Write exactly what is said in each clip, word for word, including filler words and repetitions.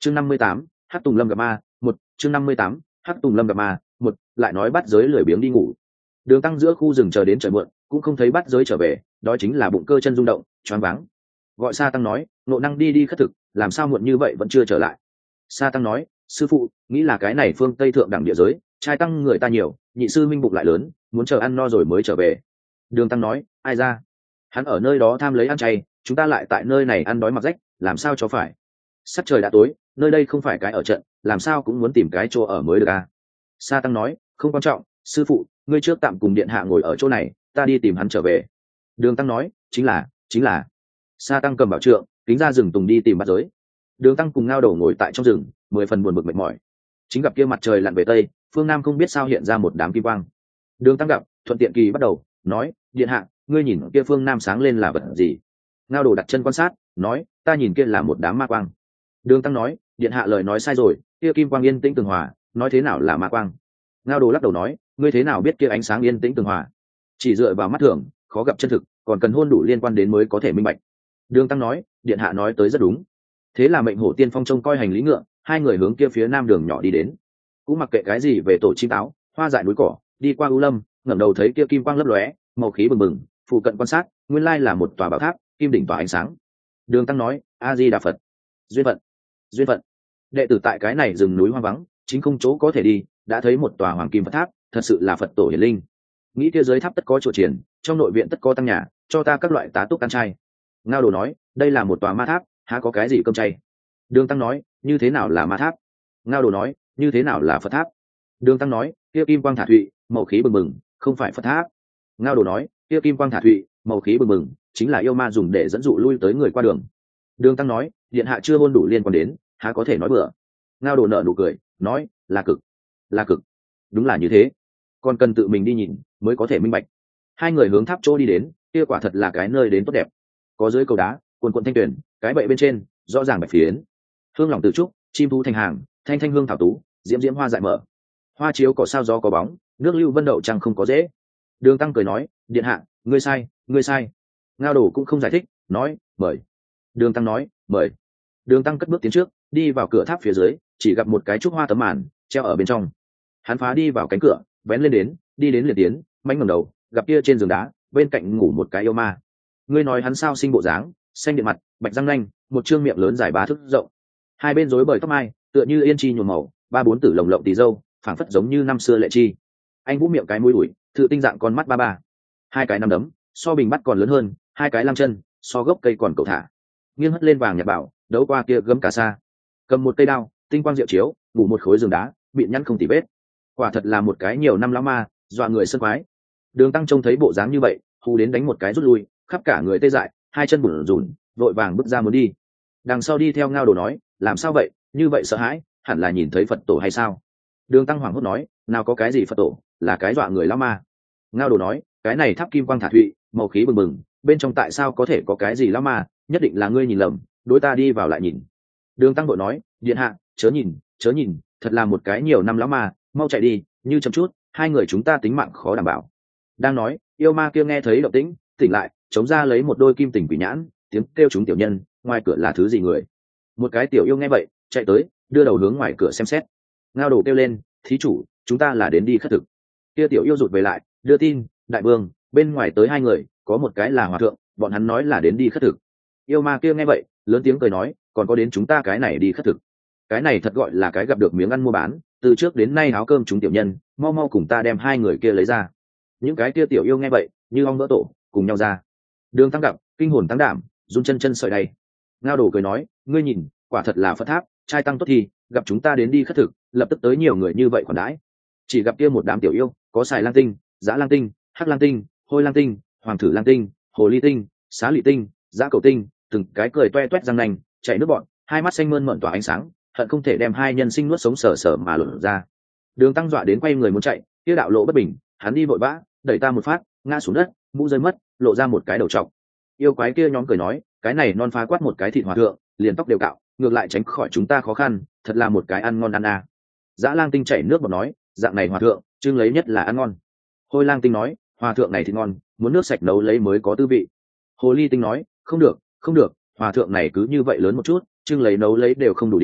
chương năm mươi tám hắc tùng lâm gặp ma một chương năm mươi tám hắc tùng lâm gặp ma một lại nói bắt giới lười biếng đi ngủ. Đường Tăng giữa khu rừng chờ đến trời muộn cũng không thấy bắt giới trở về, đó chính là bụng cơ chân rung động choáng váng. Gọi Sa Tăng nói, nộ năng đi đi khất thực, làm sao muộn như vậy vẫn chưa trở lại. Sa Tăng nói, sư phụ nghĩ là cái này phương Tây thượng đẳng địa giới, trai tăng người ta nhiều, nhị sư minh bụng lại lớn, muốn chờ ăn no rồi mới trở về. Đường Tăng nói, ai ra, hắn ở nơi đó tham lấy ăn chay, chúng ta lại tại nơi này ăn đói mặc rách, làm sao cho phải. Sắc trời đã tối, nơi đây không phải cái ở trận, làm sao cũng muốn tìm cái chỗ ở mới được à. Sa Tăng nói, không quan trọng, sư phụ ngươi trước tạm cùng điện hạ ngồi ở chỗ này, ta đi tìm hắn trở về. Đường Tăng nói, chính là chính là. Sa Tăng cầm bảo trượng kính ra rừng tùng đi tìm bắt giới. Đường Tăng cùng Ngao Đầu ngồi tại trong rừng, mười phần buồn bực mệt mỏi. Chính gặp kia mặt trời lặn về tây, phương nam không biết sao hiện ra một đám kim quang. Đường Tăng gặp, thuận tiện kỳ bắt đầu nói, điện hạ ngươi nhìn kia phương nam sáng lên là vật gì. Ngao Đầu đặt chân quan sát, nói, ta nhìn kia là một đám ma quang. Đường Tăng nói, điện hạ lời nói sai rồi, kia kim quang yên tĩnh tường hòa, nói thế nào là ma quang. Ngao Đồ lắc đầu nói, ngươi thế nào biết kia ánh sáng yên tĩnh tường hòa, chỉ dựa vào mắt thường khó gặp chân thực, còn cần hôn đủ liên quan đến mới có thể minh bạch. Đường Tăng nói, điện hạ nói tới rất đúng. Thế là mệnh hổ tiên phong trông coi hành lý ngựa, hai người hướng kia phía nam đường nhỏ đi đến. Cũng mặc kệ cái gì về tổ chim táo hoa dại núi cỏ, đi qua u lâm, ngẩng đầu thấy kia kim quang lấp lóe, màu khí bừng bừng, phụ cận quan sát, nguyên lai là một tòa bảo tháp, kim đỉnh tỏa ánh sáng. Đường Tăng nói, a di đà Phật. Duyên phận, duyên phận. Đệ tử tại cái này rừng núi hoang vắng, chính không chỗ có thể đi, đã thấy một tòa hoàng kim Phật tháp, thật sự là Phật tổ hiển linh. Nghĩ kia dưới tháp tất có chùa triển, trong nội viện tất có tăng nhà, cho ta các loại tá túc ăn chay. Ngao Đồ nói, đây là một tòa ma tháp, há có cái gì cơm chay. Đường Tăng nói, như thế nào là ma tháp. Ngao Đồ nói, như thế nào là Phật tháp. Đường Tăng nói, kia kim quang thả thụy, màu khí bừng bừng, không phải Phật tháp. Ngao Đồ nói, kia kim quang thả thụy, màu khí bừng bừng, chính là yêu ma dùng để dẫn dụ lui tới người qua đường. Đường Tăng nói, điện hạ chưa hôn đủ liên quan đến, há có thể nói bừa. Ngao Đồ nở nụ cười, nói, là cực, là cực, đúng là như thế, còn cần tự mình đi nhìn mới có thể minh bạch. Hai người hướng tháp chỗ đi đến, kia quả thật là cái nơi đến tốt đẹp. Có dưới cầu đá quần quận thanh tuyển, cái bậy bên trên rõ ràng bạch phiến, hương lòng từ trúc, chim thú thành hàng, thanh thanh hương thảo tú, diễm diễm hoa dại mở, hoa chiếu cỏ sao gió có bóng, nước lưu vân đậu chẳng không có dễ. Đường Tăng cười nói, điện hạ ngươi sai ngươi sai. Ngao Đồ cũng không giải thích, nói, mời. Đường Tăng nói, mời. Đường Tăng cất bước tiến trước, đi vào cửa tháp phía dưới, chỉ gặp một cái trúc hoa tấm màn treo ở bên trong. Hắn phá đi vào cánh cửa, vén lên đến, đi đến liền tiến, mánh ngẩng đầu, gặp kia trên giường đá bên cạnh ngủ một cái yêu ma. Ngươi nói hắn sao sinh bộ dáng, xanh điện mặt, bạch răng nanh, một trương miệng lớn dài ba thước rộng, hai bên rối bời tóc mai tựa như yên chi nhuộm màu, ba bốn tử lồng lộng tí dâu, phảng phất giống như năm xưa lệ chi. Anh vũ miệng cái mũi ủi, thự tinh dạng con mắt ba ba, hai cái nắm đấm so bình bắt còn lớn hơn, hai cái lam chân so gốc cây còn cầu thả, nghiêng hất lên vàng nhạt bảo đấu qua kia gấm cà sa, cầm một cây đao tinh quang diệu chiếu, ngủ một khối giường đá bị nhăn không tỉ vết. Quả thật là một cái nhiều năm lão ma, dọa người sân quái. Đường Tăng trông thấy bộ dáng như vậy, hù đến đánh một cái rút lui, khắp cả người tê dại, hai chân bủn rủn, vội vàng bước ra muốn đi. Đằng sau đi theo Ngao Đồ nói, làm sao vậy, như vậy sợ hãi, hẳn là nhìn thấy Phật tổ hay sao. Đường Tăng hoảng hốt nói, nào có cái gì Phật tổ, là cái dọa người lão ma. Ngao Đồ nói, cái này tháp kim quang thả thụy, màu khí bừng bừng, bên trong tại sao có thể có cái gì lão ma, nhất định là ngươi nhìn lầm, đối ta đi vào lại nhìn. Đường Tăng vội nói, điện hạ chớ nhìn chớ nhìn, thật là một cái nhiều năm lão ma, mau chạy đi, như chậm chút hai người chúng ta tính mạng khó đảm bảo. Đang nói, yêu ma kia nghe thấy động tĩnh, tỉnh lại, chống ra lấy một đôi kim tỉnh quỷ nhãn, tiếng kêu chúng tiểu nhân, ngoài cửa là thứ gì người. Một cái tiểu yêu nghe vậy, chạy tới, đưa đầu hướng ngoài cửa xem xét. Ngao Đồ kêu lên, thí chủ, chúng ta là đến đi khất thực. Kia tiểu yêu rụt về lại, đưa tin, đại vương, bên ngoài tới hai người, có một cái là hòa thượng, bọn hắn nói là đến đi khất thực. Yêu ma kia nghe vậy, lớn tiếng cười nói, còn có đến chúng ta cái này đi khất thực. Cái này thật gọi là cái gặp được miếng ăn mua bán, từ trước đến nay áo cơm chúng tiểu nhân, mau mau cùng ta đem hai người kia lấy ra. Những cái kia tiểu yêu nghe vậy, như ong vỡ tổ, cùng nhau ra. Đường Tăng gặp, kinh hồn tăng đảm, run chân chân sợi đầy. Ngao Đồ cười nói, ngươi nhìn, quả thật là Phật tháp, trai tăng tốt thì gặp chúng ta đến đi khất thực, lập tức tới nhiều người như vậy còn đãi. Chỉ gặp kia một đám tiểu yêu, có xài lang tinh, dã lang tinh, hắc lang tinh, hôi lang tinh, hoàng thử lang tinh, hồ ly tinh, xá lị tinh, dã cầu tinh, từng cái cười toe toét răng nanh, chảy nước bọn, hai mắt xanh mơn mởn tỏa ánh sáng, hận không thể đem hai nhân sinh nuốt sống sờ sờ mà lột ra. Đường Tăng dọa đến quay người muốn chạy, kia đạo lộ bất bình, hắn đi vội vã, đẩy ta một phát, ngã xuống đất, mũ rơi mất, lộ ra một cái đầu trọc. Yêu quái kia nhóm cười nói, cái này non phá quát một cái thịt hòa thượng, liền tóc đều cạo, ngược lại tránh khỏi chúng ta khó khăn, thật là một cái ăn ngon ăn à. Dã lang tinh chảy nước bọt nói, dạng này hòa thượng, trưng lấy nhất là ăn ngon. Hôi lang tinh nói, hòa thượng này thì ngon, muốn nước sạch nấu lấy mới có tư vị. Hồ ly tinh nói, không được, không được, hòa thượng này cứ như vậy lớn một chút, trưng lấy nấu lấy đều không đủ điểm,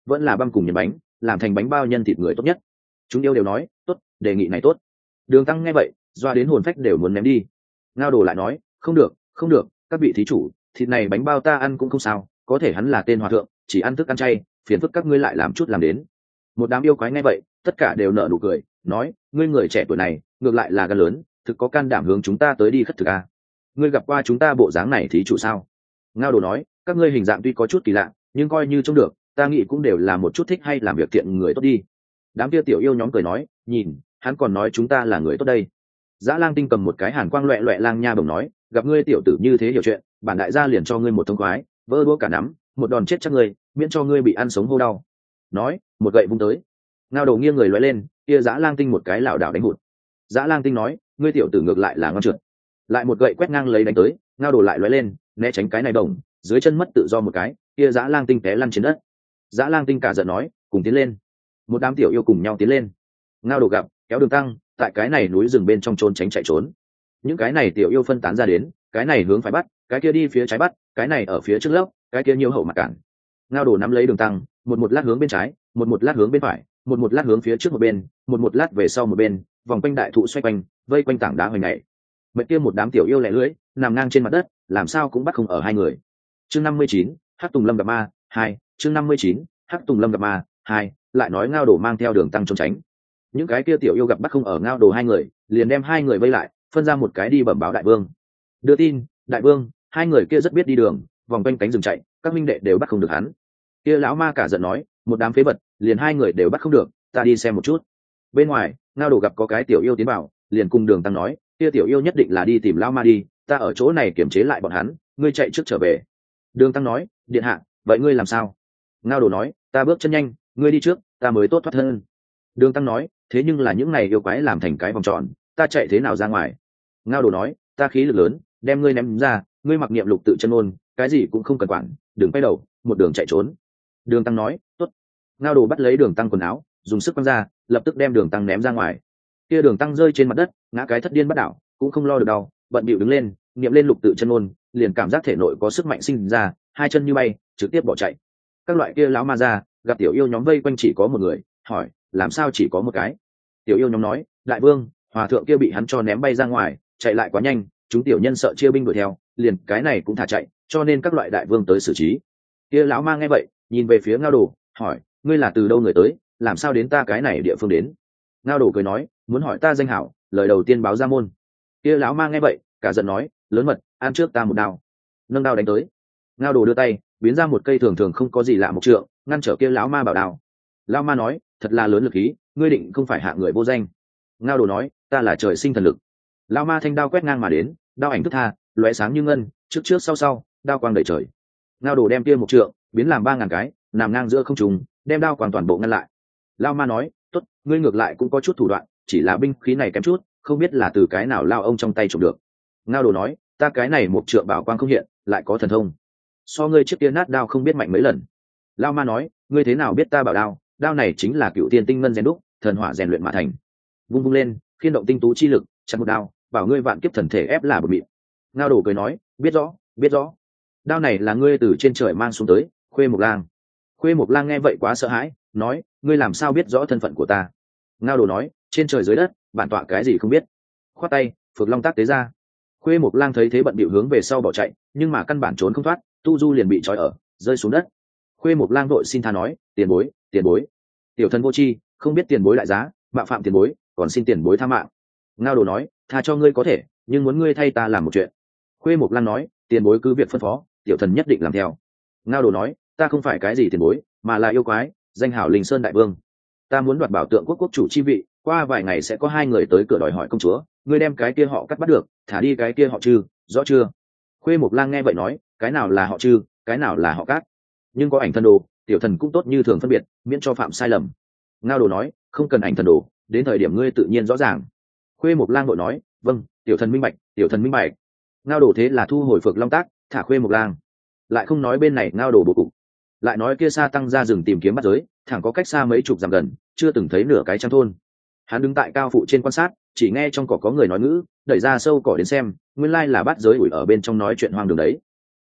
vẫn là băm cùng nhân bánh làm thành bánh bao nhân thịt người tốt nhất. Chúng yêu đều nói tốt, đề nghị này tốt. Đường Tăng nghe vậy doa đến hồn phách đều muốn ném đi. Ngao Đồ lại nói không được không được, các vị thí chủ, thịt này bánh bao ta ăn cũng không sao, có thể hắn là tên hòa thượng, chỉ ăn thức ăn chay, phiền phức các ngươi lại làm chút làm đến. Một đám yêu quái nghe vậy tất cả đều nở nụ cười, nói ngươi người trẻ tuổi này ngược lại là gan lớn, thực có can đảm hướng chúng ta tới đi khất thực à. Ngươi gặp qua chúng ta bộ dáng này thí chủ sao? Ngao Đồ nói các ngươi hình dạng tuy có chút kỳ lạ nhưng coi như trông được, ta nghĩ cũng đều là một chút thích hay làm việc thiện người tốt đi. Đám kia tiểu yêu nhóm cười nói nhìn hắn còn nói chúng ta là người tốt đây. Dã Lang Tinh cầm một cái hàn quang loẹ loẹ lang nha bồng nói gặp ngươi tiểu tử như thế hiểu chuyện, bản đại gia liền cho ngươi một thông khoái, vỡ đũa cả nắm, một đòn chết chắc ngươi, miễn cho ngươi bị ăn sống hô đau. Nói một gậy vung tới. Ngao Đầu nghiêng người lóe lên, kia Dã Lang Tinh một cái lảo đảo đánh hụt. Dã Lang Tinh nói ngươi tiểu tử ngược lại là ngon trượt, lại một gậy quét ngang lấy đánh tới. Ngao Đồ lại lóe lên né tránh cái này đồng, dưới chân mất tự do một cái, kia Dã Lang Tinh té lăn trên đất. Dã Lang Tinh cả giận nói cùng tiến lên. Một đám tiểu yêu cùng nhau tiến lên. Ngao Đồ gặp kéo Đường Tăng tại cái này núi rừng bên trong trốn tránh chạy trốn. Những cái này tiểu yêu phân tán ra đến, cái này hướng phải bắt, cái kia đi phía trái bắt, cái này ở phía trước lốc, cái kia nhiều hậu mặt cản. Ngao Đồ nắm lấy Đường Tăng, một một lát hướng bên trái, một một lát hướng bên phải, một một lát hướng phía trước một bên, một một lát về sau một bên, vòng quanh đại thụ xoay quanh, vây quanh tảng đá hoành này. Mệt kia một đám tiểu yêu lẻ lưỡi, nằm ngang trên mặt đất, làm sao cũng bắt không ở hai người. Chương năm mươi chín, Hắc Tùng Lâm gặp ma hai. Chương năm mươi chín, Hắc Tùng Lâm gặp ma hai. Lại nói Ngao Đồ mang theo Đường Tăng trốn tránh. Những cái kia tiểu yêu gặp bắt không ở Ngao Đồ hai người, liền đem hai người vây lại, phân ra một cái đi bẩm báo đại vương. Đưa tin đại vương, hai người kia rất biết đi đường, vòng quanh cánh rừng chạy, các minh đệ đều bắt không được hắn. Kia lão ma cả giận nói một đám phế vật, liền hai người đều bắt không được, ta đi xem một chút. Bên ngoài Ngao Đồ gặp có cái tiểu yêu tiến vào, liền cùng Đường Tăng nói kia tiểu yêu nhất định là đi tìm lão ma đi, ta ở chỗ này kiểm chế lại bọn hắn, ngươi chạy trước trở về. Đường Tăng nói điện hạ, vậy ngươi làm sao? Ngao Đồ nói ta bước chân nhanh, ngươi đi trước, ta mới tốt thoát thân. Đường Tăng nói thế nhưng là những này yêu quái làm thành cái vòng tròn, ta chạy thế nào ra ngoài? Ngao Đồ nói ta khí lực lớn, đem ngươi ném ra, ngươi mặc niệm lục tự chân ngôn, cái gì cũng không cần quản, đừng quay đầu, một đường chạy trốn. Đường Tăng nói tốt. Ngao Đồ bắt lấy Đường Tăng quần áo, dùng sức quăng ra, lập tức đem Đường Tăng ném ra ngoài. Kia Đường Tăng rơi trên mặt đất, ngã cái thất điên bắt đảo, cũng không lo được đau, bận bịu đứng lên, niệm lên lục tự chân ngôn, liền cảm giác thể nội có sức mạnh sinh ra, hai chân như bay, trực tiếp bỏ chạy. Các loại kia lão ma ra, gặp tiểu yêu nhóm vây quanh chỉ có một người, hỏi làm sao chỉ có một cái? Tiểu yêu nhóm nói đại vương, hòa thượng kia bị hắn cho ném bay ra ngoài, chạy lại quá nhanh, chúng tiểu nhân sợ chia binh đuổi theo, liền cái này cũng thả chạy, cho nên các loại đại vương tới xử trí. Kia lão ma nghe vậy nhìn về phía Ngao Đồ, hỏi ngươi là từ đâu người tới, làm sao đến ta cái này địa phương đến? Ngao Đồ cười nói muốn hỏi ta danh hảo, lời đầu tiên báo ra môn. Kia lão ma nghe vậy cả giận nói lớn mật, ăn trước ta một đao. Nâng đao đánh tới. Ngao Đồ đưa tay biến ra một cây thường thường không có gì lạ một trượng, ngăn trở kia lão ma bảo đao. Lão ma nói thật là lớn lực khí, ngươi định không phải hạ người vô danh. Ngao Đồ nói ta là trời sinh thần lực. Lão ma thanh đao quét ngang mà đến, đao ảnh thức tha, lóe sáng như ngân, trước trước sau sau, đao quang đầy trời. Ngao Đồ đem kia một trượng biến làm ba ngàn cái, nằm ngang giữa không trung, đem đao quang toàn bộ ngăn lại. Lão ma nói tốt, ngươi ngược lại cũng có chút thủ đoạn, chỉ là binh khí này kém chút, không biết là từ cái nào lao ông trong tay trộm được. Ngao Đồ nói ta cái này một trượng bảo quang không hiện, lại có thần thông, so ngươi trước kia nát đao không biết mạnh mấy lần. Lão ma nói ngươi thế nào biết ta bảo đao, đao này chính là cựu tiên tinh ngân rèn đúc, thần hỏa rèn luyện mà thành. Vung vung lên, khiên động tinh tú chi lực, chặt một đao, bảo ngươi vạn kiếp thần thể ép là bột mịn. Ngao Đồ cười nói biết rõ biết rõ, đao này là ngươi từ trên trời mang xuống tới. Khuê Mộc Lang. Khuê Mộc Lang nghe vậy quá sợ hãi, nói ngươi làm sao biết rõ thân phận của ta? Ngao Đồ nói trên trời dưới đất, bản tọa cái gì không biết. Khoát tay, Phược Long tác tế ra. Khuê Mộc Lang thấy thế bận bịu hướng về sau bỏ chạy, nhưng mà căn bản trốn không thoát, tu du liền bị trói ở, rơi xuống đất. Khuê Mộc Lang đội xin tha nói tiền bối tiền bối, tiểu thần vô tri, không biết tiền bối đại giá, mạo phạm tiền bối, còn xin tiền bối tha mạng. Ngao Đồ nói tha cho ngươi có thể, nhưng muốn ngươi thay ta làm một chuyện. Khuê Mộc Lang nói tiền bối cứ việc phân phó, tiểu thần nhất định làm theo. Ngao Đồ nói ta không phải cái gì tiền bối, mà là yêu quái, danh hảo Linh Sơn đại vương. Ta muốn đoạt bảo tượng quốc quốc chủ chi vị, qua vài ngày sẽ có hai người tới cửa đòi hỏi công chúa, ngươi đem cái kia họ cắt bắt được, thả đi cái kia họ Trư, rõ chưa? Khuê Mộc Lang nghe vậy nói cái nào là họ Trư, cái nào là họ Cát, nhưng có ảnh thần đồ, tiểu thần cũng tốt như thường phân biệt, miễn cho phạm sai lầm. Ngao Đồ nói không cần ảnh thần đồ, đến thời điểm ngươi tự nhiên rõ ràng. Khuê Mộc Lang đội nói vâng, tiểu thần minh bạch, tiểu thần minh bạch. Ngao Đồ thế là thu hồi Phược Long tác, thả Khuê Mộc Lang. Lại không nói bên này Ngao Đồ bố cục, lại nói kia Sa Tăng ra rừng tìm kiếm bắt giới, thẳng có cách xa mấy chục dặm gần, chưa từng thấy nửa cái trang thôn. Hắn đứng tại cao phụ trên quan sát, chỉ nghe trong cỏ có người nói ngữ, đẩy ra sâu cỏ đến xem, nguyên lai là bắt giới ủi ở bên trong nói chuyện hoang đường đấy.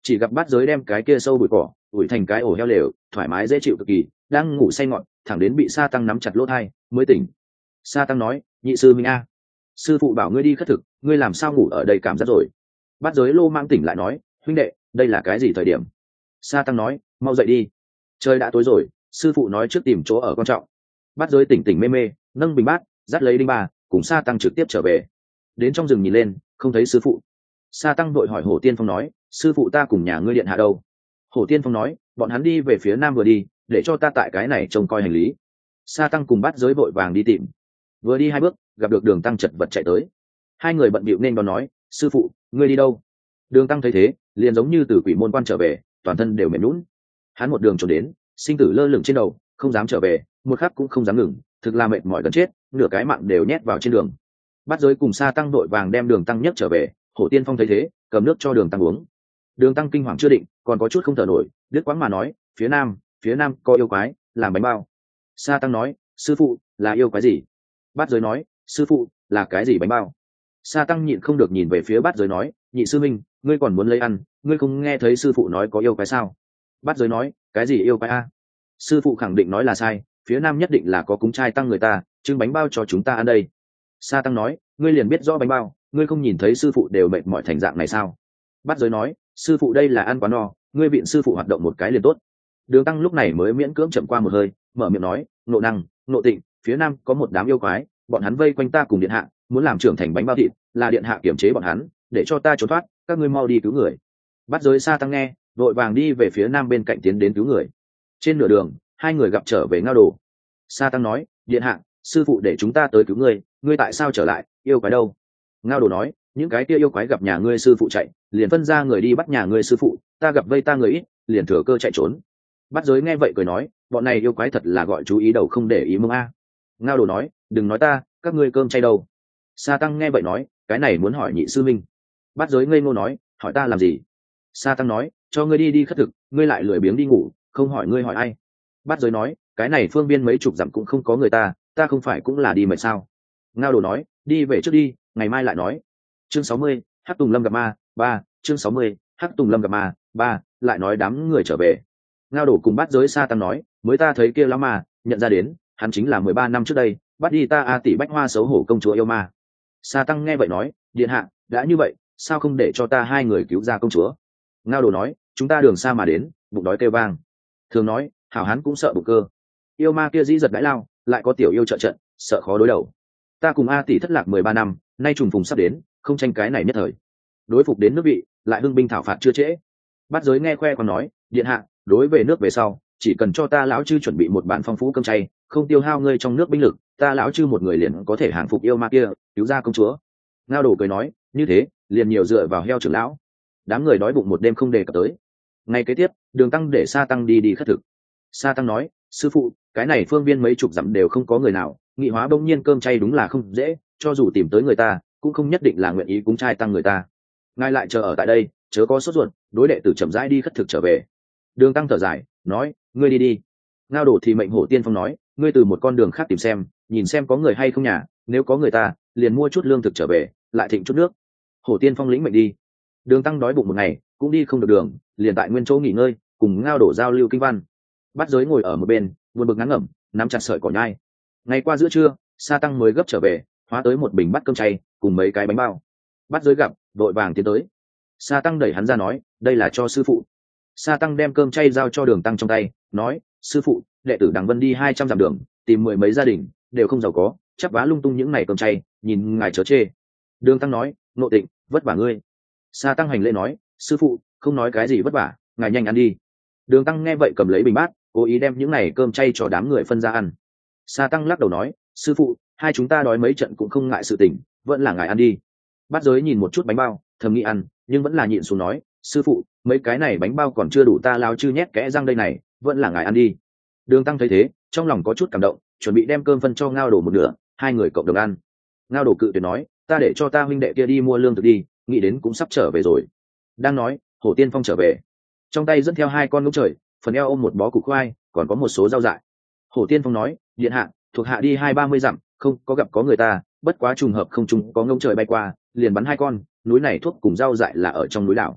chỉ gặp bát giới đem cái kia sâu bụi cỏ ủi thành cái ổ heo lều, thoải mái dễ chịu cực kỳ, đang ngủ say ngọn thẳng đến bị sa tăng nắm chặt lỗ thai mới tỉnh. Sa tăng nói, nhị sư minh a, sư phụ bảo ngươi đi khất thực, ngươi làm sao ngủ ở đây cảm giác rồi? Bát giới lô mang tỉnh lại nói, huynh đệ, đây là cái gì thời điểm? Sa tăng nói, mau dậy đi, trời đã tối rồi, sư phụ nói trước tìm chỗ ở quan trọng. Bát giới tỉnh tỉnh mê mê, nâng bình bát, dắt lấy đinh bà, cùng sa tăng trực tiếp trở về. Đến trong rừng nhìn lên, không thấy sư phụ. Sa tăng đội hỏi Hổ Tiên Phong nói, sư phụ ta cùng nhà ngươi điện hạ đâu? Hổ Tiên Phong nói, bọn hắn đi về phía nam vừa đi, để cho ta tại cái này trông coi hành lý. Sa tăng cùng Bát giới vội vàng đi tìm. Vừa đi hai bước, gặp được Đường Tăng chật vật chạy tới. Hai người bận bịu nên đón nói, sư phụ, ngươi đi đâu? Đường Tăng thấy thế, liền giống như từ quỷ môn quan trở về, toàn thân đều mềm nhũn. Hắn một đường trốn đến, sinh tử lơ lửng trên đầu, không dám trở về, một khắc cũng không dám ngừng, thực là mệt mỏi gần chết, nửa cái mạng đều nhét vào trên đường. Bát giới cùng Sa tăng đội vàng đem Đường Tăng nhấc trở về. Hổ Tiên Phong thấy thế, cầm nước cho Đường Tăng uống. Đường Tăng kinh hoàng chưa định, còn có chút không thở nổi, đứt quãng mà nói, phía nam, phía nam có yêu quái, làm bánh bao. Sa tăng nói, sư phụ, là yêu quái gì? Bát giới nói, sư phụ, là cái gì bánh bao? Sa tăng nhịn không được nhìn về phía Bát giới nói, nhị sư minh, ngươi còn muốn lấy ăn, ngươi không nghe thấy sư phụ nói có yêu quái sao? Bát giới nói, cái gì yêu quái a? Sư phụ khẳng định nói là sai, phía nam nhất định là có cúng trai tăng người ta, trưng bánh bao cho chúng ta ăn đây. Sa tăng nói, ngươi liền biết rõ bánh bao, ngươi không nhìn thấy sư phụ đều mệt mỏi thành dạng này sao? Bát giới nói, sư phụ đây là ăn quá no, ngươi viện sư phụ hoạt động một cái liền tốt. Đường Tăng lúc này mới miễn cưỡng chậm qua một hơi, mở miệng nói, nộ năng, nộ tịnh, phía nam có một đám yêu quái, bọn hắn vây quanh ta cùng điện hạ, muốn làm trưởng thành bánh bao thịt, là điện hạ kiểm chế bọn hắn, để cho ta trốn thoát, các ngươi mau đi cứu người. Bát giới Sa tăng nghe, vội vàng đi về phía nam bên cạnh tiến đến cứu người. Trên nửa đường, hai người gặp trở về Ngao Đồ. Sa tăng nói, điện hạ, sư phụ để chúng ta tới cứu ngươi, ngươi tại sao trở lại, yêu quái đâu? Ngao Đồ nói, những cái kia yêu quái gặp nhà ngươi sư phụ chạy, liền phân ra người đi bắt nhà ngươi sư phụ, ta gặp vây ta người ít, liền thừa cơ chạy trốn. Bát giới nghe vậy cười nói, bọn này yêu quái thật là gọi chú ý đầu không để ý mông a. Ngao Đồ nói, đừng nói ta, các ngươi cơm chay đâu? Sa tăng nghe vậy nói, cái này muốn hỏi nhị sư minh. Bát giới ngây ngô nói, hỏi ta làm gì? Sa tăng nói, cho ngươi đi đi khất thực, ngươi lại lười biếng đi ngủ, không hỏi ngươi hỏi ai? Bát giới nói, cái này phương biên mấy chục dặm cũng không có người ta, ta không phải cũng là đi mệt sao? Ngao Đồ nói, đi về trước đi, ngày mai lại nói. Chương sáu mươi, Hắc Tùng Lâm gặp ma, ba. Chương sáu mươi, Hắc Tùng Lâm gặp ma, ba. Lại nói đám người trở về. Ngao Đồ cùng Bát giới Sa tăng nói, mới ta thấy kia lão ma, nhận ra đến, hắn chính là mười ba năm trước đây, bắt đi ta A tỷ Bách Hoa xấu hổ công chúa yêu ma. Sa tăng nghe vậy nói, điện hạ, đã như vậy, sao không để cho ta hai người cứu ra công chúa? Ngao Đồ nói, chúng ta đường xa mà đến, bụng đói kêu vang. Thường nói, hảo hán cũng sợ bụng cơ. Yêu ma kia dĩ giật đãi lao, lại có tiểu yêu trợ trận, sợ khó đối đầu. Ta cùng A tỷ thất lạc mười ba năm, nay trùng phùng sắp đến, không tranh cái này nhất thời. Đối phục đến nước vị, lại hưng binh thảo phạt chưa trễ. Bát giới nghe khoe còn nói, điện hạ, đối về nước về sau, chỉ cần cho ta lão chư chuẩn bị một bản phong phú cơm chay, không tiêu hao ngươi trong nước binh lực, ta lão chư một người liền có thể hàng phục yêu ma kia, cứu ra công chúa. Ngao Đồ cười nói, như thế, liền nhiều dựa vào heo trưởng lão. Đám người đói bụng một đêm không đề cập tới. Ngày kế tiếp, Đường Tăng để Sa tăng đi đi khất thực. Sa tăng nói, sư phụ, cái này phương viên mấy chục dặm đều không có người nào, nghị hóa bỗng nhiên cơm chay đúng là không dễ, cho dù tìm tới người ta, cũng không nhất định là nguyện ý cúng trai tăng người ta. Ngài lại chờ ở tại đây, chớ có sốt ruột, đối đệ tử chậm rãi đi khất thực trở về. Đường Tăng thở dài, nói, ngươi đi đi. Ngao Đồ thì mệnh Hổ Tiên Phong nói, ngươi từ một con đường khác tìm xem, nhìn xem có người hay không nhà, nếu có người ta, liền mua chút lương thực trở về, lại thịnh chút nước. Hổ Tiên Phong lĩnh mệnh đi. Đường Tăng đói bụng một ngày, cũng đi không được đường, liền tại nguyên chỗ nghỉ ngơi, cùng Ngao Đồ giao lưu kinh văn. Bát giới ngồi ở một bên, buồn bực ngán ngẩm, nắm chặt sợi cỏ nhai. Ngày qua giữa trưa, Sa tăng mới gấp trở về, hóa tới một bình bát cơm chay, cùng mấy cái bánh bao. Bát giới gặp, đội vàng tiến tới. Sa tăng đẩy hắn ra nói, đây là cho sư phụ. Sa tăng đem cơm chay giao cho Đường Tăng trong tay, nói, sư phụ, đệ tử Đằng Vân đi hai trăm dặm đường, tìm mười mấy gia đình, đều không giàu có, chắp vá lung tung những ngày cơm chay, nhìn ngài chớ chê. Đường Tăng nói, Nộ Tịnh, vất vả ngươi. Sa tăng hành lễ nói, sư phụ, không nói cái gì vất vả, ngài nhanh ăn đi. Đường Tăng nghe vậy cầm lấy bình bát, cố ý đem những ngày cơm chay cho đám người phân ra ăn. Sa tăng lắc đầu nói, sư phụ, hai chúng ta đói mấy trận cũng không ngại sự tình, vẫn là ngài ăn đi. Bát giới nhìn một chút bánh bao, thầm nghĩ ăn, nhưng vẫn là nhịn xuống nói, sư phụ, mấy cái này bánh bao còn chưa đủ ta lao chư nhét kẽ răng đây này, vẫn là ngài ăn đi. Đường Tăng thấy thế, trong lòng có chút cảm động, chuẩn bị đem cơm phân cho Ngao Đồ một nửa, hai người cộng đồng ăn. Ngao Đồ cự tuyệt nói, ta để cho ta huynh đệ kia đi mua lương thực đi, nghĩ đến cũng sắp trở về rồi. Đang nói, Hổ Tiên Phong trở về, trong tay dẫn theo hai con ngỗng trời, phần eo ôm một bó củ khoai, còn có một số rau dại. Hổ Tiên Phong nói, điện hạ, thuộc hạ đi hai ba mươi dặm, không có gặp có người ta, bất quá trùng hợp không trùng có ngỗng trời bay qua, liền bắn hai con, núi này thuốc cùng rau dại là ở trong núi đảo.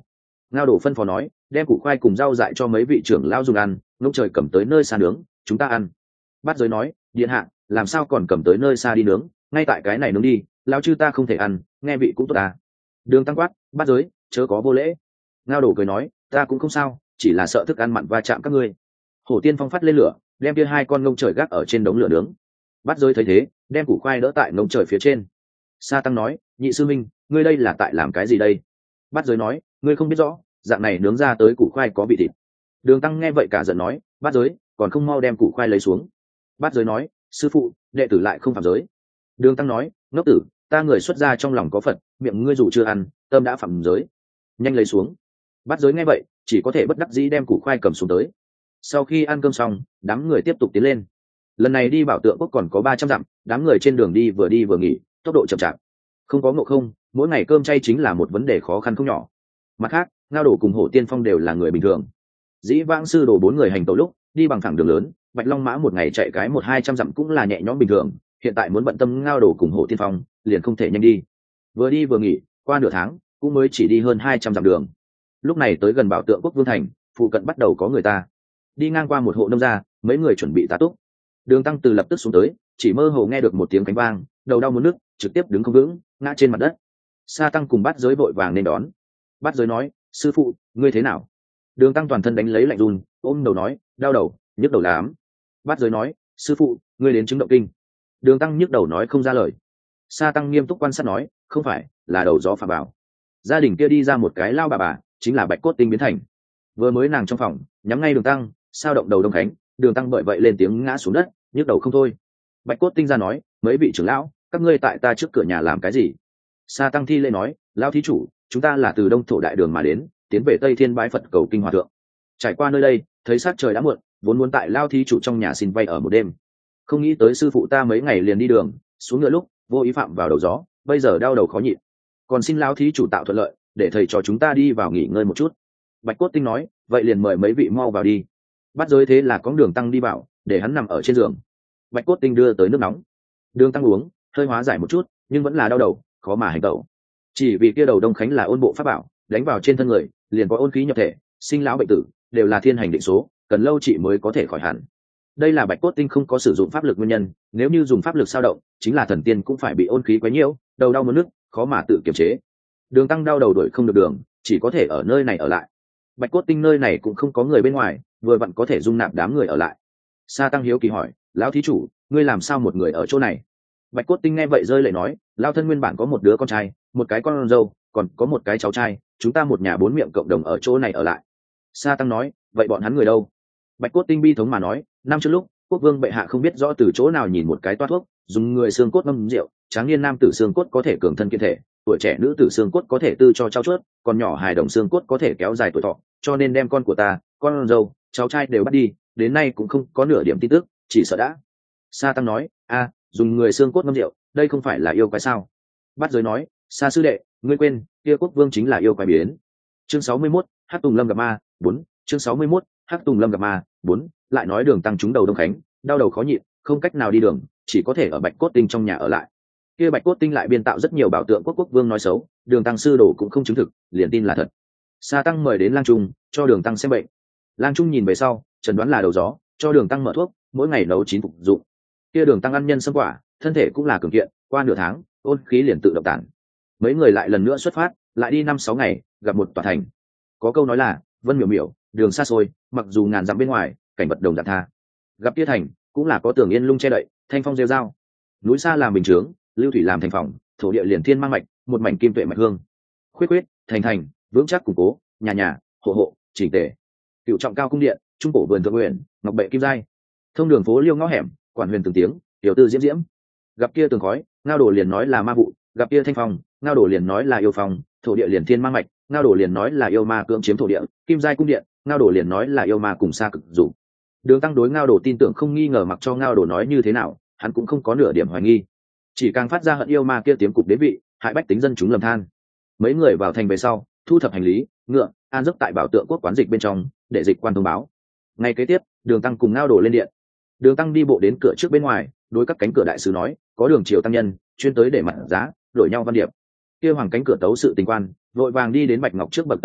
Ngao Đồ phân phó nói, đem củ khoai cùng rau dại cho mấy vị trưởng lão dùng ăn, ngỗng trời cầm tới nơi xa nướng, chúng ta ăn. Bát Giới nói, điện hạ, làm sao còn cầm tới nơi xa đi nướng, ngay tại cái này nướng đi, lão chư ta không thể ăn, nghe vị cũng tốt à. Đường Tăng quát, Bát Giới, chớ có vô lễ. Ngao Đồ cười nói, ta cũng không sao, chỉ là sợ thức ăn mặn va chạm các ngươi. Hổ Tiên Phong phát lên lửa, đem kia hai con ngông trời gác ở trên đống lửa nướng. Bát Giới thấy thế, đem củ khoai đỡ tại ngông trời phía trên. Sa Tăng nói, nhị sư minh, ngươi đây là tại làm cái gì đây? Bát Giới nói, ngươi không biết rõ, dạng này nướng ra tới củ khoai có vị thịt. Đường Tăng nghe vậy cả giận nói, Bát Giới, còn không mau đem củ khoai lấy xuống. Bát Giới nói, sư phụ, đệ tử lại không phạm giới. Đường Tăng nói, ngốc tử, ta người xuất gia trong lòng có Phật, miệng ngươi dù chưa ăn, tâm đã phạm giới, nhanh lấy xuống. Bát Giới nghe vậy, chỉ có thể bất đắc dĩ đem củ khoai cầm xuống tới. Sau khi ăn cơm xong, đám người tiếp tục tiến lên. Lần này đi Bảo Tượng Quốc còn có ba trăm dặm, đám người trên đường đi vừa đi vừa nghỉ, tốc độ chậm chạp. Không có ngộ không, mỗi ngày cơm chay chính là một vấn đề khó khăn không nhỏ. Mặt khác, Ngao Đồ cùng Hổ Tiên Phong đều là người bình thường. Dĩ vãng sư đồ bốn người hành tẩu lúc đi bằng thẳng đường lớn, Bạch Long Mã một ngày chạy cái một hai trăm dặm cũng là nhẹ nhõm bình thường. Hiện tại muốn bận tâm Ngao Đồ cùng Hổ Tiên Phong, liền không thể nhanh đi. Vừa đi vừa nghỉ, qua nửa tháng cũng mới chỉ đi hơn hai trăm dặm đường. Lúc này tới gần Bảo Tượng Quốc Vương thành, phụ cận bắt đầu có người ta đi ngang qua một hộ nông gia, mấy người chuẩn bị tá túc. Đường Tăng từ lập tức xuống tới, chỉ mơ hồ nghe được một tiếng cánh vang, đầu đau muốn nức, trực tiếp đứng không vững, ngã trên mặt đất. Sa Tăng cùng Bát Giới vội vàng nên đón. Bát Giới nói, sư phụ, ngươi thế nào? Đường Tăng toàn thân đánh lấy lạnh run, ôm đầu nói, đau đầu, nhức đầu lắm. Bát Giới nói, sư phụ, ngươi đến chứng động kinh. Đường Tăng nhức đầu nói không ra lời. Sa Tăng nghiêm túc quan sát nói, không phải, là đầu gió phà bảo. Gia đình kia đi ra một cái lao bà bà, chính là Bạch Cốt Tinh biến thành. Vừa mới nàng trong phòng, nhắm ngay Đường Tăng, sao động đầu Đông Khánh. Đường Tăng bởi vậy lên tiếng ngã xuống đất, nhức đầu không thôi. Bạch Cốt Tinh ra nói, mấy vị trưởng lão, các ngươi tại ta trước cửa nhà làm cái gì? Sa Tăng thi lễ nói, lão thí chủ, chúng ta là từ Đông Thổ Đại Đường mà đến, tiến về Tây Thiên bái Phật cầu kinh hòa thượng. Trải qua nơi đây, thấy sát trời đã muộn, vốn muốn tại lão thí chủ trong nhà xin vay ở một đêm. Không nghĩ tới sư phụ ta mấy ngày liền đi đường, xuống ngựa lúc vô ý phạm vào đầu gió, bây giờ đau đầu khó nhịn. Còn xin lão thí chủ tạo thuận lợi, để thầy cho chúng ta đi vào nghỉ ngơi một chút. Bạch Cốt Tinh nói, vậy liền mời mấy vị mau vào đi. Bắt Giới thế là có Đường Tăng đi vào, để hắn nằm ở trên giường. Bạch Cốt Tinh đưa tới nước nóng, Đường Tăng uống, hơi hóa giải một chút, nhưng vẫn là đau đầu, khó mà hành tẩu. Chỉ vì kia đầu Đông Khánh là ôn bộ pháp bảo, đánh vào trên thân người, liền có ôn khí nhập thể, sinh lão bệnh tử đều là thiên hành định số, cần lâu trị mới có thể khỏi hẳn. Đây là Bạch Cốt Tinh không có sử dụng pháp lực nguyên nhân, nếu như dùng pháp lực sao động, chính là thần tiên cũng phải bị ôn khí quấy nhiễu, đầu đau muốn nức, khó mà tự kiềm chế. Đường Tăng đau đầu đuổi không được đường, chỉ có thể ở nơi này ở lại. Bạch Cốt Tinh nơi này cũng không có người bên ngoài, vừa vặn có thể dung nạp đám người ở lại. Sa Tăng hiếu kỳ hỏi, lão thí chủ, ngươi làm sao một người ở chỗ này? Bạch Cốt Tinh nghe vậy rơi lệ nói, lão thân nguyên bản có một đứa con trai, một cái con dâu, còn có một cái cháu trai, chúng ta một nhà bốn miệng cộng đồng ở chỗ này ở lại. Sa Tăng nói, vậy bọn hắn người đâu? Bạch Cốt Tinh bi thống mà nói, năm trước lúc quốc vương bệ hạ không biết rõ từ chỗ nào nhìn một cái toa thuốc, dùng người xương cốt ngâm rượu, tráng niên nam tử xương cốt có thể cường thân kiên thể, tuổi trẻ nữ tử xương cốt có thể tư cho trao chuốt, còn nhỏ hài đồng xương cốt có thể kéo dài tuổi thọ, cho nên đem con của ta, con dâu, cháu trai đều bắt đi, đến nay cũng không có nửa điểm tin tức, chỉ sợ đã. Sa Tăng nói, a, dùng người xương cốt ngâm rượu, đây không phải là yêu quái sao? Bát Giới nói, Sa sư đệ, ngươi quên, kia quốc vương chính là yêu quái biến. Chương sáu mươi mốt, Hắc Tùng Lâm gặp ma, bốn. Chương sáu mươi mốt, Hắc Tùng Lâm gặp ma, bốn. Lại nói Đường Tăng trúng đầu Đông Khánh, đau đầu khó nhịn, không cách nào đi đường, chỉ có thể ở Bạch Cốt Tinh trong nhà ở lại. Kia Bạch Cốt Tinh lại biên tạo rất nhiều bảo tượng quốc quốc vương nói xấu, Đường Tăng sư đồ cũng không chứng thực, liền tin là thật. Sa Tăng mời đến Lang Trung, cho Đường Tăng xem bệnh. Lang Trung nhìn về sau, chẩn đoán là đầu gió, cho Đường Tăng mở thuốc, mỗi ngày nấu chín phục dụng. Kia Đường Tăng ăn nhân sâm quả, thân thể cũng là cường kiện, qua nửa tháng, ôn khí liền tự động tản. Mấy người lại lần nữa xuất phát, lại đi năm sáu ngày, gặp một tòa thành. Có câu nói là, vân miểu miểu, đường xa xôi, mặc dù ngàn dặm bên ngoài, cảnh vật đồng dạng tha. Gặp kia thành, cũng là có tường yên lung che đậy, thanh phong rêu rao. Núi xa làm bình chướng, lưu thủy làm thành phòng, thổ địa liền thiên mang mạch, một mảnh kim tuệ mạch hương. Khuyết khuyết, thành thành, vững chắc củng cố, nhà nhà, hộ hộ, chỉnh tề. Cựu trọng cao cung điện, trung cổ vườn thượng nguyện, ngọc bệ kim giai. Thông đường phố liêu ngõ hẻm, quản huyền từng tiếng, tiểu tư diễm diễm. Gặp kia tường khói, Ngao Đồ liền nói là ma vụ, gặp kia thanh phong, Ngao Đồ liền nói là yêu phong, thổ địa liền thiên mang mạch, Ngao Đồ liền nói là yêu ma cưỡng chiếm thổ địa, kim giai cung điện, Ngao Đồ liền nói là yêu ma cùng xa cực dụ. Đường Tăng đối Ngao Đồ tin tưởng không nghi ngờ, mặc cho Ngao Đồ nói như thế nào, hắn cũng không có nửa điểm hoài nghi, chỉ càng phát ra hận yêu ma kia tiếm cục đế vị, hại bách tính dân chúng lầm than. Mấy người vào thành về sau, thu thập hành lý, ngựa, an giấc tại bảo tượng quốc quán dịch bên trong, để dịch quan thông báo. Ngày kế tiếp, Đường Tăng cùng Ngao Đồ lên điện. Đường Tăng đi bộ đến cửa trước bên ngoài, đối các cánh cửa đại sứ nói, có Đường triều tăng nhân chuyên tới để mặt giá, đổi nhau văn điệp. Kia hoàng cánh cửa tấu sự tình quan, vội vàng đi đến Bạch Ngọc trước bậc tấu nói,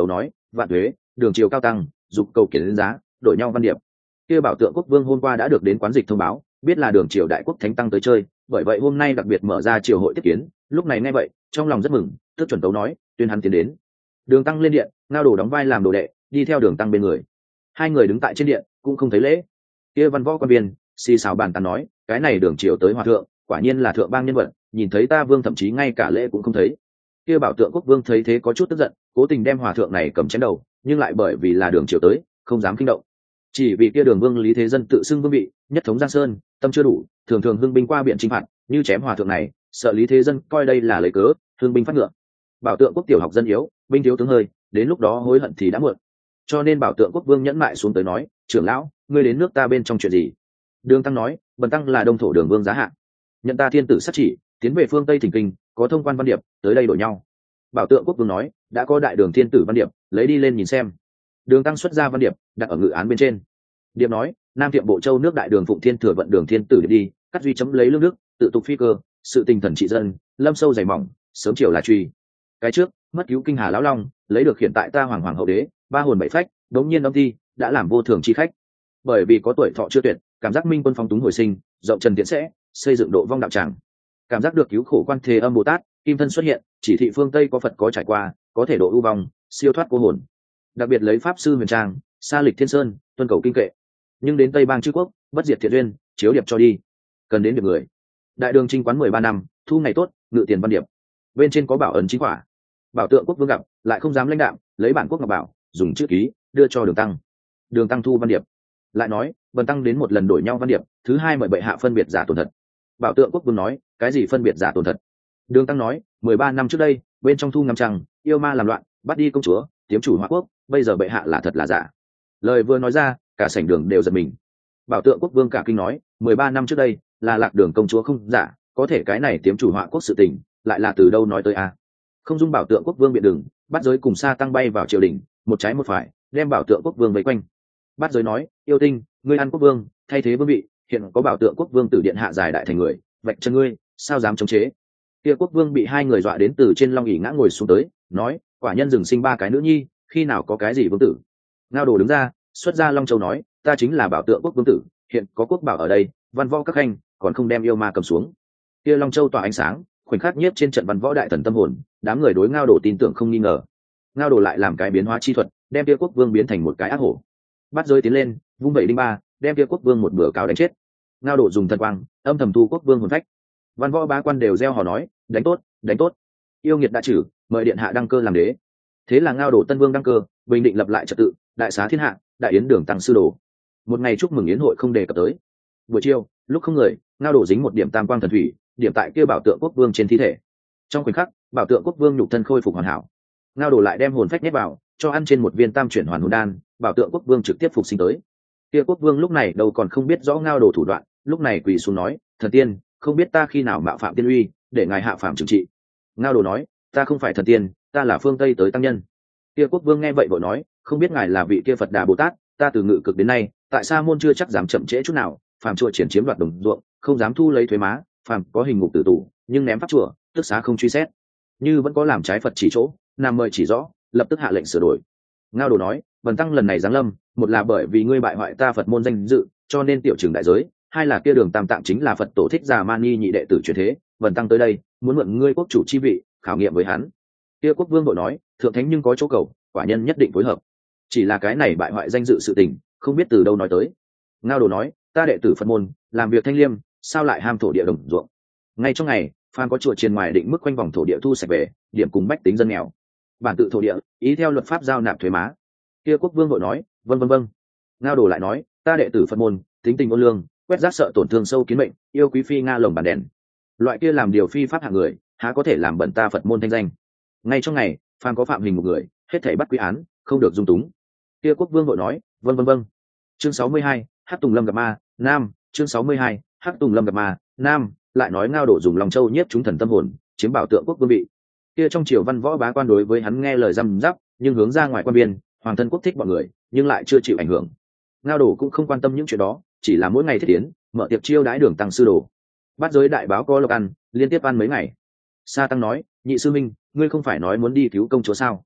vạn thuế, đường triều cao tăng, dục cầu kiến giá, đổi nhau văn điệp. Kia bảo tượng quốc vương hôm qua đã được đến quán dịch thông báo, biết là đường triều đại quốc thánh tăng tới chơi, bởi vậy hôm nay đặc biệt mở ra triều hội tiếp kiến. Lúc này nghe vậy, trong lòng rất mừng, tức chuẩn tấu nói, tuyên hắn tiến đến. Đường tăng lên điện, Ngao Đồ đóng vai làm đồ đệ, đi theo đường tăng bên người. Hai người đứng tại trên điện, cũng không thấy lễ. Kia văn võ quan viên xì xào bàn tán nói, cái này đường triều tới hòa thượng, quả nhiên là thượng bang nhân vật, nhìn thấy ta vương thậm chí ngay cả lễ cũng không thấy. Kia bảo tượng quốc vương thấy thế có chút tức giận, cố tình đem hòa thượng này cầm chém đầu, nhưng lại bởi vì là đường triều tới, không dám kinh động. Chỉ vì kia đường vương Lý Thế Dân tự xưng vương vị, nhất thống giang sơn, tâm chưa đủ, thường thường hưng binh qua biển chinh phạt, như chém hòa thượng này, sợ Lý Thế Dân coi đây là lấy cớ, hưng binh phát ngựa. Bảo tượng quốc tiểu học dân yếu, binh thiếu tướng hơi, đến lúc đó hối hận thì đã muộn. Cho nên bảo tượng quốc vương nhẫn mại xuống tới nói, trưởng lão, ngươi đến nước ta bên trong chuyện gì? Đường tăng nói, bần tăng là đông thổ đường vương giá hạ, nhận ta thiên tử sát chỉ, tiến về phương tây thỉnh kinh, có thông quan văn điệp, tới đây đổi nhau. Bảo tượng quốc vương nói, đã có đại đường thiên tử văn điệp, lấy đi lên nhìn xem. Đường tăng xuất ra văn điệp, đặt ở ngự án bên trên. Điệp nói, nam tiệm bộ châu nước đại đường phụng thiên thừa vận đường thiên tử đi, cắt duy chấm lấy lương nước, tự tục phi cơ, sự tình thần trị dân, lâm sâu dày mỏng, sớm chiều là truy. Cái trước mất cứu kinh hà lão long, lấy được hiện tại ta hoàng hoàng hậu đế, ba hồn bảy phách, đống nhiên âm thi đã làm vô thường chi khách. Bởi vì có tuổi thọ chưa tuyệt, cảm giác minh quân phong túng hồi sinh, rộng trần tiễn sẽ xây dựng độ vong đạo tràng. Cảm giác được cứu khổ quan thế âm bồ tát kim thân xuất hiện, chỉ thị phương tây có phật có trải qua, có thể độ ưu vong, siêu thoát cô hồn. Đặc biệt lấy pháp sư huyền trang, sa lịch thiên sơn, tuân cầu kinh kệ. Nhưng đến tây bang chư quốc, bất diệt thiện duyên, chiếu điệp cho đi. Cần đến được người. Đại đường trinh quán mười ba năm, thu ngày tốt, ngự tiền văn điệp. Bên trên có bảo ấn chính quả. Bảo tượng quốc vương gặp, lại không dám lãnh đạm, lấy bản quốc ngọc bảo, dùng chữ ký, đưa cho đường tăng. Đường tăng thu văn điệp, lại nói, bần tăng đến một lần đổi nhau văn điệp, thứ hai mời bệ hạ phân biệt giả tồn thật. Bảo tượng quốc vương nói, cái gì phân biệt giả tồn thật? Đường tăng nói, mười ba năm trước đây, bên trong thu ngắm trăng, yêu ma làm loạn, bắt đi công chúa, tiếm chủ Hoa quốc, bây giờ bệ hạ là thật là giả. Lời vừa nói ra, cả sảnh đường đều giật mình. Bảo tượng quốc vương cả kinh nói, mười ba năm trước đây, là lạc đường công chúa không giả, có thể cái này tiếm chủ Hoa quốc sự tình, lại là từ đâu nói tới a? À? Không dung bảo tượng quốc vương biện đường, bắt giới cùng sa tăng bay vào triều đình, một trái một phải, đem bảo tượng quốc vương vây quanh. Bắt giới nói, yêu tinh, ngươi ăn quốc vương, thay thế vương vị, hiện có bảo tượng quốc vương tử điện hạ giải đại thành người, vạch chân ngươi, sao dám chống chế? Kia quốc vương bị hai người dọa đến từ trên long ỷ ngã ngồi xuống tới, nói, quả nhân rừng sinh ba cái nữ nhi, khi nào có cái gì vương tử? Ngao Đồ đứng ra, xuất ra long châu nói, ta chính là bảo tượng quốc vương tử, hiện có quốc bảo ở đây, văn võ các khanh, còn không đem yêu ma cầm xuống. Kia long châu tỏa ánh sáng, khoảnh khắc nhiếp trên trận văn võ đại thần tâm hồn, đám người đối Ngao Đồ tin tưởng không nghi ngờ. Ngao Đồ lại làm cái biến hóa chi thuật, đem kia quốc vương biến thành một cái ác hổ. Bắt giới tiến lên, vung vậy đinh ba, đem kia quốc vương một bữa cáo đánh chết. Ngao Đồ dùng thần quang, âm thầm thu quốc vương hồn phách. Văn võ bá quan đều reo hò nói, đánh tốt, đánh tốt. Yêu nghiệt đã trừ, mời điện hạ đăng cơ làm đế. Thế là Ngao Đồ tân vương đăng cơ, bình định lập lại trật tự, đại xá thiên hạ, đại yến đường tăng sư đồ. Một ngày chúc mừng yến hội không đề cập tới. Buổi chiều, lúc không người, Ngao Đồ dính một điểm tam quang thần thủy, điểm tại kia bảo tượng quốc vương trên thi thể. Trong khoảnh khắc, bảo tượng quốc vương nhục thân khôi phục hoàn hảo. Ngao Đồ lại đem hồn phách nhét vào, cho ăn trên một viên tam chuyển hoàn hồn đan, bảo tượng quốc vương trực tiếp phục sinh tới. Kia quốc vương lúc này đâu còn không biết rõ Ngao Đồ thủ đoạn, lúc này quỳ xuống nói, thần tiên, không biết ta khi nào mạo phạm tiên uy, để ngài hạ phạm trừng trị. Ngao Đồ nói, ta không phải thần tiên, ta là phương tây tới tăng nhân. Kia quốc vương nghe vậy vội nói, không biết ngài là vị kia Phật Đà Bồ Tát, ta từ ngự cực đến nay, tại sao môn chưa chắc dám chậm trễ chút nào, phàm chùa triển chiếm đoạt đồng ruộng, không dám thu lấy thuế má, phàm có hình ngục tử tù, nhưng ném pháp chùa, tức xá không truy xét. Như vẫn có làm trái Phật chỉ chỗ, nam mời chỉ rõ, lập tức hạ lệnh sửa đổi. Ngao Đồ nói, bần tăng lần này giáng lâm, một là bởi vì ngươi bại hoại ta Phật môn danh dự, cho nên tiểu trừng đại giới, hai là kia đường tam tạng chính là Phật tổ Thích Già Mani nhị đệ tử truyền thế, bần tăng tới đây, muốn mượn ngươi quốc chủ chi vị, khảo nghiệm với hắn. Kia quốc vương đội nói, thượng thánh nhưng có chỗ cầu, quả nhân nhất định phối hợp. Chỉ là cái này bại hoại danh dự sự tình, không biết từ đâu nói tới. Ngao Đồ nói, ta đệ tử Phật môn, làm việc thanh liêm, sao lại ham thổ địa đồng ruộng? Ngay trong ngày, phan có chùa triền ngoài định mức quanh vòng thổ địa thu sạch về, điểm cùng bách tính dân nghèo. Bản tự thổ địa, ý theo luật pháp giao nạp thuế má. Kia quốc vương vội nói, vân vân vân. Ngao Đồ lại nói, ta đệ tử Phật môn, tính tình ôn lương, quét rác sợ tổn thương sâu kiến mệnh, yêu quý phi nga lồng bàn đèn. Loại kia làm điều phi pháp hạng người, há có thể làm bẩn ta Phật môn thanh danh? Ngay trong ngày, phan có phạm hình một người, hết thảy bắt quy án, không được dung túng. Kia quốc vương vội nói, vân vân vân. Chương sáu mươi hai, Hắc Tùng Lâm gặp ma, nam. Chương sáu mươi hai, Hắc Tùng Lâm gặp ma, nam. Lại nói Ngao Đồ dùng lòng châu nhiếp chúng thần tâm hồn, chiếm bảo tượng quốc vương vị. Kia trong triều văn võ bá quan đối với hắn nghe lời răm rắp, nhưng hướng ra ngoài quan biên, hoàng thân quốc thích bọn người, nhưng lại chưa chịu ảnh hưởng. Ngao Đồ cũng không quan tâm những chuyện đó, chỉ là mỗi ngày thiết tiến, mở tiệc chiêu đãi đường tăng sư đồ. Bắt giới đại báo có lộc ăn, liên tiếp ăn mấy ngày. Sa tăng nói, nhị sư minh, ngươi không phải nói muốn đi cứu công chúa sao?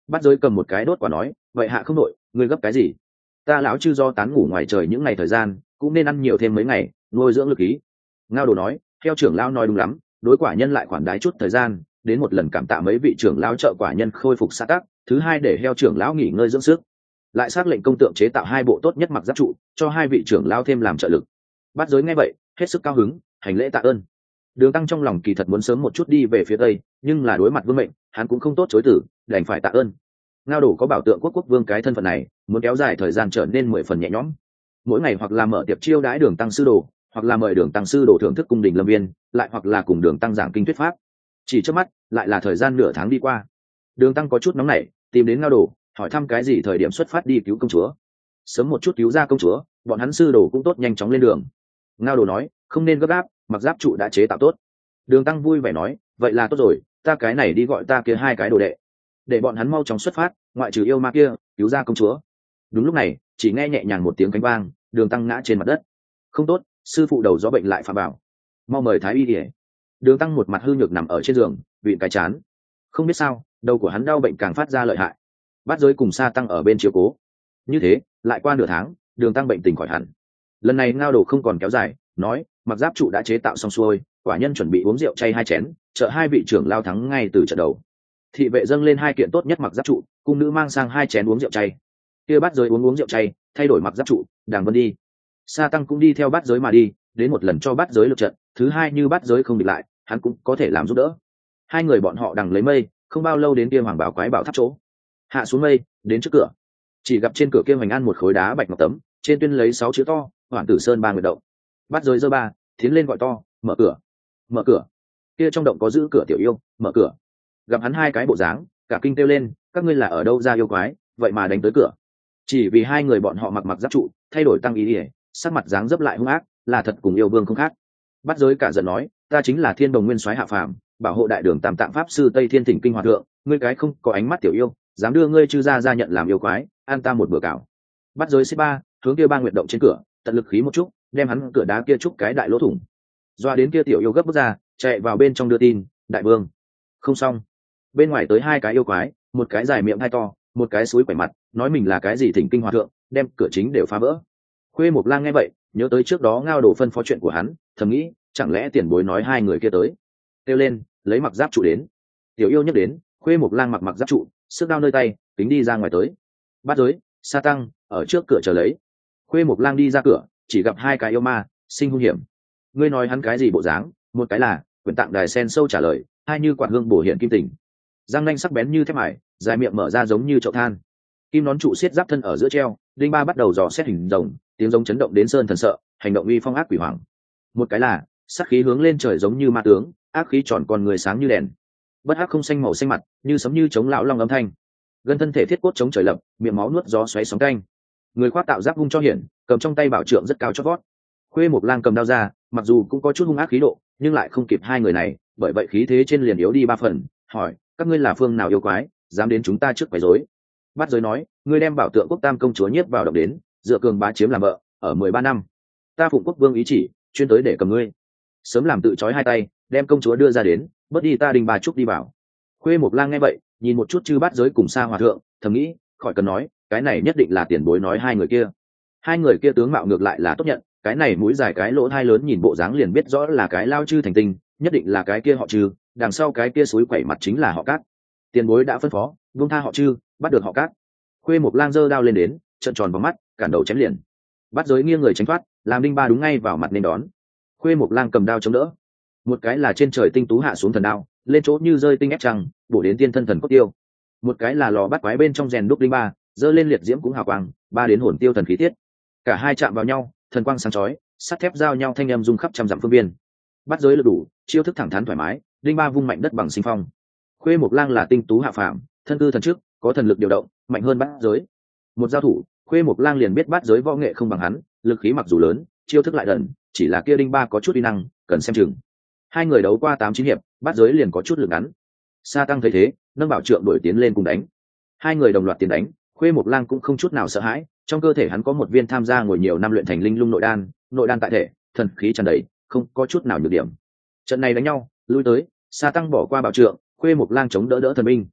Bắt giới cầm một cái đốt quả nói, vậy hạ không đội, ngươi gấp cái gì? Ta lão chư do tán ngủ ngoài trời những ngày thời gian, cũng nên ăn nhiều thêm mấy ngày, nuôi dưỡng lực ý. Ngao Đồ nói, theo trưởng lão nói đúng lắm, đối quả nhân lại khoản đái chút thời gian, đến một lần cảm tạ mấy vị trưởng lão trợ quả nhân khôi phục xã tắc, thứ hai để heo trưởng lão nghỉ ngơi dưỡng sức. Lại xác lệnh công tượng chế tạo hai bộ tốt nhất mặc giáp trụ, cho hai vị trưởng lão thêm làm trợ lực. Bắt giới nghe vậy, hết sức cao hứng, hành lễ tạ ơn. Đường Tăng trong lòng kỳ thật muốn sớm một chút đi về phía tây, nhưng là đối mặt vương mệnh, hắn cũng không tốt chối từ, đành phải tạ ơn. Ngao Đồ có bảo tượng quốc quốc vương cái thân phận này, muốn kéo dài thời gian trở nên mười phần nhẹ nhõm. Mỗi ngày hoặc là mở tiệc chiêu đãi Đường Tăng sư đồ, hoặc là mời Đường Tăng sư đồ thưởng thức cung đình lâm viên, lại hoặc là cùng Đường Tăng giảng kinh thuyết pháp. Chỉ trước mắt, lại là thời gian nửa tháng đi qua. Đường Tăng có chút nóng nảy, tìm đến Ngao Đồ, hỏi thăm cái gì thời điểm xuất phát đi cứu công chúa. Sớm một chút cứu ra công chúa, bọn hắn sư đồ cũng tốt nhanh chóng lên đường. Ngao Đồ nói, không nên gấp gáp, mặc giáp trụ đã chế tạo tốt. Đường Tăng vui vẻ nói, vậy là tốt rồi, ta cái này đi gọi ta kia hai cái đồ đệ, để bọn hắn mau chóng xuất phát, ngoại trừ yêu ma kia, cứu ra công chúa. Đúng lúc này, chỉ nghe nhẹ nhàng một tiếng cánh vang, Đường Tăng ngã trên mặt đất. Không tốt, sư phụ đầu gió bệnh lại phạm bảo, mau mời thái y để. Đường Tăng một mặt hư nhược nằm ở trên giường, vịn cái chán. Không biết sao, đầu của hắn đau bệnh càng phát ra lợi hại. Bát giới cùng Sa Tăng ở bên chiếu cố. Như thế, lại qua nửa tháng, Đường Tăng bệnh tình khỏi hẳn. Lần này Ngao Đồ không còn kéo dài, nói, mặc giáp trụ đã chế tạo xong xuôi, quả nhân chuẩn bị uống rượu chay hai chén, trợ hai vị trưởng lao thắng ngay từ trận đầu. Thị vệ dâng lên hai kiện tốt nhất mặc giáp trụ, cung nữ mang sang hai chén uống rượu chay. Kia Bát giới uống uống rượu chay, thay đổi mặc giáp trụ, Đàng Vân đi. Sa Tăng cũng đi theo Bát giới mà đi, đến một lần cho Bát giới lực trận, thứ hai như Bát giới không địch lại, hắn cũng có thể làm giúp đỡ. Hai người bọn họ đằng lấy mây, không bao lâu đến kia hoàng bảo quái bảo tháp chỗ. Hạ xuống mây, đến trước cửa, chỉ gặp trên cửa kia hoành an một khối đá bạch ngọc tấm, trên tuyên lấy sáu chữ to, Hoản Tử Sơn ba nguyệt động. Bát giới giơ ba, tiến lên gọi to, mở cửa, mở cửa. Kia trong động có giữ cửa tiểu yêu, mở cửa. Gặp hắn hai cái bộ dáng, cả kinh kêu lên, các ngươi là ở đâu ra yêu quái, vậy mà đánh tới cửa. Chỉ vì hai người bọn họ mặc mặc giáp trụ, thay đổi tăng ý ỉa, sắc mặt dáng dấp lại hung ác, là thật cùng yêu vương không khác. Bát giới cả giận nói, ta chính là Thiên Đồng Nguyên Soái hạ phàm, bảo hộ đại đường Tam Tạng pháp sư Tây Thiên Thỉnh Kinh Hòa Thượng, ngươi cái không có ánh mắt tiểu yêu, dám đưa ngươi chư gia ra nhận làm yêu quái, an ta một bữa cảo. Bát giới xếp ba, hướng kia ba nguyệt động trên cửa, tận lực khí một chút, đem hắn cửa đá kia chúc cái đại lỗ thủng. Doa đến kia tiểu yêu gấp bước ra, chạy vào bên trong đưa tin, đại vương. Không xong, bên ngoài tới hai cái yêu quái, một cái dài miệng hai to, một cái suối quẩy mặt, nói mình là cái gì Thỉnh Kinh Hòa Thượng, đem cửa chính đều phá vỡ. Khuê Mộc Lang nghe vậy, nhớ tới trước đó Ngao Đồ phân phó chuyện của hắn, thầm nghĩ, chẳng lẽ tiền bối nói hai người kia tới. Kêu lên, lấy mặc giáp trụ đến. Tiểu yêu nhắc đến, Khuê Mộc Lang mặc mặc giáp trụ, sức đao nơi tay, tính đi ra ngoài tới. Bát giới, Sa Tăng ở trước cửa chờ lấy. Khuê Mộc Lang đi ra cửa, chỉ gặp hai cái yêu ma, sinh hung hiểm. Ngươi nói hắn cái gì bộ dáng? Một cái là quyển tạng đài sen sâu trả lời, hai như quạt hương bổ hiện kim tình, răng nanh sắc bén như thép mài, dài miệng mở ra giống như chậu than. Kim nón trụ xiết giáp thân ở giữa treo, đinh ba bắt đầu dò xét hình rồng, tiếng giống chấn động đến sơn thần sợ, hành động uy phong ác quỷ hoàng. Một cái là sắc khí hướng lên trời giống như ma tướng, ác khí tròn con người sáng như đèn, bất ác không xanh màu xanh mặt, như sấm như chống lão long âm thanh, gân thân thể thiết cốt chống trời lập, miệng máu nuốt gió xoáy sóng canh. Người khoác tạo giáp hung cho hiển, cầm trong tay bảo trượng rất cao chót vót. Khuê Mộc Lang cầm đao ra, mặc dù cũng có chút hung ác khí độ, nhưng lại không kịp hai người này, bởi vậy khí thế trên liền yếu đi ba phần. Hỏi, các ngươi là phương nào yêu quái, dám đến chúng ta trước quấy rối? Bát giới nói, ngươi đem bảo tượng quốc tam công chúa nhiếp vào động đến, dựa cường bá chiếm làm vợ, ở mười ba năm. Ta phụng quốc vương ý chỉ, chuyên tới để cầm ngươi. Sớm làm tự trói hai tay, đem công chúa đưa ra đến, bớt đi ta đình bà trúc đi bảo. Khuê Mộc Lang nghe vậy, nhìn một chút chư Bát giới cùng Sa hòa thượng, thầm nghĩ, khỏi cần nói, cái này nhất định là tiền bối nói hai người kia. Hai người kia tướng mạo ngược lại là tốt nhận, cái này mũi dài cái lỗ thai lớn nhìn bộ dáng liền biết rõ là cái lao chư thành tinh, nhất định là cái kia họ Trư, đằng sau cái kia suối quẩy mặt chính là họ Cát. Tiền bối đã phân phó, buông tha họ Trư, bắt được họ Cát. Khuê Mộc Lang giơ đao lên đến, trợn tròn vào mắt, cản đầu chém liền. Bát giới nghiêng người tránh thoát, làm đinh ba đúng ngay vào mặt nên đón. Khuê Mộc Lang cầm đao chống đỡ, một cái là trên trời tinh tú hạ xuống thần đao, lên chỗ như rơi tinh ép trăng, bổ đến tiên thân thần cốt tiêu. Một cái là lò bắt quái bên trong rèn đúc đinh ba, giơ lên liệt diễm cũng hào quang, ba đến hồn tiêu thần khí tiết. Cả hai chạm vào nhau, thần quang sáng chói, sắt thép giao nhau thanh âm rung khắp trăm dặm phương viên. Bát giới lực đủ, chiêu thức thẳng thắn thoải mái, đinh ba vung mạnh đất bằng sinh phong. Khuê Mộc Lang là tinh tú hạ phàm, thân tư thần trước, có thần lực điều động, mạnh hơn bát giới. Một giao thủ, Khuê Mộc Lang liền biết bát giới võ nghệ không bằng hắn, lực khí mặc dù lớn, chiêu thức lại đần, chỉ là kia đinh ba có chút uy năng, cần xem chừng. Hai người đấu qua tám chín hiệp, bát giới liền có chút lực ngắn. Sa Tăng thấy thế, nâng bảo trượng đuổi tiến lên cùng đánh. Hai người đồng loạt tiến đánh, Khuê Mộc Lang cũng không chút nào sợ hãi, trong cơ thể hắn có một viên tham gia ngồi nhiều năm luyện thành linh lung nội đan, nội đan tại thể, thần khí tràn đầy, không có chút nào nhược điểm. Trận này đánh nhau, lui tới, Sa Tăng bỏ qua bảo trượng, Khuê Mộc Lang chống đỡ đỡ thần binh.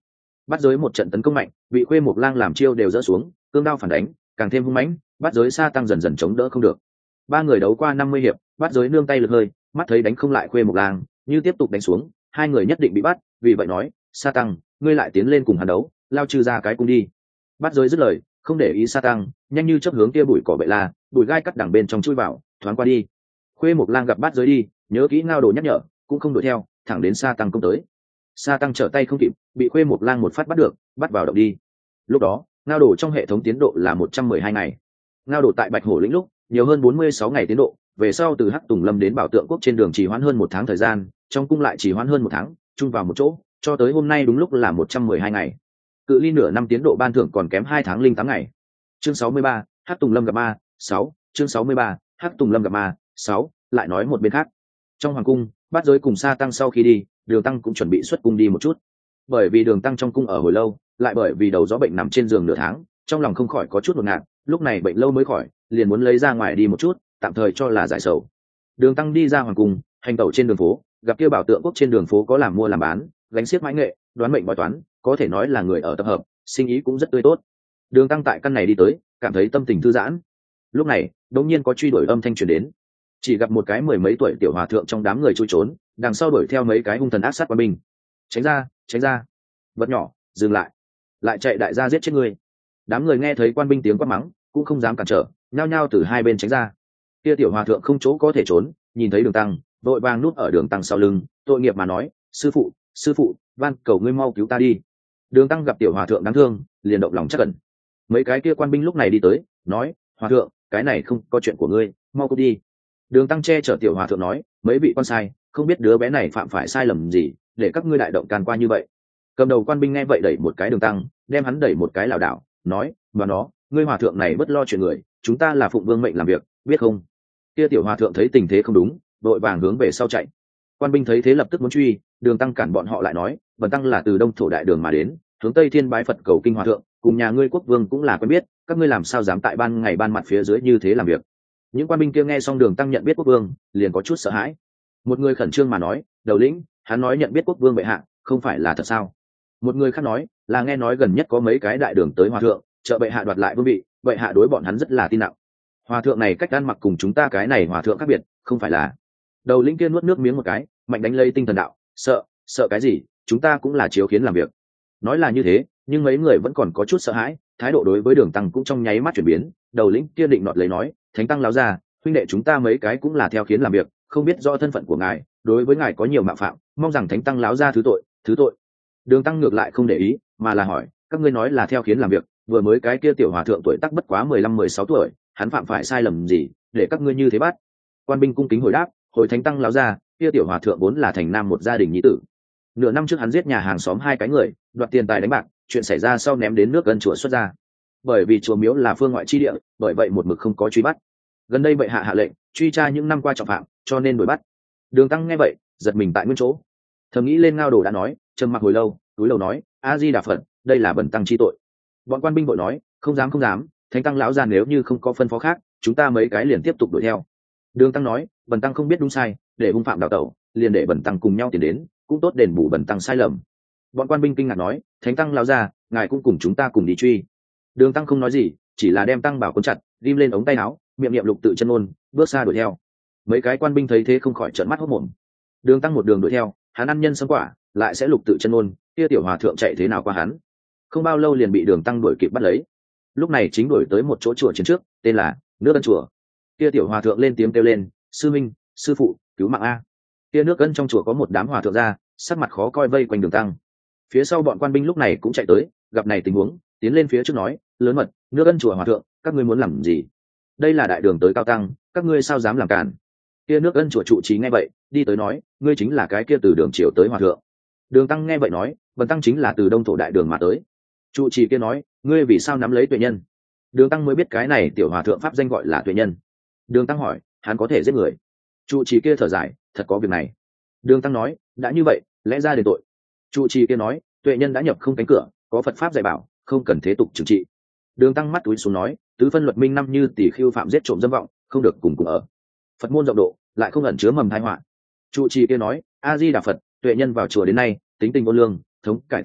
bắt giới một trận tấn công mạnh, bị Khuê Mộc Lang làm chiêu đều dỡ xuống, cương đao phản đánh càng thêm hung mãnh, bắt giới Sa Tăng dần dần chống đỡ không được. Ba người đấu qua năm mươi hiệp, bắt giới nương tay lực hơi, mắt thấy đánh không lại Khuê Mộc Lang, như tiếp tục đánh xuống, hai người nhất định bị bắt, vì vậy nói, Sa Tăng, ngươi lại tiến lên cùng hắn đấu, lao trừ ra cái cung đi. Bắt giới dứt lời, không để ý Sa Tăng, nhanh như chớp hướng kia bụi cỏ bệ la, bụi gai cắt đằng bên trong chui vào, thoáng qua đi. Khuê Mộc Lang gặp bắt giới đi, nhớ kỹ ngao đồ nhắc nhở, cũng không đuổi theo, thẳng đến Sa Tăng công tới. Sa Tăng trở tay không kịp, bị Khuê Mộc Lang một phát bắt được, bắt vào động đi. Lúc đó, ngao đồ trong hệ thống tiến độ là một trăm mười hai ngày. Ngao đồ tại Bạch Hổ lĩnh lúc, nhiều hơn bốn mươi sáu ngày tiến độ, về sau từ Hắc Tùng Lâm đến Bảo Tượng Quốc trên đường trì hoãn hơn một tháng thời gian, trong cung lại trì hoãn hơn một tháng, chung vào một chỗ, cho tới hôm nay đúng lúc là một trăm mười hai ngày. Cự ly nửa năm tiến độ ban thưởng còn kém hai tháng linh tám ngày. Chương sáu mươi ba, Hắc Tùng Lâm gặp ma, sáu, chương sáu mươi ba, Hắc Tùng Lâm gặp ma, sáu, lại nói một bên khác. Trong hoàng cung, Bát Giới cùng Sa Tăng sau khi đi, Đường Tăng cũng chuẩn bị xuất cung đi một chút. Bởi vì Đường Tăng trong cung ở hồi lâu, lại bởi vì đầu gió bệnh nằm trên giường nửa tháng, trong lòng không khỏi có chút ngột ngạt, lúc này bệnh lâu mới khỏi, liền muốn lấy ra ngoài đi một chút, tạm thời cho là giải sầu. Đường Tăng đi ra hoàng cung, hành tẩu trên đường phố, gặp kia Bảo Tượng Quốc trên đường phố có làm mua làm bán, gánh xiếc mãi nghệ, đoán mệnh bói toán, có thể nói là người ở tập hợp, sinh ý cũng rất tươi tốt. Đường Tăng tại căn này đi tới, cảm thấy tâm tình thư giãn. Lúc này, đột nhiên có truy đuổi âm thanh truyền đến, chỉ gặp một cái mười mấy tuổi tiểu hòa thượng trong đám người chui trốn, đằng sau đuổi theo mấy cái hung thần ác sát quân binh. Tránh ra, tránh ra, vật nhỏ, dừng lại, lại chạy đại gia giết chết người. Đám người nghe thấy quan binh tiếng quát mắng, cũng không dám cản trở, nhao nhao từ hai bên tránh ra. Kia tiểu hòa thượng không chỗ có thể trốn, nhìn thấy Đường Tăng, vội vàng núp ở Đường Tăng sau lưng, tội nghiệp mà nói, sư phụ, sư phụ, van cầu ngươi mau cứu ta đi. Đường Tăng gặp tiểu hòa thượng đáng thương, liền động lòng chắc cẩn. Mấy cái kia quan binh lúc này đi tới, nói, hòa thượng, cái này không có chuyện của ngươi, mau cút đi. Đường Tăng che chở tiểu hòa thượng nói, mấy vị quan sai, không biết đứa bé này phạm phải sai lầm gì, để các ngươi đại động can qua như vậy. Cầm đầu quan binh nghe vậy đẩy một cái Đường Tăng, đem hắn đẩy một cái lảo đảo, nói, và nó, ngươi hòa thượng này bất lo chuyện người, chúng ta là phụng vương mệnh làm việc, biết không? Kia tiểu hòa thượng thấy tình thế không đúng, đội vàng hướng về sau chạy. Quan binh thấy thế lập tức muốn truy, Đường Tăng cản bọn họ lại nói, Vân Tăng là từ Đông Thổ Đại Đường mà đến, hướng Tây Thiên bái Phật cầu kinh hòa thượng, cùng nhà ngươi quốc vương cũng là quen biết, các ngươi làm sao dám tại ban ngày ban mặt phía dưới như thế làm việc? Những quan binh kia nghe xong Đường Tăng nhận biết quốc vương, liền có chút sợ hãi. Một người khẩn trương mà nói, đầu lĩnh, hắn nói nhận biết quốc vương bệ hạ, không phải là thật sao? Một người khác nói, là nghe nói gần nhất có mấy cái đại đường tới hòa thượng, trợ bệ hạ đoạt lại vương vị, bệ hạ đối bọn hắn rất là tin nặng. Hòa thượng này cách ăn mặc cùng chúng ta cái này hòa thượng khác biệt, không phải là? Đầu lĩnh kia nuốt nước miếng một cái, mạnh đánh lấy tinh thần đạo, sợ, sợ cái gì? Chúng ta cũng là chiếu khiến làm việc. Nói là như thế, nhưng mấy người vẫn còn có chút sợ hãi, thái độ đối với Đường Tăng cũng trong nháy mắt chuyển biến. Đầu lĩnh kia định nọt lấy nói, Thánh Tăng láo ra, huynh đệ chúng ta mấy cái cũng là theo khiến làm việc, không biết rõ thân phận của ngài, đối với ngài có nhiều mạo phạm, mong rằng Thánh Tăng láo ra thứ tội, thứ tội. Đường Tăng ngược lại không để ý, mà là hỏi, các ngươi nói là theo khiến làm việc, vừa mới cái kia tiểu hòa thượng tuổi tác bất quá mười lăm mười sáu tuổi, hắn phạm phải sai lầm gì, để các ngươi như thế bắt? Quan binh cung kính hồi đáp, hồi Thánh Tăng láo ra, kia tiểu hòa thượng vốn là thành nam một gia đình nhí tử. Nửa năm trước hắn giết nhà hàng xóm hai cái người, đoạt tiền tài đánh bạc, chuyện xảy ra sau ném đến nước gần chùa xuất ra. Bởi vì chùa miếu là phương ngoại chi địa, bởi vậy một mực không có truy bắt. Gần đây bệ hạ hạ lệnh truy tra những năm qua trọng phạm, cho nên đuổi bắt. Đường Tăng nghe vậy, giật mình tại nguyên chỗ. Thầm nghĩ lên ngao đồ đã nói, trầm mặc hồi lâu, túi lầu nói, a di đà phật, đây là bần tăng chi tội. Bọn quan binh bội nói, không dám không dám, Thánh Tăng lão già nếu như không có phân phó khác, chúng ta mấy cái liền tiếp tục đuổi theo. Đường Tăng nói, bần tăng không biết đúng sai, để hung phạm đào tẩu, liền để bần tăng cùng nhau tiến đến, cũng tốt đền bù bần tăng sai lầm. Bọn quan binh kinh ngạc nói, Thánh Tăng lão già, ngài cũng cùng chúng ta cùng đi truy. Đường Tăng không nói gì, chỉ là đem tăng bảo cuốn chặt, ghim lên ống tay áo, miệng niệm lục tự chân ngôn, bước xa đuổi theo. Mấy cái quan binh thấy thế không khỏi trợn mắt hốt mồm. Đường Tăng một đường đuổi theo, hắn ăn nhân sâm quả, lại sẽ lục tự chân ngôn, kia tiểu hòa thượng chạy thế nào qua hắn? Không bao lâu liền bị Đường Tăng đuổi kịp bắt lấy. Lúc này chính đuổi tới một chỗ chùa chiến trước, tên là Nước Ân chùa. Kia tiểu hòa thượng lên tiếng kêu lên, sư minh, sư phụ, cứu mạng a! Kia Nước Ân trong chùa có một đám hòa thượng ra, sắc mặt khó coi vây quanh Đường Tăng. Phía sau bọn quan binh lúc này cũng chạy tới, gặp này tình huống, tiến lên phía trước nói, lớn mật, Nước Ân chùa hòa thượng, các ngươi muốn làm gì? Đây là đại đường tới cao tăng, các ngươi sao dám làm cản? Kia Nước Ân chùa trụ trì nghe vậy, đi tới nói, ngươi chính là cái kia từ đường triều tới hòa thượng. Đường Tăng nghe vậy nói, bần tăng chính là từ Đông Thổ Đại Đường mà tới. Trụ trì kia nói, ngươi vì sao nắm lấy tuệ nhân? Đường Tăng mới biết cái này tiểu hòa thượng pháp danh gọi là tuệ nhân. Đường Tăng hỏi, hắn có thể giết người? Trụ trì kia thở dài, thật có việc này. Đường Tăng nói, đã như vậy, lẽ ra đền tội. Trụ trì kia nói, tuệ nhân đã nhập không cánh cửa, có Phật pháp dạy bảo, không cần thế tục trừng trị. Đường Tăng mắt túi xuống nói, tứ phân luật minh năm như tỷ khiêu phạm giết trộm dâm vọng, không được cùng cùng ở. Phật môn rộng độ, lại không ẩn chứa mầm tai họa. Trụ trì kia nói, a di đà Phật, tuệ nhân vào chùa đến nay, tính tình vô lương, thống cải tiền phi,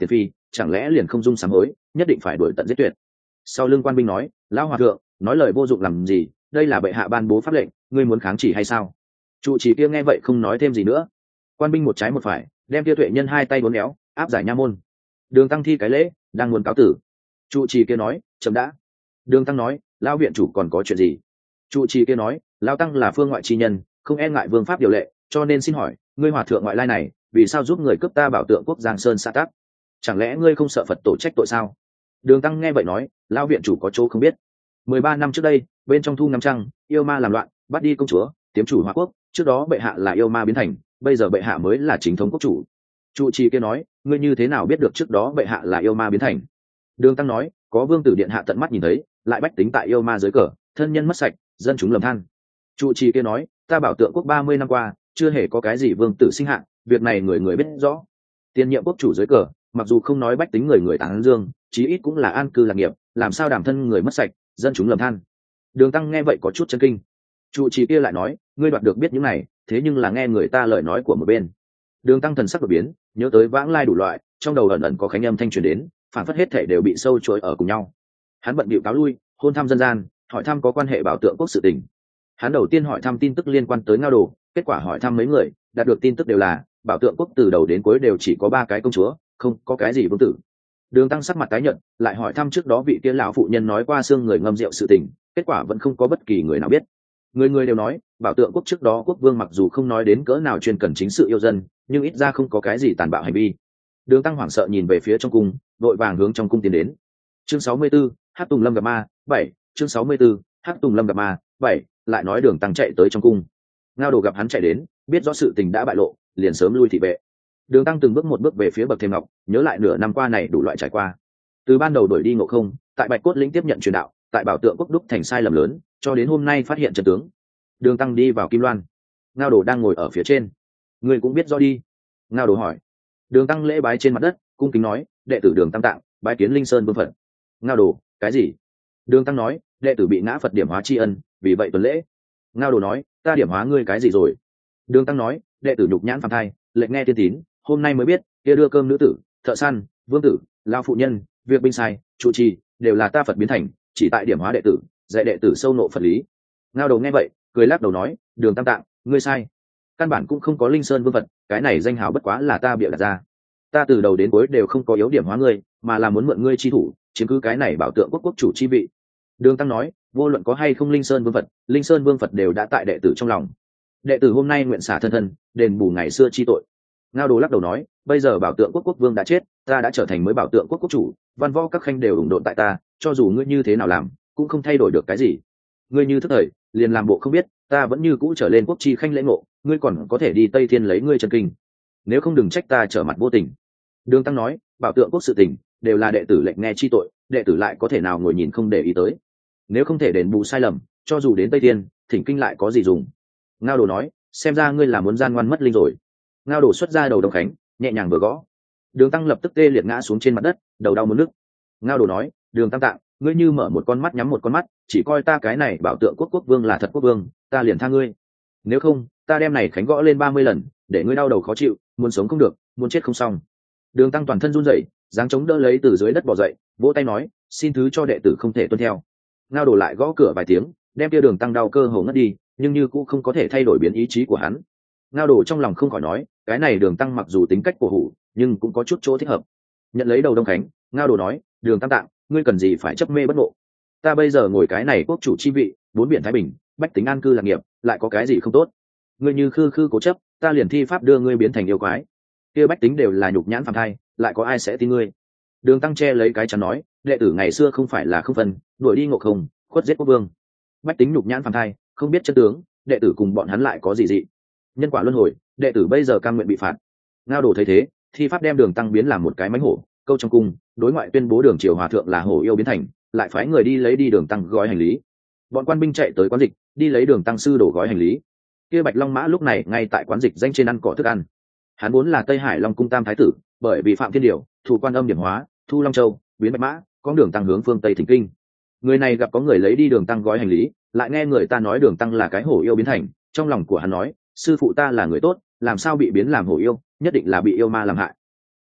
chẳng lẽ liền không dung sám hối, nhất định phải đuổi tận giết tuyệt? Sau lưng quan binh nói, lão hòa thượng nói lời vô dụng làm gì, đây là bệ hạ ban bố pháp lệnh, ngươi muốn kháng chỉ hay sao? Trụ trì kia nghe vậy không nói thêm gì nữa. Quan binh một trái một phải đem kia tuệ nhân hai tay uốn éo áp giải nha môn. Đường Tăng thi cái lễ, đang muốn cáo tử. Trụ trì kia nói, chậm đã. Đường Tăng nói, lão viện chủ còn có chuyện gì? Trụ trì kia nói, lão Tăng là phương ngoại chi nhân, không e ngại vương pháp điều lệ, cho nên xin hỏi, ngươi hòa thượng ngoại lai này vì sao giúp người cướp ta bảo tượng quốc Giang Sơn xã tắc? Chẳng lẽ ngươi không sợ Phật tổ trách tội sao? Đường Tăng nghe vậy nói, lão viện chủ có chỗ không biết. mười ba năm trước đây, bên trong thu ngắm trăng, yêu ma làm loạn, bắt đi công chúa, tiếm chủ Hoa quốc, trước đó bệ hạ là yêu ma biến thành, bây giờ bệ hạ mới là chính thống quốc chủ. Trụ trì kia nói, ngươi như thế nào biết được trước đó bệ hạ là yêu ma biến thành? Đường Tăng nói, có vương tử điện hạ tận mắt nhìn thấy, lại bách tính tại yêu ma dưới cờ, thân nhân mất sạch, dân chúng lầm than. Trụ trì kia nói, ta bảo tượng quốc ba mươi năm qua chưa hề có cái gì vương tử sinh hạ, việc này người người biết rõ. Tiền nhiệm quốc chủ dưới cờ, mặc dù không nói bách tính người người tán dương, chí ít cũng là an cư lạc nghiệp, làm sao đảm thân người mất sạch, dân chúng lầm than. Đường Tăng nghe vậy có chút chấn kinh. Trụ trì kia lại nói, ngươi đoạt được biết những này, thế nhưng là nghe người ta lời nói của một bên. Đường Tăng thần sắc đột biến, nhớ tới vãng lai đủ loại, trong đầu ẩn ẩn có khánh âm thanh truyền đến, phản phất hết thể đều bị sâu chuỗi ở cùng nhau. Hắn bận bịu cáo lui, hôn thăm dân gian, hỏi thăm có quan hệ bảo tượng quốc sự tình. Hắn đầu tiên hỏi thăm tin tức liên quan tới Ngao Đồ, kết quả hỏi thăm mấy người, đạt được tin tức đều là bảo tượng quốc từ đầu đến cuối đều chỉ có ba cái công chúa, không có cái gì vương tử. Đường Tăng sắc mặt tái nhợt, lại hỏi thăm trước đó vị kia lão phụ nhân nói qua xương người ngâm rượu sự tình, kết quả vẫn không có bất kỳ người nào biết. Người người đều nói, bảo tượng quốc trước đó quốc vương mặc dù không nói đến cỡ nào chuyên cần chính sự yêu dân, nhưng ít ra không có cái gì tàn bạo hành vi. Đường Tăng hoảng sợ nhìn về phía trong cung, vội vàng hướng trong cung tiến đến. Chương sáu mươi 64, Hắc Tùng Lâm gặp ma, bảy. Chương sáu mươi 64, Hắc Tùng Lâm gặp ma, bảy. Lại nói Đường Tăng chạy tới trong cung. Ngao Đồ gặp hắn chạy đến, biết rõ sự tình đã bại lộ, liền sớm lui thị vệ. Đường Tăng từng bước một bước về phía bậc thềm ngọc, nhớ lại nửa năm qua này đủ loại trải qua. Từ ban đầu đuổi đi Ngộ Không, tại Bạch Cốt lĩnh tiếp nhận truyền đạo, tại Bảo Tượng quốc đúc thành sai lầm lớn, cho đến hôm nay phát hiện chân tướng. Đường Tăng đi vào Kim Loan, Ngao Đồ đang ngồi ở phía trên. Người cũng biết rõ đi. Ngao Đồ hỏi. Đường Tăng lễ bái trên mặt đất, cung kính nói, đệ tử Đường Tăng Tạng bái kiến Linh Sơn Vương Phật. Ngao Đồ, cái gì? Đường Tăng nói, đệ tử bị ngã Phật điểm hóa tri ân, vì vậy tuần lễ. Ngao Đồ nói, ta điểm hóa ngươi cái gì rồi? Đường Tăng nói, đệ tử nhục nhãn phàm thai, lệnh nghe tiên tín, hôm nay mới biết, kia đưa cơm nữ tử, thợ săn, vương tử, lao phụ nhân, việc binh sai, trụ trì, đều là ta Phật biến thành, chỉ tại điểm hóa đệ tử, dạy đệ tử sâu nộ Phật lý. Ngao Đồ nghe vậy, cười lắc đầu nói, Đường Tam Tạng, ngươi sai, căn bản cũng không có Linh Sơn Vương Phật, cái này danh hào bất quá là ta bịa đặt ra. Ta từ đầu đến cuối đều không có yếu điểm hóa ngươi, mà là muốn mượn ngươi chi thủ, chiếm cứ cái này bảo tượng quốc quốc chủ chi vị. Đường Tăng nói, vô luận có hay không Linh Sơn Vương Phật, Linh Sơn Vương Phật đều đã tại đệ tử trong lòng. Đệ tử hôm nay nguyện xả thân thân, đền bù ngày xưa chi tội. Ngao Đồ lắc đầu nói, bây giờ bảo tượng quốc quốc vương đã chết, ta đã trở thành mới bảo tượng quốc quốc chủ, văn võ các khanh đều ủng độn tại ta, cho dù ngươi như thế nào làm, cũng không thay đổi được cái gì. Ngươi như thức thời, liền làm bộ không biết, ta vẫn như cũ trở lên quốc chi khanh lễ ngộ, ngươi còn có thể đi Tây Thiên lấy ngươi chân kinh. Nếu không đừng trách ta trở mặt vô tình. Đường Tăng nói, bảo tượng quốc sự tình đều là đệ tử lệnh nghe chi tội, đệ tử lại có thể nào ngồi nhìn không để ý tới. Nếu không thể đền bù sai lầm, cho dù đến Tây Thiên, thỉnh kinh lại có gì dùng. Ngao Đồ nói, xem ra ngươi là muốn gian ngoan mất linh rồi. Ngao Đồ xuất ra đầu đồng khánh, nhẹ nhàng vừa gõ. Đường Tăng lập tức tê liệt ngã xuống trên mặt đất, đầu đau muốn nức. Ngao Đồ nói, Đường Tăng Tạng, ngươi như mở một con mắt nhắm một con mắt, chỉ coi ta cái này bảo tượng quốc quốc vương là thật quốc vương, ta liền tha ngươi. Nếu không, ta đem này khánh gõ lên ba mươi lần, để ngươi đau đầu khó chịu, muốn sống không được, muốn chết không xong. Đường Tăng toàn thân run rẩy, giáng chống đỡ lấy từ dưới đất bò dậy, vỗ tay nói, xin thứ cho đệ tử không thể tuân theo. Ngao Đồ lại gõ cửa vài tiếng, đem kia Đường Tăng đau cơ hồ ngất đi, nhưng như cũng không có thể thay đổi biến ý chí của hắn. Ngao Đồ trong lòng không khỏi nói, cái này Đường Tăng mặc dù tính cách cổ hủ, nhưng cũng có chút chỗ thích hợp. Nhận lấy đầu đông khánh, Ngao Đồ nói, Đường Tam Tạng, ngươi cần gì phải chấp mê bất ngộ? Ta bây giờ ngồi cái này quốc chủ chi vị, bốn biển thái bình, bách tính an cư lạc nghiệp, lại có cái gì không tốt? Ngươi như khư khư cố chấp, ta liền thi pháp đưa ngươi biến thành yêu quái. Kia bách tính đều là nhục nhãn phàm thai, lại có ai sẽ tin ngươi? Đường Tăng che lấy cái chắn nói, đệ tử ngày xưa không phải là không phân, đuổi đi Ngộ Không, khuất giết quốc vương. Bách tính nhục nhãn phàm thai, không biết chân tướng, đệ tử cùng bọn hắn lại có gì dị? Nhân quả luân hồi, đệ tử bây giờ cam nguyện bị phạt. Ngao Đồ thấy thế, thi pháp đem Đường Tăng biến làm một cái mánh hổ, câu trong cung, đối ngoại tuyên bố Đường Triều hòa thượng là hổ yêu biến thành, lại phái người đi lấy đi Đường Tăng gói hành lý. Bọn quan binh chạy tới quán dịch, đi lấy Đường Tăng sư đổ gói hành lý. Kia Bạch Long Mã lúc này ngay tại quán dịch danh trên ăn cỏ thức ăn. Hắn vốn là Tây Hải Long cung tam thái tử, bởi vì phạm thiên điều, thủ quan âm điểm hóa, thu Long Châu, biến Bạch Mã, có Đường Tăng hướng phương Tây thỉnh kinh. Người này gặp có người lấy đi Đường Tăng gói hành lý, lại nghe người ta nói Đường Tăng là cái hổ yêu biến thành, trong lòng của hắn nói, sư phụ ta là người tốt, làm sao bị biến làm hổ yêu, nhất định là bị yêu ma làm hại.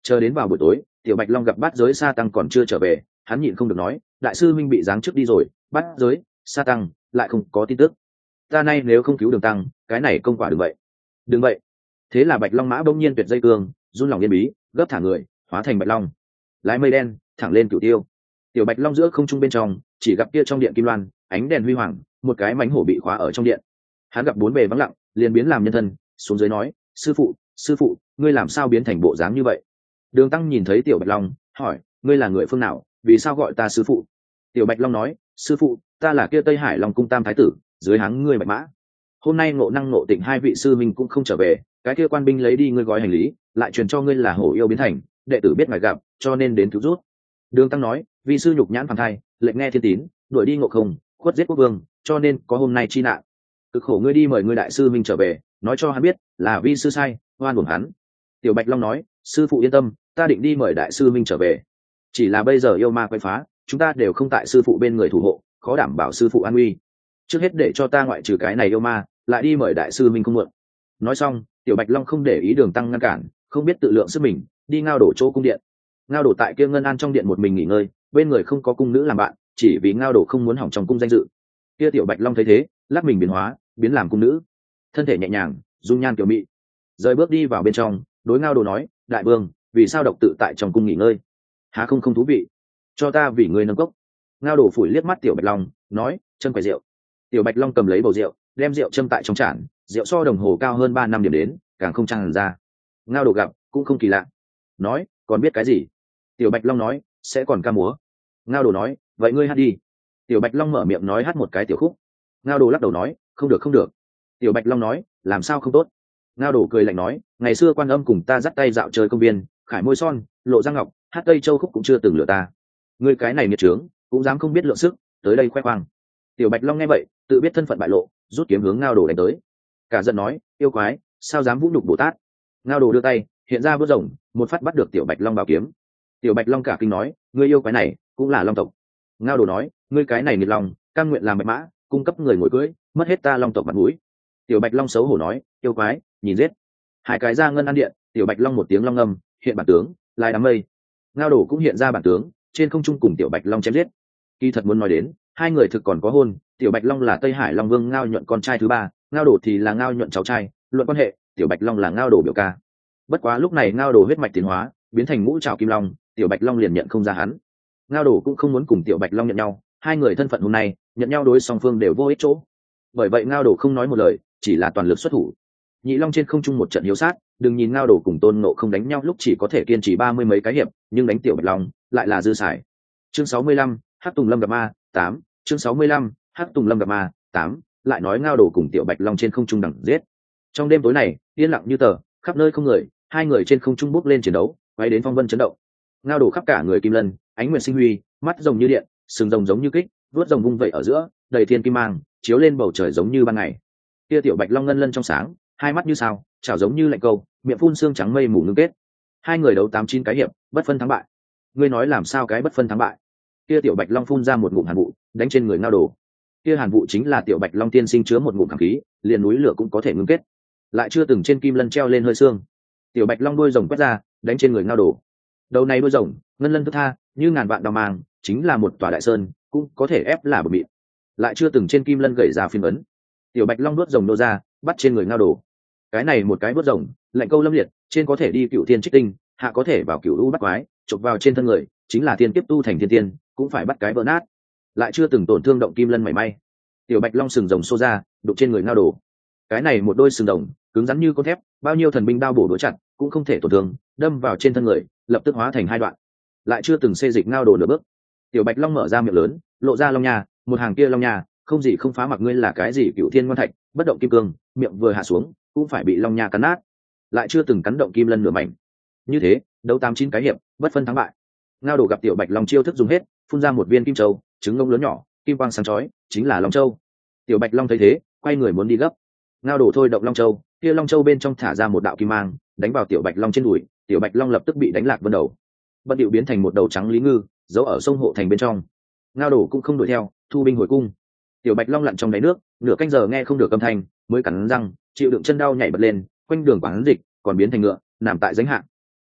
Chờ đến vào buổi tối, tiểu bạch long gặp bát giới sa tăng còn chưa trở về, hắn nhịn không được nói, đại sư minh bị giáng chức đi rồi, bát giới sa tăng lại không có tin tức. Ta nay nếu không cứu đường tăng, cái này công quả đừng vậy, đừng vậy. Thế là bạch long mã bỗng nhiên tuyệt dây cương, run lòng yên bí, gấp thả người, hóa thành bạch long, lái mây đen thẳng lên cửu tiêu. Tiểu bạch long giữa không trung bên trong, chỉ gặp kia trong điện kim loan, ánh đèn huy hoàng, một cái mánh hổ bị khóa ở trong điện. Hắn gặp bốn bề vắng lặng, liền biến làm nhân thân, xuống dưới nói, sư phụ, sư phụ, ngươi làm sao biến thành bộ dáng như vậy? Đường tăng nhìn thấy tiểu bạch long, hỏi, ngươi là người phương nào, vì sao gọi ta sư phụ? Tiểu bạch long nói, sư phụ, ta là kia Tây Hải Long cung tam thái tử, dưới háng ngươi bạch mã. Hôm nay ngộ năng ngộ tịnh hai vị sư minh cũng không trở về, cái kia quan binh lấy đi ngươi gói hành lý, lại truyền cho ngươi là hổ yêu biến thành, đệ tử biết ngài gặp, cho nên đến cứu rút. Đường tăng nói, vị sư nhục nhãn phàm thai, lệnh nghe thiên tín, đuổi đi ngộ không, khuất giết quốc vương, cho nên có hôm nay chi nạn. Cực khổ ngươi đi mời ngươi đại sư minh trở về, nói cho hắn biết là vi sư sai, oan uổng hắn. Tiểu bạch long nói, sư phụ yên tâm, ta định đi mời đại sư minh trở về, chỉ là bây giờ yêu ma quay phá, chúng ta đều không tại sư phụ bên người thủ hộ, khó đảm bảo sư phụ an nguy. Trước hết để cho ta ngoại trừ cái này yêu ma, lại đi mời đại sư minh không muộn. Nói xong, tiểu bạch long không để ý đường tăng ngăn cản, không biết tự lượng sức mình, đi ngao đổ chỗ cung điện. Ngao đổ tại kia ngân an trong điện một mình nghỉ ngơi, bên người không có cung nữ làm bạn, chỉ vì ngao đổ không muốn hỏng trong cung danh dự. Kia tiểu bạch long thấy thế, lắc mình biến hóa, biến làm cung nữ, thân thể nhẹ nhàng, dung nhan kiểu mị, rời bước đi vào bên trong, đối ngao đồ nói, đại vương, vì sao độc tự tại trong cung nghỉ ngơi, há không không thú vị, cho ta vì người nâng cốc. Ngao đồ phủi liếc mắt tiểu bạch long, nói, châm quầy rượu. Tiểu bạch long cầm lấy bầu rượu, đem rượu châm tại trong chản, rượu so đồng hồ cao hơn ba năm điểm đến, càng không tràn ra. Ngao đồ gặp cũng không kỳ lạ, nói, còn biết cái gì? Tiểu bạch long nói, sẽ còn ca múa. Ngao đồ nói, vậy ngươi hát đi. Tiểu bạch long mở miệng nói hát một cái tiểu khúc. Ngao đồ lắc đầu nói, không được không được. Tiểu bạch long nói, làm sao không tốt? Ngao đồ cười lạnh nói, ngày xưa quan âm cùng ta dắt tay dạo chơi công viên, khải môi son, lộ răng ngọc, hát tây châu khúc cũng chưa từng lừa ta. Ngươi cái này nghiệt trướng, cũng dám không biết lượng sức, tới đây khoe khoang. Tiểu bạch long nghe vậy, tự biết thân phận bại lộ, rút kiếm hướng ngao đồ đánh tới. Cả giận nói, yêu quái, sao dám vũ nhục bồ tát? Ngao đồ đưa tay, hiện ra vớt rồng, một phát bắt được tiểu bạch long bảo kiếm. Tiểu bạch long cả kinh nói, ngươi yêu quái này cũng là long tộc. Ngao đồ nói, ngươi cái này nghiệt lòng, cam nguyện làm bạch mã, cung cấp người ngồi cưỡi, mất hết ta long tộc mặt mũi. Tiểu bạch long xấu hổ nói, yêu quái, nhìn giết. Hai cái ra ngân an điện, tiểu bạch long một tiếng long âm, hiện bản tướng, lai đám mây. Ngao đồ cũng hiện ra bản tướng, trên không trung cùng tiểu bạch long chém giết. Kỳ thật muốn nói đến, hai người thực còn có hôn, tiểu bạch long là Tây Hải Long Vương Ngao Nhuận con trai thứ ba, Ngao đồ thì là Ngao Nhuận cháu trai, luận quan hệ, tiểu bạch long là Ngao đồ biểu ca. Bất quá lúc này Ngao đồ huyết mạch tiến hóa, biến thành ngũ trảo kim long, tiểu bạch long liền nhận không ra hắn. Ngao đồ cũng không muốn cùng tiểu bạch long nhận nhau, hai người thân phận hôm nay nhận nhau đối song phương đều vô ích chỗ. Bởi vậy Ngao đồ không nói một lời, chỉ là toàn lực xuất thủ. Nhị long trên không trung một trận hiếu sát, đừng nhìn Ngao đồ cùng Tôn Ngộ không đánh nhau lúc chỉ có thể kiên trì ba mươi mấy cái hiệp, nhưng đánh tiểu bạch long lại là dư xài. Chương sáu mươi lăm, Hắc Tùng Lâm gặp ma, tám. Chương sáu mươi lăm, Hắc Tùng Lâm gặp ma, tám. Lại nói Ngao đồ cùng tiểu bạch long trên không trung đằng giết. Trong đêm tối này, yên lặng như tờ, khắp nơi không người, hai người trên không trung bước lên chiến đấu, quay đến phong vân chấn động. Ngao đồ khắp cả người kim lân, ánh nguyệt sinh huy, mắt rồng như điện, sừng rồng giống như kích, vuốt rồng vung vẩy ở giữa, đầy thiên kim mang, chiếu lên bầu trời giống như ban ngày. Kia tiểu bạch long ngân lân trong sáng, hai mắt như sao, chảo giống như lạnh câu, miệng phun xương trắng mây mù ngưng kết. Hai người đấu tám chín cái hiệp, bất phân thắng bại. Ngươi nói làm sao cái bất phân thắng bại? Kia tiểu bạch long phun ra một ngụm hàn vụ, đánh trên người Ngao đồ. Kia hàn vụ chính là tiểu bạch long tiên sinh chứa một ngụm hàn khí, liền núi lửa cũng có thể ngưng kết. Lại chưa từng trên kim lân treo lên hơi xương. Tiểu bạch long đuôi rồng quét ra, đánh trên người Ngao đồ. Đầu này đuôi rồng, ngân lân thức tha, như ngàn vạn đao mang, chính là một tòa đại sơn, cũng có thể ép là bờ mịn. Lại chưa từng trên kim lân gậy ra phiên ấn. Tiểu bạch long đuốt rồng nô ra, bắt trên người Ngao đồ. Cái này một cái đuốt rồng, lạnh câu lâm liệt, trên có thể đi cựu thiên trích tinh, hạ có thể vào cựu u bắt quái, chụp vào trên thân người, chính là thiên kiếp tu thành thiên tiên, cũng phải bắt cái vỡ nát. Lại chưa từng tổn thương động kim lân mảy may. Tiểu bạch long sừng rồng xô ra, đụng trên người Ngao đồ. Cái này một đôi sừng rồng, cứng rắn như con thép, bao nhiêu thần binh đao bổ đũa chặt, cũng không thể tổn thương, đâm vào trên thân người, lập tức hóa thành hai đoạn. Lại chưa từng xê dịch Ngao đồ nửa bước. Tiểu bạch long mở ra miệng lớn, lộ ra long nha, một hàng kia long nha, không gì không phá, mặc ngươi là cái gì cựu thiên ngoan thạch, bất động kim cương, miệng vừa hạ xuống, cũng phải bị long nha cắn nát. Lại chưa từng cắn động kim lân nửa mảnh. Như thế, đấu tám chín cái hiệp, bất phân thắng bại. Ngao đồ gặp tiểu bạch long chiêu thức dùng hết, phun ra một viên kim châu, trứng ngông lớn nhỏ, kim quang sáng chói, chính là long châu. Tiểu bạch long thấy thế, quay người muốn đi gấp. Ngao đồ thôi động long châu, kia long châu bên trong thả ra một đạo kim mang, đánh vào tiểu bạch long trên đùi, tiểu bạch long lập tức bị đánh lạc vân đầu, bận điệu biến thành một đầu trắng lý ngư, giấu ở sông hộ thành bên trong. Ngao đồ cũng không đuổi theo, thu binh hồi cung. Tiểu bạch long lặn trong đáy nước, nửa canh giờ nghe không được âm thanh, mới cắn răng chịu đựng chân đau nhảy bật lên, quanh đường quảng dịch, còn biến thành ngựa, nằm tại danh hạng.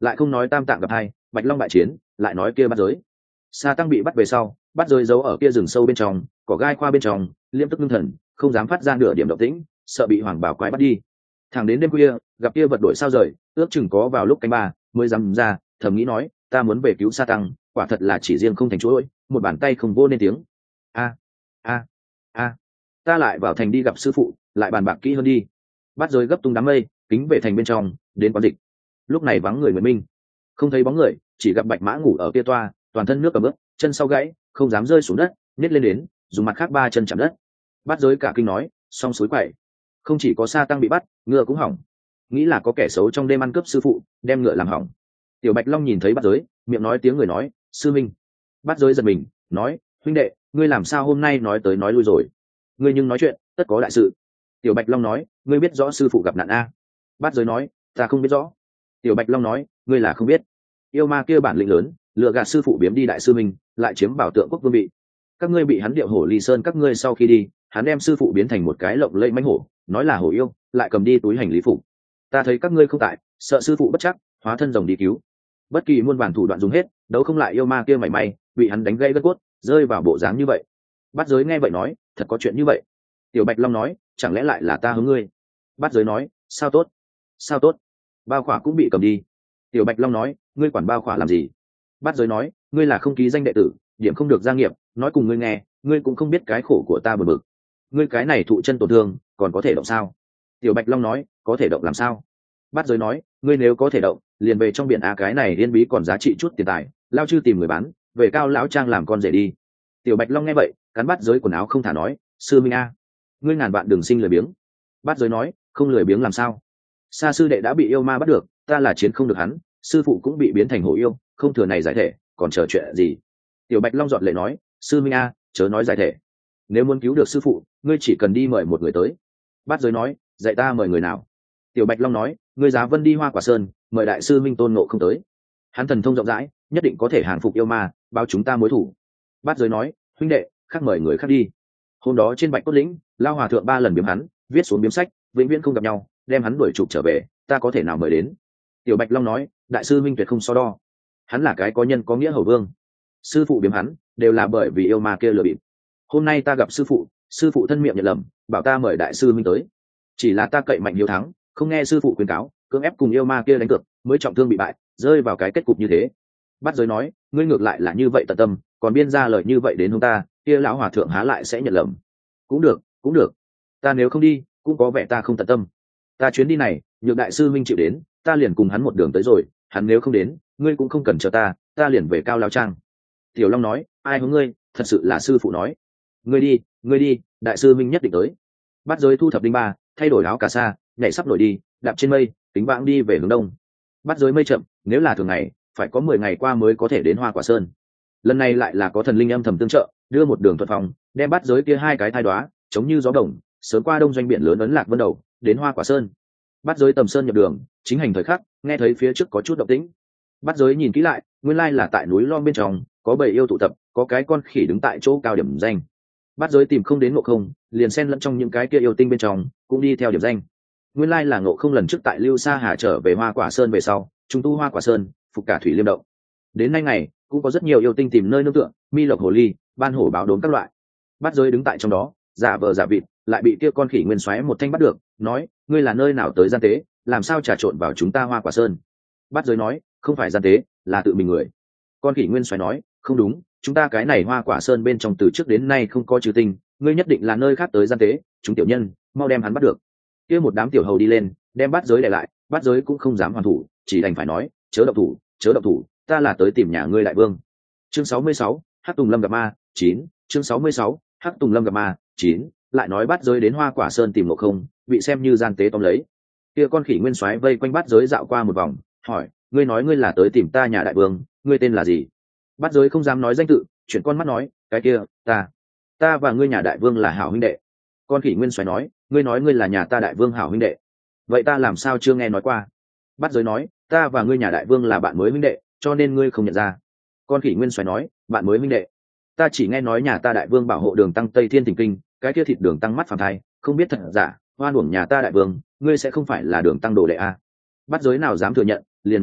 lại không nói tam tạng gặp hai, bạch long bại chiến, lại nói kia bắt giới. Sa tăng bị bắt về sau, bắt giới giấu ở kia rừng sâu bên trong, cỏ gai khoa bên trong, liêm tức ngưng thần, không dám phát ra nửa điểm động tĩnh, sợ bị hoàng bảo quái bắt đi. Thẳng đến đêm khuya, gặp kia vật đổi sao rời, ước chừng có vào lúc canh ba mới dám ra, thầm nghĩ nói, ta muốn về cứu Sa tăng, quả thật là chỉ riêng không thành chuỗi, một bàn tay không vô nên tiếng. A a a, ta lại vào thành đi gặp sư phụ, lại bàn bạc kỹ hơn đi. Bắt giới gấp tung đám mây, kính về thành bên trong, đến quán dịch. Lúc này vắng người Nguyễn Minh, không thấy bóng người, chỉ gặp bạch mã ngủ ở kia toa, toàn thân nước cầm ướt, chân sau gãy, không dám rơi xuống đất, nhét lên đến, dùng mặt khác ba chân chạm đất. Bắt giới cả kinh nói, xong suối quậy, không chỉ có Sa tăng bị bắt, ngựa cũng hỏng, nghĩ là có kẻ xấu trong đêm ăn cướp sư phụ, đem ngựa làm hỏng. Tiểu bạch long nhìn thấy bắt giới, miệng nói tiếng người nói, sư minh. Bắt giới giật mình, nói, huynh đệ, ngươi làm sao hôm nay nói tới nói lui rồi? Ngươi nhưng nói chuyện, tất có đại sự. Tiểu bạch long nói, ngươi biết rõ sư phụ gặp nạn a? Bắt giới nói, ta không biết rõ. Tiểu bạch long nói, ngươi là không biết, yêu ma kia bản lĩnh lớn, lừa gạt sư phụ biếm đi đại sư minh, lại chiếm bảo tượng quốc vương vị. Các ngươi bị hắn điệu hổ ly sơn, các ngươi sau khi đi, hắn đem sư phụ biến thành một cái lộng lẫy mãnh hổ, nói là hổ yêu, lại cầm đi túi hành lý phục. Ta thấy các ngươi không tại, sợ sư phụ bất chắc, hóa thân rồng đi cứu. Bất kỳ muôn vàn thủ đoạn dùng hết, đấu không lại yêu ma kia mảy may, bị hắn đánh gây gân cốt, rơi vào bộ dáng như vậy. Bắt giới nghe vậy nói, thật có chuyện như vậy. Tiểu bạch long nói, chẳng lẽ lại là ta hướng ngươi? Bắt giới nói, sao tốt, sao tốt, bao khỏa cũng bị cầm đi. Tiểu bạch long nói, ngươi quản bao khỏa làm gì? Bắt giới nói, ngươi là không ký danh đệ tử, điểm không được gia nghiệp, nói cùng ngươi nghe, ngươi cũng không biết cái khổ của ta bực bực. Ngươi cái này thụ chân tổn thương, còn có thể động sao? Tiểu bạch long nói, có thể động làm sao? Bắt giới nói, ngươi nếu có thể động, liền về trong biển a, cái này yên bí còn giá trị chút tiền tài, lao chư tìm người bán, về cao lão trang làm con rể đi. Tiểu bạch long nghe vậy, cắn bắt giới quần áo không thả nói, sư minh a, ngươi ngàn vạn đừng sinh lười biếng. Bắt giới nói, không lười biếng làm sao? Sa sư đệ đã bị yêu ma bắt được, ta là chiến không được hắn, sư phụ cũng bị biến thành hổ yêu, không thừa này giải thể, còn chờ chuyện gì? Tiểu bạch long dọn lệ nói, sư minh a, chớ nói giải thể, nếu muốn cứu được sư phụ, ngươi chỉ cần đi mời một người tới. Bát giới nói, dạy ta mời người nào? Tiểu bạch long nói, ngươi giá vân đi Hoa Quả Sơn, mời đại sư minh tôn ngộ không tới, hắn thần thông rộng rãi, nhất định có thể hàng phục yêu ma, bao chúng ta mối thủ. Bát giới nói, huynh đệ, khác mời người khác đi. Hôm đó trên bạch cốt lĩnh, lao hòa thượng ba lần biếm hắn, viết xuống biếm sách, vĩnh viễn không gặp nhau, đem hắn đuổi chụp trở về, ta có thể nào mời đến? Tiểu bạch long nói, đại sư minh tuyệt không so đo, hắn là cái có nhân có nghĩa hầu vương, sư phụ biếm hắn đều là bởi vì yêu ma kia lừa bịp. Hôm nay ta gặp sư phụ, sư phụ thân miệng nhận lầm, bảo ta mời đại sư minh tới, chỉ là ta cậy mạnh hiếu thắng, không nghe sư phụ khuyên cáo, cưỡng ép cùng yêu ma kia đánh cược, mới trọng thương bị bại, rơi vào cái kết cục như thế. Bắt giới nói, ngươi ngược lại là như vậy tận tâm, còn biên ra lời như vậy đến hôm ta, kia lão hòa thượng há lại sẽ nhận lầm? Cũng được, cũng được, ta nếu không đi, cũng có vẻ ta không tận tâm. Ta chuyến đi này, nhược đại sư minh chịu đến, ta liền cùng hắn một đường tới rồi, hắn nếu không đến, ngươi cũng không cần chờ ta, ta liền về cao lao trang. Tiểu long nói, ai hướng ngươi, thật sự là sư phụ nói. Ngươi đi, ngươi đi, đại sư minh nhất định tới. Bắt giới thu thập đinh ba, thay đổi áo cà sa, nhảy sắp nổi đi, đạp trên mây, tính vãng đi về hướng đông. Bắt giới mây chậm, nếu là thường ngày, phải có mười ngày qua mới có thể đến Hoa Quả Sơn. Lần này lại là có thần linh âm thầm tương trợ, đưa một đường thuận phòng, đem bắt giới kia hai cái thai đoá, giống như gió đồng, sớm qua đông doanh biển lớn ấn lạc vân đầu, đến Hoa Quả Sơn. Bắt giới tầm sơn nhập đường, chính hành thời khắc, nghe thấy phía trước có chút động tĩnh. Bắt giới nhìn kỹ lại, nguyên lai là tại núi Lom bên trong, có bầy yêu tụ tập, có cái con khỉ đứng tại chỗ cao điểm danh. Bắt giới tìm không đến Ngộ Không, liền xen lẫn trong những cái kia yêu tinh bên trong, cũng đi theo điểm danh. Nguyên lai là Ngộ Không lần trước tại Lưu Sa Hà trở về Hoa Quả Sơn về sau, trung tu Hoa Quả Sơn, phục cả thủy liêm động. Đến nay ngày, cũng có rất nhiều yêu tinh tìm nơi nương tựa, mi lộc hồ ly, ban hổ báo đốn các loại. Bắt giới đứng tại trong đó, giả vờ giả vịt, lại bị kia con khỉ nguyên xoáy một thanh bắt được, nói, ngươi là nơi nào tới gian tế, làm sao trà trộn vào chúng ta Hoa Quả Sơn? Bắt giới nói, không phải gian tế, là tự mình người. Con khỉ nguyên xoáy nói, không đúng, chúng ta cái này Hoa Quả Sơn bên trong từ trước đến nay không có trừ tinh, ngươi nhất định là nơi khác tới gian tế, chúng tiểu nhân mau đem hắn bắt được. Kia một đám tiểu hầu đi lên, đem bắt giới để lại, bắt giới cũng không dám hoàn thủ, chỉ đành phải nói, chớ động thủ, chớ động thủ, ta là tới tìm nhà ngươi đại vương. Chương sáu mươi sáu, Hắc Tùng Lâm gặp ma, chín. Chương sáu mươi sáu, Hắc Tùng Lâm gặp ma, chín. Lại nói bắt giới đến Hoa Quả Sơn tìm Ngộ Không, bị xem như gian tế tóm lấy. Kia con khỉ nguyên soái vây quanh bắt giới dạo qua một vòng, hỏi, ngươi nói ngươi là tới tìm ta nhà đại vương, ngươi tên là gì? Bắt giới không dám nói danh tự, chuyển con mắt nói, cái kia, ta, ta và ngươi nhà đại vương là hảo huynh đệ. Con khỉ nguyên soái nói, ngươi nói ngươi là nhà ta đại vương hảo huynh đệ, vậy ta làm sao chưa nghe nói qua? Bắt giới nói, ta và ngươi nhà đại vương là bạn mới huynh đệ, cho nên ngươi không nhận ra. Con khỉ nguyên soái nói, bạn mới huynh đệ, ta chỉ nghe nói nhà ta đại vương bảo hộ đường tăng Tây Thiên Thỉnh Kinh, cái kia thịt đường tăng mắt phàm thai, không biết thật giả, hoan uổng nhà ta đại vương, ngươi sẽ không phải là đường tăng đồ đệ à? Bắt giới nào dám thừa nhận, liền nói,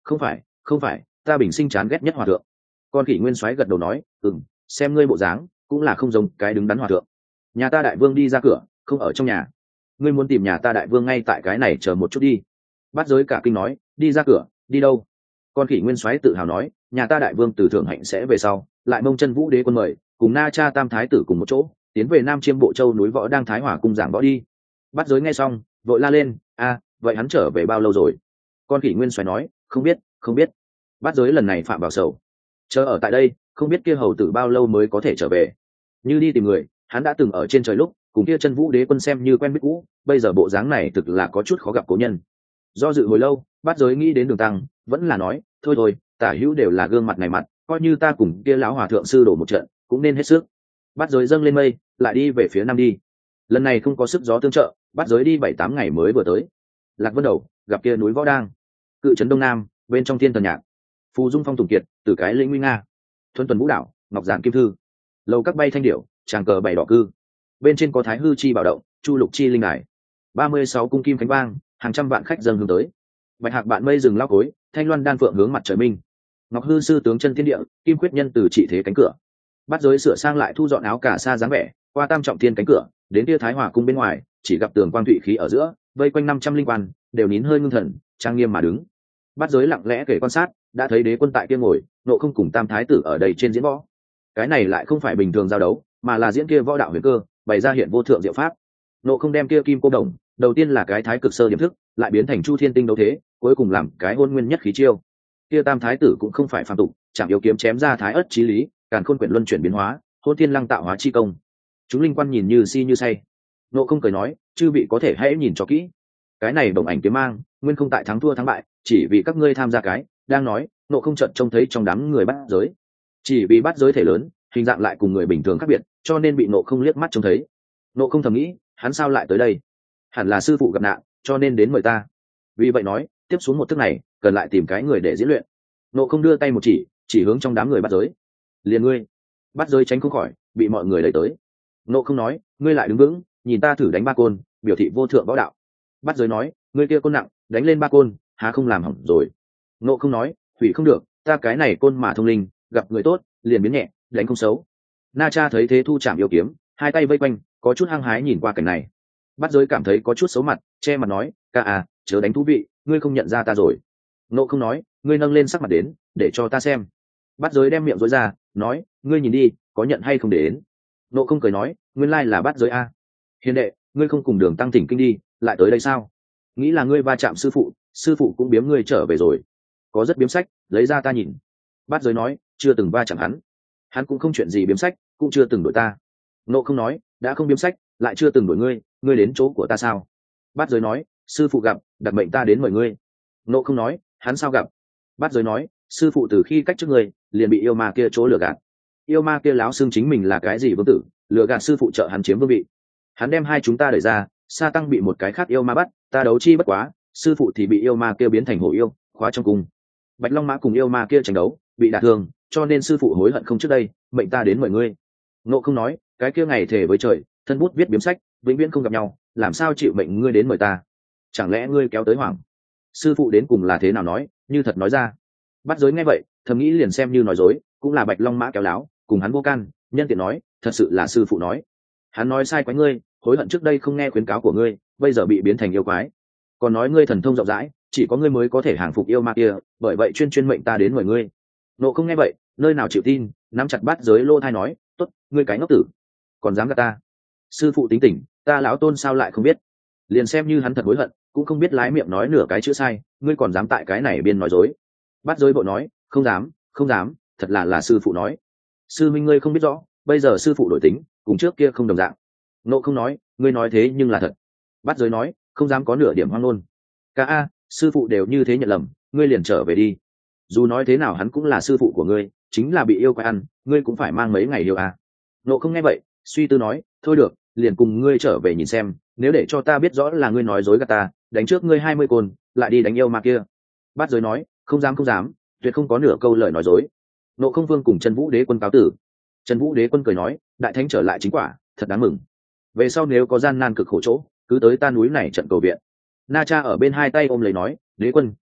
không phải không phải, ta bình sinh chán ghét nhất hòa thượng. Con khỉ nguyên soái gật đầu nói, ừm, xem ngươi bộ dáng cũng là không giống cái đứng đắn hòa thượng. Nhà ta đại vương đi ra cửa, không ở trong nhà. Ngươi muốn tìm nhà ta đại vương ngay tại cái này chờ một chút đi. Bát giới cả kinh nói, đi ra cửa, đi đâu? Con khỉ nguyên soái tự hào nói, nhà ta đại vương từ thượng hạnh sẽ về sau, lại mông chân vũ đế quân mời, cùng na cha tam thái tử cùng một chỗ, tiến về nam chiêm bộ châu núi võ đang thái hỏa cung giảng võ đi. Bát giới nghe xong, vội la lên, a, vậy hắn trở về bao lâu rồi? Con khỉ nguyên soái nói, không biết, không biết. Bát giới lần này phạm vào sầu, chờ ở tại đây, không biết kia hầu tử bao lâu mới có thể trở về. Như đi tìm người, hắn đã từng ở trên trời lúc cùng kia chân vũ đế quân xem như quen biết cũ, bây giờ bộ dáng này thực là có chút khó gặp cố nhân. Do dự hồi lâu, Bát giới nghĩ đến Đường Tăng, vẫn là nói, thôi thôi, tả hữu đều là gương mặt này mặt, coi như ta cùng kia lão hòa thượng sư đổ một trận, cũng nên hết sức. Bát giới dâng lên mây, lại đi về phía nam đi. Lần này không có sức gió tương trợ, Bát giới đi bảy tám ngày mới vừa tới. Lạc Vân Đầu gặp kia núi võ đang, cự trấn đông nam, bên trong thiên thần nhạc, phù dung phong tùng kiệt, từ cái lĩnh nguy nga, thuần tuần vũ đảo, ngọc giản kim thư, lầu các bay thanh điểu, tràng cờ bảy đỏ cư, bên trên có thái hư chi bảo động, chu lục chi linh đài, ba mươi sáu cung kim khánh vang, hàng trăm vạn khách dâng hướng tới. Bạch hạc bạn mây rừng lao cối, thanh loan đan phượng hướng mặt trời minh, ngọc hư sư tướng chân thiên địa, kim quyết nhân từ trị thế cánh cửa. Bắt giới sửa sang lại thu dọn áo cả xa dáng vẻ, qua tam trọng thiên cánh cửa, đến kia thái hòa cung bên ngoài, chỉ gặp tường quang thụy khí ở giữa, vây quanh năm trăm linh quan, đều nín hơi ngưng thần, trang nghiêm mà đứng. Bắt giới lặng lẽ kể quan sát, đã thấy đế quân tại kia ngồi, nộ không cùng tam thái tử ở đây trên diễn võ. Cái này lại không phải bình thường giao đấu, mà là diễn kia võ đạo huyền cơ, bày ra hiện vô thượng diệu pháp. Nộ không đem kia kim cô đồng, đầu tiên là cái thái cực sơ điểm thức, lại biến thành chu thiên tinh đấu thế, cuối cùng làm cái hôn nguyên nhất khí chiêu. Kia tam thái tử cũng không phải phàm tục, chẳng yếu kiếm chém ra thái ất chí lý, càn khôn quyển luân chuyển biến hóa, hôn thiên lăng tạo hóa chi công. Chúng linh quan nhìn như si như say. Nộ không cười nói, chư vị có thể hãy nhìn cho kỹ. Cái này bổng ảnh kiếm mang, nguyên không tại thắng thua thắng bại, chỉ vì các ngươi tham gia cái, đang nói, nộ không chợt trông thấy trong đám người bắt giới. Chỉ vì bắt giới thể lớn, hình dạng lại cùng người bình thường khác biệt, cho nên bị nộ không liếc mắt trông thấy. Nộ không thầm nghĩ, hắn sao lại tới đây? Hẳn là sư phụ gặp nạn, cho nên đến mời ta. Vì vậy nói, tiếp xuống một thức này, cần lại tìm cái người để diễn luyện. Nộ không đưa tay một chỉ, chỉ hướng trong đám người bắt giới. Liền ngươi. Bắt giới tránh không khỏi, bị mọi người đẩy tới. Nộ không nói, ngươi lại đứng vững, nhìn ta thử đánh ba côn, biểu thị vô thượng võ đạo. Bắt giới nói, ngươi kia côn nặng, đánh lên ba côn, há không làm hỏng rồi. Nộ không nói, hủy không được, ta cái này côn mà thông linh, gặp người tốt, liền biến nhẹ, đánh không xấu. Na Cha thấy thế thu chạm yêu kiếm, hai tay vây quanh, có chút hăng hái nhìn qua cảnh này. Bắt giới cảm thấy có chút xấu mặt, che mặt nói, ca à, chớ đánh thú vị, ngươi không nhận ra ta rồi. Nộ không nói, ngươi nâng lên sắc mặt đến, để cho ta xem. Bắt giới đem miệng dối ra, nói, ngươi nhìn đi, có nhận hay không để đến. Nộ không cười nói, nguyên lai là bắt giới a. Hiền đệ, ngươi không cùng Đường Tăng thỉnh kinh đi, lại tới đây sao? Nghĩ là ngươi va chạm sư phụ, sư phụ cũng biếm ngươi trở về rồi. Có rất biếm sách, lấy ra ta nhìn. Bắt giới nói, chưa từng va chạm hắn, hắn cũng không chuyện gì biếm sách, cũng chưa từng đổi ta. Nộ không nói, đã không biếm sách, lại chưa từng đổi ngươi, ngươi đến chỗ của ta sao? Bát giới nói, sư phụ gặp, đặc mệnh ta đến mời ngươi. Nộ không nói, hắn sao gặp? Bát giới nói, sư phụ từ khi cách trước ngươi, liền bị yêu ma kia chỗ lừa gạt. Yêu ma kia láo xưng chính mình là cái gì vương tử, lừa gạt sư phụ trợ hắn chiếm vương vị. Hắn đem hai chúng ta đẩy ra, sa tăng bị một cái khác yêu ma bắt, ta đấu chi bất quá, sư phụ thì bị yêu ma kia biến thành hổ yêu, khóa trong cung. Bạch Long Mã cùng yêu ma kia tranh đấu, bị đả thương, cho nên sư phụ hối hận không trước đây, mệnh ta đến mời ngươi. Nộ không nói, cái kia ngày thề với trời, thân bút viết biếm sách, vĩnh viễn không gặp nhau, làm sao chịu mệnh ngươi đến mời ta? Chẳng lẽ ngươi kéo tới hoảng? Sư phụ đến cùng là thế nào nói, như thật nói ra. Bắt giới nghe vậy, thầm nghĩ liền xem như nói dối, cũng là Bạch Long Mã kéo láo, cùng hắn vô can, nhân tiện nói, thật sự là sư phụ nói. Hắn nói sai quái ngươi, hối hận trước đây không nghe khuyến cáo của ngươi, bây giờ bị biến thành yêu quái. Còn nói ngươi thần thông rộng rãi, chỉ có ngươi mới có thể hàng phục yêu ma kia, bởi vậy chuyên chuyên mệnh ta đến mời ngươi. Nộ không nghe vậy, nơi nào chịu tin, nắm chặt Bát giới lô thai nói, tốt, ngươi cái ngốc tử, còn dám gạt ta. Sư phụ tính tình, ta lão tôn sao lại không biết. Liền xem như hắn thật hối hận, cũng không biết lái miệng nói nửa cái chữ sai, ngươi còn dám tại cái này biên nói dối. Bát giới bộ nói, không dám, không dám, thật là là sư phụ nói. Sư minh ngươi không biết rõ, bây giờ sư phụ đổi tính, cùng trước kia không đồng dạng. Nộ không nói, ngươi nói thế nhưng là thật. Bát giới nói, không dám có nửa điểm hoang ngôn. Ca a, sư phụ đều như thế nhận lầm, ngươi liền trở về đi. Dù nói thế nào hắn cũng là sư phụ của ngươi, chính là bị yêu quái ăn, ngươi cũng phải mang mấy ngày yêu à. Nộ không nghe vậy, suy tư nói, thôi được, liền cùng ngươi trở về nhìn xem, nếu để cho ta biết rõ là ngươi nói dối gạt ta, đánh trước ngươi hai mươi côn, lại đi đánh yêu ma kia. Bát giới nói, không dám không dám, tuyệt không có nửa câu lời nói dối. Nộ không vương cùng Trần Vũ Đế quân cáo tử. Trần Vũ Đế quân cười nói, đại thánh trở lại chính quả, thật đáng mừng. Về sau nếu có gian nan cực khổ chỗ, cứ tới ta núi này trận cầu viện. Na Cha ở bên hai tay ôm lấy nói, đế quân,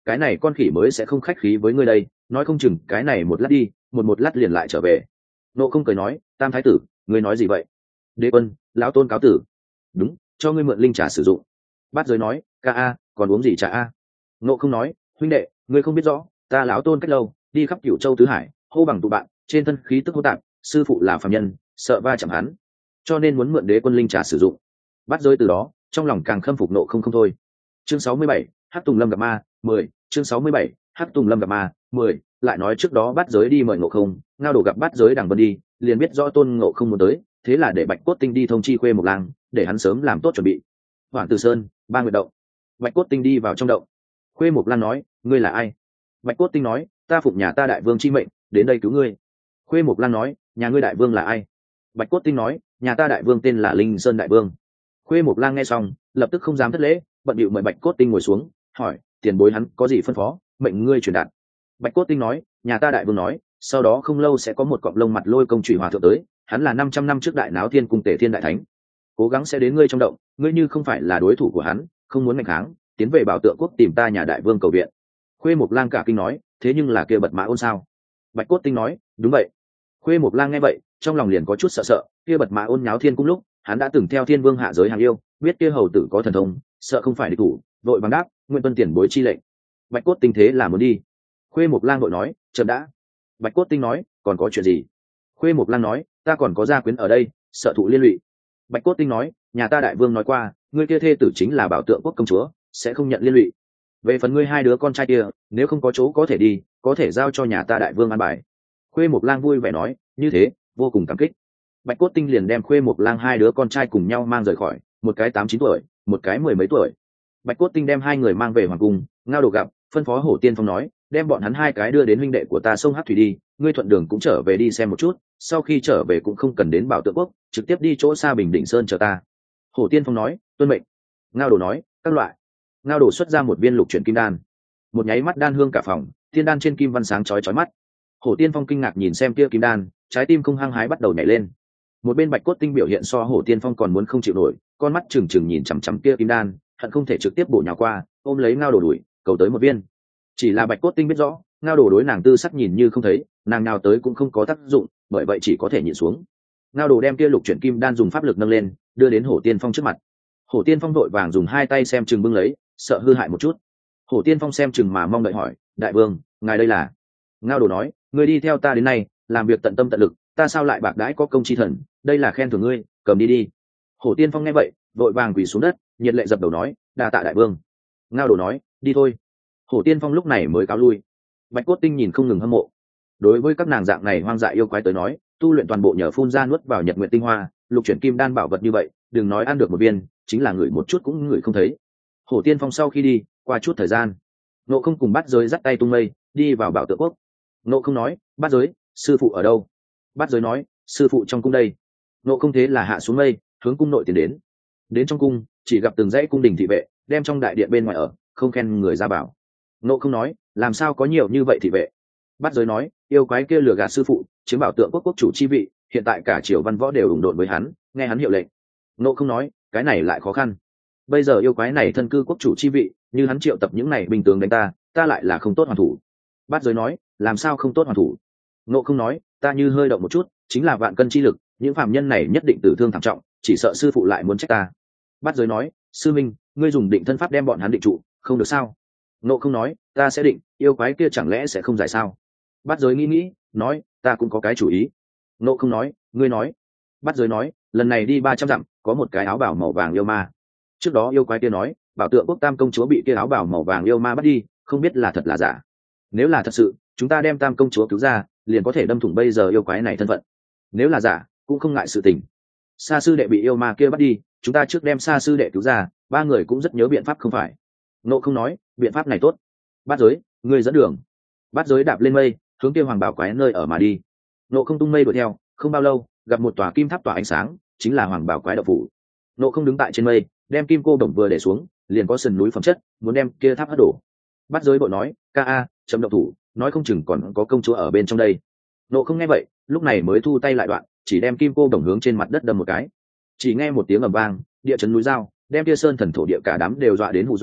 cái này con khỉ mới sẽ không khách khí với ngươi đây, nói không chừng cái này một lát đi một một lát liền lại trở về. Nộ không cười nói, tam thái tử ngươi nói gì vậy? Đế quân, lão tôn cáo tử. Đúng, cho ngươi mượn linh trà sử dụng. Bát giới nói, ca a còn uống gì trà a? Nộ không nói, huynh đệ ngươi không biết rõ, ta lão tôn cách lâu đi khắp cửu châu tứ hải, hô bằng tụ bạn, trên thân khí tức hô tạp, sư phụ là phàm nhân, sợ va chạm hắn, cho nên muốn mượn đế quân linh trà sử dụng. Bát giới từ đó trong lòng càng khâm phục Nộ không không thôi. Chương sáu mươi bảy, Hắc Tùng Lâm gặp ma, mười. Chương sáu mươi bảy, Hắc Tùng Lâm gặp ma, mười. Lại nói trước đó Bát giới đi mời Ngộ không, Ngao Đồ gặp Bát giới đằng vân đi, liền biết rõ tôn Ngộ không muốn tới, thế là để Bạch Cốt Tinh đi thông chi Khuê Mộc Lang, để hắn sớm làm tốt chuẩn bị. Hoàng Tử Sơn, ba nguyệt động. Bạch Cốt Tinh đi vào trong động. Khuê Mộc Lang nói, ngươi là ai? Bạch Cốt Tinh nói, ta phụng nhà ta đại vương chi mệnh đến đây cứu ngươi. Khuê Mộc Lang nói, nhà ngươi đại vương là ai? Bạch Cốt Tinh nói, nhà ta đại vương tên là Linh Sơn đại vương. Khuê Mộc Lang nghe xong lập tức không dám thất lễ, bận bịu mời Bạch Cốt Tinh ngồi xuống, hỏi, tiền bối hắn có gì phân phó, mệnh ngươi truyền đạt. Bạch Cốt Tinh nói, nhà ta đại vương nói sau đó không lâu sẽ có một cọp lông mặt lôi công chủy hòa thượng tới, hắn là năm trăm năm trước đại náo thiên cung tể thiên đại thánh, cố gắng sẽ đến ngươi trong động, ngươi như không phải là đối thủ của hắn, không muốn mạnh kháng, tiến về Bảo Tượng quốc tìm ta nhà đại vương cầu viện. Khuê Mộc Lang cả kinh nói, thế nhưng là kia Bật Mã Ôn sao? Bạch Cốt Tinh nói, đúng vậy. Khuê Mộc Lang nghe vậy trong lòng liền có chút sợ sợ, kia Bật Mã Ôn nháo thiên cung lúc hắn đã từng theo thiên vương hạ giới hàng yêu, biết kia hầu tử có thần thông, sợ không phải địch thủ, vội bằng đáp, nguyện tuân tiền bối chi lệnh. Bạch Cốt Tinh thế là muốn đi. Khuê Mộc Lang vội nói, chậm đã. Bạch Cốt Tinh nói, còn có chuyện gì? Khuê Mộc Lang nói, ta còn có gia quyến ở đây, sợ thụ liên lụy. Bạch Cốt Tinh nói, nhà ta đại vương nói qua, ngươi kia thê tử chính là Bảo Tượng quốc công chúa, sẽ không nhận liên lụy. Về phần ngươi hai đứa con trai kia, nếu không có chỗ có thể đi, có thể giao cho nhà ta đại vương an bài. Khuê Mộc Lang vui vẻ nói, như thế vô cùng cảm kích. Bạch Cốt Tinh liền đem Khuê Mộc Lang hai đứa con trai cùng nhau mang rời khỏi, một cái tám chín tuổi, một cái mười mấy tuổi. Bạch Cốt Tinh đem hai người mang về hoàng cung, Ngao Đồ gặp, phân phó Hổ Tiên Phong nói, đem bọn hắn hai cái đưa đến huynh đệ của ta sông Hắc Thủy đi, ngươi thuận đường cũng trở về đi xem một chút, sau khi trở về cũng không cần đến Bảo Tượng quốc, trực tiếp đi chỗ xa Bình Định Sơn chờ ta. Hổ Tiên Phong nói, tuân mệnh. Ngao Đồ nói, các loại. Ngao Đồ xuất ra một viên lục chuyển kim đan, một nháy mắt đan hương cả phòng, thiên đan trên kim văn sáng chói chói mắt. Hổ Tiên Phong kinh ngạc nhìn xem kia kim đan, trái tim không hăng hái bắt đầu nhảy lên. Một bên Bạch Cốt Tinh biểu hiện so Hổ Tiên Phong còn muốn không chịu nổi, con mắt trừng trừng nhìn chằm chằm kia kim đan, hận không thể trực tiếp bổ nhào qua, ôm lấy Ngao Đồ đuổi, cầu tới một viên. Chỉ là Bạch Cốt Tinh biết rõ, Ngao Đồ đối nàng tư sắc nhìn như không thấy, nàng nào tới cũng không có tác dụng, bởi vậy chỉ có thể nhịn xuống. Ngao Đồ đem kia lục chuyển kim đan dùng pháp lực nâng lên, đưa đến Hổ Tiên Phong trước mặt. Hổ Tiên Phong vội vàng dùng hai tay xem chừng bưng lấy, sợ hư hại một chút. Hổ Tiên Phong xem chừng mà mong đợi hỏi, đại vương, ngài đây là? Ngao Đồ nói, ngươi đi theo ta đến nay, làm việc tận tâm tận lực, ta sao lại bạc đãi có công chi thần, đây là khen thưởng ngươi, cầm đi đi. Hổ Tiên Phong nghe vậy vội vàng quỳ xuống đất, nhiệt lệ dập đầu nói, đa tạ đại vương. Ngao Đồ nói, đi thôi. Hổ Tiên Phong lúc này mới cáo lui. Bạch Cốt Tinh nhìn không ngừng hâm mộ. Đối với các nàng dạng này hoang dại yêu quái tới nói, tu luyện toàn bộ nhờ phun ra nuốt vào nhật nguyện tinh hoa, lục chuyển kim đan bảo vật như vậy, đừng nói ăn được một viên, chính là ngửi một chút cũng ngửi không thấy. Hổ Tiên Phong sau khi đi, qua chút thời gian, Nộ không cùng Bát Giới dắt tay tung mây đi vào Bảo Tượng quốc. Nộ không nói, Bát Giới, sư phụ ở đâu? Bát Giới nói, sư phụ trong cung đây. Nộ không thế là hạ xuống mây, hướng cung nội tiến đến. Đến trong cung, chỉ gặp từng dãy cung đình thị vệ, đem trong đại điện bên ngoài ở, không khen người ra bảo. Nộ không nói, làm sao có nhiều như vậy thị vệ? Bát Giới nói, yêu quái kia lừa gạt sư phụ, chiếm Bảo Tượng quốc quốc chủ chi vị, hiện tại cả triều văn võ đều ủng độn với hắn, nghe hắn hiệu lệnh. Nộ không nói, cái này lại khó khăn. Bây giờ yêu quái này thân cư quốc chủ chi vị, như hắn triệu tập những này binh tướng đánh ta, ta lại là không tốt hoàn thủ. Bát Giới nói, làm sao không tốt hoàn thủ? Nộ không nói, ta như hơi động một chút, chính là vạn cân chi lực, những phàm nhân này nhất định tử thương thảm trọng, chỉ sợ sư phụ lại muốn trách ta. Bát Giới nói, sư minh, ngươi dùng định thân pháp đem bọn hắn định trụ, không được sao? Nộ không nói, ta sẽ định, yêu quái kia chẳng lẽ sẽ không giải sao? Bát Giới nghĩ nghĩ, nói, ta cũng có cái chủ ý. Nộ không nói, ngươi nói. Bát Giới nói, lần này đi ba trăm dặm, có một cái áo bào màu vàng yêu ma. Trước đó yêu quái kia nói, Bảo Tượng quốc tam công chúa bị kia áo bào màu vàng yêu ma bắt đi, không biết là thật là giả. Nếu là thật sự, chúng ta đem tam công chúa cứu ra, liền có thể đâm thủng bây giờ yêu quái này thân phận. Nếu là giả, cũng không ngại sự tình. Sa sư đệ bị yêu ma kia bắt đi, chúng ta trước đem Sa sư đệ cứu ra, ba người cũng rất nhớ biện pháp không phải? Nộ không nói, biện pháp này tốt. Bát Giới, ngươi dẫn đường. Bát Giới đạp lên mây, hướng kia hoàng bảo quái nơi ở mà đi. Nộ không tung mây đuổi theo, không bao lâu, gặp một tòa kim tháp tỏa ánh sáng, chính là hoàng bảo quái đậu phủ. Nộ không đứng tại trên mây, đem kim cô đồng vừa để xuống, liền có sườn núi phẩm chất, muốn đem kia tháp hất đổ. Bát Giới bội nói, ca a, chấm động thủ, nói không chừng còn có công chúa ở bên trong đây. Nộ không nghe vậy, lúc này mới thu tay lại đoạn, chỉ đem kim cô đồng hướng trên mặt đất đâm một cái. Chỉ nghe một tiếng ầm vang, địa chấn núi dao, đem kia sơn thần thổ địa cả đám đều dọa đến hù dọa,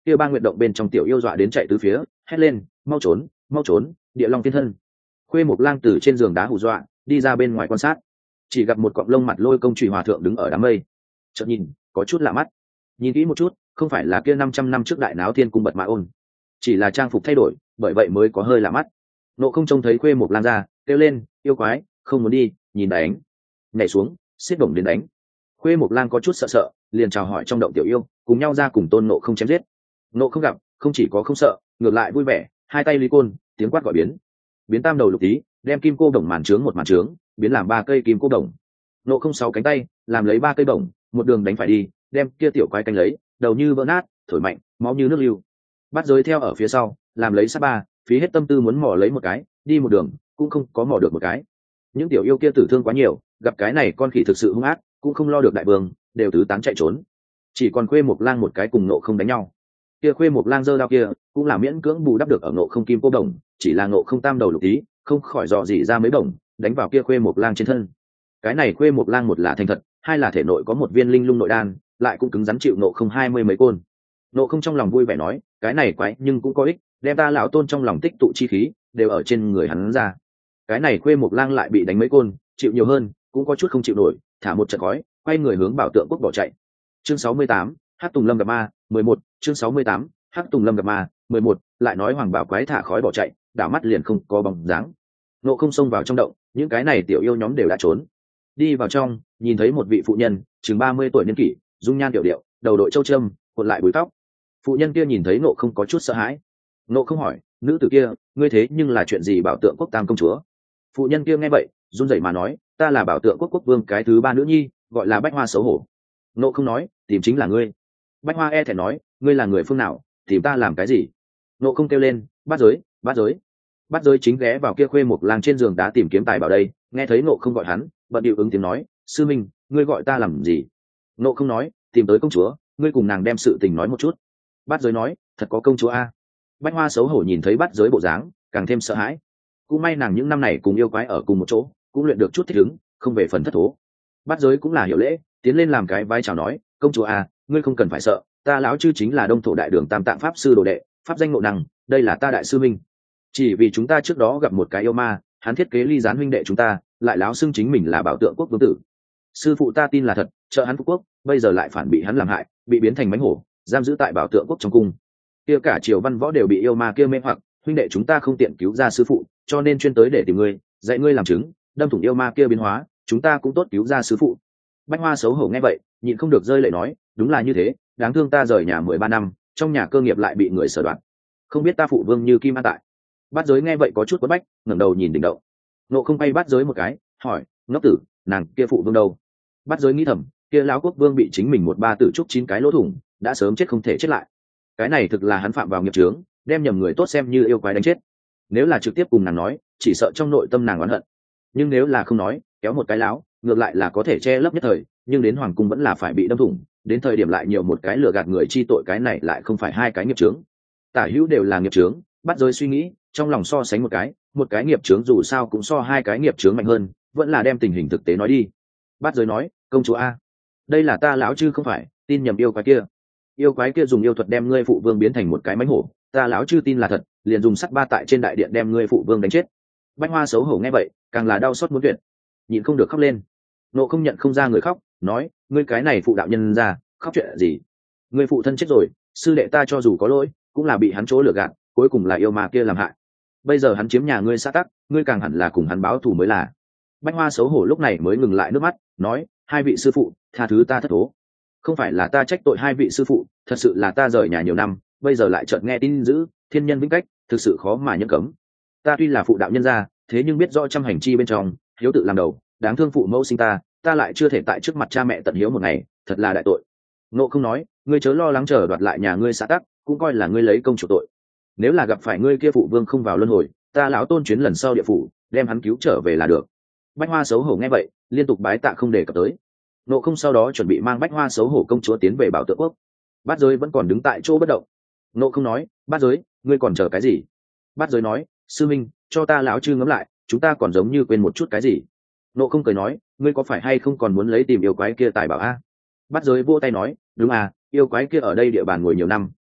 kia ba nguyện động bên trong tiểu yêu dọa đến chạy tứ phía, hét lên, mau trốn, mau trốn, địa long tiên thân. Khuê Mộc Lang từ trên giường đá hù dọa đi ra bên ngoài quan sát, chỉ gặp một cọng lông mặt lôi công trùy hòa thượng đứng ở đám mây, chợt nhìn có chút lạ mắt, nhìn kỹ một chút không phải là kia năm trăm năm trước đại náo thiên cung bật mã ôn, chỉ là trang phục thay đổi, bởi vậy mới có hơi lạ mắt. Nộ Không trông thấy Khuê Mộc Lang ra, kêu lên, yêu quái, không muốn đi, nhìn đánh, nhảy xuống, xiết bổng đến đánh. Khuê Mộc Lang có chút sợ sợ, liền chào hỏi trong động tiểu yêu, cùng nhau ra cùng Tôn Nộ Không chém giết. Nộ Không gặp, không chỉ có không sợ, ngược lại vui vẻ, hai tay lý côn, tiếng quát gọi biến, biến tam đầu lục tí, đem kim cô đồng màn trướng một màn trướng, biến làm ba cây kim cô đồng. Nộ Không sáu cánh tay, làm lấy ba cây đồng, một đường đánh phải đi, đem kia tiểu quái canh lấy, đầu như vỡ nát, thổi mạnh, máu như nước lưu. Bắt giới theo ở phía sau, làm lấy sát ba, phí hết tâm tư muốn mò lấy một cái, đi một đường cũng không có mò được một cái. Những tiểu yêu kia tử thương quá nhiều, gặp cái này con khỉ thực sự hung ác, cũng không lo được đại vương, đều tứ tán chạy trốn. Chỉ còn Khuê Mộc Lang một cái cùng Nộ Không đánh nhau. Kia Khuê Mộc Lang giơ đao kia, cũng là miễn cưỡng bù đắp được ở Nộ Không kim cô đồng, chỉ là Nộ Không tam đầu lục tí, không khỏi dò dỉ ra mấy đồng, đánh vào kia Khuê Mộc Lang trên thân. Cái này Khuê Mộc Lang một là thành thật, hai là thể nội có một viên linh lung nội đan, lại cũng cứng rắn chịu Nộ Không hai mươi mấy côn. Nộ Không trong lòng vui vẻ nói, cái này quái nhưng cũng có ích, đem ta lão tôn trong lòng tích tụ chi khí đều ở trên người hắn ra. Cái này Khuê Mộc Lang lại bị đánh mấy côn, chịu nhiều hơn, cũng có chút không chịu nổi, thả một trận khói, quay người hướng Bảo Tượng Quốc bỏ chạy. Chương sáu mươi tám, Hắc Tùng Lâm gặp ma, mười một, chương sáu mươi tám, Hắc Tùng Lâm gặp ma, mười một, lại nói Hoàng Bảo quái thả khói bỏ chạy, đảo mắt liền không có bóng dáng. Nộ Không xông vào trong động, những cái này tiểu yêu nhóm đều đã trốn. Đi vào trong, nhìn thấy một vị phụ nhân, chừng ba mươi tuổi niên kỷ, dung nhan tiểu điệu, đầu đội châu trâm, cuộn lại búi tóc. Phụ nhân kia nhìn thấy Nộ Không có chút sợ hãi. Nộ Không hỏi, nữ tử kia, ngươi thế nhưng là chuyện gì Bảo Tượng Quốc tam công chúa? Phụ nhân kia nghe vậy, run rẩy mà nói, ta là Bảo Tượng Quốc quốc vương cái thứ ba nữ nhi, gọi là Bách Hoa xấu hổ. Nộ Không nói, tìm chính là ngươi. Bách Hoa e thẹn nói, ngươi là người phương nào, tìm ta làm cái gì? Nộ Không kêu lên, bát giới, bát giới. Bát giới chính ghé vào kia Khuê Mộc Lang trên giường đá tìm kiếm tài bảo đây, nghe thấy Nộ Không gọi hắn, bận điệu ứng tiếng nói, sư minh, ngươi gọi ta làm gì? Nộ Không nói, tìm tới công chúa, ngươi cùng nàng đem sự tình nói một chút. Bát giới nói, thật có công chúa a? Bách Hoa xấu hổ nhìn thấy bát giới bộ dáng, càng thêm sợ hãi. Cũng may nàng những năm này cùng yêu quái ở cùng một chỗ, cũng luyện được chút thích ứng, không về phần thất thố. Bát giới cũng là hiểu lễ, tiến lên làm cái vai chào nói, công chúa a, ngươi không cần phải sợ, ta lão chư chính là Đông Thổ Đại Đường Tam Tạng pháp sư đồ đệ, pháp danh Ngộ Năng, đây là ta đại sư minh. Chỉ vì chúng ta trước đó gặp một cái yêu ma, hắn thiết kế ly gián huynh đệ chúng ta, lại láo xưng chính mình là Bảo Tượng Quốc vương tử. Sư phụ ta tin là thật, trợ hắn phục quốc, bây giờ lại phản bị hắn làm hại, bị biến thành mánh hổ, giam giữ tại Bảo Tượng Quốc trong cung. Kia cả triều văn võ đều bị yêu ma kia mê hoặc, huynh đệ chúng ta không tiện cứu ra sư phụ, cho nên chuyên tới để tìm ngươi, dạy ngươi làm chứng, đâm thủng yêu ma kia biến hóa, chúng ta cũng tốt cứu ra sư phụ. Bách Hoa xấu hổ nghe vậy, nhịn không được rơi lệ nói, đúng là như thế, đáng thương ta rời nhà mười ba năm, trong nhà cơ nghiệp lại bị người sở đoạt, không biết ta phụ vương như kim an tại. Bát giới nghe vậy có chút quất bách, ngẩng đầu nhìn đỉnh động. Nộ Không bay bát giới một cái, hỏi, ngốc tử, nàng kia phụ vương đâu? Bát giới nghĩ thầm, kia lão quốc vương bị chính mình một ba tử trúc chín cái lỗ thủng, đã sớm chết không thể chết lại. Cái này thực là hắn phạm vào nghiệp chướng, đem nhầm người tốt xem như yêu quái đánh chết. Nếu là trực tiếp cùng nàng nói, chỉ sợ trong nội tâm nàng oán hận. Nhưng nếu là không nói, kéo một cái lão, ngược lại là có thể che lấp nhất thời, nhưng đến hoàng cung vẫn là phải bị đâm thủng, đến thời điểm lại nhiều một cái lừa gạt người chi tội, cái này lại không phải hai cái nghiệp chướng. Tả hữu đều là nghiệp chướng, Bát giới suy nghĩ, trong lòng so sánh một cái, một cái nghiệp chướng dù sao cũng so hai cái nghiệp chướng mạnh hơn, vẫn là đem tình hình thực tế nói đi. Bát giới nói, công chúa a, đây là ta lão chư không phải, tin nhầm yêu quái kia. Yêu quái kia dùng yêu thuật đem ngươi phụ vương biến thành một cái mánh hổ, ta lão chư tin là thật, liền dùng sắt ba tại trên đại điện đem ngươi phụ vương đánh chết. Bách Hoa xấu hổ nghe vậy, càng là đau xót muốn tuyệt, nhịn không được khóc lên. Nộ Không nhận không ra người khóc, nói, ngươi cái này phụ đạo nhân ra, khóc chuyện gì? Ngươi phụ thân chết rồi, sư đệ ta cho dù có lỗi, cũng là bị hắn chỗ lừa gạt, cuối cùng là yêu ma kia làm hại. Bây giờ hắn chiếm nhà ngươi xã tắc, ngươi càng hẳn là cùng hắn báo thù mới là. Bách Hoa xấu hổ lúc này mới ngừng lại nước mắt, nói, hai vị sư phụ, tha thứ ta thất thố. Không phải là ta trách tội hai vị sư phụ, thật sự là ta rời nhà nhiều năm, bây giờ lại chợt nghe tin dữ, thiên nhân vĩnh cách, thực sự khó mà nhẫn cấm. Ta tuy là phụ đạo nhân gia, thế nhưng biết rõ trăm hành chi bên trong, hiếu tự làm đầu, đáng thương phụ mẫu sinh ta, ta lại chưa thể tại trước mặt cha mẹ tận hiếu một ngày, thật là đại tội. Nộ Không nói, ngươi chớ lo lắng chờ đoạt lại nhà ngươi xã tắc, cũng coi là ngươi lấy công chủ tội. Nếu là gặp phải ngươi kia phụ vương không vào luân hồi, ta lão tôn chuyến lần sau địa phủ, đem hắn cứu trở về là được. Bách Hoa xấu hổ nghe vậy, liên tục bái tạ không đề cập tới. Nộ Không sau đó chuẩn bị mang Bách Hoa xấu hổ công chúa tiến về Bảo Tượng Quốc. Bát giới vẫn còn đứng tại chỗ bất động. Nộ Không nói, bát giới, ngươi còn chờ cái gì? Bát giới nói, sư minh, cho ta lão chư ngẫm lại, chúng ta còn giống như quên một chút cái gì. Nộ Không cười nói, ngươi có phải hay không còn muốn lấy tìm yêu quái kia tài bảo a? Bát giới vỗ tay nói, đúng à, yêu quái kia ở đây địa bàn ngồi nhiều năm,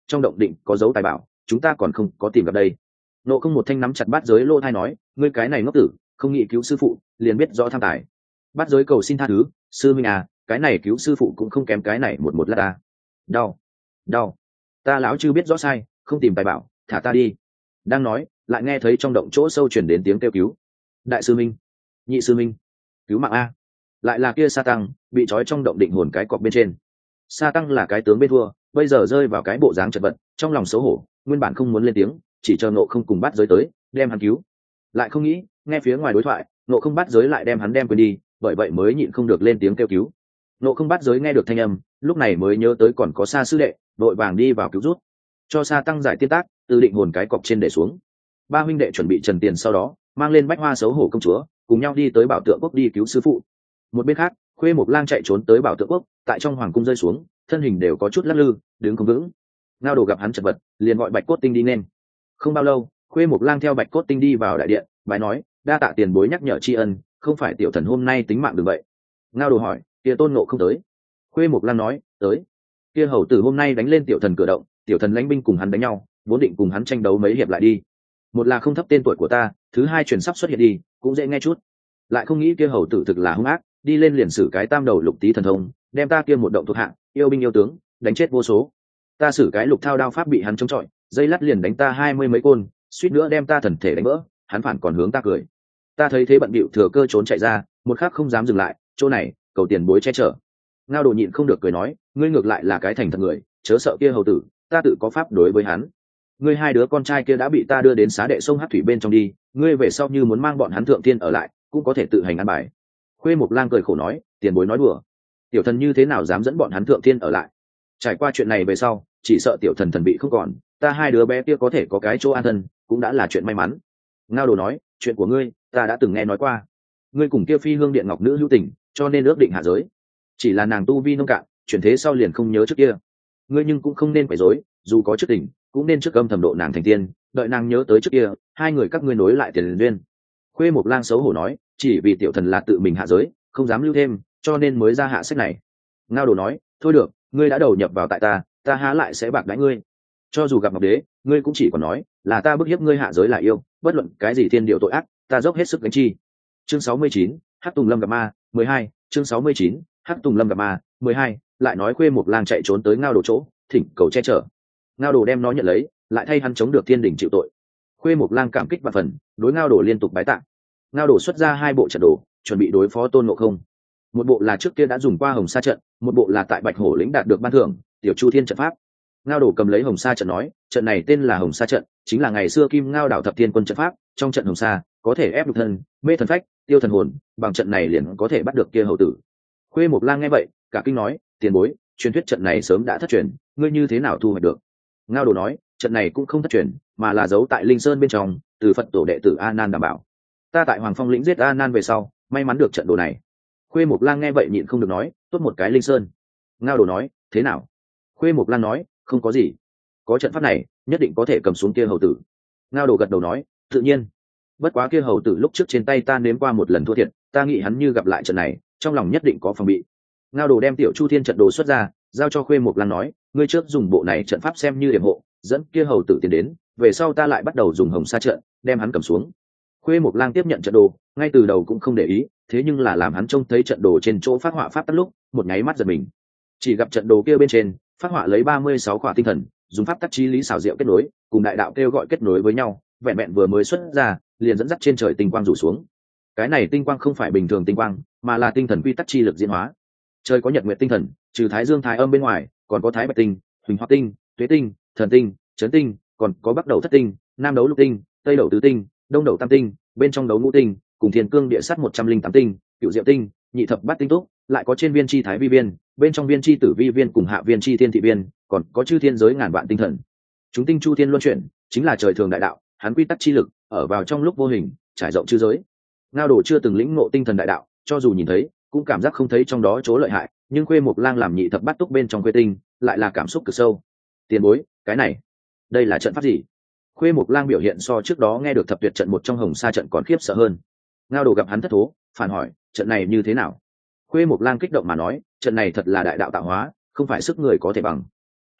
trong động định có dấu tài bảo, chúng ta còn không có tìm gặp đây. Nộ không một thanh nắm chặt bát giới lô thai nói, ngươi cái này ngốc tử, không nghĩ cứu sư phụ, liền biết rõ tham tài. Bát giới cầu xin tha thứ, sư minh à, cái này cứu sư phụ cũng không kém cái này một một lát ta. Đau, đau, ta lão chư biết rõ sai, không tìm tài bảo, thả ta đi. Đang nói, lại nghe thấy trong động chỗ sâu chuyển đến tiếng kêu cứu. Đại sư minh, nhị sư minh, cứu mạng a. Lại là kia sa tăng bị trói trong động định hồn cái cọc bên trên. Sa tăng là cái tướng bên thua, bây giờ rơi vào cái bộ dáng chật vật, trong lòng xấu hổ, nguyên bản không muốn lên tiếng, chỉ chờ Nộ không cùng bắt giới tới đem hắn cứu. Lại không nghĩ nghe phía ngoài đối thoại, Nộ không bắt giới lại đem hắn đem quên đi, bởi vậy mới nhịn không được lên tiếng kêu cứu. Nộ không bắt giới nghe được thanh âm, lúc này mới nhớ tới còn có Sa sư đệ, đội vàng đi vào cứu rút, cho Sa tăng giải tiên tác, từ định hồn cái cọc trên để xuống. Ba huynh đệ chuẩn bị trần tiền, sau đó mang lên bách hoa xấu hổ công chúa, cùng nhau đi tới bảo tượng quốc đi cứu sư phụ. Một bên khác, Khuê Mộc Lang chạy trốn tới bảo tượng quốc, tại trong hoàng cung rơi xuống, thân hình đều có chút lắc lư, đứng không vững. Ngao Đồ gặp hắn chật vật, liền gọi Bạch Cốt Tinh đi nên. Không bao lâu, Khuê Mộc Lang theo Bạch Cốt Tinh đi vào đại điện, bái nói, đa tạ tiền bối nhắc nhở tri ân, không phải tiểu thần hôm nay tính mạng được vậy. Ngao Đồ hỏi, kia Tôn Ngộ không tới? Khuê Mộc Lang nói, tới. Kia hầu tử hôm nay đánh lên tiểu thần cửa động, tiểu thần lãnh binh cùng hắn đánh nhau, vốn định cùng hắn tranh đấu mấy hiệp lại đi. Một là không thấp tên tuổi của ta, thứ hai truyền sắp xuất hiện đi, cũng dễ nghe chút. Lại không nghĩ kia hầu tử thực là hung ác, đi lên liền sử cái tam đầu lục tý thần thông, đem ta kia một động thuộc hạng, yêu binh yêu tướng, đánh chết vô số. Ta sử cái lục thao đao pháp bị hắn chống chọi, dây lắt liền đánh ta hai mươi mấy côn, suýt nữa đem ta thần thể đánh vỡ, hắn phản còn hướng ta cười. Ta thấy thế bận bịu thừa cơ trốn chạy ra, một khắc không dám dừng lại, chỗ này, cầu tiền bối che chở. Ngao Đồ nhịn không được cười nói, ngươi ngược lại là cái thành thật người, chớ sợ kia hầu tử, ta tự có pháp đối với hắn. Ngươi hai đứa con trai kia đã bị ta đưa đến xá đệ sông Hắc thủy bên trong đi, ngươi về sau như muốn mang bọn hắn thượng tiên ở lại, cũng có thể tự hành ăn bài. Khuê Mộc Lang cười khổ nói, tiền bối nói đùa, tiểu thần như thế nào dám dẫn bọn hắn thượng tiên ở lại? Trải qua chuyện này về sau, chỉ sợ tiểu thần thần bị không còn, ta hai đứa bé kia có thể có cái chỗ an thân, cũng đã là chuyện may mắn. Ngao Đồ nói, chuyện của ngươi, ta đã từng nghe nói qua. Ngươi cùng kia Phi Hương Điện Ngọc nữ hữu tình, cho nên ước định hạ giới. Chỉ là nàng tu vi nông cạn, chuyển thế sau liền không nhớ trước kia. Ngươi nhưng cũng không nên quấy rối, dù có trước tình, cũng nên trước âm thầm độ nàng thành tiên, đợi nàng nhớ tới trước kia, hai người các ngươi nối lại tiền duyên. Khuê Mộc Lang xấu hổ nói, chỉ vì tiểu thần là tự mình hạ giới, không dám lưu thêm, cho nên mới ra hạ sách này. Ngao Đồ nói, thôi được, ngươi đã đầu nhập vào tại ta, ta há lại sẽ bạc đãi ngươi. Cho dù gặp Ngọc Đế, ngươi cũng chỉ còn nói là ta bức hiếp ngươi hạ giới là yêu, bất luận cái gì thiên điều tội ác, ta dốc hết sức gánh chi. Chương sáu mươi chín, Hắc Tùng Lâm gặp ma, mười hai. Chương sáu mươi chín, Hắc Tùng Lâm gặp ma, mười hai. Lại nói Khuê Mộc Lang chạy trốn tới Ngao Đồ chỗ, thỉnh cầu che chở. Ngao Đồ đem nó nhận lấy, lại thay hắn chống được thiên đỉnh chịu tội. Khuê Mộc Lang cảm kích và phần, đối Ngao Đồ liên tục bái tạ. Ngao Đồ xuất ra hai bộ trận đồ, chuẩn bị đối phó Tôn Ngộ Không. Một bộ là trước kia đã dùng qua Hồng Sa trận, một bộ là tại Bạch Hổ lĩnh đạt được ban thưởng, Tiểu Chu Thiên trận pháp. Ngao Đồ cầm lấy Hồng Sa trận nói, trận này tên là Hồng Sa trận, chính là ngày xưa Kim Ngao đảo thập thiên quân trận pháp, trong trận Hồng Sa có thể ép nhục thân, mê thần phách, tiêu thần hồn, bằng trận này liền có thể bắt được kia hầu tử. Khuê Mộc Lang nghe vậy, cả kinh nói, tiền bối, truyền thuyết trận này sớm đã thất truyền, ngươi như thế nào thu hoạch được? Ngao Đồ nói, trận này cũng không thất truyền, mà là giấu tại Linh Sơn bên trong, từ Phật tổ đệ tử A Nan đảm bảo. Ta tại Hoàng Phong lĩnh giết A Nan về sau, may mắn được trận đồ này. Khuê Mộc Lang nghe vậy nhịn không được nói, tốt một cái Linh Sơn. Ngao Đồ nói, thế nào? Khuê Mộc Lang nói, không có gì, có trận pháp này, nhất định có thể cầm xuống kia hầu tử. Ngao Đồ gật đầu nói, tự nhiên. Bất quá kia hầu tử lúc trước trên tay ta nếm qua một lần thua thiệt, ta nghĩ hắn như gặp lại trận này, trong lòng nhất định có phòng bị. Ngao Đồ đem Tiểu Chu Thiên trận đồ xuất ra, giao cho Khuê Mộc Lang nói, ngươi trước dùng bộ này trận pháp xem như điểm hộ, dẫn kia hầu tử tiến đến, về sau ta lại bắt đầu dùng Hồng Sa trận, đem hắn cầm xuống. Khuê Mộc Lang tiếp nhận trận đồ, ngay từ đầu cũng không để ý, thế nhưng là làm hắn trông thấy trận đồ trên chỗ phát họa pháp tắc lúc, một nháy mắt giật mình. Chỉ gặp trận đồ kia bên trên, phát họa lấy ba mươi sáu khỏa tinh thần, dùng pháp tắc chí lý xảo diệu kết nối, cùng đại đạo kêu gọi kết nối với nhau, vẹn vẹn vừa mới xuất ra, liền dẫn dắt trên trời tinh quang rủ xuống. Cái này tinh quang không phải bình thường tinh quang, mà là tinh thần quy tắc chi lực diễn hóa. Trời có nhật nguyệt tinh thần, trừ Thái Dương Thái Âm bên ngoài, còn có Thái Bạch tinh, Huỳnh Hoa tinh, Tuế tinh, Thần tinh, Chấn tinh, còn có Bắc Đầu Thất tinh, Nam Đấu Lục tinh, Tây Đầu Tứ tinh, Đông Đầu Tam tinh, bên trong Đấu Ngũ tinh, cùng Thiên Cương Địa Sắt một trăm linh tám tinh, Cựu Diệu tinh, Nhị Thập Bát tinh túc, lại có trên viên chi Thái Vi viên, bên trong viên chi Tử Vi viên cùng hạ viên chi Thiên Thị viên, còn có chư thiên giới ngàn vạn tinh thần. Chúng tinh chu thiên luân chuyển, chính là trời thường đại đạo, hắn quy tắc chi lực ở vào trong lúc vô hình, trải rộng chư giới. Ngao Đồ chưa từng lĩnh ngộ tinh thần đại đạo, cho dù nhìn thấy, cũng cảm giác không thấy trong đó chỗ lợi hại, nhưng Khuê Mộc Lang làm Nhị Thập Bát túc bên trong Khuê tinh, lại là cảm xúc cực sâu. Tiền bối, cái này, đây là trận pháp gì? Khuê Mộc Lang biểu hiện so trước đó nghe được thập tuyệt trận một trong Hồng Sa trận còn khiếp sợ hơn. Ngao Đồ gặp hắn thất thố, phản hỏi, trận này như thế nào? Khuê Mộc Lang kích động mà nói, trận này thật là đại đạo tạo hóa, không phải sức người có thể bằng.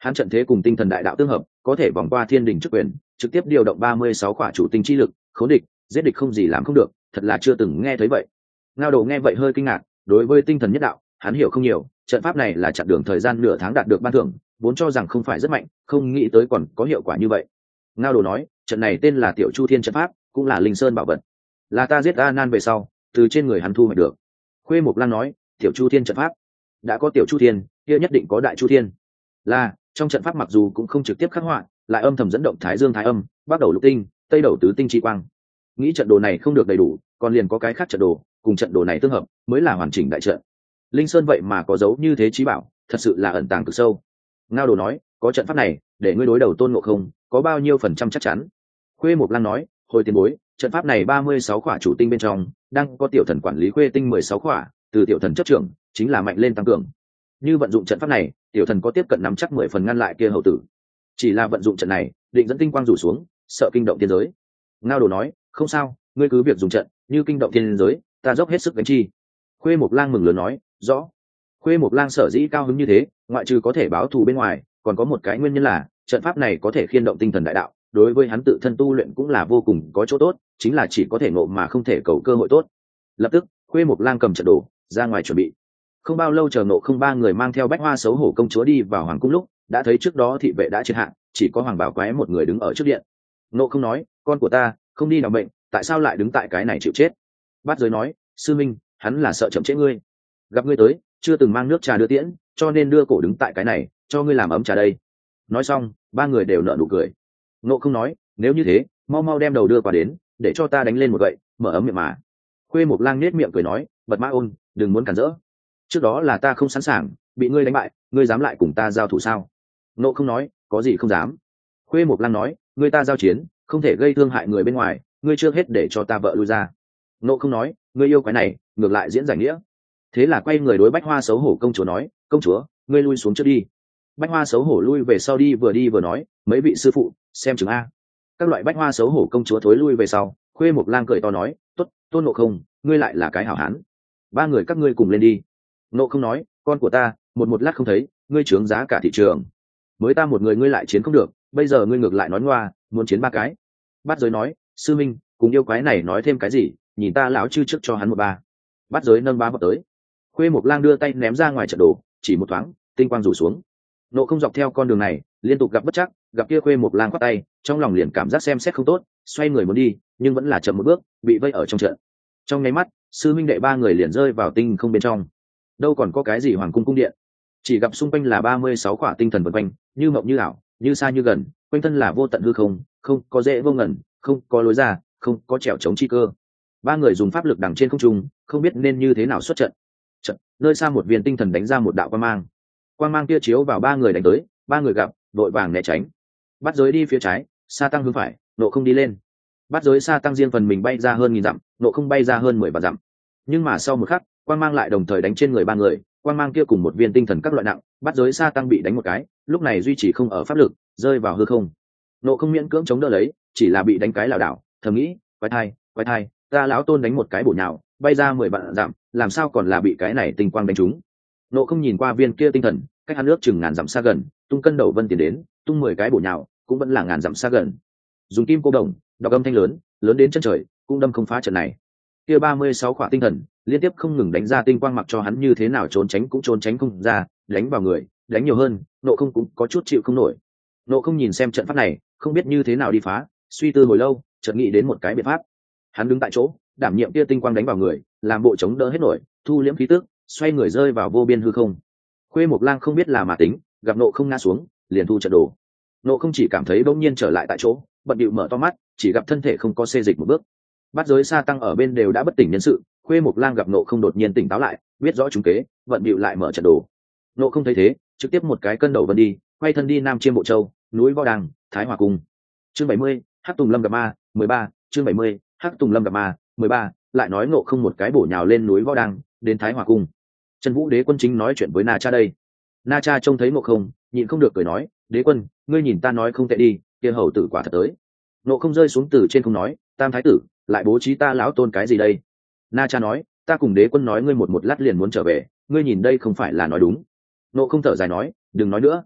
hắn trận thế cùng tinh thần đại đạo tương hợp, có thể vòng qua thiên đình chức quyền, trực tiếp điều động ba mươi sáu quả chủ tinh chi lực, khống địch, giết địch không gì làm không được, thật là chưa từng nghe thấy vậy. Ngao Đồ nghe vậy hơi kinh ngạc, đối với tinh thần nhất đạo, hắn hiểu không nhiều, trận pháp này là chặn đường thời gian nửa tháng đạt được ban thưởng, vốn cho rằng không phải rất mạnh, không nghĩ tới còn có hiệu quả như vậy. Ngao Đồ nói, trận này tên là Tiểu Chu Thiên trận pháp, cũng là linh sơn bảo vật, là ta giết A Nan về sau, từ trên người hắn thu hoạch được. Khuê Mộc Lang nói, Tiểu Chu Thiên trận pháp, đã có Tiểu Chu Thiên, kia nhất định có Đại Chu Thiên. Là, trong trận pháp mặc dù cũng không trực tiếp khắc họa, lại âm thầm dẫn động Thái Dương Thái Âm, Bắc Đầu Lục Tinh, Tây Đầu Tứ Tinh chi quang. Nghĩ trận đồ này không được đầy đủ, còn liền có cái khác trận đồ, cùng trận đồ này tương hợp, mới là hoàn chỉnh đại trận. Linh Sơn vậy mà có dấu như thế chí bảo, thật sự là ẩn tàng cực sâu. Ngao Đồ nói, có trận pháp này, để ngươi đối đầu Tôn Ngộ Không, có bao nhiêu phần trăm chắc chắn? Khuê Mộc Lang nói, hồi tiền bối, trận pháp này ba mươi sáu khỏa chủ tinh bên trong, đang có tiểu thần quản lý khuê tinh mười sáu khỏa, từ tiểu thần chấp trưởng, chính là mạnh lên tăng cường. Như vận dụng trận pháp này, tiểu thần có tiếp cận nắm chắc mười phần ngăn lại kia hậu tử. Chỉ là vận dụng trận này, định dẫn tinh quang rủ xuống, sợ kinh động thiên giới. Ngao Đồ nói, không sao, ngươi cứ việc dùng trận, như kinh động thiên giới, ta dốc hết sức gánh chi. Khuê Mộc Lang mừng lớn nói, rõ. Khuê Mộc Lang sở dĩ cao hứng như thế, ngoại trừ có thể báo thù bên ngoài, còn có một cái nguyên nhân là trận pháp này có thể khiên động tinh thần đại đạo, đối với hắn tự thân tu luyện cũng là vô cùng có chỗ tốt, chính là chỉ có thể ngộ mà không thể cầu cơ hội tốt. Lập tức, Khuê Mộc Lang cầm trận đồ ra ngoài chuẩn bị. Không bao lâu chờ Ngộ Không ba người mang theo Bách Hoa Xấu Hổ công chúa đi vào hoàng cung lúc, đã thấy trước đó thị vệ đã triệt hạ, chỉ có Hoàng Bảo Quái một người đứng ở trước điện. Ngộ Không nói, con của ta không đi đào bệnh, tại sao lại đứng tại cái này chịu chết? Bát Giới nói, sư minh, hắn là sợ chậm trễ ngươi, gặp ngươi tới chưa từng mang nước trà đưa tiễn, cho nên đưa cổ đứng tại cái này cho ngươi làm ấm trà đây. Nói xong, ba người đều nở nụ cười. Ngộ Không nói, nếu như thế, mau mau đem đầu đưa qua đến, để cho ta đánh lên một gậy, mở ấm miệng mà. Khuê Mộc Lang nết miệng cười nói, Bật Mã Ôn, đừng muốn cản rỡ. Trước đó là ta không sẵn sàng, bị ngươi đánh bại, ngươi dám lại cùng ta giao thủ sao? Ngộ Không nói, có gì không dám. Khuê Mộc Lang nói, ngươi ta giao chiến, không thể gây thương hại người bên ngoài, ngươi chưa hết để cho ta vợ lui ra. Ngộ Không nói, ngươi yêu quái này, ngược lại diễn giải nghĩa. Thế là quay người đối Bách Hoa Xấu Hổ công chúa nói, công chúa, ngươi lui xuống trước đi. Bách Hoa Xấu Hổ lui về sau đi vừa đi vừa nói, mấy vị sư phụ, xem chừng a. Các loại Bách Hoa Xấu Hổ công chúa thối lui về sau, Khuê Mộc Lang cười to nói, tốt, Tôn Ngộ Không, ngươi lại là cái hảo hán, ba người các ngươi cùng lên đi. Ngộ Không nói, con của ta một một lát không thấy, ngươi trướng giá cả thị trường, mới ta một người ngươi lại chiến không được, bây giờ ngươi ngược lại nói ngoa, muốn chiến ba cái. Bát Giới nói, sư minh, cùng yêu quái này nói thêm cái gì, nhìn ta lão chư trước cho hắn một ba. Bát Giới nâng ba vào tới. Khuê Mộc Lang đưa tay ném ra ngoài trận đồ, chỉ một thoáng, tinh quang rủ xuống. Ngộ Không dọc theo con đường này, liên tục gặp bất chắc, gặp kia Khuê Mộc Lang quát tay, trong lòng liền cảm giác xem xét không tốt, xoay người muốn đi, nhưng vẫn là chậm một bước, bị vây ở trong trận. Trong nháy mắt, sư minh đệ ba người liền rơi vào tinh không bên trong. Đâu còn có cái gì hoàng cung cung điện, chỉ gặp xung quanh là ba mươi sáu quả tinh thần vần quanh, như mộng như ảo, như xa như gần, quanh thân là vô tận hư không, không có dễ vô ngẩn, không có lối ra, không có trèo chống chi cơ. Ba người dùng pháp lực đằng trên không trung, không biết nên như thế nào xuất trận. Trận, nơi xa một viên tinh thần đánh ra một đạo quang mang, quang mang kia chiếu vào ba người đánh tới, ba người gặp, vội vàng né tránh. Bát Giới đi phía trái, Sa Tăng hướng phải, Ngộ Không đi lên. Bát Giới Sa Tăng riêng phần mình bay ra hơn nghìn dặm, Ngộ Không bay ra hơn mười vạn dặm. Nhưng mà sau một khắc, quang mang lại đồng thời đánh trên người ba người, quang mang kia cùng một viên tinh thần các loại nặng, Bát Giới Sa Tăng bị đánh một cái, lúc này duy trì không ở pháp lực, rơi vào hư không. Ngộ Không miễn cưỡng chống đỡ lấy, chỉ là bị đánh cái lảo đảo, thầm nghĩ, quái thai, quái thai, ta lão Tôn đánh một cái bổ nhào, bay ra mười vạn dặm, làm sao còn là bị cái này tinh quang đánh trúng. Ngộ Không nhìn qua viên kia tinh thần, cách hắn nước chừng ngàn dặm xa gần, tung cân đầu vân tiền đến, tung mười cái bổ nhào, cũng vẫn là ngàn dặm xa gần. Dùng kim cô đồng, đọc âm thanh lớn, lớn đến chân trời, cũng đâm không phá trận này. Kia ba mươi sáu khỏa tinh thần, liên tiếp không ngừng đánh ra tinh quang, mặc cho hắn như thế nào trốn tránh cũng trốn tránh không ra, đánh vào người, đánh nhiều hơn, Ngộ Không cũng có chút chịu không nổi. Ngộ Không nhìn xem trận pháp này, không biết như thế nào đi phá, suy tư hồi lâu, chợt nghĩ đến một cái biện pháp. Hắn đứng tại chỗ, đảm nhiệm kia tinh quang đánh vào người, làm bộ chống đỡ hết nổi, thu liễm khí tức, xoay người rơi vào vô biên hư không. Khuê Mộc Lang không biết là mà tính, gặp Ngộ Không ngã xuống, liền thu trận đồ. Ngộ Không chỉ cảm thấy bỗng nhiên trở lại tại chỗ, bận bịu mở to mắt, chỉ gặp thân thể không có xê dịch một bước. Bát Giới Sa Tăng ở bên đều đã bất tỉnh nhân sự, Khuê Mộc Lang gặp Ngộ Không đột nhiên tỉnh táo lại, biết rõ chúng kế, bận bịu lại mở trận đồ. Ngộ Không thấy thế, trực tiếp một cái cân đầu vân đi, quay thân đi Nam Chiêm Bộ Châu, núi Võ Đăng, Thái Hòa Cung. Chương bảy mươi, Hắc Tùng Lâm gặp ma, mười ba, chương bảy mươi, Hắc Tùng Lâm gặp ma, mười ba, lại nói Ngộ Không một cái bổ nhào lên núi Võ Đăng, đến Thái Hòa Cung. Chân Vũ Đế quân chính nói chuyện với Na Cha đây. Na Cha trông thấy Ngộ Không, nhịn không được cười nói, đế quân, ngươi nhìn ta nói không tệ đi, kia hầu tử quả thật tới. Ngộ Không rơi xuống từ trên không nói, tam thái tử lại bố trí ta lão Tôn cái gì đây? Na Cha nói, ta cùng đế quân nói ngươi một một lát liền muốn trở về, ngươi nhìn đây không phải là nói đúng. Ngộ Không thở dài nói, đừng nói nữa.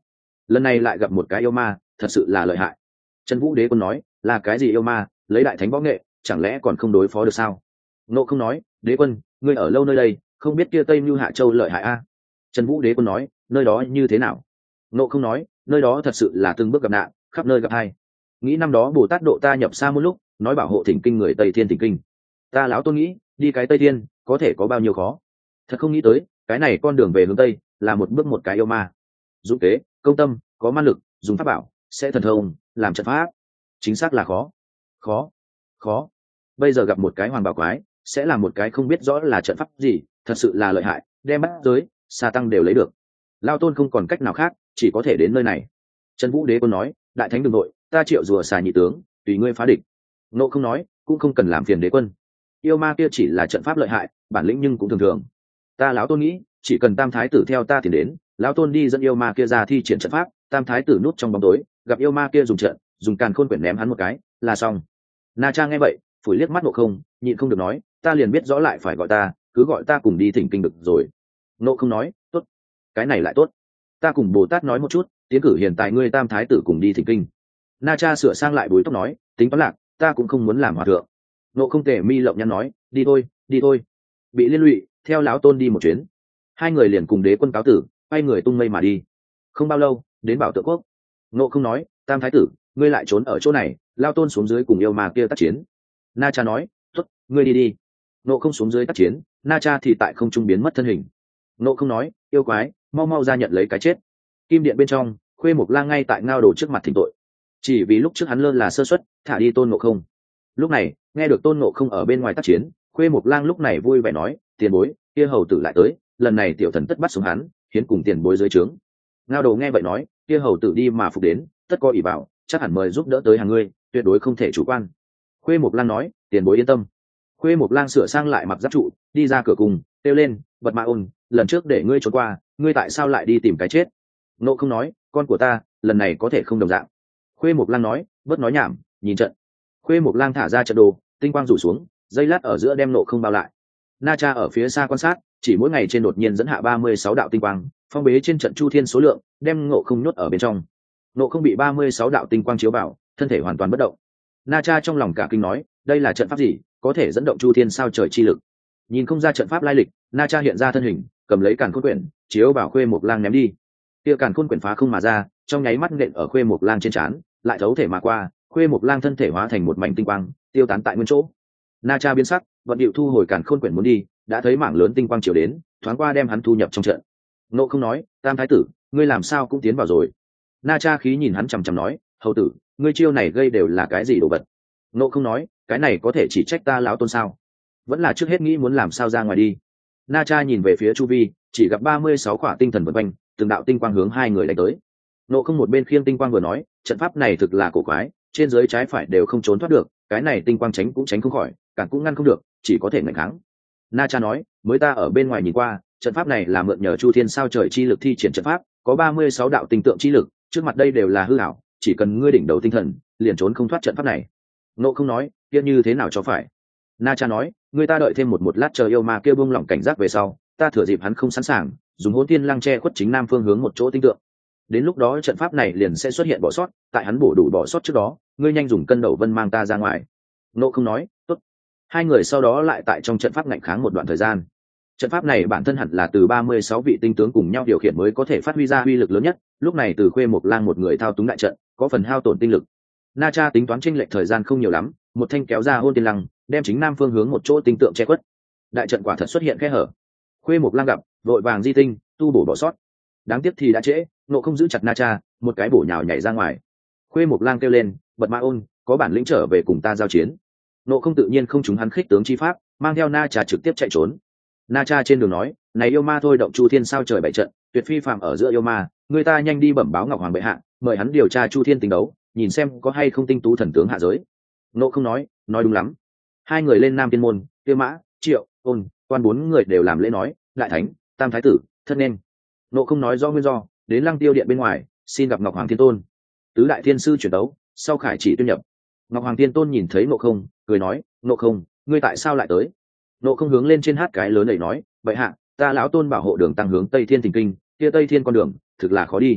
lần này lại gặp một cái yêu ma, thật sự là lợi hại. Trần Vũ Đế Quân nói, là cái gì yêu ma, lấy đại thánh võ nghệ chẳng lẽ còn không đối phó được sao? Ngộ Không nói, Đế Quân, ngươi ở lâu nơi đây, không biết kia Tây Mưu Hạ Châu lợi hại a? Trần Vũ Đế Quân nói, nơi đó như thế nào? Ngộ Không nói, nơi đó thật sự là từng bước gặp nạn, khắp nơi gặp hai. Nghĩ năm đó Bồ Tát độ ta nhập xa một lúc, nói bảo hộ thỉnh kinh người Tây Thiên thỉnh kinh. Ta lão tôn nghĩ, đi cái Tây Thiên, có thể có bao nhiêu khó. Thật không nghĩ tới, cái này con đường về hướng Tây, là một bước một cái yêu ma. Dũng kế, công tâm, có man lực, dùng pháp bảo, sẽ thần thông, làm trận pháp. Chính xác là khó. Khó. Khó. Bây giờ gặp một cái hoàng bảo quái, sẽ là một cái không biết rõ là trận pháp gì, thật sự là lợi hại, đem bắt giới, sa tăng đều lấy được. Lao tôn không còn cách nào khác, chỉ có thể đến nơi này. Trần Vũ Đế Quân nói, đại thánh đừng nội, ta triệu rùa xà nhị tướng, tùy ngươi phá địch. Ngộ Không nói, cũng không cần làm phiền Đế Quân. Yêu ma kia chỉ là trận pháp lợi hại, bản lĩnh nhưng cũng thường thường. Ta lão tôn nghĩ, chỉ cần tam thái tử theo ta tiền đến, lão tôn đi dẫn yêu ma kia ra thi triển trận pháp, tam thái tử núp trong bóng tối, gặp yêu ma kia dùng trận, dùng càn khôn quyển ném hắn một cái, là xong. Na Cha nghe vậy, phủi liếc mắt Ngộ Không, nhịn không được nói, ta liền biết rõ lại phải gọi ta, cứ gọi ta cùng đi thỉnh kinh được rồi. Ngộ Không nói, tốt, cái này lại tốt, ta cùng Bồ Tát nói một chút, tiến cử hiện tại ngươi tam thái tử cùng đi thỉnh kinh. Na Cha sửa sang lại búi tóc nói, tính toán lạc, ta cũng không muốn làm hòa thượng. Ngộ Không tề mi lộng nhăn nói, đi thôi, đi thôi. Bị liên lụy, theo lão tôn đi một chuyến. Hai người liền cùng Đế Quân cáo tử, quay người tung mây mà đi. Không bao lâu, đến Bảo Tượng Quốc. Ngộ Không nói, tam thái tử, ngươi lại trốn ở chỗ này, lao tôn xuống dưới cùng yêu ma kia tác chiến. Na Cha nói, tốt, ngươi đi đi. Ngộ Không xuống dưới tác chiến, Na Cha thì tại không trung biến mất thân hình. Ngộ Không nói, yêu quái, mau mau ra nhận lấy cái chết. Kim điện bên trong, Khuê Mộc Lang ngay tại ngao đồ trước mặt thỉnh tội, chỉ vì lúc trước hắn lơ là sơ suất, thả đi Tôn Ngộ Không. Lúc này nghe được Tôn Ngộ Không ở bên ngoài tác chiến, Khuê Mộc Lang lúc này vui vẻ nói, tiền bối, kia hầu tử lại tới, lần này tiểu thần tất bắt xuống hắn, hiến cùng tiền bối dưới trướng. Ngao đồ nghe vậy nói, kia hầu tử đi mà phục đến, tất có ỷ bảo, chắc hẳn mời giúp đỡ tới hàng ngươi, tuyệt đối không thể chủ quan. Khuê Mộc Lang nói, tiền bối yên tâm. Khuê Mộc Lang sửa sang lại mặc giáp trụ, đi ra cửa cùng, kêu lên, bật ma ôn, lần trước để ngươi trốn qua, ngươi tại sao lại đi tìm cái chết? Ngộ Không nói, con của ta lần này có thể không đồng dạng. Khuê Mộc Lang nói, bớt nói nhảm, nhìn trận. Khuê Mộc Lang thả ra trận đồ, tinh quang rủ xuống, dây lát ở giữa đem Ngộ Không bao lại. Na Cha ở phía xa quan sát, chỉ mỗi ngày trên đột nhiên dẫn hạ ba mươi sáu đạo tinh quang, phong bế trên trận chu thiên số lượng, đem Ngộ Không nhốt ở bên trong. Ngộ Không bị ba mươi sáu đạo tinh quang chiếu vào, thân thể hoàn toàn bất động. Na Cha trong lòng cả kinh nói, đây là trận pháp gì, có thể dẫn động chu thiên sao trời chi lực. Nhìn không ra trận pháp lai lịch, Na Cha hiện ra thân hình, cầm lấy càn khôn quyển, chiếu vào Khuê Mộc Lang ném đi. Kia càn khôn quyển phá không mà ra, trong nháy mắt nện ở Khuê Mộc Lang trên trán, lại thấu thể mà qua, Khuê Mộc Lang thân thể hóa thành một mảnh tinh quang, tiêu tán tại nguyên chỗ. Na Cha biến sắc, vận điệu thu hồi càn khôn quyển muốn đi, đã thấy mảng lớn tinh quang chiếu đến, thoáng qua đem hắn thu nhập trong trận. Ngộ Không nói, tam thái tử, ngươi làm sao cũng tiến vào rồi. Na Cha khí nhìn hắn chằm chằm nói, hầu tử, ngươi chiêu này gây đều là cái gì đồ vật? Ngộ Không nói, cái này có thể chỉ trách ta lão tôn sao? Vẫn là trước hết nghĩ muốn làm sao ra ngoài đi. Na Cha nhìn về phía chu vi, chỉ gặp ba mươi sáu khỏa tinh thần vần quanh, từng đạo tinh quang hướng hai người đánh tới. Ngộ Không một bên khiêng tinh quang vừa nói, trận pháp này thực là cổ quái, trên dưới trái phải đều không trốn thoát được, cái này tinh quang tránh cũng tránh không khỏi, cản cũng ngăn không được, chỉ có thể ngăn kháng. Na Cha nói, mới ta ở bên ngoài nhìn qua, trận pháp này là mượn nhờ chu thiên sao trời chi lực thi triển trận pháp, có ba mươi sáu đạo tinh tượng chi lực, trước mặt đây đều là hư ảo, chỉ cần ngươi đỉnh đầu tinh thần, liền trốn không thoát trận pháp này. Ngộ Không nói, kia như thế nào cho phải? Na Cha nói, ngươi ta đợi thêm một một lát chờ yêu ma kia buông lỏng cảnh giác về sau, ta thừa dịp hắn không sẵn sàng, dùng Hỗn Thiên Lăng che khuất chính nam phương hướng một chỗ tinh tượng. Đến lúc đó trận pháp này liền sẽ xuất hiện bỏ sót, tại hắn bổ đủ bỏ sót trước đó, ngươi nhanh dùng cân đầu vân mang ta ra ngoài. Ngộ Không nói, tốt. Hai người sau đó lại tại trong trận pháp ngạnh kháng một đoạn thời gian. Trận pháp này bản thân hẳn là từ ba mươi sáu vị tinh tướng cùng nhau điều khiển mới có thể phát huy ra uy lực lớn nhất, lúc này từ Khuê Mộc Lang một người thao túng đại trận, có phần hao tổn tinh lực. Na Cha tính toán chênh lệch thời gian không nhiều lắm, một thanh kéo ra Hôn Tiên Lăng, đem chính nam phương hướng một chỗ tinh tượng che khuất. Đại trận quả thật xuất hiện khe hở. Khuê Mộc Lang gặp, vội vàng di tinh, tu bổ bỏ sót. Đáng tiếc thì đã trễ, Ngộ Không giữ chặt Na Cha, một cái bổ nhào nhảy ra ngoài. Khuê Mộc Lang kêu lên, bật ma ôn, có bản lĩnh trở về cùng ta giao chiến. Ngộ Không tự nhiên không trúng hắn khích tướng chi pháp, mang theo Na Cha trực tiếp chạy trốn. Na Cha trên đường nói, này yêu ma thôi động chu thiên sao trời bảy trận, tuyệt phi phàm ở giữa yêu ma, người ta nhanh đi bẩm báo Ngọc Hoàng bệ hạ, mời hắn điều tra chu thiên tình đấu, nhìn xem có hay không tinh tú thần tướng hạ giới. Ngộ Không nói, nói đúng lắm. Hai người lên Nam Tiên môn, Tiêu Mã, Triệu, Ôn, Quan bốn người đều làm lễ nói, lại thánh, tam thái tử, thân nên. Ngộ Không nói do nguyên do, đến Lăng Tiêu điện bên ngoài, xin gặp Ngọc Hoàng Thiên Tôn. Tứ đại thiên sư chuyển đấu, sau khải chỉ tuyên nhập. Ngọc Hoàng Thiên Tôn nhìn thấy Ngộ Không, cười nói, Ngộ Không, ngươi tại sao lại tới? Ngộ Không hướng lên trên hát cái lớn đẩy nói, vậy hạ, ta lão tôn bảo hộ đường tăng hướng Tây Thiên thỉnh kinh, kia Tây Thiên con đường, thực là khó đi.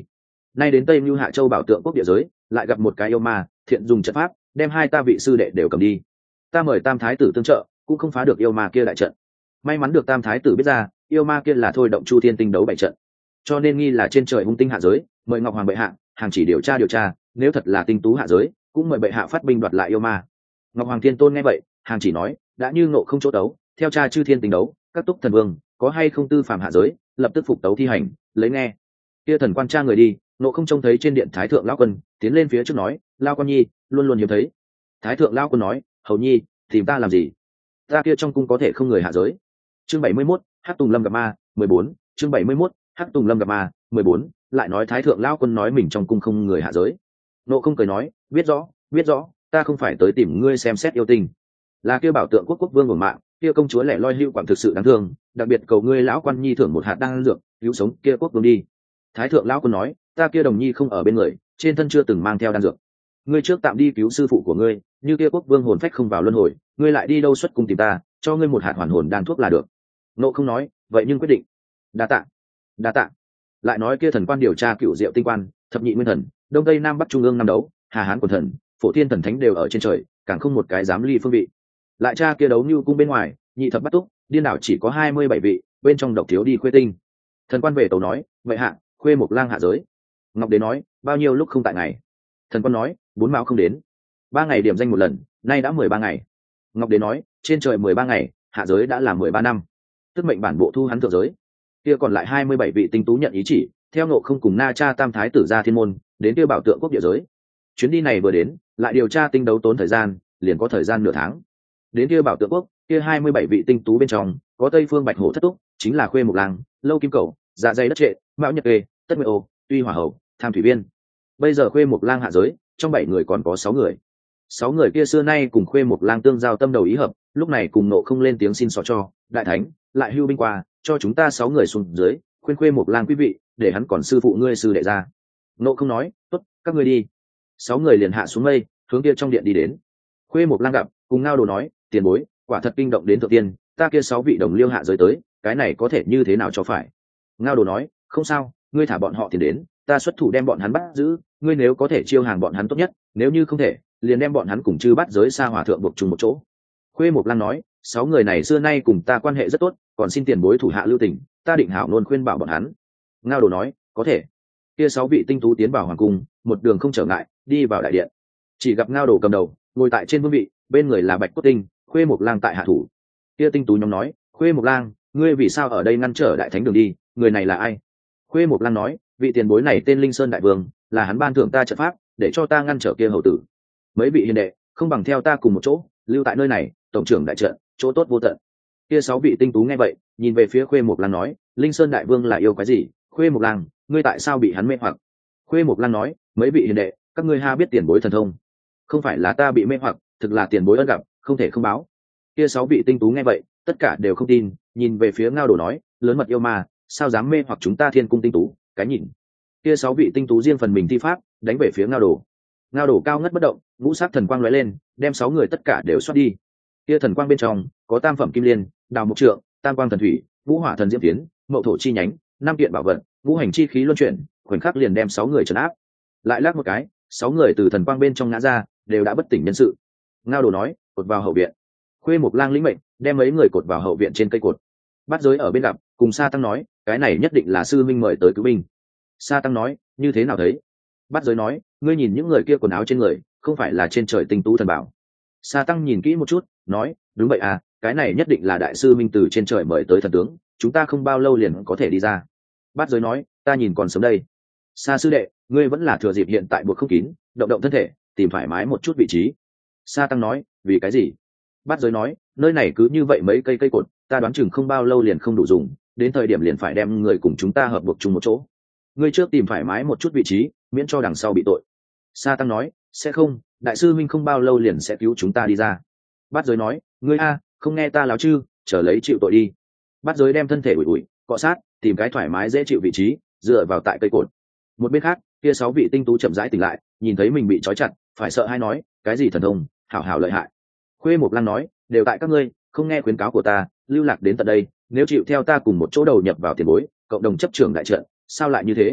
nay đến tây mưu hạ châu bảo tượng quốc địa giới lại gặp một cái yêu ma thiện dùng trận pháp đem hai ta vị sư đệ đều cầm đi. Ta mời tam thái tử tương trợ cũng không phá được yêu ma kia đại trận. May mắn được tam thái tử biết ra yêu ma kia là thôi động chu thiên tinh đấu bảy trận, cho nên nghi là trên trời hung tinh hạ giới, mời ngọc hoàng bệ hạ hàng chỉ điều tra điều tra, nếu thật là tinh tú hạ giới cũng mời bệ hạ phát binh đoạt lại yêu ma. Ngọc hoàng thiên tôn nghe vậy hàng chỉ nói, đã như ngộ không chỗ đấu, theo cha chư thiên tinh đấu các túc thần vương có hay không tư phàm hạ giới, lập tức phục tấu thi hành. Lấy nghe. Kia thần quan tra người đi, ngộ không trông thấy trên điện thái thượng lão quân tiến lên phía trước nói, lao con nhi luôn luôn hiếm thấy. Thái thượng lão quân nói, hầu nhi tìm ta làm gì, ta kia trong cung có thể không người hạ giới. Chương bảy mươi mốt, hắc tùng lâm gặp ma. Mười bốn. Chương bảy mươi mốt, hắc tùng lâm gặp ma. Mười bốn. Lại nói thái thượng lão quân nói mình trong cung không người hạ giới. Nộ không cười nói, biết rõ biết rõ, ta không phải tới tìm ngươi xem xét yêu tình, là kia bảo tượng quốc quốc vương của mạng, kia công chúa lẻ loi hưu quảng thực sự đáng thương, đặc biệt cầu ngươi lão quan nhi thưởng một hạt đan dược cứu sống kia quốc vương đi. Thái thượng lão quân nói, ta kia đồng nhi không ở bên người, trên thân chưa từng mang theo đan dược, ngươi trước tạm đi cứu sư phụ của ngươi, như kia quốc vương hồn phách không vào luân hồi, ngươi lại đi đâu xuất cung tìm ta, cho ngươi một hạt hoàn hồn đan thuốc là được. Nộ không nói, vậy nhưng quyết định. Đa tạ đa tạ. Lại nói kia thần quan điều tra cựu diệu tinh quan, thập nhị nguyên thần, đông tây nam bắc trung ương năm đấu, hà hán quần thần, phổ thiên thần thánh đều ở trên trời, càng không một cái dám ly phương vị. Lại tra kia đấu như cung bên ngoài, nhị thập bắt túc, điên đảo chỉ có hai mươi bảy vị, bên trong độc thiếu đi khuê tinh. Thần quan về tấu nói, vậy hạ khuê một lang hạ giới. Ngọc đế nói, bao nhiêu lúc không tại ngày. Thần quan nói, bốn mão không đến, ba ngày điểm danh một lần, nay đã mười ba ngày. Ngọc đế nói, trên trời mười ba ngày, hạ giới đã là mười ba năm, tức mệnh bản bộ thu hắn thượng giới. Kia còn lại hai mươi bảy vị tinh tú nhận ý chỉ, theo Ngộ không cùng Na Cha tam thái tử ra thiên môn, đến kia bảo tượng quốc địa giới. Chuyến đi này vừa đến, lại điều tra tinh đấu tốn thời gian, liền có thời gian nửa tháng. Đến kia bảo tượng quốc, kia hai mươi bảy vị tinh tú bên trong, có Tây Phương Bạch Hổ thất túc, chính là Khuê Mộc Lang, Lâu Kim Cẩu, Dạ Dày Đất Trệ, Mão Nhật Kê, Tất Nguyệt Ô, Tuy Hỏa Hầu, Tham Thủy Biên. Bây giờ Khuê Mộc Lang hạ giới, trong bảy người còn có sáu người. Sáu người kia xưa nay cùng Khuê Mộc Lang tương giao tâm đầu ý hợp, lúc này cùng Nộ không lên tiếng xin xỏ cho, đại thánh, lại hưu binh qua, cho chúng ta sáu người xuống dưới, khuyên Khuê Mộc Lang quý vị, để hắn còn sư phụ ngươi sư đệ ra. Nộ không nói, tốt, các ngươi đi. Sáu người liền hạ xuống mây, hướng kia trong điện đi đến. Khuê Mộc Lang gặp, cùng Ngao Đồ nói, tiền bối, quả thật kinh động đến thượng tiên, ta kia sáu vị đồng liêu hạ giới tới, cái này có thể như thế nào cho phải. Ngao Đồ nói, không sao, ngươi thả bọn họ tiền đến, ta xuất thủ đem bọn hắn bắt giữ, ngươi nếu có thể chiêu hàng bọn hắn tốt nhất, nếu như không thể, liền đem bọn hắn cùng chư bắt giới xa hòa thượng buộc chung một chỗ. Khuê Mộc Lang nói, sáu người này xưa nay cùng ta quan hệ rất tốt, còn xin tiền bối thủ hạ lưu tình, ta định hảo luôn khuyên bảo bọn hắn. Ngao Đồ nói, có thể. Kia sáu vị tinh tú tiến vào hoàng cung, một đường không trở ngại, đi vào đại điện. Chỉ gặp Ngao Đồ cầm đầu, ngồi tại trên vương vị, bên người là Bạch Cốt Tinh, Khuê Mộc Lang tại hạ thủ. Kia tinh tú nhóm nói, Khuê Mộc Lang, ngươi vì sao ở đây ngăn trở đại thánh đường đi, người này là ai? Khuê Mộc Lang nói, vị tiền bối này tên Linh Sơn đại vương, là hắn ban thưởng ta trận pháp, để cho ta ngăn trở kia hầu tử. Mấy vị hiền đệ, không bằng theo ta cùng một chỗ, lưu tại nơi này, tổng trưởng đại trận, chỗ tốt vô tận. Kia sáu vị tinh tú nghe vậy, nhìn về phía Khuê Mộc Lang nói, Linh Sơn đại vương là yêu cái gì? Khuê Mộc Lang, ngươi tại sao bị hắn mê hoặc? Khuê Mộc Lang nói, mấy vị hiền đệ, các ngươi ha biết tiền bối thần thông, không phải là ta bị mê hoặc, thực là tiền bối ân gặp, không thể không báo. Kia sáu vị tinh tú nghe vậy, tất cả đều không tin, nhìn về phía Ngao Đồ nói, lớn mật yêu ma, sao dám mê hoặc chúng ta Thiên cung tinh tú? Cái nhìn. Kia sáu vị tinh tú riêng phần mình thi pháp, đánh về phía Ngao Đồ. Ngao Đồ cao ngất bất động, ngũ sắc thần quang lóe lên, đem sáu người tất cả đều xoát đi. Kia thần quang bên trong có tam phẩm kim liên, đào mục trượng, tam quang thần thủy, ngũ hỏa thần diễm tiến, mậu thổ chi nhánh, năm kiện bảo vật, ngũ hành chi khí luân chuyển, khoảnh khắc liền đem sáu người trấn áp. Lại lắc một cái, sáu người từ thần quang bên trong ngã ra, đều đã bất tỉnh nhân sự. Ngao Đồ nói, cột vào hậu viện. Khuê Mộc Lang lĩnh mệnh, đem mấy người cột vào hậu viện trên cây cột. Bát giới ở bên gặp, cùng Sa Tăng nói, cái này nhất định là sư minh mời tới cứu binh. Sa Tăng nói, như thế nào thấy? Bát giới nói, ngươi nhìn những người kia quần áo trên người, không phải là trên trời tinh tú thần bảo. Sa Tăng nhìn kỹ một chút, nói, đúng vậy à, cái này nhất định là đại sư minh từ trên trời mời tới thần tướng, chúng ta không bao lâu liền có thể đi ra. Bát giới nói, ta nhìn còn sớm đây. Sa sư đệ, ngươi vẫn là thừa dịp hiện tại buộc không kín, động động thân thể, tìm thoải mái một chút vị trí. Sa Tăng nói, vì cái gì? Bát giới nói, nơi này cứ như vậy mấy cây cây cột, ta đoán chừng không bao lâu liền không đủ dùng, đến thời điểm liền phải đem người cùng chúng ta hợp buộc chung một chỗ. Ngươi trước tìm thoải mái một chút vị trí, miễn cho đằng sau bị tội. Sa Tăng nói, sẽ không, đại sư minh không bao lâu liền sẽ cứu chúng ta đi ra. Bát giới nói, ngươi a, không nghe ta láo chư, chờ lấy chịu tội đi. Bát giới đem thân thể ủi ủi, cọ sát, tìm cái thoải mái dễ chịu vị trí, dựa vào tại cây cột. Một bên khác, kia sáu vị tinh tú chậm rãi tỉnh lại, nhìn thấy mình bị trói chặt, phải sợ hay nói, cái gì thần thông, hảo hảo lợi hại. Khuê Mộc Lang nói, đều tại các ngươi, không nghe khuyến cáo của ta, lưu lạc đến tận đây, nếu chịu theo ta cùng một chỗ đầu nhập vào tiền bối, cộng đồng chấp trưởng đại trận, sao lại như thế?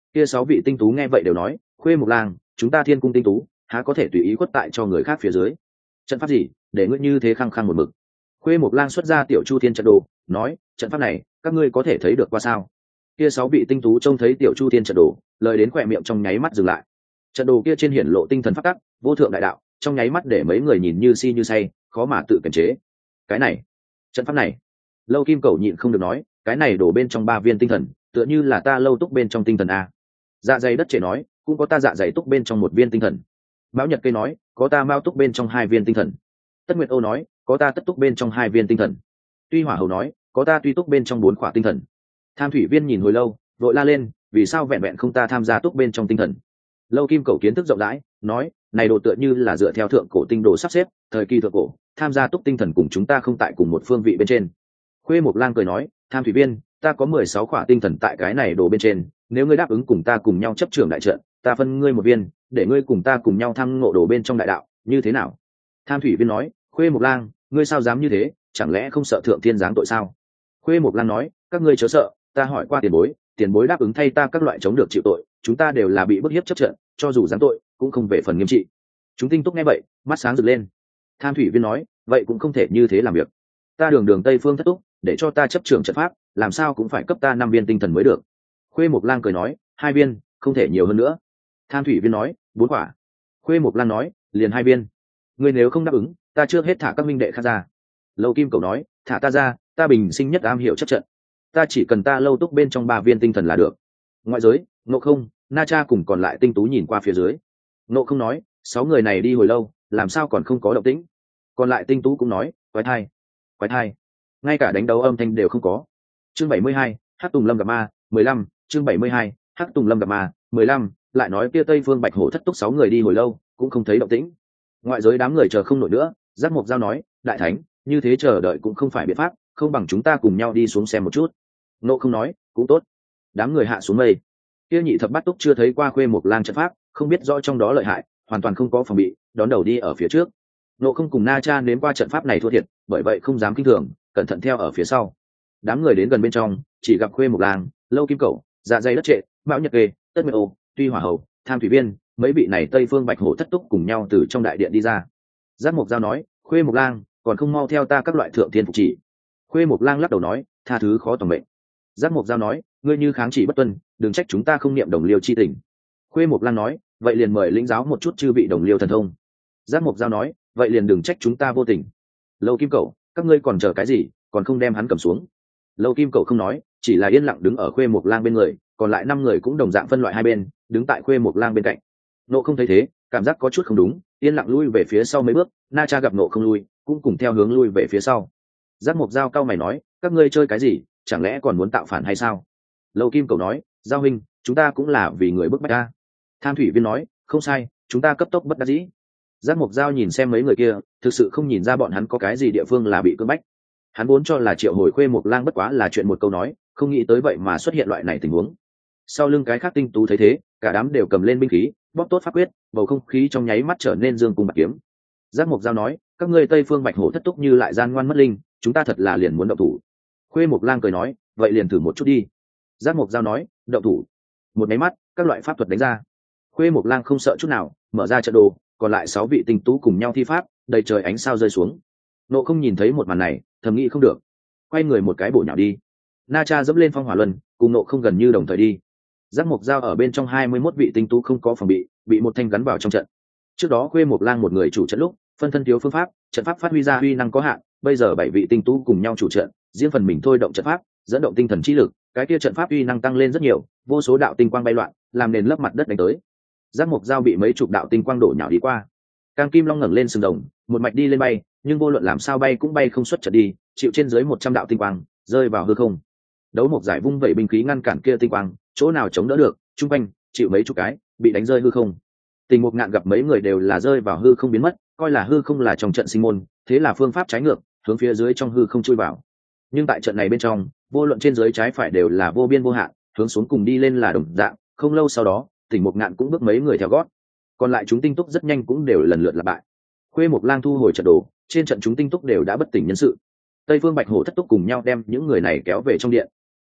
Kia sáu vị tinh tú nghe vậy đều nói, Khuê Mộc Lang, chúng ta Thiên Cung tinh tú há có thể tùy ý khuất tại cho người khác phía dưới. Trận pháp gì để ngươi như thế khăng khăng một mực? Khuê Mộc Lang xuất ra tiểu Chu Thiên trận đồ, nói, trận pháp này các ngươi có thể thấy được qua sao? Kia sáu vị tinh tú trông thấy tiểu Chu Thiên trận đồ, lời đến khỏe miệng trong nháy mắt dừng lại. Trận đồ kia trên hiển lộ tinh thần pháp tắc, vô thượng đại đạo, trong nháy mắt để mấy người nhìn như si như say, khó mà tự kiềm chế. Cái này, trận pháp này, Lâu Kim Cẩu nhịn không được nói, cái này đổ bên trong ba viên tinh thần, tựa như là ta Lâu Túc bên trong tinh thần a. Dạ dày đất trẻ nói, cũng có ta dạ dày túc bên trong một viên tinh thần. Mão Nhật Cây nói, có ta Mao Túc bên trong hai viên tinh thần. Tất Nguyệt Âu nói, có ta Tất Túc bên trong hai viên tinh thần. Tuy Hỏa Hầu nói, có ta Tuy Túc bên trong bốn khỏa tinh thần. Tham Thủy Viên nhìn hồi lâu, vội la lên, vì sao vẹn vẹn không ta tham gia Túc bên trong tinh thần? Lâu Kim Cẩu kiến thức rộng rãi, nói, này đồ tựa như là dựa theo thượng cổ tinh đồ sắp xếp, thời kỳ thượng cổ, tham gia Túc tinh thần cùng chúng ta không tại cùng một phương vị bên trên. Khuê Mộc Lang cười nói, Tham Thủy Viên, ta có mười sáu khỏa tinh thần tại cái này đồ bên trên, nếu ngươi đáp ứng cùng ta cùng nhau chấp trưởng đại trận, ta phân ngươi một viên, để ngươi cùng ta cùng nhau thăng ngộ đồ bên trong đại đạo, như thế nào? Tham Thủy Viên nói, Khuê Mộc Lang, ngươi sao dám như thế, chẳng lẽ không sợ thượng thiên giáng tội sao? Khuê Mộc Lang nói, các ngươi chớ sợ, ta hỏi qua tiền bối, tiền bối đáp ứng thay ta các loại chống được chịu tội, chúng ta đều là bị bức hiếp chấp trận, cho dù giáng tội cũng không về phần nghiêm trị. Chúng tinh túc nghe vậy, mắt sáng rực lên. Tham Thủy Viên nói, vậy cũng không thể như thế làm việc, ta đường đường Tây Phương thất túc, để cho ta chấp trưởng trận pháp, làm sao cũng phải cấp ta năm viên tinh thần mới được. Khuê Mộc Lang cười nói, hai viên, không thể nhiều hơn nữa. Tham Thủy Viên nói, bốn quả. Khuê Mộc Lang nói, liền hai viên. Ngươi nếu không đáp ứng, ta chưa hết thả các minh đệ khác ra. Lâu Kim Cẩu nói, thả ta ra, ta bình sinh nhất am hiểu chấp trận, ta chỉ cần ta Lâu Túc bên trong ba viên tinh thần là được. Ngoại giới, Ngộ Không, Na Cha cùng còn lại tinh tú nhìn qua phía dưới. Ngộ Không nói, sáu người này đi hồi lâu, làm sao còn không có động tĩnh? Còn lại tinh tú cũng nói, quái thai, quái thai, ngay cả đánh đấu âm thanh đều không có. Chương bảy mươi hai, Hắc Tùng Lâm gặp ma, mười lăm, chương bảy mươi hai, Hắc Tùng Lâm gặp ma, mười lăm, lại nói kia Tây Phương Bạch Hổ thất túc sáu người đi hồi lâu, cũng không thấy động tĩnh. Ngoại giới đám người chờ không nổi nữa, Giác Mộc Giao nói, đại thánh, như thế chờ đợi cũng không phải biện pháp, không bằng chúng ta cùng nhau đi xuống xem một chút. Nộ Không nói, cũng tốt. Đám người hạ xuống mây. Kia Nhị Thập Bát Túc chưa thấy qua Khuê Mộc Lang trận pháp, không biết rõ trong đó lợi hại, hoàn toàn không có phòng bị, đón đầu đi ở phía trước. Nộ Không cùng Na Cha nếm qua trận pháp này thua thiệt, bởi vậy không dám kinh thường, cẩn thận theo ở phía sau. Đám người đến gần bên trong, chỉ gặp Khuê Mộc Lang, Lâu Kim Cẩu, Dạ dày đất trệ, Mão Nhật Kê, Tất Nguyệt Ô, Tuy Hỏa Hầu, Tham Thủy Viên, mấy vị này Tây Phương Bạch Hổ thất túc cùng nhau từ trong đại điện đi ra. Giác Mộc Giao nói, Khuê Mộc Lang, còn không mau theo ta các loại thượng thiên phục chỉ. Khuê Mộc Lang lắc đầu nói, tha thứ khó tòng mệnh. Giác Mộc Giao nói, ngươi như kháng chỉ bất tuân, đừng trách chúng ta không niệm đồng liêu chi tình. Khuê Mộc Lang nói, vậy liền mời lĩnh giáo một chút chư vị đồng liêu thần thông. Giác Mộc Giao nói, vậy liền đừng trách chúng ta vô tình. Lâu Kim Cẩu, các ngươi còn chờ cái gì, còn không đem hắn cầm xuống? Lâu Kim Cẩu không nói, chỉ là yên lặng đứng ở Khuê Mộc Lang bên người, còn lại năm người cũng đồng dạng phân loại hai bên, đứng tại Khuê Mộc Lang bên cạnh. Nộ Không thấy thế, cảm giác có chút không đúng, yên lặng lui về phía sau mấy bước. Na Cha gặp Nộ Không lui, cũng cùng theo hướng lui về phía sau. Giác Mộc Giao cao mày nói, các ngươi chơi cái gì, chẳng lẽ còn muốn tạo phản hay sao? Lâu Kim Cẩu nói, Giao huynh, chúng ta cũng là vì người bức bách ta. Tham Thủy Viên nói, không sai, chúng ta cấp tốc bất đắc dĩ. Giác Mộc Giao nhìn xem mấy người kia, thực sự không nhìn ra bọn hắn có cái gì địa phương là bị cưỡng bách. Hắn vốn cho là triệu hồi Khuê Mộc Lang bất quá là chuyện một câu nói, không nghĩ tới vậy mà xuất hiện loại này tình huống. Sau lưng cái khác tinh tú thấy thế, cả đám đều cầm lên binh khí, bóp tốt pháp quyết, bầu không khí trong nháy mắt trở nên dương cung bạc kiếm. Giác Mộc Giao nói, các ngươi Tây Phương Bạch Hổ thất túc như lại gian ngoan mất linh, chúng ta thật là liền muốn động thủ. Khuê Mộc Lang cười nói, vậy liền thử một chút đi. Giác Mộc Giao nói, động thủ. Một máy mắt, các loại pháp thuật đánh ra. Khuê Mộc Lang không sợ chút nào, mở ra trận đồ, còn lại sáu vị tinh tú cùng nhau thi pháp, đầy trời ánh sao rơi xuống. Nộ Không nhìn thấy một màn này, thầm nghĩ không được, quay người một cái bổ nhào đi. Na Cha dẫm lên phong hỏa luân, cùng Nộ Không gần như đồng thời đi. Giác Mộc Giao ở bên trong hai mươi mốt vị tinh tú không có phòng bị, bị một thanh gắn vào trong trận. Trước đó Khuê Mộc Lang một người chủ trận lúc, phân thân thiếu phương pháp, trận pháp phát huy ra uy năng có hạn, bây giờ bảy vị tinh tú cùng nhau chủ trận, riêng phần mình thôi động trận pháp, dẫn động tinh thần trí lực, cái kia trận pháp uy năng tăng lên rất nhiều, vô số đạo tinh quang bay loạn, làm nền lấp mặt đất đánh tới. Giác Mộc Giao bị mấy chục đạo tinh quang đổ nhào đi qua. Cang Kim Long ngẩng lên sừng đồng, một mạch đi lên bay, nhưng vô luận làm sao bay cũng bay không xuất trận đi, chịu trên dưới một trăm đạo tinh quang, rơi vào hư không. Đấu Mộc giải vung vẩy binh khí ngăn cản kia tinh quang, chỗ nào chống đỡ được, trung quanh chịu mấy chục cái, bị đánh rơi hư không. Tình Mục Ngạn gặp mấy người đều là rơi vào hư không biến mất, coi là hư không là trong trận sinh môn, thế là phương pháp trái ngược, hướng phía dưới trong hư không chui vào. Nhưng tại trận này bên trong, vô luận trên dưới trái phải đều là vô biên vô hạn, hướng xuống cùng đi lên là đồng dạng. Không lâu sau đó, Tình Mục Ngạn cũng bước mấy người theo gót, còn lại chúng tinh túc rất nhanh cũng đều lần lượt là bại. Khuê Mộc Lang thu hồi trận đồ, trên trận chúng tinh túc đều đã bất tỉnh nhân sự. Tây Phương Bạch Hổ thất túc cùng nhau đem những người này kéo về trong điện.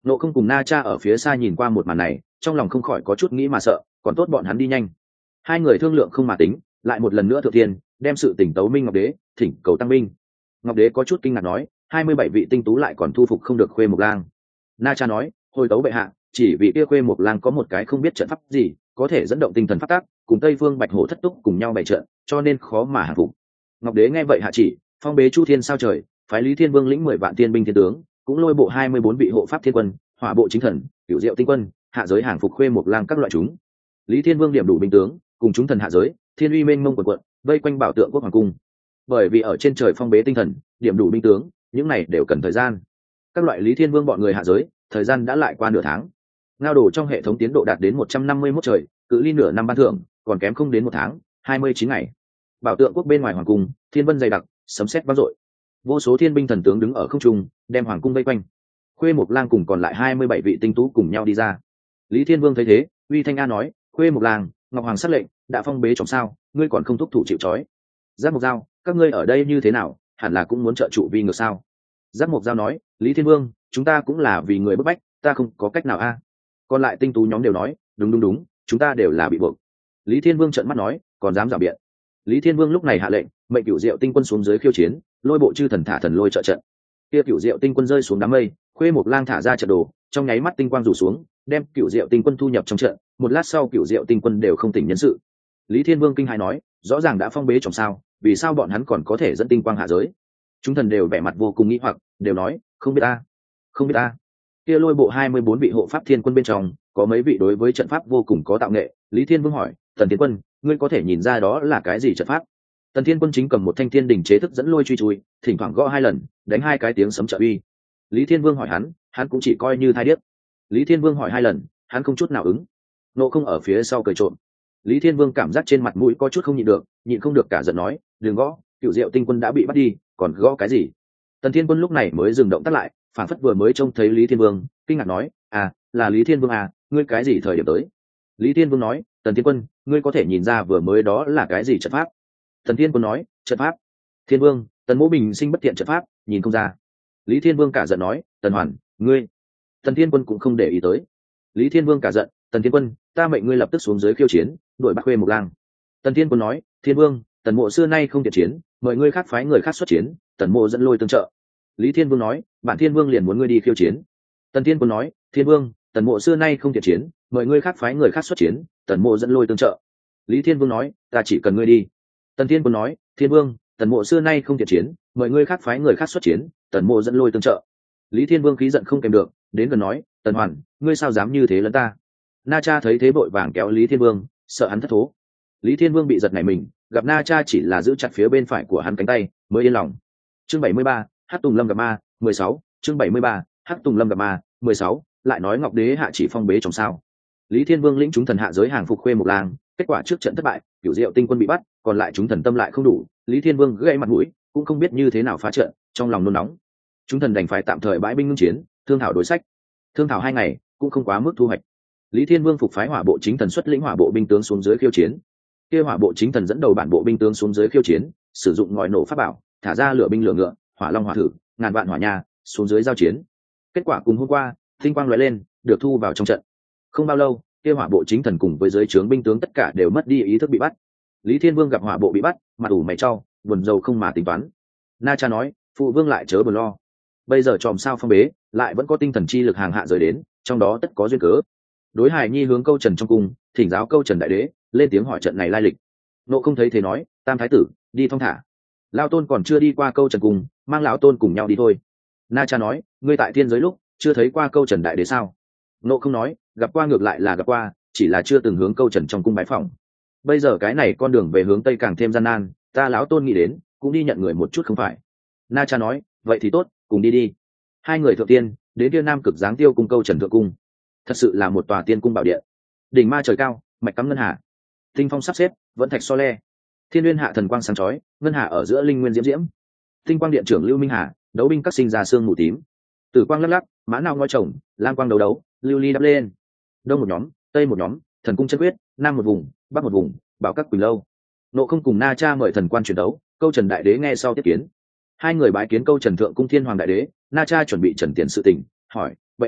Nộ không cùng Na Cha ở phía xa nhìn qua một màn này, trong lòng không khỏi có chút nghĩ mà sợ, còn tốt bọn hắn đi nhanh. Hai người thương lượng không mà tính, lại một lần nữa thượng thiên đem sự tỉnh tấu Minh Ngọc Đế, thỉnh cầu tăng binh. Ngọc Đế có chút kinh ngạc nói, hai mươi bảy vị tinh tú lại còn thu phục không được Khuê Mộc Lang. Na Cha nói, hồi tấu bệ hạ, chỉ vì kia Khuê Mộc Lang có một cái không biết trận pháp gì, có thể dẫn động tinh thần pháp tác, cùng Tây Phương Bạch Hổ thất túc cùng nhau bày trận, cho nên khó mà hạ phục. Ngọc Đế nghe vậy hạ chỉ, phong bế Chu Thiên sao trời, phái Lý Thiên Vương lĩnh mười vạn tiên binh thiên tướng, cũng lôi bộ hai mươi bốn vị hộ pháp thiên quân, hỏa bộ chính thần, cửu diệu tinh quân, hạ giới hàng phục Khuê Mộc Lang các loại chúng. Lý Thiên Vương điểm đủ binh tướng, cùng chúng thần hạ giới, thiên uy mênh mông quần quận, vây quanh bảo tượng quốc hoàng cung. Bởi vì ở trên trời phong bế tinh thần, điểm đủ binh tướng, những này đều cần thời gian. Các loại Lý Thiên Vương bọn người hạ giới, thời gian đã lại qua nửa tháng. Ngao đồ trong hệ thống tiến độ đạt đến một trăm năm mươi mốt trời, cự ly nửa năm ban thưởng, còn kém không đến một tháng, hai mươi chín ngày. Bảo tượng quốc bên ngoài hoàng cung, thiên vân dày đặc, sấm sét vang dội. Vô số thiên binh thần tướng đứng ở không trung, đem hoàng cung vây quanh. Khuê Mộc Lang cùng còn lại hai mươi bảy vị tinh tú cùng nhau đi ra. Lý Thiên Vương thấy thế, uy thanh a nói, Khuê Mộc Lang, Ngọc Hoàng sát lệnh, đã phong bế trong sao, ngươi còn không thúc thủ chịu trói. Giác Mộc Giao, các ngươi ở đây như thế nào, hẳn là cũng muốn trợ trụ vi ngược sao? Giác Mộc Giao nói, Lý Thiên Vương, chúng ta cũng là vì người bức bách, ta không có cách nào a. Còn lại tinh tú nhóm đều nói, đúng đúng đúng, chúng ta đều là bị buộc. Lý Thiên Vương trợn mắt nói, còn dám rảo biện. Lý Thiên Vương lúc này hạ lệnh, mệnh cửu diệu tinh quân xuống dưới khiêu chiến, lôi bộ chư thần thả thần lôi trợ trận. Kia cửu diệu tinh quân rơi xuống đám mây, Khuê Mộc Lang thả ra trận đồ, trong nháy mắt tinh quang rủ xuống, đem cửu diệu tinh quân thu nhập trong trận. Một lát sau cửu diệu tinh quân đều không tỉnh nhân sự. Lý Thiên Vương kinh hãi nói, rõ ràng đã phong bế trong sao, vì sao bọn hắn còn có thể dẫn tinh quang hạ giới? Chúng thần đều vẻ mặt vô cùng nghi hoặc, đều nói, không biết ta, không biết ta. Kia lôi bộ hai mươi bốn vị hộ pháp thiên quân bên trong, có mấy vị đối với trận pháp vô cùng có tạo nghệ. Lý Thiên Vương hỏi, Tần Thiên Quân, ngươi có thể nhìn ra đó là cái gì trận pháp? Tần Thiên Quân chính cầm một thanh thiên đỉnh chế thức dẫn lôi truy chui, thỉnh thoảng gõ hai lần, đánh hai cái tiếng sấm trợ uy. Lý Thiên Vương hỏi hắn, hắn cũng chỉ coi như thai điếc. Lý Thiên Vương hỏi hai lần, hắn không chút nào ứng. Nộ không ở phía sau cười trộm. Lý Thiên Vương cảm giác trên mặt mũi có chút không nhịn được, nhịn không được cả giận nói, đừng gõ, cửu diệu tinh quân đã bị bắt đi, còn gõ cái gì? Tần Thiên Quân lúc này mới dừng động tác lại, phản phất vừa mới trông thấy Lý Thiên Vương, kinh ngạc nói, à, là Lý Thiên Vương à, ngươi cái gì thời điểm tới? Lý Thiên Vương nói, Tần Thiên Quân, ngươi có thể nhìn ra vừa mới đó là cái gì trận pháp? Tần Thiên Quân nói, trận pháp. Thiên Vương, Tần Mỗ Bình sinh bất tiện trận pháp, nhìn không ra. Lý Thiên Vương cả giận nói, Tần Hoàn, ngươi. Tần Thiên Quân cũng không để ý tới. Lý Thiên Vương cả giận, Tần Thiên Quân, ta mệnh ngươi lập tức xuống dưới khiêu chiến, đuổi bắt Khuê Mộc Lang. Tần Thiên Quân nói, Thiên Vương, Tần Mộ xưa nay không tiện chiến, mời ngươi khác phái người khác xuất chiến, Tần Mộ dẫn lôi tương trợ. Lý Thiên Vương nói, bản Thiên Vương liền muốn ngươi đi khiêu chiến. Tần Thiên Quân nói, Thiên Vương, Tần Mộ xưa nay không tiện chiến, mời ngươi khác phái người khác xuất chiến, Tần Mộ dẫn lôi tương trợ. Lý Thiên Vương nói, ta chỉ cần ngươi đi. Tần Thiên Quân nói, Thiên Vương, Tần Mộ xưa nay không tiện chiến, mời ngươi khác phái người khác xuất chiến, Tần Mộ dẫn lôi tương trợ. Lý Thiên Vương khí giận không kèm được, đến gần nói, Tần Hoàn, ngươi sao dám như thế lẫn ta? Na Cha thấy thế vội vàng kéo Lý Thiên Vương, sợ hắn thất thố. Lý Thiên Vương bị giật nảy mình, gặp Na Cha chỉ là giữ chặt phía bên phải của hắn cánh tay, mới yên lòng. Chương bảy mươi ba, Hắc Tùng Lâm gặp ma, mười sáu. Chương bảy mươi ba, Hắc Tùng Lâm gặp ma, mười sáu. Lại nói Ngọc Đế hạ chỉ phong bế trong sao. Lý Thiên Vương lĩnh chúng thần hạ giới hàng phục Khuê Mộc Lang, kết quả trước trận thất bại, cửu diệu tinh quân bị bắt, còn lại chúng thần tâm lại không đủ, Lý Thiên Vương gãy mặt mũi, cũng không biết như thế nào phá trận, trong lòng nôn nóng. Chúng thần đành phải tạm thời bãi binh ngưng chiến, thương thảo đối sách. Thương thảo hai ngày, cũng không quá mức thu hoạch. Lý Thiên Vương phục phái hỏa bộ chính thần xuất lĩnh hỏa bộ binh tướng xuống dưới khiêu chiến. Kia hỏa bộ chính thần dẫn đầu bản bộ binh tướng xuống dưới khiêu chiến, sử dụng ngòi nổ pháp bảo, thả ra lửa binh lửa ngựa, hỏa long hỏa thử, ngàn vạn hỏa nha, xuống dưới giao chiến. Kết quả cùng hôm qua, tinh quang lóe lên, được thu vào trong trận. Không bao lâu, kia hỏa bộ chính thần cùng với dưới trướng binh tướng tất cả đều mất đi ý thức bị bắt. Lý Thiên Vương gặp hỏa bộ bị bắt, mặt ủ mày trao, buồn rầu không mà tính toán. Na Cha nói, phụ vương lại chớ buồn lo. Bây giờ tròm sao phong bế, lại vẫn có tinh thần chi lực hàng hạ rời đến, trong đó tất có duyên cớ. Đối Hải Nhi hướng Câu Trần trong cung, thỉnh giáo Câu Trần đại đế, lên tiếng hỏi trận này lai lịch. Nộ không thấy thế nói, Tam thái tử, đi thong thả. Lão tôn còn chưa đi qua Câu Trần cung, mang lão tôn cùng nhau đi thôi. Na Cha nói, ngươi tại thiên giới lúc, chưa thấy qua Câu Trần đại đế sao? Nộ không nói, gặp qua ngược lại là gặp qua, chỉ là chưa từng hướng Câu Trần trong cung bái phỏng. Bây giờ cái này con đường về hướng tây càng thêm gian nan, ta lão tôn nghĩ đến, cũng đi nhận người một chút không phải. Na Cha nói, vậy thì tốt, cùng đi đi. Hai người thượng tiên đến kia nam cực giáng tiêu cung Câu Trần thượng cung, thật sự là một tòa tiên cung bảo điện, đỉnh ma trời cao, mạch cắm ngân hà, tinh phong sắp xếp, vẫn thạch so le, thiên nguyên hạ thần quang sáng chói, ngân hà ở giữa linh nguyên diễm diễm, tinh quang điện trưởng Lưu Minh Hà, đấu binh các sinh ra xương mù tím, tử quang lắc lắc, mã nào ngoi chồng, lam quang đấu đấu, lưu ly đắp lên. Đông một nhóm, tây một nhóm, thần cung chân quyết, nam một vùng, bắc một vùng, bảo các quỳnh lâu. Nộ không cùng Na Cha mời thần quan chuyển đấu, Câu Trần đại đế nghe sau tiếp kiến. Hai người bái kiến Câu Trần thượng cung thiên hoàng đại đế. Na Cha chuẩn bị trần tiền sự tình, hỏi, vậy hạ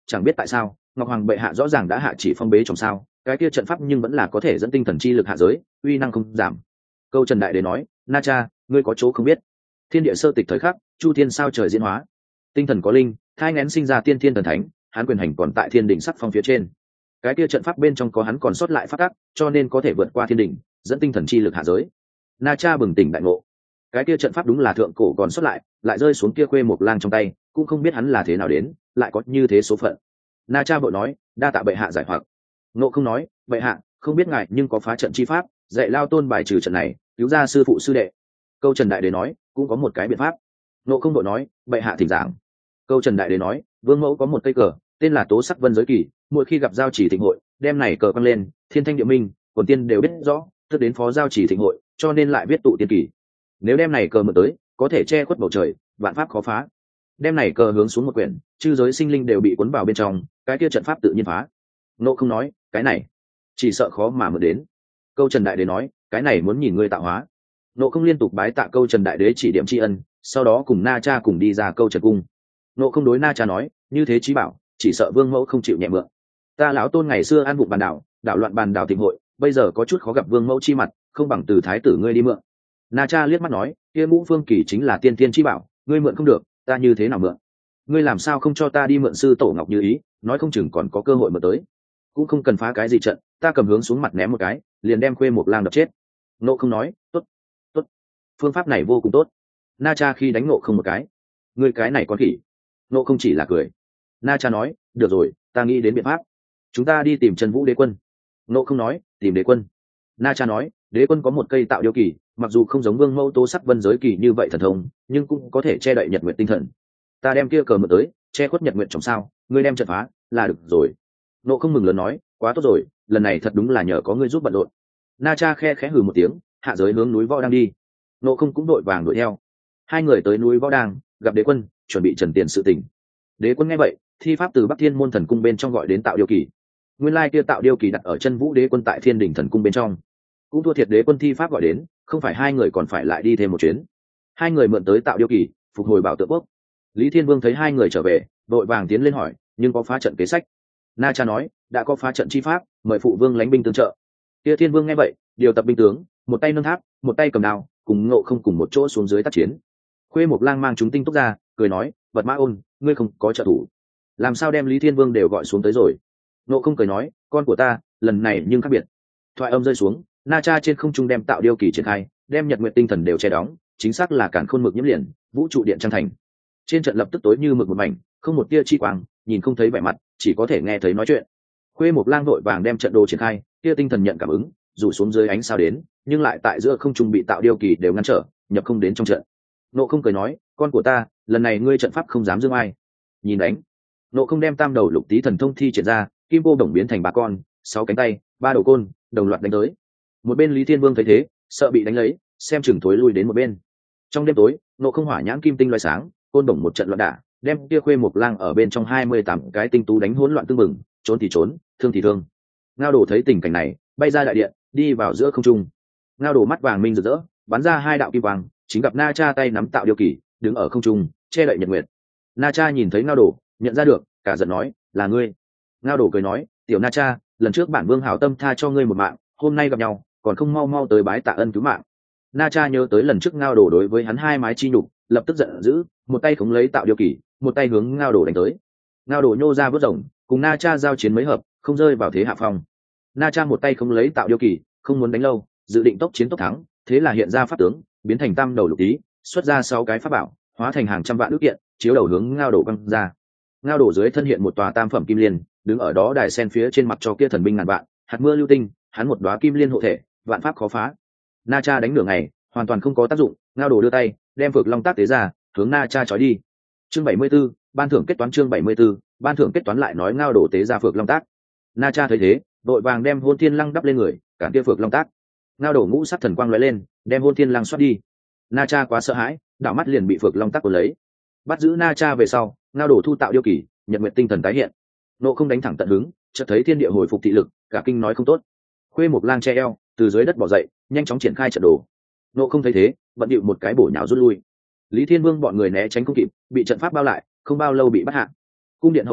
chẳng biết tại sao ngọc hoàng bệ hạ rõ ràng đã hạ chỉ phong bế trong sao cái kia trận pháp nhưng vẫn là có thể dẫn tinh thần chi lực hạ giới, uy năng không giảm. Câu Trần Đại Đế nói, na cha, ngươi có chỗ không biết, thiên địa sơ tịch thời khắc, chu thiên sao trời diễn hóa, tinh thần có linh, thai nghén sinh ra tiên thiên thần thánh, hắn quyền hành còn tại thiên đỉnh sắc phong phía trên, cái kia trận pháp bên trong có hắn còn sót lại pháp tắc, cho nên có thể vượt qua thiên đỉnh, dẫn tinh thần chi lực hạ giới. Na cha bừng tỉnh đại ngộ, cái kia trận pháp đúng là thượng cổ còn sót lại, lại rơi xuống kia khuê một lang trong tay, cũng không biết hắn là thế nào đến, lại có như thế số phận. Na cha vội nói, đa tạ bệ hạ giải hoặc. Ngộ không nói, bệ hạ, không biết ngài nhưng có phá trận chi pháp, dạy Lao Tôn bài trừ trận này, cứu ra sư phụ sư đệ. Câu Trần Đại Đế nói, cũng có một cái biện pháp. Ngộ không vội nói, bệ hạ thỉnh giảng. Câu Trần Đại Đế nói, vương mẫu có một cây cờ, tên là Tố Sắc Vân Giới Kỳ, mỗi khi gặp giao chỉ thịnh hội, đem này cờ quăng lên, thiên thanh địa minh, quần tiên đều biết rõ, tức đến phó giao chỉ thịnh hội, cho nên lại viết tụ tiên kỳ. Nếu đem này cờ mượn tới, có thể che khuất bầu trời, vạn pháp khó phá. Đem này cờ hướng xuống một quyển, chư giới sinh linh đều bị cuốn vào bên trong, cái kia trận pháp tự nhiên phá. Ngộ không nói, cái này chỉ sợ khó mà mượn đến. Câu Trần Đại Đế nói, cái này muốn nhìn ngươi tạo hóa. Ngộ không liên tục bái tạ Câu Trần Đại Đế chỉ điểm tri ân, sau đó cùng Na Cha cùng đi ra Câu Trần cung. Ngộ không đối Na Cha nói, như thế chí bảo, chỉ sợ vương mẫu không chịu nhẹ mượn. Ta lão tôn ngày xưa ăn vụng bàn đảo, đảo loạn bàn đảo thịnh hội, bây giờ có chút khó gặp vương mẫu chi mặt, không bằng từ thái tử ngươi đi mượn. Na Cha liếc mắt nói, kia Ngũ Phương Kỳ chính là tiên tiên chi bảo, ngươi mượn không được, ta như thế nào mượn? Ngươi làm sao không cho ta đi mượn sư tổ ngọc như ý, nói không chừng còn có cơ hội mượn tới. Cũng không cần phá cái gì trận, ta cầm hướng xuống mặt ném một cái, liền đem khuê một lang đập chết. Nộ không nói, tốt, tốt, phương pháp này vô cùng tốt. Na Cha khi đánh nộ không một cái, ngươi cái này con khỉ. Nộ không chỉ là cười. Na Cha nói, được rồi, ta nghĩ đến biện pháp, chúng ta đi tìm Trần Vũ Đế Quân. Nộ không nói, tìm đế quân. Na Cha nói, đế quân có một cây tạo điêu kỳ, mặc dù không giống vương mẫu Tố Sắc Vân Giới Kỳ như vậy thần thông, nhưng cũng có thể che đậy nhật nguyện tinh thần. Ta đem kia cờ mượn tới, che khuất nhật nguyện trong sao, ngươi đem trận phá là được rồi. Nộ không mừng lớn nói, quá tốt rồi, lần này thật đúng là nhờ có ngươi giúp bận rộn. Na Cha khe khẽ hừ một tiếng, hạ giới hướng núi Võ đang đi. Nộ không cũng đội vàng đuổi theo. Hai người tới núi Võ đang, gặp đế quân, chuẩn bị trần tiền sự tình. Đế quân nghe vậy, thi pháp từ Bắc Thiên Môn Thần Cung bên trong gọi đến tạo điêu kỳ. Nguyên lai kia tạo điêu kỳ đặt ở chân Vũ Đế Quân tại Thiên Đỉnh Thần Cung bên trong. Cũng thua thiệt đế quân thi pháp gọi đến, không phải hai người còn phải lại đi thêm một chuyến. Hai người mượn tới tạo điêu kỳ, phục hồi bảo tượng quốc. Lý Thiên Vương thấy hai người trở về, đội vàng tiến lên hỏi, nhưng có phá trận kế sách? Na Cha nói, đã có phá trận chi pháp, mời phụ vương lãnh binh tương trợ. Kia Thiên Vương nghe vậy, điều tập binh tướng, một tay nâng tháp, một tay cầm đao, cùng Ngộ không cùng một chỗ xuống dưới tác chiến. Khuê Mộc Lang mang chúng tinh túc ra, cười nói, vật mã ôn, ngươi không có trợ thủ, làm sao đem Lý Thiên Vương đều gọi xuống tới rồi? Ngộ không cười nói, con của ta, lần này nhưng khác biệt. Thoại âm rơi xuống, Na Cha trên không trung đem tạo điêu kỳ triển khai, đem nhật nguyện tinh thần đều che đóng, chính xác là càn khôn mực nhiễm liền, vũ trụ điện trang thành. Trên trận lập tức tối như mực một mảnh, không một tia chi quang, nhìn không thấy vẻ mặt, chỉ có thể nghe thấy nói chuyện. Khuê Mộc Lang vội vàng đem trận đồ triển khai, tia tinh thần nhận cảm ứng, rủ xuống dưới ánh sao đến, nhưng lại tại giữa không trung bị tạo điêu kỳ đều ngăn trở, nhập không đến trong trận. Nộ không cười nói, con của ta, lần này ngươi trận pháp không dám dương ai. Nhìn đánh. Nộ không đem tam đầu lục tý thần thông thi triển ra, kim cô đồng biến thành ba con, sáu cánh tay, ba đầu côn, đồng loạt đánh tới. Một bên Lý Thiên Vương thấy thế, sợ bị đánh lấy, xem chừng thối lui đến một bên. Trong đêm tối, Nộ không hỏa nhãn kim tinh loay sáng, côn đồng một trận loạn đả, đem kia Khuê Mộc Lang ở bên trong hai mươi tám cái tinh tú đánh hỗn loạn tương mừng, trốn thì trốn, thương thì thương. Ngao Đồ thấy tình cảnh này, bay ra đại điện, đi vào giữa không trung. Ngao Đồ mắt vàng minh rực rỡ, bắn ra hai đạo kim quang, chính gặp Na Cha tay nắm tạo điêu kỳ, đứng ở không trung, che đậy nhật nguyệt. Na Cha nhìn thấy Ngao Đồ, nhận ra được, cả giận nói, là ngươi. Ngao Đồ cười nói, tiểu Na Cha, lần trước bản vương hảo tâm tha cho ngươi một mạng, hôm nay gặp nhau, còn không mau mau tới bái tạ ân cứu mạng. Na Cha nhớ tới lần trước Ngao Đồ đối với hắn hai mái chi nhục, lập tức giận dữ, một tay khống lấy tạo điêu kỳ, một tay hướng Ngao Đồ đánh tới. Ngao Đồ nhô ra vớt rồng, cùng Na Cha giao chiến mấy hợp, không rơi vào thế hạ phong. Na Cha một tay khống lấy tạo điêu kỳ, không muốn đánh lâu, dự định tốc chiến tốc thắng, thế là hiện ra pháp tướng, biến thành tam đầu lục tý, xuất ra sáu cái pháp bảo, hóa thành hàng trăm vạn ước kiện, chiếu đầu hướng Ngao Đồ quăng ra. Ngao Đồ dưới thân hiện một tòa tam phẩm kim liên, đứng ở đó đài sen phía trên mặt cho kia thần binh ngàn vạn, hạt mưa lưu tinh, hắn một đóa kim liên hộ thể, vạn pháp khó phá. Na Cha đánh nửa ngày, hoàn toàn không có tác dụng, Ngao Đồ đưa tay, đem Phược Long Tác tế ra, hướng Na Cha chói đi. Chương bảy mươi 74, ban thưởng kết toán chương bảy mươi 74, ban thưởng kết toán lại nói Ngao Đồ tế ra Phược Long Tác. Na Cha thấy thế, đội vàng đem Hôn Thiên Lăng đắp lên người, cản kia Phược Long Tác. Ngao Đồ ngũ sắc thần quang lóe lên, đem Hôn Thiên Lăng xoát đi. Na Cha quá sợ hãi, đảo mắt liền bị Phược Long Tác cuốn lấy. Bắt giữ Na Cha về sau, Ngao Đồ thu tạo điêu kỳ, nhật nguyện tinh thần tái hiện. Nộ không đánh thẳng tận hứng, chợt thấy thiên địa hồi phục thị lực, cả kinh nói không tốt. Khuê Mộc Lang che eo, từ dưới đất bò dậy, nhanh chóng triển khai trận đồ. Nộ không thấy thế, vận điệu một cái bổ nhào rút lui. Lý Thiên Vương bọn người né tránh không kịp, bị trận pháp bao lại, không bao lâu bị bắt hạ. Cung điện hậu viện,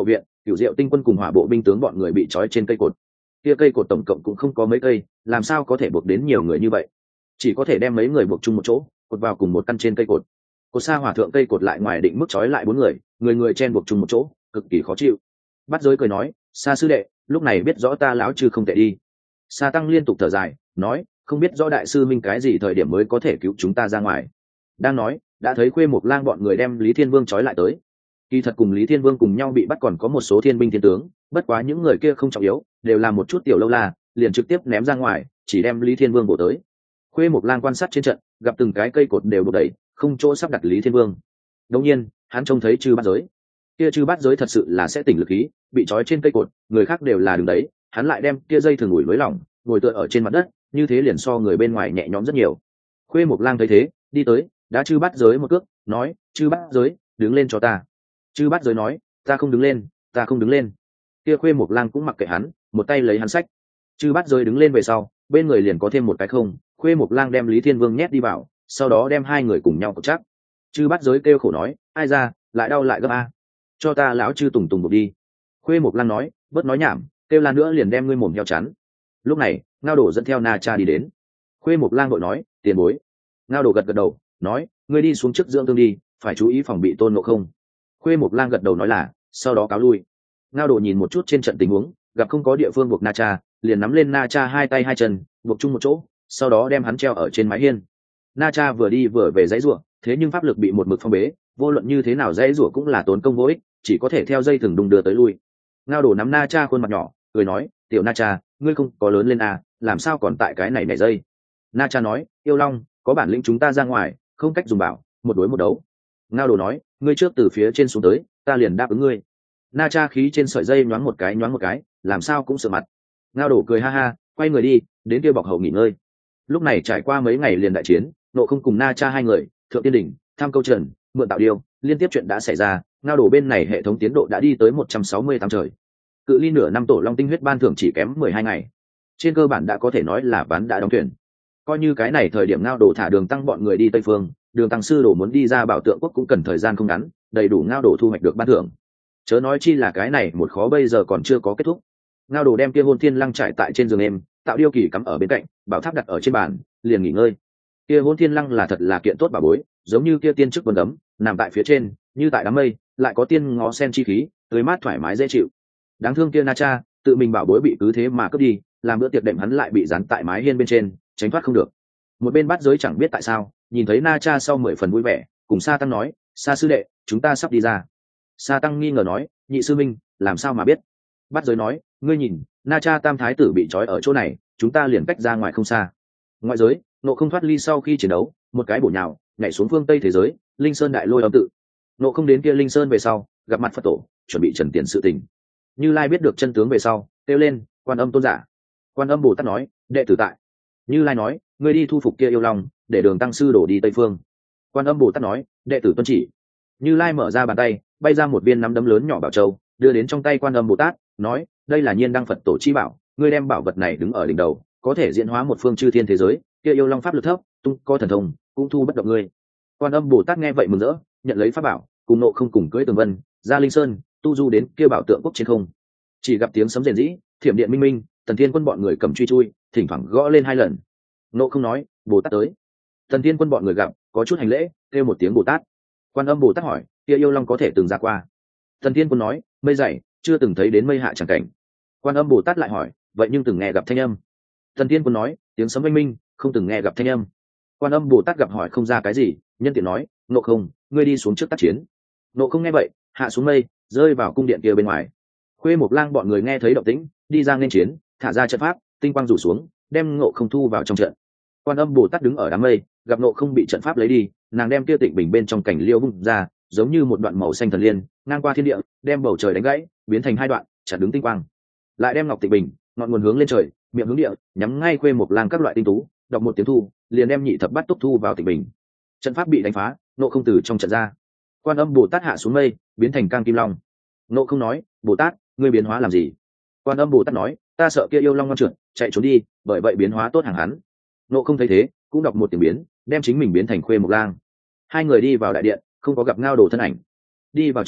Cửu Diệu Tinh Quân cùng Hỏa Bộ binh tướng bọn người bị trói trên cây cột. Kia cây cột tổng cộng cũng không có mấy cây, làm sao có thể buộc đến nhiều người như vậy? Chỉ có thể đem mấy người buộc chung một chỗ, cột vào cùng một căn trên cây cột. Cột xa hỏa thượng cây cột lại ngoài định mức trói lại bốn người, người người chen buộc chung một chỗ, cực kỳ khó chịu. Bắt Giới cười nói, Sa sư đệ, lúc này biết rõ ta lão chư không tệ đi. Sa tăng liên tục thở dài, nói, không biết rõ đại sư minh cái gì thời điểm mới có thể cứu chúng ta ra ngoài. Đang nói, đã thấy Khuê Mộc Lang bọn người đem Lý Thiên Vương trói lại tới. Kỳ thật cùng Lý Thiên Vương cùng nhau bị bắt còn có một số thiên binh thiên tướng, bất quá những người kia không trọng yếu, đều làm một chút tiểu lâu la, liền trực tiếp ném ra ngoài, chỉ đem Lý Thiên Vương bổ tới. Khuê Mộc Lang quan sát trên trận, gặp từng cái cây cột đều đổ đầy, không chỗ sắp đặt Lý Thiên Vương. Đột nhiên, hắn trông thấy Chư Bát Giới. Kia Chư Bát Giới thật sự là sẽ tỉnh lực khí, bị trói trên cây cột, người khác đều là đứng đấy, hắn lại đem kia dây thường ủi lưới lỏng, ngồi tựa ở trên mặt đất, như thế liền so người bên ngoài nhẹ nhõm rất nhiều. Khuê Mộc Lang thấy thế, đi tới, đã Chư Bát Giới một cước, nói, Chư Bát Giới, đứng lên cho ta. Chư Bát Giới nói, ta không đứng lên, ta không đứng lên. Kia Khuê Mộc Lang cũng mặc kệ hắn, một tay lấy hắn sách. Chư Bát Giới đứng lên về sau, bên người liền có thêm một cái không. Khuê Mộc Lang đem Lý Thiên Vương nhét đi vào, sau đó đem hai người cùng nhau cột chắc. Chư Bát Giới kêu khổ nói, ai ra, lại đau lại gấp a, cho ta lão chư tùng tùng một đi. Khuê Mộc Lang nói, bớt nói nhảm, kêu la nữa liền đem ngươi mồm heo chắn. Lúc này, Ngao Đổ dẫn theo Na Cha đi đến. Khuê Mộc Lang vội nói, tiền bối. Ngao Đổ gật gật đầu, nói, ngươi đi xuống trước dưỡng thương đi, phải chú ý phòng bị Tôn Ngộ Không. Khuê Mộc Lang gật đầu nói là, sau đó cáo lui. Ngao Đổ nhìn một chút trên trận tình huống, gặp không có địa phương buộc Na Cha, liền nắm lên Na Cha hai tay hai chân, buộc chung một chỗ, sau đó đem hắn treo ở trên mái hiên. Na Cha vừa đi vừa về dãy rủa, thế nhưng pháp lực bị một mực phong bế, vô luận như thế nào dãy rủa cũng là tốn công vô ích, chỉ có thể theo dây thừng đung đưa tới lui. Ngao Đổ nắm Na Cha khuôn mặt nhỏ, cười nói, tiểu Na Cha, ngươi không có lớn lên à, làm sao còn tại cái này nhảy dây? Na Cha nói, yêu long, có bản lĩnh chúng ta ra ngoài, không cách dùng bảo, một đối một đấu. Ngao Đồ nói, ngươi trước từ phía trên xuống tới, ta liền đáp ứng ngươi. Na Cha khí trên sợi dây nhoáng một cái nhoáng một cái, làm sao cũng sợ mặt. Ngao Đồ cười ha ha, quay người đi, đến kia bọc hậu nghỉ ngơi. Lúc này trải qua mấy ngày liền đại chiến, Nộ Không cùng Na Cha hai người, thượng tiên đỉnh, tham câu trần, mượn tạo điêu, liên tiếp chuyện đã xảy ra. Ngao Đồ bên này hệ thống tiến độ đã đi tới một trăm sáu mươi tám trời, cự ly nửa năm tổ long tinh huyết ban thưởng chỉ kém mười hai ngày, trên cơ bản đã có thể nói là ván đã đóng thuyền. Coi như cái này thời điểm Ngao Đồ thả Đường Tăng bọn người đi Tây Phương, Đường Tăng sư đồ muốn đi ra Bảo Tượng Quốc cũng cần thời gian không ngắn, đầy đủ Ngao Đồ thu hoạch được ban thưởng. Chớ nói chi là cái này một khó bây giờ còn chưa có kết thúc. Ngao Đồ đem kia Hôn Thiên Lăng trải tại trên giường em, tạo điêu kỳ cắm ở bên cạnh, bảo tháp đặt ở trên bàn, liền nghỉ ngơi. Kia Hôn Thiên Lăng là thật là kiện tốt bảo bối, giống như kia tiên chức vân ấm, nằm tại phía trên, như tại đám mây, lại có tiên ngó sen chi khí, tươi mát thoải mái dễ chịu. Đáng thương kia Na Cha, tự mình bảo bối bị cứ thế mà cướp đi, làm bữa tiệc đệm hắn lại bị dán tại mái hiên bên trên, tránh thoát không được. Một bên Bát Giới chẳng biết tại sao, nhìn thấy Na Cha sau mười phần vui vẻ, cùng Sa Tăng nói, Sa sư đệ, chúng ta sắp đi ra. Sa Tăng nghi ngờ nói, nhị sư minh, làm sao mà biết? Bát Giới nói, ngươi nhìn, Na Cha tam thái tử bị trói ở chỗ này, chúng ta liền cách ra ngoài không xa. Ngoại giới, Nộ Không thoát ly sau khi chiến đấu, một cái bổ nhào, nhảy xuống phương Tây thế giới, Linh Sơn đại lôi âm tự. Nộ Không đến kia Linh Sơn về sau, gặp mặt Phật tổ, chuẩn bị trần tiền sự tình. Như Lai biết được chân tướng về sau, kêu lên, Quan Âm tôn giả. Quan Âm Bồ Tát nói, đệ tử tại. Như Lai nói, ngươi đi thu phục kia yêu long, để Đường Tăng sư đổ đi Tây Phương. Quan Âm Bồ Tát nói, đệ tử tuân chỉ. Như Lai mở ra bàn tay, bay ra một viên nắm đấm lớn nhỏ bảo châu, đưa đến trong tay Quan Âm Bồ Tát, nói, đây là Nhiên Đăng Phật tổ chi bảo, ngươi đem bảo vật này đứng ở đỉnh đầu, có thể diễn hóa một phương chư thiên thế giới, kia yêu long pháp lực thấp, tung có thần thông, cũng thu bất động ngươi. Quan Âm Bồ Tát nghe vậy mừng rỡ, nhận lấy pháp bảo, cùng Nộ Không cùng cưỡi tường vân, ra Linh Sơn, tu du đến kia Bảo Tượng Quốc trên không. Chỉ gặp tiếng sấm rền rĩ, thiểm điện minh minh, Tần Thiên Quân bọn người cầm truy chui, thỉnh thoảng gõ lên hai lần. Nộ Không nói, Bồ Tát tới. Tần Thiên Quân bọn người gặp, có chút hành lễ, kêu một tiếng Bồ Tát. Quan Âm Bồ Tát hỏi, kia yêu long có thể từng ra qua? Tần Thiên Quân nói, mây dày, chưa từng thấy đến mây hạ chẳng cảnh. Quan Âm Bồ Tát lại hỏi, vậy nhưng từng nghe gặp thanh âm? Tần Thiên Quân nói, tiếng sấm minh minh, không từng nghe gặp thanh âm. Quan Âm Bồ Tát gặp hỏi không ra cái gì, nhân tiện nói, Nộ Không, ngươi đi xuống trước tác chiến. Nộ Không nghe vậy, hạ xuống mây, rơi vào cung điện kia bên ngoài. Khuê Mộc Lang bọn người nghe thấy động tĩnh, đi ra nên chiến, thả ra trận pháp, tinh quang rủ xuống, đem Ngộ Không thu vào trong trận. Quan Âm Bồ Tát đứng ở đám mây, gặp Ngộ Không bị trận pháp lấy đi, nàng đem kia Tịnh Bình bên trong cảnh liêu vung ra, giống như một đoạn màu xanh thần liên, ngang qua thiên địa, đem bầu trời đánh gãy, biến thành hai đoạn, chặt đứng tinh quang. Lại đem Ngọc Tịnh Bình, ngọn nguồn hướng lên trời, miệng hướng địa, nhắm ngay Khuê Mộc Lang các loại tinh tú, đọc một tiếng thu, liền đem nhị thập bát túc thu vào Tịnh Bình. Trận pháp bị đánh phá, Ngộ Không từ trong trận ra. Quan Âm Bồ Tát hạ xuống mây, biến thành Cang Kim Long. Ngộ Không nói, Bồ Tát, ngươi biến hóa làm gì? Quan Âm Bồ Tát nói, ta sợ kia yêu long ngoan trượt, chạy trốn đi, bởi vậy biến hóa tốt hàng hắn. Ngộ Không thấy thế, cũng đọc một tiếng biến, đem chính mình biến thành Khuê Mộc Lang. Hai người đi vào đại điện, không có gặp Ngao Đồ thân ảnh. Đi vào trong,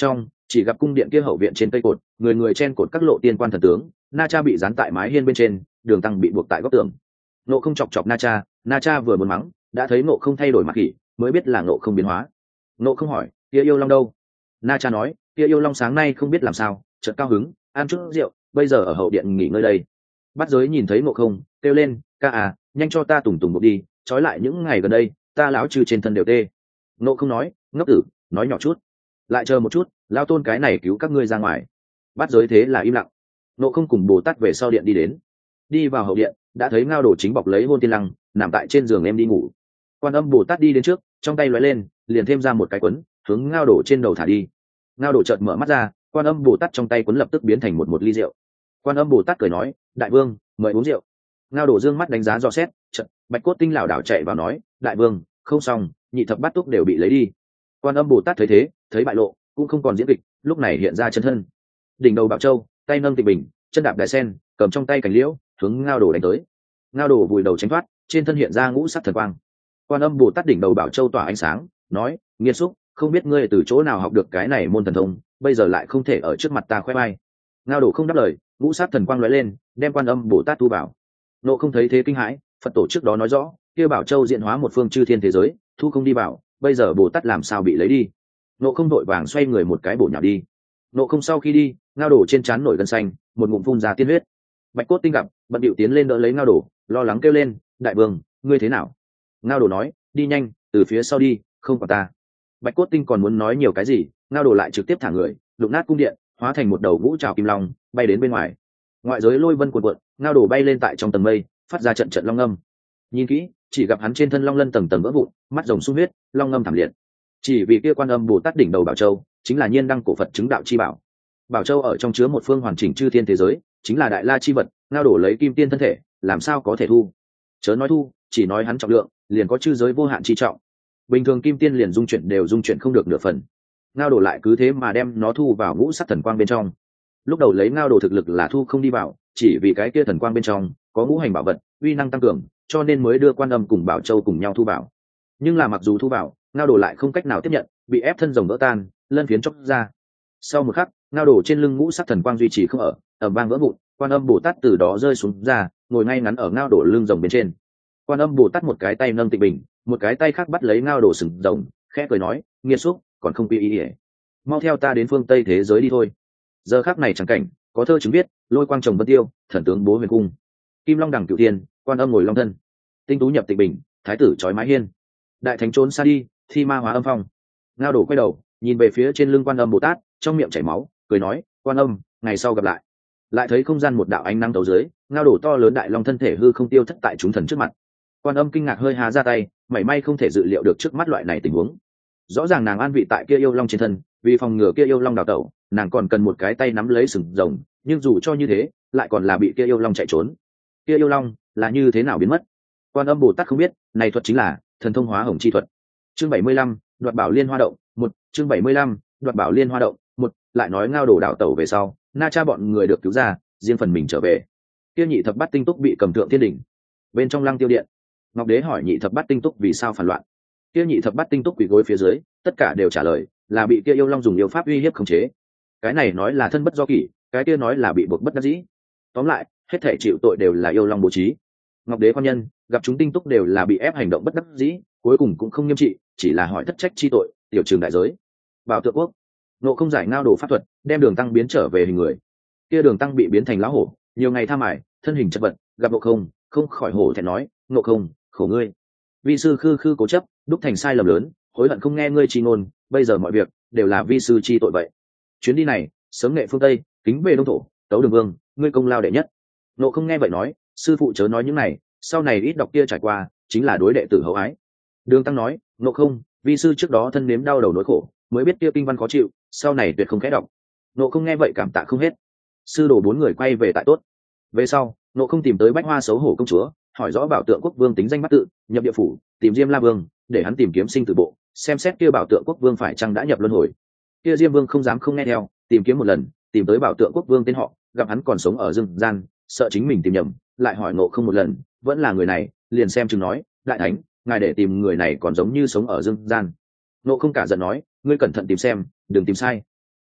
chỉ gặp cung điện kia hậu viện trên cây cột, người người trên cột các lộ tiên quan thần tướng, Na Cha bị dán tại mái hiên bên trên, Đường Tăng bị buộc tại góc tường. Nộ không chọc chọc Na Cha, Na Cha vừa muốn mắng, đã thấy Nộ không thay đổi mặt khỉ, mới biết là Nộ không biến hóa. Nộ không hỏi, kia yêu long đâu? Na Cha nói, kia yêu long sáng nay không biết làm sao, chợt cao hứng, ăn chút rượu, bây giờ ở hậu điện nghỉ ngơi đây. Bát giới nhìn thấy Nộ không, kêu lên, ca à, nhanh cho ta tùng tùng buộc đi, trói lại những ngày gần đây, ta lão trừ trên thân đều tê. Nộ không nói, ngốc tử, nói nhỏ chút, lại chờ một chút, lao tôn cái này cứu các ngươi ra ngoài. Bát giới thế là im lặng. Nộ không cùng Bồ Tát về sau điện đi đến, đi vào hậu điện, đã thấy Ngao Đồ chính bọc lấy Hôn Tiên Lăng, nằm tại trên giường em đi ngủ. Quan Âm Bồ Tát đi đến trước, trong tay lóe lên, liền thêm ra một cái quấn, hướng Ngao Đồ trên đầu thả đi. Ngao Đồ chợt mở mắt ra, Quan Âm Bồ Tát trong tay quấn lập tức biến thành một một ly rượu. Quan Âm Bồ Tát cười nói, đại vương, mời uống rượu. Ngao Đồ dương mắt đánh giá dò xét, chợt Bạch Cốt Tinh lảo đảo chạy vào nói, đại vương, không xong, nhị thập bát túc đều bị lấy đi. Quan Âm Bồ Tát thấy thế, thấy bại lộ, cũng không còn diễn kịch, lúc này hiện ra chân thân. Đỉnh đầu Bảo Châu, tay nâng tịch bình, chân đạp đài sen, cầm trong tay cành liễu, hướng Ngao Đồ đánh tới. Ngao Đồ vùi đầu tránh thoát, trên thân hiện ra ngũ sắc thần quang. Quan Âm Bồ Tát đỉnh đầu Bảo Châu tỏa ánh sáng, nói, nghiệt xúc, không biết ngươi từ chỗ nào học được cái này môn thần thông, bây giờ lại không thể ở trước mặt ta khoe vai. Ngao Đồ không đáp lời, ngũ sắc thần quang lóe lên, đem Quan Âm Bồ Tát thu vào. Nộ không thấy thế kinh hãi, Phật tổ trước đó nói rõ, kia Bảo Châu diện hóa một phương chư thiên thế giới, thu không đi vào, bây giờ Bồ Tát làm sao bị lấy đi? Nộ không đội vàng xoay người một cái bổ nhào đi. Nộ không sau khi đi, Ngao Đồ trên trán nổi gân xanh, một ngụm phun ra tiên huyết. Bạch Cốt Tinh gặp, bận điệu tiến lên đỡ lấy Ngao Đồ, lo lắng kêu lên, đại vương, ngươi thế nào? Ngao Đồ nói, đi nhanh, từ phía sau đi, không có ta. Bạch Cốt Tinh còn muốn nói nhiều cái gì, Ngao Đồ lại trực tiếp thả người, đụng nát cung điện, hóa thành một đầu vũ trào kim long, bay đến bên ngoài. Ngoại giới lôi vân cuộn cuộn, Ngao Đồ bay lên tại trong tầng mây, phát ra trận trận long ngâm. Nhìn kỹ, chỉ gặp hắn trên thân long lân tầng tầng vỡ vụn, mắt rồng sung huyết, long ngâm thảm liệt. Chỉ vì kia Quan Âm Bồ Tát đỉnh đầu Bảo Châu, chính là nhiên đăng cổ Phật chứng đạo chi bảo. Bảo Châu ở trong chứa một phương hoàn chỉnh chư thiên thế giới, chính là đại la chi vật, Ngao Đồ lấy kim tiên thân thể, làm sao có thể thu? Chớ nói thu, chỉ nói hắn trọng lượng, liền có chư giới vô hạn chi trọng. Bình thường kim tiên liền dung chuyển đều dung chuyển không được nửa phần. Ngao Đồ lại cứ thế mà đem nó thu vào ngũ sắc thần quang bên trong. Lúc đầu lấy Ngao Đồ thực lực là thu không đi vào, chỉ vì cái kia thần quang bên trong có ngũ hành bảo vật, uy năng tăng cường, cho nên mới đưa Quan Âm cùng Bảo Châu cùng nhau thu vào. Nhưng là mặc dù thu vào, Ngao Đồ lại không cách nào tiếp nhận, bị ép thân rồng vỡ tan, lân phiến chóc ra. Sau một khắc, Ngao Đồ trên lưng ngũ sắc thần quang duy trì không ở, ầm vang vỡ vụn, Quan Âm Bồ Tát từ đó rơi xuống ra, ngồi ngay ngắn ở Ngao Đồ lưng rồng bên trên. Quan Âm Bồ Tát một cái tay nâng tịch bình, một cái tay khác bắt lấy Ngao Đồ sừng rồng, khẽ cười nói, nghiệt xúc, còn không quy y, mau theo ta đến phương Tây thế giới đi thôi. Giờ khắc này chẳng cảnh, có thơ chứng viết, lôi quang trồng vân tiêu, thần tướng bố huyền cung, kim long đẳng cửu tiên, Quan Âm ngồi long thân, tinh tú nhập tịch bình, thái tử trói mái hiên, đại thánh trốn xa đi, thi ma hóa âm phong. Ngao Đồ quay đầu, nhìn về phía trên lưng Quan Âm Bồ Tát, trong miệng chảy máu, cười nói, Quan Âm, ngày sau gặp lại. Lại thấy không gian một đạo ánh nắng tấu dưới, Ngao Đồ to lớn đại long thân thể hư không tiêu thất tại chúng thần trước mặt. Quan Âm kinh ngạc hơi há ra tay, mảy may không thể dự liệu được trước mắt loại này tình huống. Rõ ràng nàng an vị tại kia yêu long trên thân, vì phòng ngừa kia yêu long đào tẩu, nàng còn cần một cái tay nắm lấy sừng rồng, nhưng dù cho như thế, lại còn là bị kia yêu long chạy trốn. Kia yêu long là như thế nào biến mất? Quan Âm Bồ Tát không biết, này thuật chính là thần thông hóa hồng chi thuật. Chương bảy mươi lăm, đoạt bảo liên hoa động, một, chương bảy mươi lăm, đoạt bảo liên hoa động, một, lại nói Ngao Đồ đảo tẩu về sau, Na Cha bọn người được cứu ra, riêng phần mình trở về. Kia nhị thập bát tinh túc bị cầm thượng thiên đỉnh. Bên trong Lăng Tiêu điện, Ngọc Đế hỏi nhị thập bát tinh túc vì sao phản loạn. Kia nhị thập bát tinh túc quỳ gối phía dưới, tất cả đều trả lời, là bị kia yêu long dùng yêu pháp uy hiếp khống chế. Cái này nói là thân bất do kỷ, cái kia nói là bị buộc bất đắc dĩ. Tóm lại, hết thảy chịu tội đều là yêu long bố trí. Ngọc Đế quan nhân, gặp chúng tinh túc đều là bị ép hành động bất đắc dĩ, cuối cùng cũng không nghiêm trị, chỉ là hỏi thất trách chi tội, tiểu trường đại giới. Bảo Tượng Quốc, Nộ không giải Ngao Đồ pháp thuật, đem Đường Tăng biến trở về hình người. Kia Đường Tăng bị biến thành lão hổ, nhiều ngày tham ải, thân hình chật vật, gặp Nộ không, không khỏi hổ thẹn nói, Nộ không, khổ ngươi. Vi sư khư khư cố chấp, đúc thành sai lầm lớn, hối hận không nghe ngươi chi ngôn, bây giờ mọi việc đều là vi sư chi tội vậy. Chuyến đi này, sớm nghệ phương Tây, kính về Đông thổ, tấu Đường Vương, ngươi công lao đệ nhất. Nộ không nghe vậy nói, sư phụ chớ nói những này, sau này ít đọc kia trải qua, chính là đối đệ tử hậu ái. Đường Tăng nói, Nộ không, vi sư trước đó thân nếm đau đầu nỗi khổ, mới biết kia kinh văn khó chịu, sau này tuyệt không khẽ đọc. Nộ không nghe vậy cảm tạ không hết. Sư đồ bốn người quay về tại tốt. Về sau, Nộ không tìm tới Bách Hoa xấu hổ công chúa, hỏi rõ Bảo Tượng Quốc Vương tính danh bắt tự, nhập địa phủ, tìm Diêm La Vương, để hắn tìm kiếm sinh tử bộ, xem xét kia Bảo Tượng Quốc Vương phải chăng đã nhập luân hồi. Kia Diêm Vương không dám không nghe theo, tìm kiếm một lần, tìm tới Bảo Tượng Quốc Vương tên họ, gặp hắn còn sống ở dương gian, sợ chính mình tìm nhầm, lại hỏi Nộ không một lần, vẫn là người này, liền xem chừng nói, đại thánh, ngài để tìm người này còn giống như sống ở dương gian. Nộ không cả giận nói, ngươi cẩn thận tìm xem, đừng tìm sai.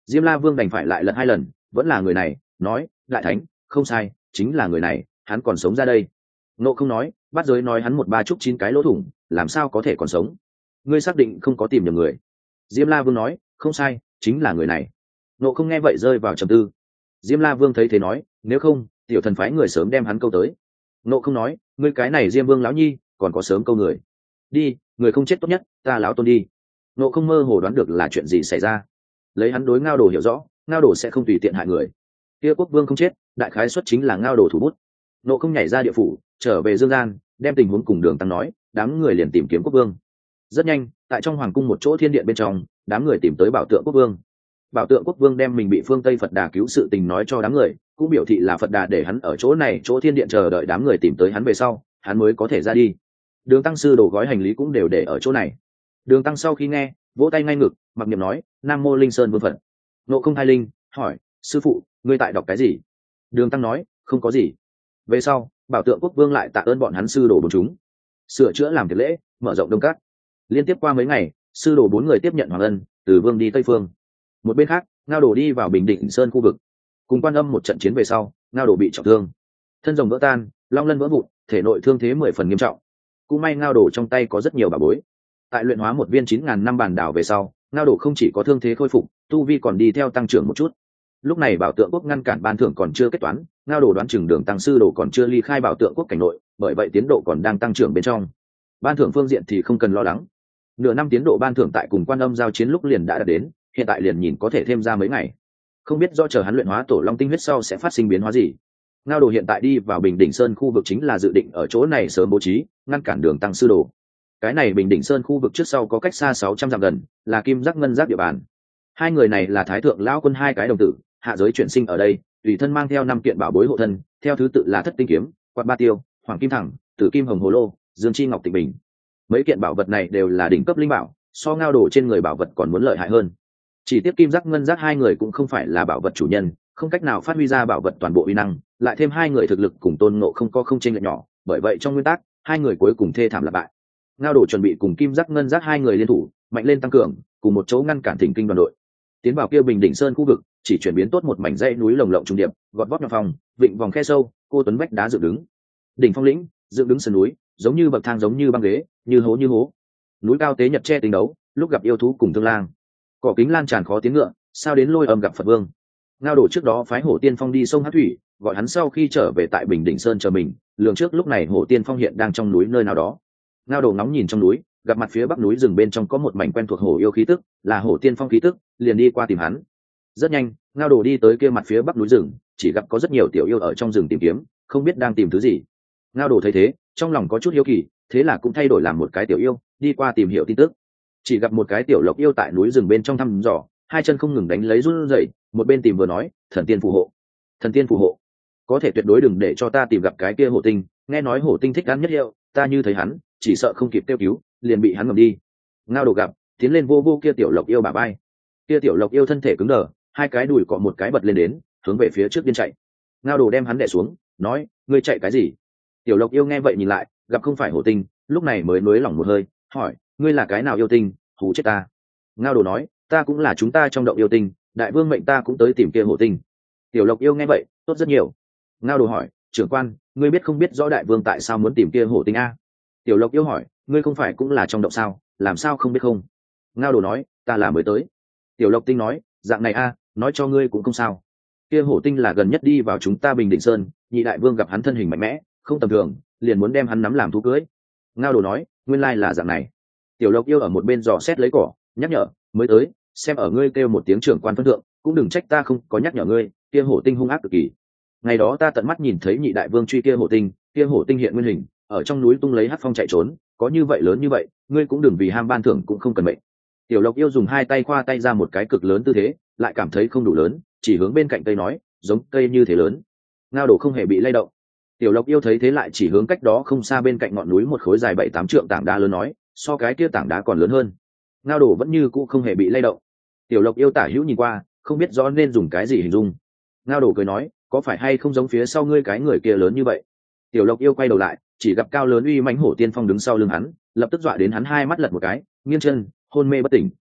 Diêm La Vương đành phải lại lật hai lần, vẫn là người này, nói, đại thánh, không sai, chính là người này, hắn còn sống ra đây. Ngộ không nói, Bát Giới nói hắn một ba chúc chín cái lỗ thủng, làm sao có thể còn sống? Ngươi xác định không có tìm nhầm người? Diêm La Vương nói, không sai, chính là người này. Ngộ không nghe vậy rơi vào trầm tư. Diêm La Vương thấy thế nói, nếu không, tiểu thần phái người sớm đem hắn câu tới. Ngộ không nói, ngươi cái này Diêm Vương lão nhi, còn có sớm câu người. Đi, người không chết tốt nhất, ta lão tôn đi. Ngộ không mơ hồ đoán được là chuyện gì xảy ra. Lấy hắn đối Ngao Đồ hiểu rõ, Ngao Đồ sẽ không tùy tiện hại người. Kia Quốc Vương không chết, đại khái xuất chính là Ngao Đồ thủ bút. Ngộ không nhảy ra địa phủ, trở về Dương Gian, đem tình huống cùng Đường Tăng nói, đám người liền tìm kiếm Quốc Vương. Rất nhanh, tại trong hoàng cung một chỗ thiên điện bên trong, đám người tìm tới bảo tượng Quốc Vương. Bảo tượng Quốc Vương đem mình bị phương Tây Phật Đà cứu sự tình nói cho đám người, cũng biểu thị là Phật Đà để hắn ở chỗ này chỗ thiên điện chờ đợi đám người tìm tới hắn về sau, hắn mới có thể ra đi. Đường Tăng sư đồ gói hành lý cũng đều để ở chỗ này. Đường Tăng sau khi nghe, vỗ tay ngay ngực, mặc niệm nói, Nam Mô Linh Sơn Vương Phật. Nộ không hai linh hỏi, sư phụ, ngươi tại đọc cái gì? Đường Tăng nói, không có gì. Về sau, bảo tượng Quốc Vương lại tạ ơn bọn hắn sư đồ bốn chúng, sửa chữa làm tiệc lễ, mở rộng đông các. Liên tiếp qua mấy ngày, sư đồ bốn người tiếp nhận hoàng ân, từ vương đi tây phương. Một bên khác, Ngao Đồ đi vào Bình Định Sơn khu vực, cùng Quan Âm một trận chiến về sau, Ngao Đồ bị trọng thương, thân rồng vỡ tan, long lân vỡ vụn, thể nội thương thế mười phần nghiêm trọng. Cũng may Ngao Đồ trong tay có rất nhiều bảo bối. Tại luyện hóa một viên chín ngàn năm bản đảo về sau, Ngao Đồ không chỉ có thương thế khôi phục, tu vi còn đi theo tăng trưởng một chút. Lúc này bảo tượng quốc ngăn cản ban thưởng còn chưa kết toán, Ngao Đồ đoán chừng Đường Tăng sư đồ còn chưa ly khai bảo tượng quốc cảnh nội, bởi vậy tiến độ còn đang tăng trưởng bên trong. Ban thưởng phương diện thì không cần lo lắng. Nửa năm tiến độ ban thưởng tại cùng Quan Âm giao chiến lúc liền đã đạt đến, hiện tại liền nhìn có thể thêm ra mấy ngày. Không biết do chờ hắn luyện hóa tổ long tinh huyết sau sẽ phát sinh biến hóa gì. Ngao Đồ hiện tại đi vào Bình Đỉnh Sơn khu vực chính là dự định ở chỗ này sớm bố trí, ngăn cản Đường Tăng sư đồ. Cái này Bình Đỉnh Sơn khu vực trước sau có cách xa sáu trăm dặm gần, là Kim Giác Ngân Giác địa bàn. Hai người này là Thái thượng lão quân hai cái đồng tử, hạ giới chuyển sinh ở đây, tùy thân mang theo năm kiện bảo bối hộ thân, theo thứ tự là Thất Tinh kiếm, Quạt Ba Tiêu, Hoàng Kim Thẳng, Tử Kim Hồng Hồ Lô, Dương Chi Ngọc Tịnh Bình. Mấy kiện bảo vật này đều là đỉnh cấp linh bảo, so Ngao Đồ trên người bảo vật còn muốn lợi hại hơn. Chỉ tiếc Kim Giác Ngân Giác hai người cũng không phải là bảo vật chủ nhân, không cách nào phát huy ra bảo vật toàn bộ uy năng, lại thêm hai người thực lực cùng Tôn Ngộ không có không chênh lệch nhỏ, bởi vậy trong nguyên tắc, hai người cuối cùng thê thảm là bại. Ngao Đồ chuẩn bị cùng Kim Giác Ngân Giác hai người liên thủ, mạnh lên tăng cường, cùng một chỗ ngăn cản Thỉnh Kinh đoàn đội. Tiến vào kia Bình Đỉnh Sơn khu vực, chỉ chuyển biến tốt một mảnh dãy núi lồng lộng trùng điệp, gọt vót nhọn phòng, vịnh vòng khe sâu, cô tuấn vách đá dựng đứng. Đỉnh phong lĩnh, dựng đứng sườn núi, giống như bậc thang giống như băng ghế, như hố như hố. Núi cao tế nhật che tính đấu, lúc gặp yêu thú cùng thương lang. Cỏ kính lan tràn khó tiến ngựa, sao đến lôi âm gặp Phật Vương. Ngao Đồ trước đó phái Hổ Tiên Phong đi sông Hát Thủy, gọi hắn sau khi trở về tại Bình Đỉnh Sơn chờ mình, lường trước lúc này Hổ Tiên Phong hiện đang trong núi nơi nào đó. Ngao Đồ ngóng nhìn trong núi, gặp mặt phía bắc núi rừng bên trong có một mảnh quen thuộc hổ yêu khí tức, là Hổ Tiên Phong khí tức, liền đi qua tìm hắn. Rất nhanh, Ngao Đồ đi tới kia mặt phía bắc núi rừng, chỉ gặp có rất nhiều tiểu yêu ở trong rừng tìm kiếm, không biết đang tìm thứ gì. Ngao Đồ thấy thế, trong lòng có chút hiếu kỳ, thế là cũng thay đổi làm một cái tiểu yêu, đi qua tìm hiểu tin tức. Chỉ gặp một cái tiểu lộc yêu tại núi rừng bên trong thăm dò, hai chân không ngừng đánh lấy run rẩy, một bên tìm vừa nói, thần tiên phù hộ, thần tiên phù hộ, có thể tuyệt đối đừng để cho ta tìm gặp cái kia hổ tinh, nghe nói hổ tinh thích ăn nhất hiệu, ta như thấy hắn, chỉ sợ không kịp kêu cứu, liền bị hắn ngầm đi. Ngao Đồ gặp, tiến lên vô vô kia tiểu lộc yêu bả vai, kia tiểu lộc yêu thân thể cứng đờ, hai cái đùi cọ một cái bật lên đến, hướng về phía trước điên chạy. Ngao Đồ đem hắn đè xuống, nói, ngươi chạy cái gì? Tiểu lộc yêu nghe vậy nhìn lại, gặp không phải hổ tinh, lúc này mới nuối lỏng một hơi, hỏi, ngươi là cái nào yêu tinh, hù chết ta. Ngao Đồ nói, ta cũng là chúng ta trong động yêu tinh, đại vương mệnh ta cũng tới tìm kia hổ tinh. Tiểu lộc yêu nghe vậy, tốt rất nhiều. Ngao Đồ hỏi, trưởng quan, ngươi biết không biết rõ đại vương tại sao muốn tìm kia hổ tinh a? Tiểu lộc yêu hỏi, ngươi không phải cũng là trong động sao, làm sao không biết không? Ngao Đồ nói, ta là mới tới. Tiểu lộc tinh nói, dạng này a, nói cho ngươi cũng không sao. Kia hổ tinh là gần nhất đi vào chúng ta Bình Định Sơn, nhị đại vương gặp hắn thân hình mạnh mẽ, không tầm thường, liền muốn đem hắn nắm làm thú cưới. Ngao Đồ nói, nguyên lai là dạng này. Tiểu lộc yêu ở một bên dò xét lấy cỏ, nhắc nhở, mới tới, xem ở ngươi kêu một tiếng trưởng quan phân thượng, cũng đừng trách ta không có nhắc nhở ngươi, kia hổ tinh hung ác cực kỳ. Ngày đó ta tận mắt nhìn thấy nhị đại vương truy kia hổ tinh, kia hổ tinh hiện nguyên hình, ở trong núi tung lấy hắc phong chạy trốn, có như vậy lớn như vậy, ngươi cũng đừng vì ham ban thưởng cũng không cần mệnh. Tiểu lộc yêu dùng hai tay khoa tay ra một cái cực lớn tư thế, lại cảm thấy không đủ lớn, chỉ hướng bên cạnh cây nói, giống cây như thế lớn. Ngao Đồ không hề bị lay động. Tiểu lộc yêu thấy thế lại chỉ hướng cách đó không xa bên cạnh ngọn núi một khối dài bảy tám trượng tảng đá lớn nói, so cái kia tảng đá còn lớn hơn. Ngao Đồ vẫn như cũ không hề bị lay động. Tiểu lộc yêu tả hữu nhìn qua, không biết rõ nên dùng cái gì hình dung. Ngao Đồ cười nói, có phải hay không giống phía sau ngươi cái người kia lớn như vậy? Tiểu lộc yêu quay đầu lại, chỉ gặp cao lớn uy mãnh hổ tiên phong đứng sau lưng hắn, lập tức dọa đến hắn hai mắt lật một cái, nghiêng chân, hôn mê bất tỉnh.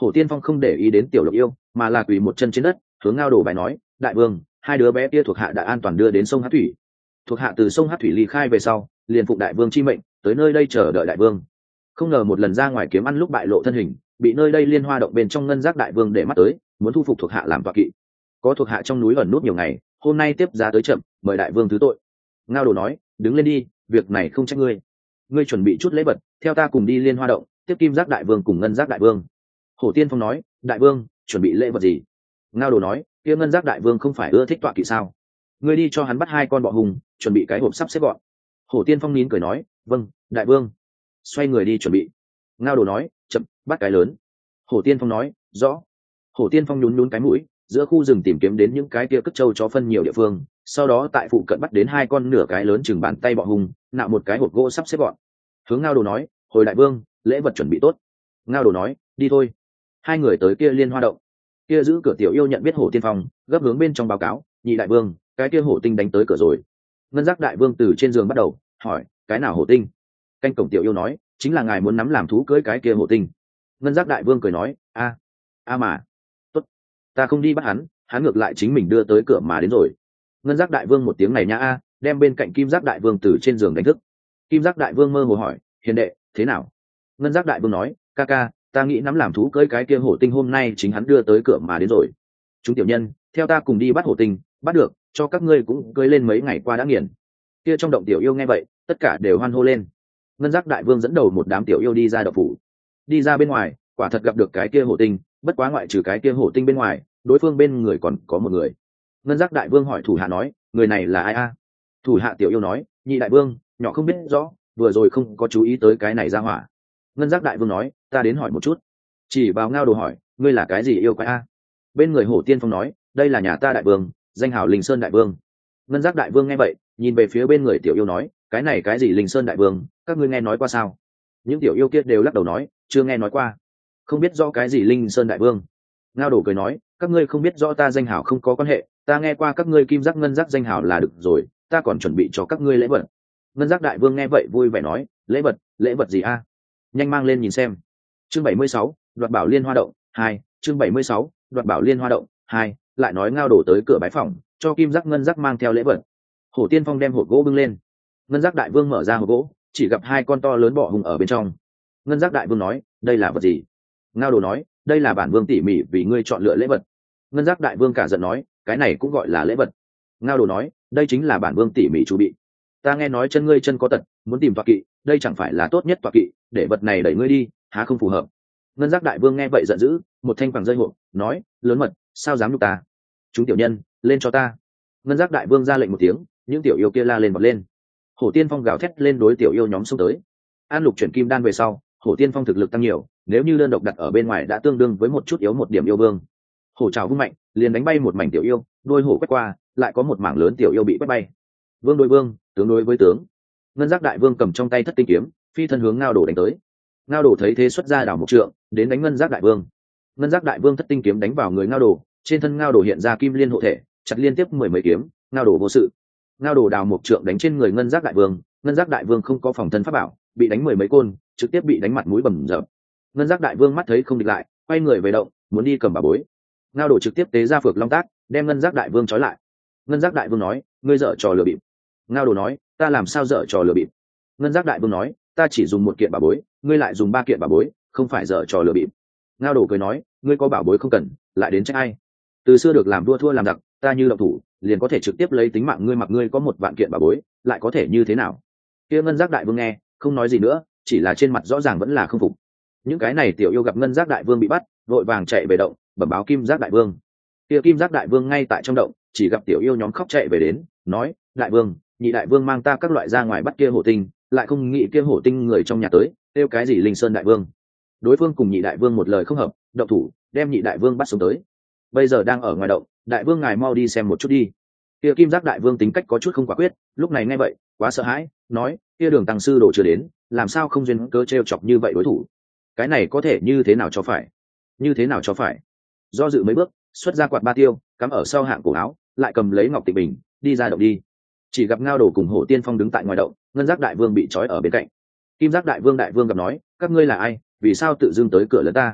Hổ Tiên Phong không để ý đến tiểu lục yêu, mà là quỳ một chân trên đất, hướng Ngao Đồ bài nói, đại vương, hai đứa bé kia thuộc hạ đã an toàn đưa đến sông Hát Thủy. Thuộc hạ từ sông Hát Thủy ly khai về sau, liền phụng đại vương chi mệnh, tới nơi đây chờ đợi đại vương. Không ngờ một lần ra ngoài kiếm ăn lúc bại lộ thân hình, bị nơi đây liên hoa động bên trong ngân giác đại vương để mắt tới, muốn thu phục thuộc hạ làm tọa kỵ. Có thuộc hạ trong núi ẩn nút nhiều ngày, hôm nay tiếp giá tới chậm, mời đại vương thứ tội. Ngao Đồ nói, đứng lên đi, việc này không trách ngươi. Ngươi chuẩn bị chút lễ vật, theo ta cùng đi liên hoa động, tiếp kim giác đại vương cùng ngân giác đại vương. Hổ Tiên Phong nói, đại vương, chuẩn bị lễ vật gì? Ngao Đồ nói, kia ngân giác đại vương không phải ưa thích tọa kỵ sao? Ngươi đi cho hắn bắt hai con bọ hùng, chuẩn bị cái hộp sắp xếp gọn. Hổ Tiên Phong nín cười nói, vâng, đại vương. Xoay người đi chuẩn bị. Ngao Đồ nói, chậm, bắt cái lớn. Hổ Tiên Phong nói, rõ. Hổ Tiên Phong nhún nhún cái mũi, giữa khu rừng tìm kiếm đến những cái kia cất trâu chó phân nhiều địa phương, sau đó tại phụ cận bắt đến hai con nửa cái lớn chừng bàn tay bọ hùng, nạo một cái hộp gỗ sắp xếp gọn. Hướng Ngao Đồ nói, hồi đại vương, lễ vật chuẩn bị tốt. Ngao Đồ nói, đi thôi. Hai người tới kia liên hoa động. Kia giữ cửa tiểu yêu nhận biết Hổ Tiên Phong, gấp hướng bên trong báo cáo, nhị đại vương, cái kia hổ tinh đánh tới cửa rồi. Ngân giác đại vương từ trên giường bắt đầu hỏi, cái nào hổ tinh? Canh cổng tiểu yêu nói, chính là ngài muốn nắm làm thú cưới cái kia hổ tinh. Ngân giác đại vương cười nói, a a mà tốt, ta không đi bắt hắn, hắn ngược lại chính mình đưa tới cửa mà đến rồi. Ngân giác đại vương một tiếng này nhá a, đem bên cạnh kim giác đại vương từ trên giường đánh thức. Kim giác đại vương mơ hồ hỏi, hiền đệ thế nào? Ngân giác đại vương nói, ca ca, ta nghĩ nắm làm thú cưới cái kia hổ tinh hôm nay chính hắn đưa tới cửa mà đến rồi. Chúng tiểu nhân theo ta cùng đi bắt hổ tinh, bắt được cho các ngươi cũng cưới lên mấy ngày qua đã nghiền. Kia trong động tiểu yêu nghe vậy, tất cả đều hoan hô lên. Ngân giác đại vương dẫn đầu một đám tiểu yêu đi ra động phủ. Đi ra bên ngoài, quả thật gặp được cái kia hổ tinh, bất quá ngoại trừ cái kia hổ tinh bên ngoài, đối phương bên người còn có một người. Ngân giác đại vương hỏi thủ hạ nói, người này là ai a? Thủ hạ tiểu yêu nói, nhị đại vương, nhỏ không biết rõ, vừa rồi không có chú ý tới cái này ra hỏa. Ngân giác đại vương nói, ta đến hỏi một chút. Chỉ vào Ngao Đồ hỏi, ngươi là cái gì yêu quái a? Bên người Hổ Tiên Phong nói, đây là nhà ta đại vương, danh hào Linh Sơn đại vương. Ngân giác đại vương nghe vậy, nhìn về phía bên người tiểu yêu nói, cái này cái gì Linh Sơn đại vương, các ngươi nghe nói qua sao? Những tiểu yêu kia đều lắc đầu nói, chưa nghe nói qua, không biết rõ cái gì Linh Sơn đại vương. Ngao Đồ cười nói, các ngươi không biết rõ ta danh hào không có quan hệ, ta nghe qua các ngươi kim giác ngân giác danh hào là được rồi, ta còn chuẩn bị cho các ngươi lễ vật. Ngân giác đại vương nghe vậy vui vẻ nói, lễ vật, lễ vật gì a? Nhanh mang lên nhìn xem. Chương bảy mươi sáu, đoạt bảo liên hoa động hai. Chương bảy mươi sáu, đoạt bảo liên hoa động hai. Lại nói Ngao Đồ tới cửa bái phòng, cho kim giác ngân giác mang theo lễ vật. Hổ Tiên Phong đem hộp gỗ bưng lên. Ngân giác đại vương mở ra hộp gỗ, chỉ gặp hai con to lớn bọ hùng ở bên trong. Ngân giác đại vương nói, đây là vật gì? Ngao Đồ nói, đây là bản vương tỉ mỉ vì ngươi chọn lựa lễ vật. Ngân giác đại vương cả giận nói, cái này cũng gọi là lễ vật? Ngao Đồ nói, đây chính là bản vương tỉ mỉ chuẩn bị. Ta nghe nói chân ngươi chân có tật, muốn tìm tọa kỵ, đây chẳng phải là tốt nhất tọa kỵ, để vật này đẩy ngươi đi, há không phù hợp. Ngân giác đại vương nghe vậy giận dữ, một thanh bằng rơi hộp, nói, lớn mật, sao dám nhục ta? Chúng tiểu nhân, lên cho ta. Ngân giác đại vương ra lệnh một tiếng, những tiểu yêu kia la lên bật lên. Hổ Tiên Phong gào thét lên đối tiểu yêu nhóm xông tới. An lục chuyển kim đan về sau, Hổ Tiên Phong thực lực tăng nhiều, nếu như đơn độc đặt ở bên ngoài đã tương đương với một chút yếu một điểm yêu vương. Hổ trào vung mạnh, liền đánh bay một mảnh tiểu yêu, đôi hổ quét qua, lại có một mảng lớn tiểu yêu bị quét bay. Vương đối vương, tướng đối với tướng. Ngân giác đại vương cầm trong tay thất tinh kiếm, phi thân hướng Ngao Đồ đánh tới. Ngao Đồ thấy thế xuất ra đảo một trượng, đến đánh Ngân giác đại vương. Ngân giác đại vương thất tinh kiếm đánh vào người Ngao Đồ, trên thân Ngao Đồ hiện ra kim liên hộ thể, chặt liên tiếp mười mấy kiếm, Ngao Đồ vô sự. Ngao Đồ đào một trượng đánh trên người Ngân giác đại vương, Ngân giác đại vương không có phòng thân pháp bảo, bị đánh mười mấy côn, trực tiếp bị đánh mặt mũi bầm dập. Ngân giác đại vương mắt thấy không địch lại, quay người về động, muốn đi cầm bảo bối. Ngao Đồ trực tiếp tế ra phược long tác, đem Ngân giác đại vương trói lại. Ngân giác đại vương nói, ngươi dở trò lừa bịp. Ngao Đồ nói, ta làm sao dở trò lừa bịp? Ngân giác đại vương nói, ta chỉ dùng một kiện bảo bối, ngươi lại dùng ba kiện bảo bối, không phải dở trò lừa bịp. Ngao Đồ cười nói, ngươi có bảo bối không cần, lại đến trách ai? Từ xưa được làm đua thua làm giặc, ta như động thủ, liền có thể trực tiếp lấy tính mạng ngươi, mặc ngươi có một vạn kiện bảo bối, lại có thể như thế nào? Kia Ngân giác đại vương nghe, không nói gì nữa, chỉ là trên mặt rõ ràng vẫn là không phục. Những cái này tiểu yêu gặp Ngân giác đại vương bị bắt, vội vàng chạy về động, bẩm báo kim giác đại vương. Kia kim giác đại vương ngay tại trong động, chỉ gặp tiểu yêu nhóm khóc chạy về đến, nói, đại vương, nhị đại vương mang ta các loại ra ngoài bắt kia hổ tinh, lại không nghĩ kia hổ tinh người trong nhà tới, kêu cái gì Linh Sơn đại vương. Đối phương cùng nhị đại vương một lời không hợp, động thủ đem nhị đại vương bắt xuống tới. Bây giờ đang ở ngoài động, đại vương ngài mau đi xem một chút đi. Kia kim giác đại vương tính cách có chút không quả quyết, lúc này nghe vậy quá sợ hãi, nói, kia Đường tăng sư đồ chưa đến, làm sao không duyên cớ trêu chọc như vậy đối thủ? Cái này có thể như thế nào cho phải? Như thế nào cho phải? Do dự mấy bước, xuất ra quạt ba tiêu, cắm ở sau hạng cổ áo, lại cầm lấy ngọc tịch bình, đi ra động đi. Chỉ gặp Ngao Đồ cùng Hổ Tiên Phong đứng tại ngoài động, Ngân giác đại vương bị trói ở bên cạnh. Kim giác đại vương đại vương gặp nói, các ngươi là ai, vì sao tự dưng tới cửa lớn ta?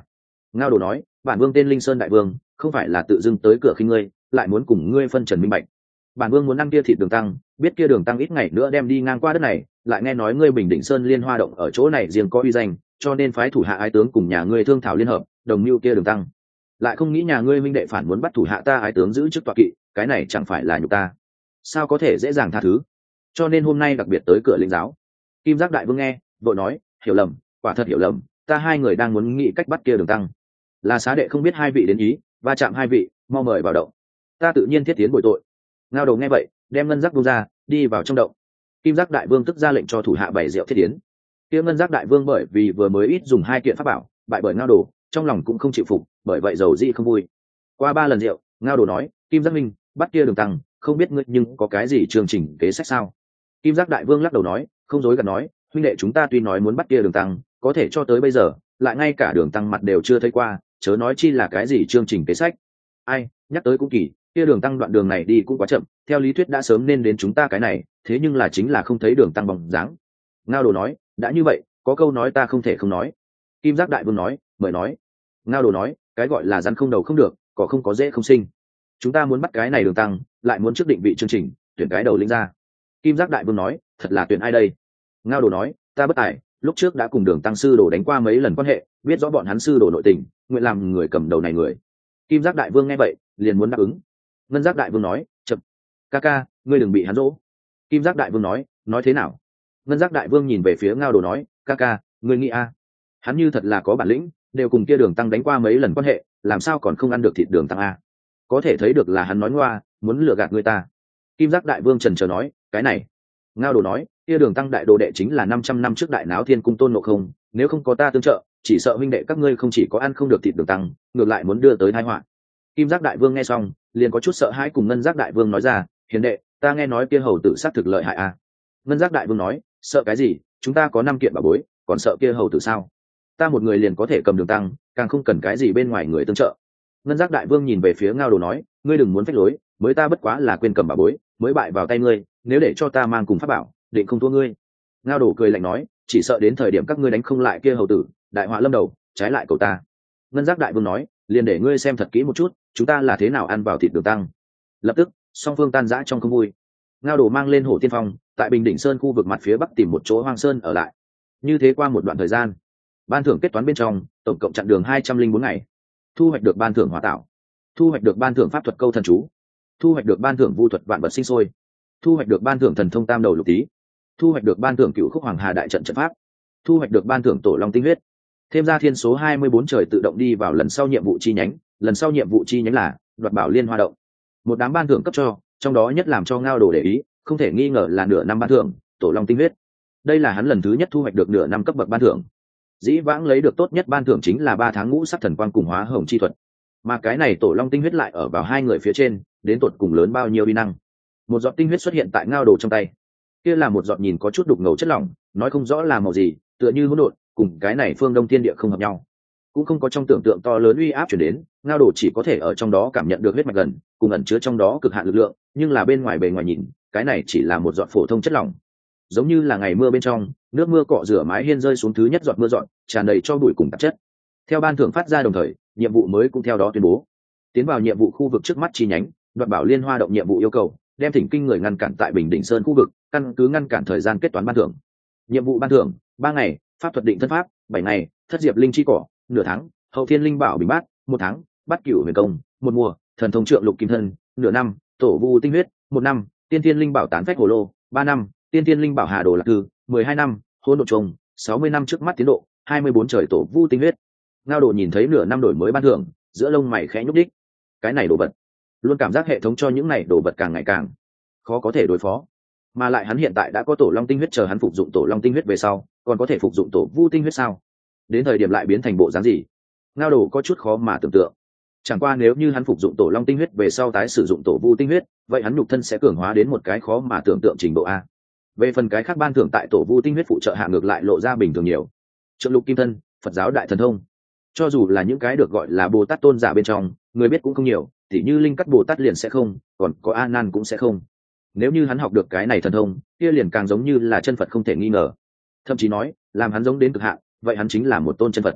Ngao Đồ nói, bản vương tên Linh Sơn đại vương, không phải là tự dưng tới cửa khi ngươi, lại muốn cùng ngươi phân trần minh bạch. Bản vương muốn ăn kia thịt đường tăng, biết kia đường tăng ít ngày nữa đem đi ngang qua đất này, lại nghe nói ngươi Bình Định Sơn Liên Hoa động ở chỗ này riêng có uy danh, cho nên phái thủ hạ ái tướng cùng nhà ngươi thương thảo liên hợp, đồng mưu kia đường tăng. Lại không nghĩ nhà ngươi minh đệ phản muốn bắt thủ hạ ta ái tướng giữ chức tọa kỵ, cái này chẳng phải là nhục ta, sao có thể dễ dàng tha thứ. Cho nên hôm nay đặc biệt tới cửa lĩnh giáo. Kim Giác đại vương nghe, vội nói, hiểu lầm, quả thật hiểu lầm, ta hai người đang muốn nghĩ cách bắt kia đường tăng. Là xá đệ không biết hai vị đến ý, va chạm hai vị, mau mời vào động. Ta tự nhiên thiết tiến bồi tội. Ngao Đầu nghe vậy, đem ngân giác buông ra, đi vào trong động. Kim Giác đại vương tức ra lệnh cho thủ hạ bày rượu thiết tiến. Kia ngân giác đại vương bởi vì vừa mới ít dùng hai kiện pháp bảo, bại bởi Ngao Đồ, trong lòng cũng không chịu phục, bởi vậy dầu dị không vui. Qua ba lần rượu, Ngao Đồ nói, Kim Giác minh, bắt kia đường tăng, không biết ngươi nhưng có cái gì chương trình kế sách sao? Kim Giác đại vương lắc đầu nói, không dối gạt nói, huynh đệ chúng ta tuy nói muốn bắt kia đường tăng, có thể cho tới bây giờ, lại ngay cả đường tăng mặt đều chưa thấy qua, chớ nói chi là cái gì chương trình kế sách. Ai, nhắc tới cũng kỳ, kia đường tăng đoạn đường này đi cũng quá chậm, theo lý thuyết đã sớm nên đến chúng ta cái này, thế nhưng là chính là không thấy đường tăng bóng dáng. Ngao Đồ nói, đã như vậy, có câu nói ta không thể không nói. Kim Giác đại vương nói, mời nói. Ngao Đồ nói, cái gọi là rắn không đầu không được, có không có dễ không sinh. Chúng ta muốn bắt cái này đường tăng, lại muốn trước định vị chương trình, tuyển cái đầu lĩnh ra. Kim Giác đại vương nói, thật là tuyển ai đây? Ngao Đồ nói, ta bất tài, lúc trước đã cùng đường tăng sư đồ đánh qua mấy lần quan hệ, biết rõ bọn hắn sư đồ nội tình, nguyện làm người cầm đầu này người. Kim Giác đại vương nghe vậy, liền muốn đáp ứng. Ngân Giác đại vương nói, chậm, ca ca, ngươi đừng bị hắn dỗ. Kim Giác đại vương nói, nói thế nào? Ngân Giác đại vương nhìn về phía Ngao Đồ nói, ca ca, ngươi nghĩ a? Hắn như thật là có bản lĩnh, đều cùng kia đường tăng đánh qua mấy lần quan hệ, làm sao còn không ăn được thịt đường tăng a? Có thể thấy được là hắn nói ngoa, muốn lừa gạt người ta. Kim Giác đại vương trần trờ nói, cái này. Ngao Đồ nói, kia đường tăng đại đồ đệ chính là năm trăm năm trước đại náo thiên cung Tôn Ngộ Không, nếu không có ta tương trợ, chỉ sợ huynh đệ các ngươi không chỉ có ăn không được thịt đường tăng, ngược lại muốn đưa tới tai họa. Kim Giác đại vương nghe xong, liền có chút sợ hãi, cùng Ngân Giác đại vương nói ra, hiền đệ, ta nghe nói kia hầu tử sát thực lợi hại a. Ngân Giác đại vương nói, sợ cái gì, chúng ta có năm kiện bảo bối, còn sợ kia hầu tử sao? Ta một người liền có thể cầm đường tăng, càng không cần cái gì bên ngoài người tương trợ. Ngân Giác đại vương nhìn về phía Ngao Đồ nói, ngươi đừng muốn phách lối, mới ta bất quá là quên cầm bảo bối, mới bại vào tay ngươi, nếu để cho ta mang cùng pháp bảo, định không thua ngươi. Ngao Đồ cười lạnh nói, chỉ sợ đến thời điểm các ngươi đánh không lại kia hầu tử, đại họa lâm đầu, trái lại cầu ta. Ngân Giác đại vương nói, liền để ngươi xem thật kỹ một chút, chúng ta là thế nào ăn vào thịt đường tăng. Lập tức, song phương tan rã trong không vui. Ngao Đồ mang lên Hổ Tiên Phong, tại Bình Định Sơn khu vực mặt phía bắc tìm một chỗ hoang sơn ở lại. Như thế qua một đoạn thời gian, ban thưởng kết toán bên trong, tổng cộng chặn đường hai trăm linh bốn ngày, thu hoạch được ban thưởng hỏa tạo, thu hoạch được ban thưởng pháp thuật câu thần chú, thu hoạch được ban thưởng vu thuật vạn vật sinh sôi, thu hoạch được ban thưởng thần thông tam đầu lục tý, thu hoạch được ban thưởng cựu khúc hoàng hà đại trận trận pháp, thu hoạch được ban thưởng tổ long tinh huyết. Thêm ra thiên số hai mươi bốn trời tự động đi vào lần sau nhiệm vụ chi nhánh, lần sau nhiệm vụ chi nhánh là đoạt bảo liên hoa động. Một đám ban thưởng cấp cho, trong đó nhất làm cho Ngao Đồ để ý, không thể nghi ngờ là nửa năm ban thưởng tổ long tinh huyết. Đây là hắn lần thứ nhất thu hoạch được nửa năm cấp bậc ban thưởng. Dĩ vãng lấy được tốt nhất ban thưởng chính là ba tháng ngũ sắc thần quang cùng hóa hồng chi thuật, mà cái này tổ long tinh huyết lại ở vào hai người phía trên, đến tột cùng lớn bao nhiêu uy năng. Một giọt tinh huyết xuất hiện tại Ngao Đồ trong tay, kia là một giọt nhìn có chút đục ngầu chất lỏng, nói không rõ là màu gì, tựa như hỗn độn, cùng cái này phương đông thiên địa không hợp nhau, cũng không có trong tưởng tượng to lớn uy áp chuyển đến. Ngao Đồ chỉ có thể ở trong đó cảm nhận được huyết mạch gần, cùng ẩn chứa trong đó cực hạn lực lượng, nhưng là bên ngoài bề ngoài nhìn, cái này chỉ là một giọt phổ thông chất lỏng, giống như là ngày mưa bên trong nước mưa cọ rửa mái hiên rơi xuống thứ nhất giọt mưa dọn, tràn đầy cho bụi cùng tạp chất. Theo ban thưởng phát ra đồng thời, nhiệm vụ mới cũng theo đó tuyên bố. Tiến vào nhiệm vụ khu vực trước mắt chi nhánh, đoạt bảo liên hoa động nhiệm vụ yêu cầu đem thỉnh kinh người ngăn cản tại Bình Định Sơn khu vực, căn cứ ngăn cản thời gian kết toán ban thưởng. Nhiệm vụ ban thưởng: ba ngày, pháp thuật định thân pháp; bảy ngày, thất diệp linh chi cỏ; nửa tháng, hậu thiên linh bảo bình bát; một tháng, bát cửu huyền công; một mùa, thần thông trượng lục kim thân; nửa năm, tổ vu tinh huyết; một năm, tiên thiên linh bảo tán phách hồ lô; ba năm, tiên thiên linh bảo hà đồ lạc thư; mười hai năm, hôn độ trùng; sáu mươi năm trước mắt tiến độ; hai mươi bốn trời tổ vu tinh huyết. Ngao Đồ nhìn thấy nửa năm đổi mới ban thưởng, giữa lông mày khẽ nhúc đích. Cái này đồ vật, luôn cảm giác hệ thống cho những này đồ vật càng ngày càng khó có thể đối phó, mà lại hắn hiện tại đã có tổ long tinh huyết, chờ hắn phục dụng tổ long tinh huyết về sau, còn có thể phục dụng tổ vu tinh huyết sao? Đến thời điểm lại biến thành bộ dáng gì? Ngao Đồ có chút khó mà tưởng tượng. Chẳng qua nếu như hắn phục dụng tổ long tinh huyết về sau tái sử dụng tổ vu tinh huyết, vậy hắn nhục thân sẽ cường hóa đến một cái khó mà tưởng tượng trình độ a. Về phần cái khác ban thưởng tại tổ vu tinh huyết phụ trợ hạ ngược lại lộ ra bình thường nhiều. Trượng lục kim thân, Phật giáo đại thần thông. Cho dù là những cái được gọi là Bồ Tát tôn giả bên trong, người biết cũng không nhiều, tỉ như Linh Cắt Bồ Tát liền sẽ không, còn có A Nan cũng sẽ không. Nếu như hắn học được cái này thần thông, kia liền càng giống như là chân Phật không thể nghi ngờ. Thậm chí nói, làm hắn giống đến cực hạn, vậy hắn chính là một tôn chân Phật.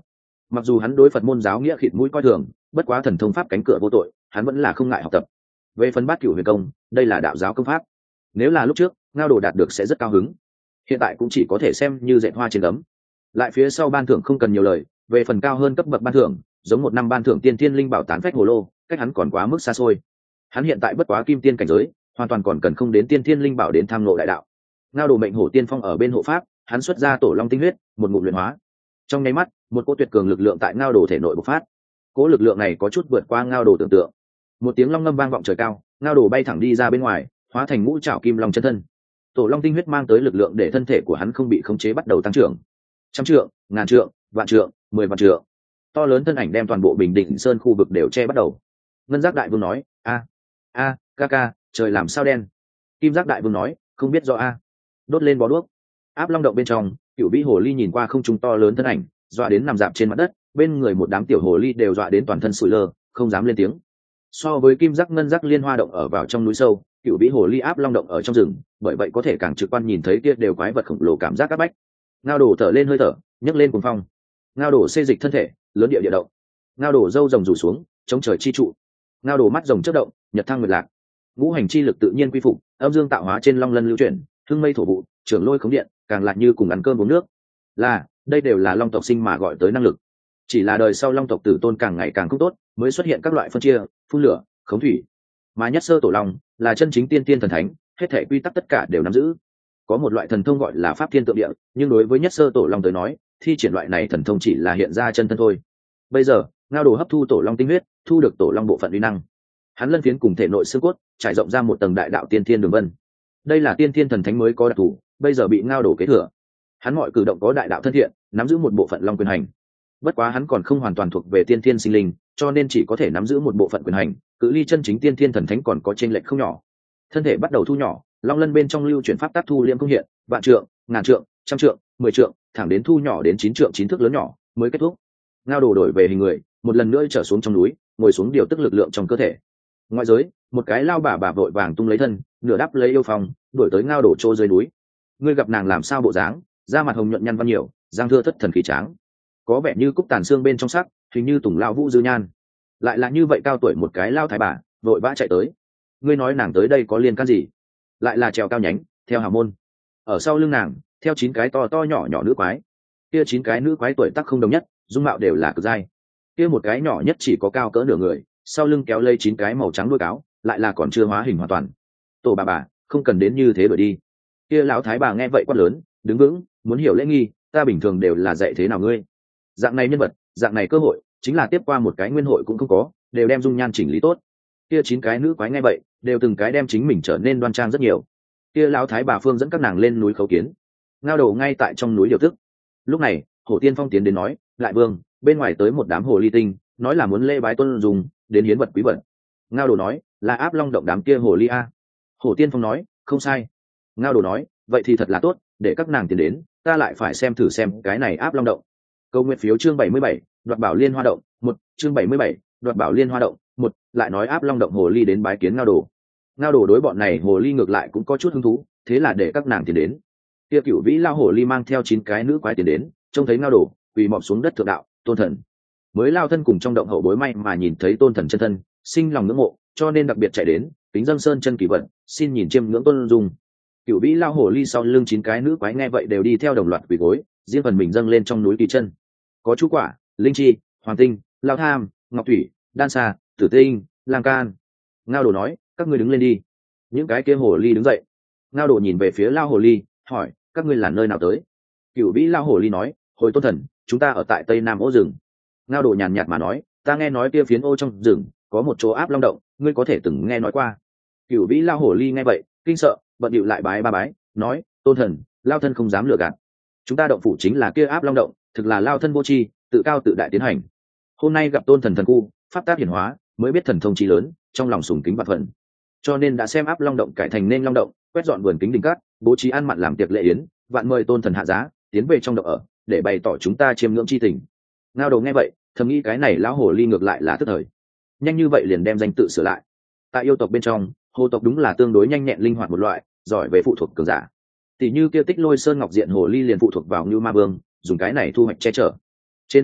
Mặc dù hắn đối Phật môn giáo nghĩa khịt mũi coi thường, bất quá thần thông pháp cánh cửa vô tội, hắn vẫn là không ngại học tập. Về phần bát cửu huyền công, đây là đạo giáo công pháp, nếu là lúc trước Ngao Đồ đạt được sẽ rất cao hứng, hiện tại cũng chỉ có thể xem như dệt hoa trên gấm. Lại phía sau ban thưởng không cần nhiều lời, về phần cao hơn cấp bậc ban thưởng, giống một năm ban thưởng tiên thiên linh bảo tán phách hồ lô, cách hắn còn quá mức xa xôi. Hắn hiện tại bất quá kim tiên cảnh giới, hoàn toàn còn cần không đến tiên thiên linh bảo đến tham ngộ đại đạo. Ngao Đồ mệnh hổ tiên phong ở bên hộ pháp, hắn xuất ra tổ long tinh huyết, một ngụm luyện hóa. Trong nháy mắt, một cỗ tuyệt cường lực lượng tại Ngao Đồ thể nội bộc phát. Cỗ lực lượng này có chút vượt qua Ngao Đồ tưởng tượng. Một tiếng long ngâm vang vọng trời cao, Ngao Đồ bay thẳng đi ra bên ngoài, hóa thành ngũ trảo kim long chân thân. Tổ long tinh huyết mang tới lực lượng để thân thể của hắn không bị khống chế bắt đầu tăng trưởng. Trăm trượng, ngàn trượng, vạn trượng, mười vạn trượng. To lớn thân ảnh đem toàn bộ Bình Định Sơn khu vực đều che bắt đầu. Ngân Giác Đại Vương nói: "A, a, ca ca, trời làm sao đen?" Kim Giác Đại Vương nói: "Không biết do a." Đốt lên bó đuốc. Áp Long động bên trong, Cửu Vĩ hồ ly nhìn qua không trung to lớn thân ảnh, dọa đến nằm dạp trên mặt đất, bên người một đám tiểu hồ ly đều dọa đến toàn thân sủi lơ, không dám lên tiếng. So với Kim Giác Ngân Giác Liên Hoa động ở vào trong núi sâu, Cửu Vĩ hồ ly Áp Long động ở trong rừng, bởi vậy có thể càng trực quan nhìn thấy kia đều quái vật khổng lồ cảm giác áp bách. Ngao Đồ thở lên hơi thở, nhấc lên cuồng phong. Ngao Đồ xê dịch thân thể, lớn địa địa động. Ngao Đồ râu rồng rủ xuống, chống trời chi trụ. Ngao Đồ mắt rồng chớp động, nhật thăng nguyệt lạc. Ngũ hành chi lực tự nhiên quy phục, âm dương tạo hóa trên long lân lưu chuyển, hưng mây thổ vụ, trường lôi khống điện, càng lạc như cùng ăn cơm uống nước. Là, đây đều là long tộc sinh mà gọi tới năng lực. Chỉ là đời sau long tộc tử tôn càng ngày càng không tốt, mới xuất hiện các loại phân chia, phun lửa, khống thủy. Mà nhất sơ tổ long là chân chính tiên tiên thần thánh, hết thể quy tắc tất cả đều nắm giữ. Có một loại thần thông gọi là pháp thiên tượng địa, nhưng đối với nhất sơ tổ long tới nói, thi triển loại này thần thông chỉ là hiện ra chân thân thôi. Bây giờ, Ngao Đồ hấp thu tổ long tinh huyết, thu được tổ long bộ phận uy năng. Hắn lân phiến cùng thể nội xương cốt, trải rộng ra một tầng đại đạo tiên thiên đường vân. Đây là tiên thiên thần thánh mới có đặc thù, bây giờ bị Ngao Đồ kế thừa. Hắn mọi cử động có đại đạo thân thiện, nắm giữ một bộ phận long quyền hành. Bất quá hắn còn không hoàn toàn thuộc về tiên thiên sinh linh, cho nên chỉ có thể nắm giữ một bộ phận quyền hành, cự ly chân chính tiên thiên thần thánh còn có chênh lệch không nhỏ. Thân thể bắt đầu thu nhỏ, long lân bên trong lưu chuyển pháp tác thu liêm công hiện, vạn trượng, ngàn trượng, trăm trượng, mười trượng, thẳng đến thu nhỏ đến chín trượng chín thước lớn nhỏ mới kết thúc. Ngao Đồ đổi về hình người, một lần nữa trở xuống trong núi, ngồi xuống điều tức lực lượng trong cơ thể. Ngoại giới, một cái lao bà bà vội vàng tung lấy thân, nửa đắp lấy yêu phong, đuổi tới Ngao Đồ trô dưới núi. Ngươi gặp nàng làm sao bộ dáng, da mặt hồng nhuận nhăn văn nhiều, giang thưa thất thần khí tráng, có vẻ như cúc tàn xương bên trong sắc, hình như tùng lao vũ dư nhan. Lại là như vậy cao tuổi một cái lao thái bà, vội vã chạy tới. Ngươi nói nàng tới đây có liên can gì? Lại là trèo cao nhánh, theo hào môn. Ở sau lưng nàng, theo chín cái to to nhỏ nhỏ nữ quái. Kia chín cái nữ quái tuổi tác không đồng nhất, dung mạo đều là cực dai. Kia một cái nhỏ nhất chỉ có cao cỡ nửa người, sau lưng kéo lây chín cái màu trắng đuôi cáo, lại là còn chưa hóa hình hoàn toàn. Tổ bà bà, không cần đến như thế đổi đi. Kia lão thái bà nghe vậy quát lớn, đứng vững, muốn hiểu lễ nghi, ta bình thường đều là dạy thế nào ngươi. Dạng này nhân vật, dạng này cơ hội, chính là tiếp qua một cái nguyên hội cũng không có, đều đem dung nhan chỉnh lý tốt. Kia chín cái nữ quái nghe vậy, đều từng cái đem chính mình trở nên đoan trang rất nhiều. Kia lão thái bà phương dẫn các nàng lên núi khấu kiến. Ngao Đồ ngay tại trong núi điều tức. Lúc này, Hổ Tiên Phong tiến đến nói, lại vương, bên ngoài tới một đám hồ ly tinh, nói là muốn lễ bái tôn dùng, đến hiến vật quý vật. Ngao Đồ nói, là Áp Long động đám kia hồ ly a. Hổ Tiên Phong nói, không sai. Ngao Đồ nói, vậy thì thật là tốt, để các nàng tiến đến, ta lại phải xem thử xem cái này Áp Long động. Câu nguyện phiếu chương bảy mươi bảy, đoạt bảo liên hoa động, một, chương bảy mươi bảy, đoạt bảo liên hoa động, một, lại nói Áp Long động hồ ly đến bái kiến Ngao Đồ. Ngao Đồ đối bọn này hồ ly ngược lại cũng có chút hứng thú, thế là để các nàng tiến đến. Kia Cửu Vĩ lao hồ ly mang theo chín cái nữ quái tiến đến, trông thấy Ngao Đồ, quỳ mọp xuống đất thượng đạo, tôn thần. Mới lao thân cùng trong động hậu bối may mà nhìn thấy tôn thần chân thân, sinh lòng ngưỡng mộ, cho nên đặc biệt chạy đến, kính dâng sơn chân kỳ vận, xin nhìn chiêm ngưỡng tôn dung. Cửu Vĩ lao hồ ly sau lưng chín cái nữ quái nghe vậy đều đi theo đồng loạt quỳ gối, riêng phần mình dâng lên trong núi kỳ chân. Có chú quả, linh chi, hoàng tinh, lao tham, ngọc thủy, đan sa, tử tinh, lang can. Ngao Đồ nói, các ngươi đứng lên đi. Những cái kia hồ ly đứng dậy. Ngao Đồ nhìn về phía lao hồ ly, hỏi, các ngươi là nơi nào tới? Cửu Vĩ lao hồ ly nói, hồi tôn thần, chúng ta ở tại tây nam ô rừng. Ngao Đồ nhàn nhạt mà nói, ta nghe nói kia phiến ô trong rừng có một chỗ Áp Long động, ngươi có thể từng nghe nói qua. Cửu Vĩ lao hồ ly nghe vậy, kinh sợ, bận điệu lại bái ba bái, nói, tôn thần, lao thân không dám lừa gạt. Chúng ta động phủ chính là kia Áp Long động, thực là lao thân vô tri, tự cao tự đại tiến hành. Hôm nay gặp tôn thần thần khu, pháp tác hiển hóa, mới biết thần thông trí lớn, trong lòng sùng kính vạn phần. Cho nên đã xem Áp Long động cải thành nên Long động, quét dọn vườn kính đình cát, bố trí ăn mặn làm tiệc lễ yến, vạn mời tôn thần hạ giá, tiến về trong động ở, để bày tỏ chúng ta chiêm ngưỡng chi tình. Ngao Đồ nghe vậy, thầm nghĩ cái này lão hồ ly ngược lại là tức thời. Nhanh như vậy liền đem danh tự sửa lại. Tại yêu tộc bên trong, hồ tộc đúng là tương đối nhanh nhẹn linh hoạt một loại, giỏi về phụ thuộc cường giả. Tỷ như kia Tích Lôi Sơn Ngọc Diện hồ ly liền phụ thuộc vào Như Ma Vương, dùng cái này thu hoạch che chở. Trên bản chất,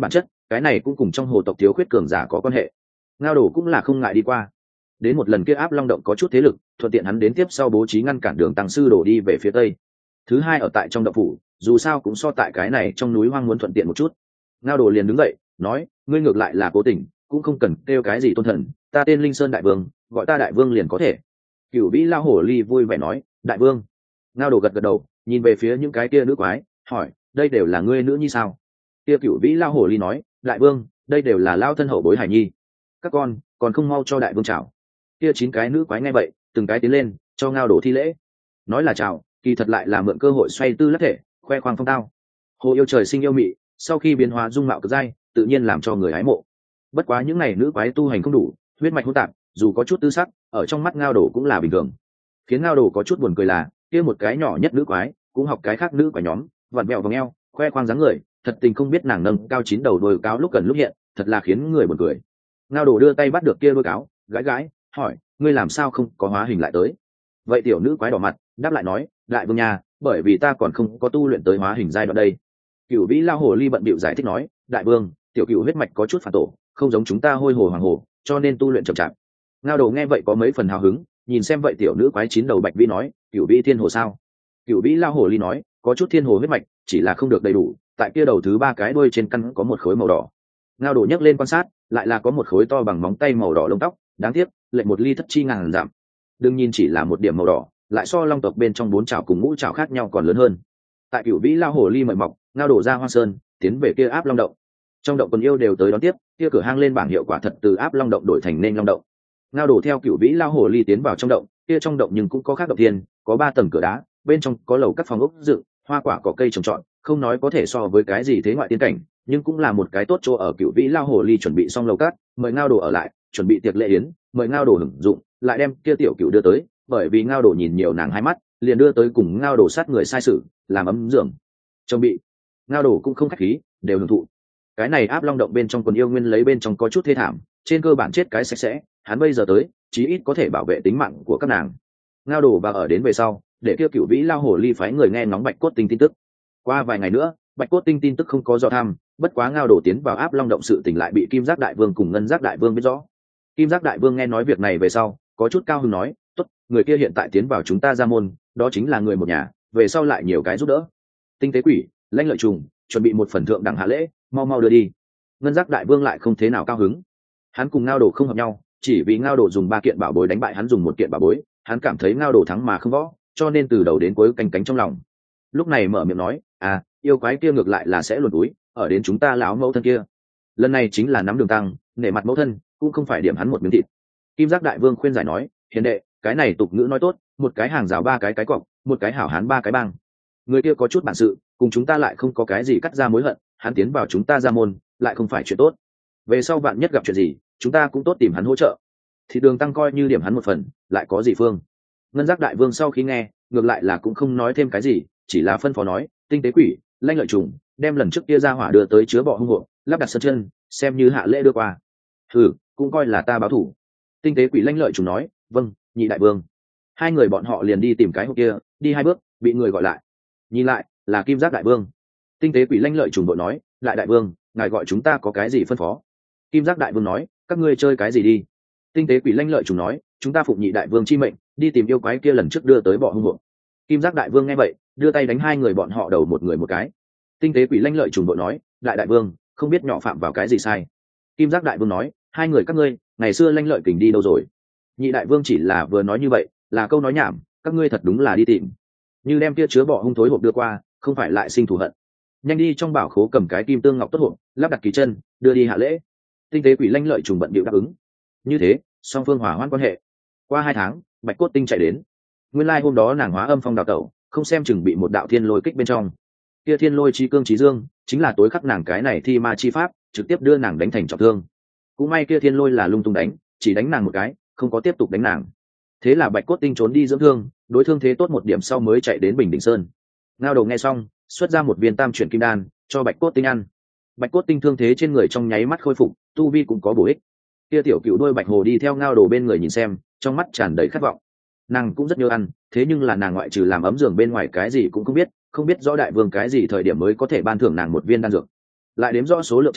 cái này cũng cùng trong hồ tộc thiếu khuyết cường giả có quan hệ. Ngao Đồ cũng là không ngại đi qua. Đến một lần kia áp long động có chút thế lực, thuận tiện hắn đến tiếp sau bố trí ngăn cản đường tăng sư đổ đi về phía tây. Thứ hai ở tại trong động phủ, dù sao cũng so tại cái này trong núi hoang muốn thuận tiện một chút. Ngao Đồ liền đứng dậy nói, ngươi ngược lại là cố tình, cũng không cần kêu cái gì tôn thần, ta tên Linh Sơn đại vương, gọi ta đại vương liền có thể. Cửu vĩ lao hổ ly vui vẻ nói, đại vương. Ngao Đồ gật gật đầu, nhìn về phía những cái kia nữ quái, hỏi, đây đều là ngươi nữ nhi sao? Kia Cửu vĩ lao hổ ly nói, đại vương, đây đều là lao thân hậu bối hải nhi, các con còn không mau cho đại vương chào. Kia chín cái nữ quái nghe vậy, từng cái tiến lên cho Ngao Đồ thi lễ. Nói là chào, kỳ thật lại là mượn cơ hội xoay tư lắc thể, khoe khoang phong tao. Hồ yêu trời sinh yêu mị, sau khi biến hóa dung mạo cực dai, tự nhiên làm cho người hái mộ. Bất quá những ngày nữ quái tu hành không đủ, huyết mạch hỗn tạp, dù có chút tư sắc, ở trong mắt Ngao Đồ cũng là bình thường. Khiến Ngao Đồ có chút buồn cười là, kia một cái nhỏ nhất nữ quái cũng học cái khác nữ quái nhóm, vặn vẹo vòng eo, khoe khoang dáng người, thật tình không biết nàng nâng cao chín đầu đuôi cáo lúc cần lúc hiện, thật là khiến người buồn cười. Ngao Đồ đưa tay bắt được kia đuôi cáo, gãi gãi, hỏi, ngươi làm sao không có hóa hình lại tới? Vậy tiểu nữ quái đỏ mặt, đáp lại nói, đại vương nhà, bởi vì ta còn không có tu luyện tới hóa hình giai đoạn đây. Cửu vĩ lao hồ ly bận bịu giải thích nói, đại vương, tiểu cửu huyết mạch có chút phản tổ, không giống chúng ta hôi hồ hoàng hồ, cho nên tu luyện chậm chạp. Ngao Đồ nghe vậy có mấy phần hào hứng, nhìn xem vậy tiểu nữ quái chín đầu bạch vĩ nói, cửu vĩ thiên hồ sao? Cửu vĩ lao hồ ly nói, có chút thiên hồ huyết mạch, chỉ là không được đầy đủ, tại kia đầu thứ ba cái đuôi trên căn có một khối màu đỏ. Ngao Đồ nhấc lên quan sát, lại là có một khối to bằng móng tay màu đỏ lông tóc, đáng tiếc, lệnh một ly thất chi ngàn giảm. Đương nhiên chỉ là một điểm màu đỏ, lại so long tộc bên trong bốn chảo cùng ngũ chảo khác nhau còn lớn hơn. Tại Cửu vĩ lao hồ ly mời mọc, Ngao Đồ ra Hoa Sơn, tiến về kia áp long động. Trong động quần yêu đều tới đón tiếp, kia cửa hang lên bảng hiệu quả thật từ áp long động đổi thành nên long động. Ngao Đồ theo Cửu vĩ lao hồ ly tiến vào trong động, kia trong động nhưng cũng có khác động thiên, có ba tầng cửa đá, bên trong có lầu các phòng ốc dựng, hoa quả cỏ cây trồng trọt, không nói có thể so với cái gì thế ngoại tiên cảnh, nhưng cũng là một cái tốt chỗ ở. Cửu vĩ lao hồ ly chuẩn bị xong lầu cát, mời Ngao Đồ ở lại, chuẩn bị tiệc lễ yến, mời Ngao Đồ hưởng dụng, lại đem kia tiểu cửu đưa tới, bởi vì Ngao Đồ nhìn nhiều nàng hai mắt, liền đưa tới cùng Ngao Đồ sát người sai sự, làm ấm giường. Trong bị Ngao Đồ cũng không khách khí, đều hưởng thụ. Cái này áp long động bên trong quần yêu nguyên lấy bên trong có chút thê thảm, trên cơ bản chết cái sạch sẽ, hắn bây giờ tới, chí ít có thể bảo vệ tính mạng của các nàng. Ngao Đồ và ở đến về sau, để kia Cửu vĩ lao hồ ly phái người nghe ngóng Bạch Cốt Tinh tin tức. Qua vài ngày nữa, Bạch Cốt Tinh tin tức không có do tham, bất quá Ngao Đồ tiến vào áp long động sự tình lại bị Kim Giác đại vương cùng Ngân Giác đại vương biết rõ. Kim Giác đại vương nghe nói việc này về sau, có chút cao hứng nói, tốt, người kia hiện tại tiến vào chúng ta gia môn, đó chính là người một nhà, về sau lại nhiều cái giúp đỡ. Tinh tế quỷ, lãnh lợi trùng, chuẩn bị một phần thượng đẳng hạ lễ, mau mau đưa đi. Ngân Giác đại vương lại không thế nào cao hứng, hắn cùng Ngao Đồ không hợp nhau, chỉ vì Ngao Đồ dùng ba kiện bảo bối đánh bại hắn dùng một kiện bảo bối, hắn cảm thấy Ngao Đồ thắng mà không võ, cho nên từ đầu đến cuối canh cánh trong lòng. Lúc này mở miệng nói, à, yêu quái kia ngược lại là sẽ luồn túi, ở đến chúng ta lão mẫu thân kia. Lần này chính là nắm đường tăng, nể mặt mẫu thân, cũng không phải điểm hắn một miếng thịt. Kim Giác đại vương khuyên giải nói, hiền đệ, cái này tục ngữ nói tốt, một cái hàng rào ba cái cái cọc, một cái hảo hán ba cái bang. Người kia có chút bản sự, cùng chúng ta lại không có cái gì cắt ra mối hận, hắn tiến vào chúng ta gia môn, lại không phải chuyện tốt. Về sau bạn nhất gặp chuyện gì, chúng ta cũng tốt tìm hắn hỗ trợ. Thì đường tăng coi như điểm hắn một phần, lại có gì phương. Ngân Giác đại vương sau khi nghe, ngược lại là cũng không nói thêm cái gì, chỉ là phân phó nói, tinh tế quỷ, lanh lợi trùng, đem lần trước kia ra hỏa đưa tới chứa bọ hung hộ, lắp đặt sân chân, xem như hạ lễ đưa qua. Thử, cũng coi là ta báo thủ. Tinh tế quỷ lanh lợi trùng nói, vâng, nhị đại vương. Hai người bọn họ liền đi tìm cái hộp kia, đi hai bước, bị người gọi lại. Nhìn lại, là Kim Giác đại vương. Tinh tế quỷ lanh lợi trùng đội nói, lại đại vương, ngài gọi chúng ta có cái gì phân phó? Kim Giác đại vương nói, các ngươi chơi cái gì đi? Tinh tế quỷ lanh lợi trùng nói, chúng ta phụng nhị đại vương chi mệnh, đi tìm yêu quái kia lần trước đưa tới bọ hung hộ. Kim Giác đại vương nghe vậy, đưa tay đánh hai người bọn họ đầu một người một cái. Tinh tế quỷ lanh lợi trùng đội nói, đại đại vương, không biết nhỏ phạm vào cái gì sai. Kim Giác đại vương nói, hai người các ngươi, ngày xưa lanh lợi kình đi đâu rồi? Nhị đại vương chỉ là vừa nói như vậy, là câu nói nhảm, các ngươi thật đúng là đi tìm. Như đem kia chứa bọ hung thối hộp đưa qua, không phải lại sinh thù hận. Nhanh đi trong bảo khố cầm cái kim tương ngọc tốt hộp, lắp đặt kỳ chân, đưa đi hạ lễ. Tinh tế quỷ lanh lợi trùng bận bịu đáp ứng. Như thế, song phương hòa hoãn quan hệ. Qua hai tháng, Bạch Cốt Tinh chạy đến. Nguyên lai hôm đó nàng hóa âm phong đào tẩu, không xem chừng bị một đạo thiên lôi kích bên trong. Kia thiên lôi chi cương trí dương, chính là tối khắc nàng cái này thi ma chi pháp, trực tiếp đưa nàng đánh thành trọng thương. Cũng may kia thiên lôi là lung tung đánh, chỉ đánh nàng một cái, không có tiếp tục đánh nàng. Thế là Bạch Cốt Tinh trốn đi dưỡng thương, đối thương thế tốt một điểm sau mới chạy đến Bình Đỉnh Sơn. Ngao Đầu nghe xong, xuất ra một viên tam chuyển kim đan cho Bạch Cốt Tinh ăn. Bạch Cốt Tinh thương thế trên người trong nháy mắt khôi phục, tu vi cũng có bổ ích. Kia tiểu cựu đôi bạch hồ đi theo Ngao Đồ bên người nhìn xem, trong mắt tràn đầy khát vọng. Nàng cũng rất nhớ ăn, thế nhưng là nàng ngoại trừ làm ấm giường bên ngoài cái gì cũng không biết, không biết rõ đại vương cái gì thời điểm mới có thể ban thưởng nàng một viên đan dược. Lại đếm rõ số lượng trăng,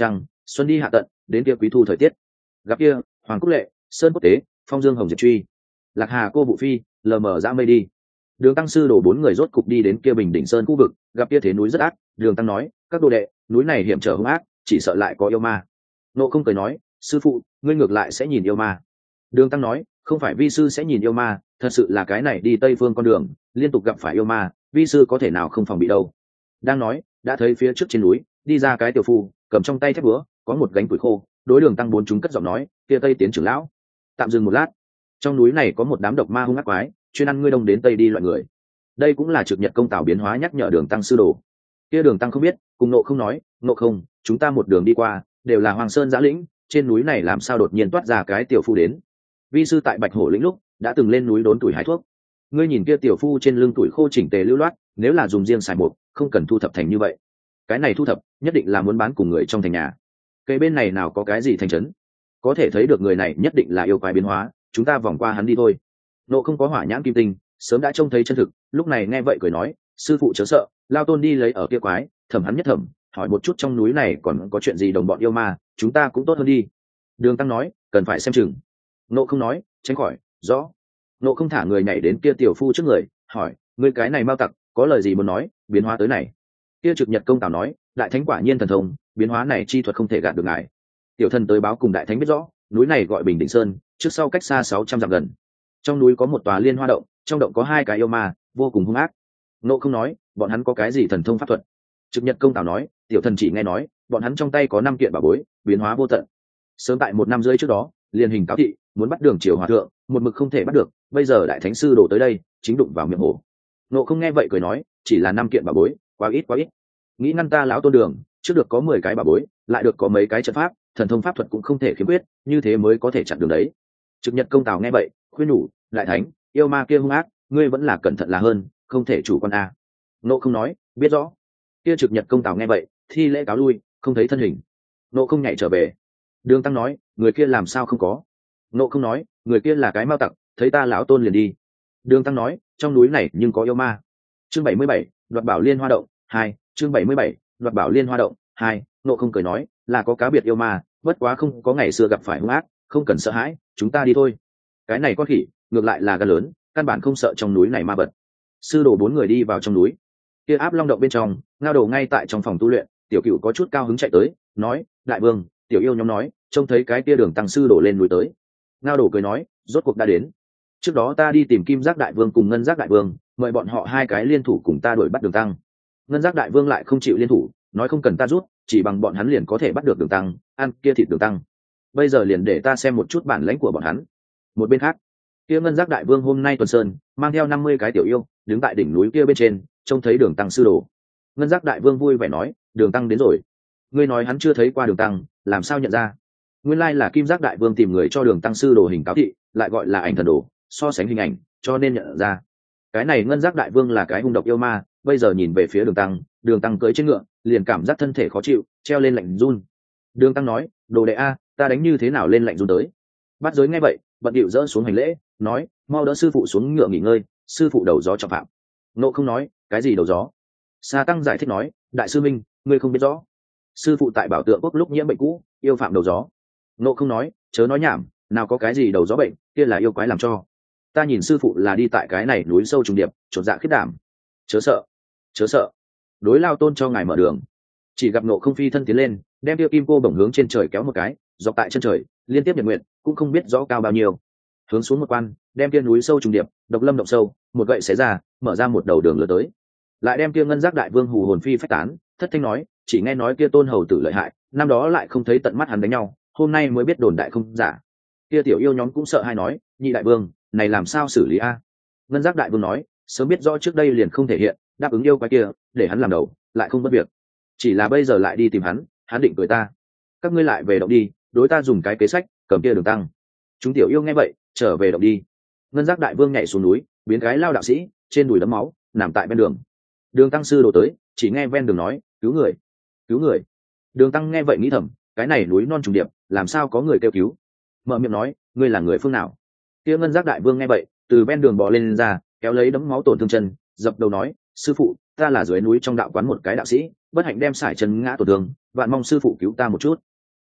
Xuân đi hạ tận, đến kia quý thu thời tiết. Gặp kia, Hoàng Cúc Lệ, Sơn Quốc Tế, Phong Dương Hồng Diệp Truy, Lạc Hà Cô Vụ Phi, lờ mờ dã mây đi. Đường Tăng sư đổ bốn người rốt cục đi đến kia Bình Đỉnh Sơn khu vực, gặp kia thế núi rất ác, Đường Tăng nói, các đồ đệ, núi này hiểm trở hung ác, chỉ sợ lại có yêu ma. Nộ không cười nói, sư phụ, ngươi ngược lại sẽ nhìn yêu ma. Đường Tăng nói, không phải vi sư sẽ nhìn yêu ma, thật sự là cái này đi Tây Phương con đường, liên tục gặp phải yêu ma, vi sư có thể nào không phòng bị đâu. Đang nói, đã thấy phía trước trên núi đi ra cái tiểu phu, cầm trong tay thép búa, có một gánh củi khô, đối Đường Tăng bốn chúng cất giọng nói, kia Tây tiến trưởng lão. Tạm dừng một lát, trong núi này có một đám độc ma hung ác quái, chuyên ăn ngươi đông đến tây đi loại người. Đây cũng là trực nhật công tào biến hóa nhắc nhở Đường Tăng sư đồ. Kia Đường Tăng không biết, cùng Nộ không nói, Nộ không, chúng ta một đường đi qua đều là Hoàng Sơn giã lĩnh, trên núi này làm sao đột nhiên toát ra cái tiểu phu đến. Vi sư tại Bạch Hổ lĩnh lúc đã từng lên núi đốn tuổi hái thuốc, ngươi nhìn kia tiểu phu trên lưng tuổi khô chỉnh tề lưu loát, nếu là dùng riêng xài mục không cần thu thập thành như vậy. Cái này thu thập nhất định là muốn bán cùng người trong thành nhà. Cây bên này nào có cái gì thành trấn, có thể thấy được người này nhất định là yêu quái biến hóa, chúng ta vòng qua hắn đi thôi. Nộ không có hỏa nhãn kim tinh, sớm đã trông thấy chân thực, lúc này nghe vậy cười nói, sư phụ chớ sợ, lao tôn đi lấy ở kia quái, thẩm hắn nhất thẩm, hỏi một chút trong núi này còn có chuyện gì đồng bọn yêu ma, chúng ta cũng tốt hơn đi. Đường Tăng nói, cần phải xem chừng. Nộ không nói, tránh khỏi, rõ. Nộ không thả người nhảy đến kia tiểu phu trước người, hỏi, ngươi cái này mau tặc, có lời gì muốn nói, biến hóa tới này. Kia trực nhật công tào nói, đại thánh quả nhiên thần thông, biến hóa này chi thuật không thể gạt được ngài. Tiểu thần tới báo cùng đại thánh biết rõ, núi này gọi Bình Đỉnh Sơn, trước sau cách xa sáu trăm dặm gần. Trong núi có một tòa liên hoa động, trong động có hai cái yêu ma, vô cùng hung ác. Nộ không nói, bọn hắn có cái gì thần thông pháp thuật. Trực nhật công tào nói, tiểu thần chỉ nghe nói, bọn hắn trong tay có năm kiện bảo bối, biến hóa vô tận. Sớm tại một năm rưỡi trước đó, liền hình cáo thị, muốn bắt Đường Triều hòa thượng, một mực không thể bắt được, bây giờ đại thánh sư đổ tới đây, chính đụng vào miệng hổ. Nộ không nghe vậy cười nói, chỉ là năm kiện bảo bối, quá ít quá ít. Nghĩ ngăn ta lão tôn Đường, trước được có mười cái bảo bối, lại được có mấy cái trận pháp, thần thông pháp thuật cũng không thể khiếm khuyết, như thế mới có thể chặn đường đấy. Trực nhật công tào nghe vậy, khuyên nhủ, đại thánh, yêu ma kia hung ác, ngươi vẫn là cẩn thận là hơn, không thể chủ quan a. Nộ không nói, biết rõ. Kia trực nhật công tào nghe vậy, thi lễ cáo lui, không thấy thân hình. Nộ không nhảy trở về. Đường Tăng nói, người kia làm sao không có. Nộ không nói, người kia là cái mao tặc, thấy ta lão tôn liền đi. Đường Tăng nói, trong núi này nhưng có yêu ma. Chương bảy mươi bảy, đoạt bảo liên hoa động hai. Chương bảy mươi bảy, đoạt bảo liên hoa động hai. Nộ không cười nói, là có cá biệt yêu ma, bất quá không có ngày xưa gặp phải hung ác, không cần sợ hãi, chúng ta đi thôi. Cái này con khỉ, ngược lại là gan lớn, căn bản không sợ trong núi này ma vật. Sư đồ bốn người đi vào trong núi. Kia áp long động bên trong, ngao đồ ngay tại trong phòng tu luyện, tiểu cựu có chút cao hứng chạy tới, nói, đại vương, tiểu yêu nhóm nói, trông thấy cái kia Đường Tăng sư đổ lên núi tới. Ngao đồ cười nói, rốt cuộc đã đến. Trước đó ta đi tìm Kim Giác đại vương cùng Ngân Giác đại vương, mời bọn họ hai cái liên thủ cùng ta đuổi bắt Đường Tăng. Ngân Giác đại vương lại không chịu liên thủ, nói không cần ta rút, chỉ bằng bọn hắn liền có thể bắt được Đường Tăng, ăn kia thịt Đường Tăng. Bây giờ liền để ta xem một chút bản lãnh của bọn hắn. Một bên khác, kia Ngân Giác đại vương hôm nay tuần sơn, mang theo năm mươi cái tiểu yêu, đứng tại đỉnh núi kia bên trên, trông thấy Đường Tăng sư đồ. Ngân Giác đại vương vui vẻ nói, Đường Tăng đến rồi. Ngươi nói hắn chưa thấy qua Đường Tăng, làm sao nhận ra? Nguyên lai là Kim Giác đại vương tìm người cho Đường Tăng sư đồ hình cáo thị, lại gọi là ảnh thần đồ, so sánh hình ảnh, cho nên nhận ra. Cái này Ngân Giác đại vương là cái hung độc yêu ma, bây giờ nhìn về phía Đường Tăng, Đường Tăng cưỡi trên ngựa, liền cảm giác thân thể khó chịu, treo lên lạnh run. Đường Tăng nói, đồ đệ a, ta đánh như thế nào lên lạnh run tới? Bát Giới nghe vậy, bận điệu dỡ xuống hành lễ, nói, mau đỡ sư phụ xuống ngựa nghỉ ngơi, sư phụ đầu gió trọng phạm. Nộ không nói, cái gì đầu gió? Sa Tăng giải thích nói, đại sư minh, ngươi không biết rõ. Sư phụ tại Bảo Tượng quốc lúc nhiễm bệnh cũ, yêu phạm đầu gió. Nộ không nói, chớ nói nhảm, nào có cái gì đầu gió bệnh, kia là yêu quái làm cho. Ta nhìn sư phụ là đi tại cái này núi sâu trùng điệp, chột dạ khiết đảm. Chớ sợ, chớ sợ. Đối lao tôn cho ngài mở đường. Chỉ gặp Nộ không phi thân tiến lên, đem tiêu kim cô bổng hướng trên trời kéo một cái, dọc tại chân trời, liên tiếp nhật nguyện, cũng không biết rõ cao bao nhiêu. Hướng xuống một quan, đem kia núi sâu trùng điệp, độc lâm động sâu, một gậy xé ra, mở ra một đầu đường lửa tới. Lại đem kia Ngân Giác đại vương hù hồn phi phách tán, thất thanh nói, chỉ nghe nói kia tôn hầu tử lợi hại, năm đó lại không thấy tận mắt hắn đánh nhau, hôm nay mới biết đồn đại không giả. Kia tiểu yêu nhóm cũng sợ hai nói, nhị đại vương, này làm sao xử lý a? Ngân Giác đại vương nói, sớm biết rõ trước đây liền không thể hiện, đáp ứng yêu quái kia, để hắn làm đầu, lại không bất việc. Chỉ là bây giờ lại đi tìm hắn, hắn định cười ta. Các ngươi lại về động đi, đối ta dùng cái kế sách, cầm kia Đường Tăng. Chúng tiểu yêu nghe vậy, trở về động đi. Ngân Giác đại vương nhảy xuống núi, biến cái lao đạo sĩ, trên đùi đấm máu, nằm tại bên đường. Đường Tăng sư đổ tới, chỉ nghe ven đường nói, cứu người, cứu người. Đường Tăng nghe vậy nghĩ thầm, cái này núi non trùng điệp, làm sao có người kêu cứu? Mở miệng nói, ngươi là người phương nào? Kia Ngân Giác đại vương nghe vậy, từ ven đường bò lên, lên ra, kéo lấy đấm máu tổn thương chân, dập đầu nói, sư phụ, ta là dưới núi trong đạo quán một cái đạo sĩ, bất hạnh đem sải chân ngã tổn thương, vạn mong sư phụ cứu ta một chút.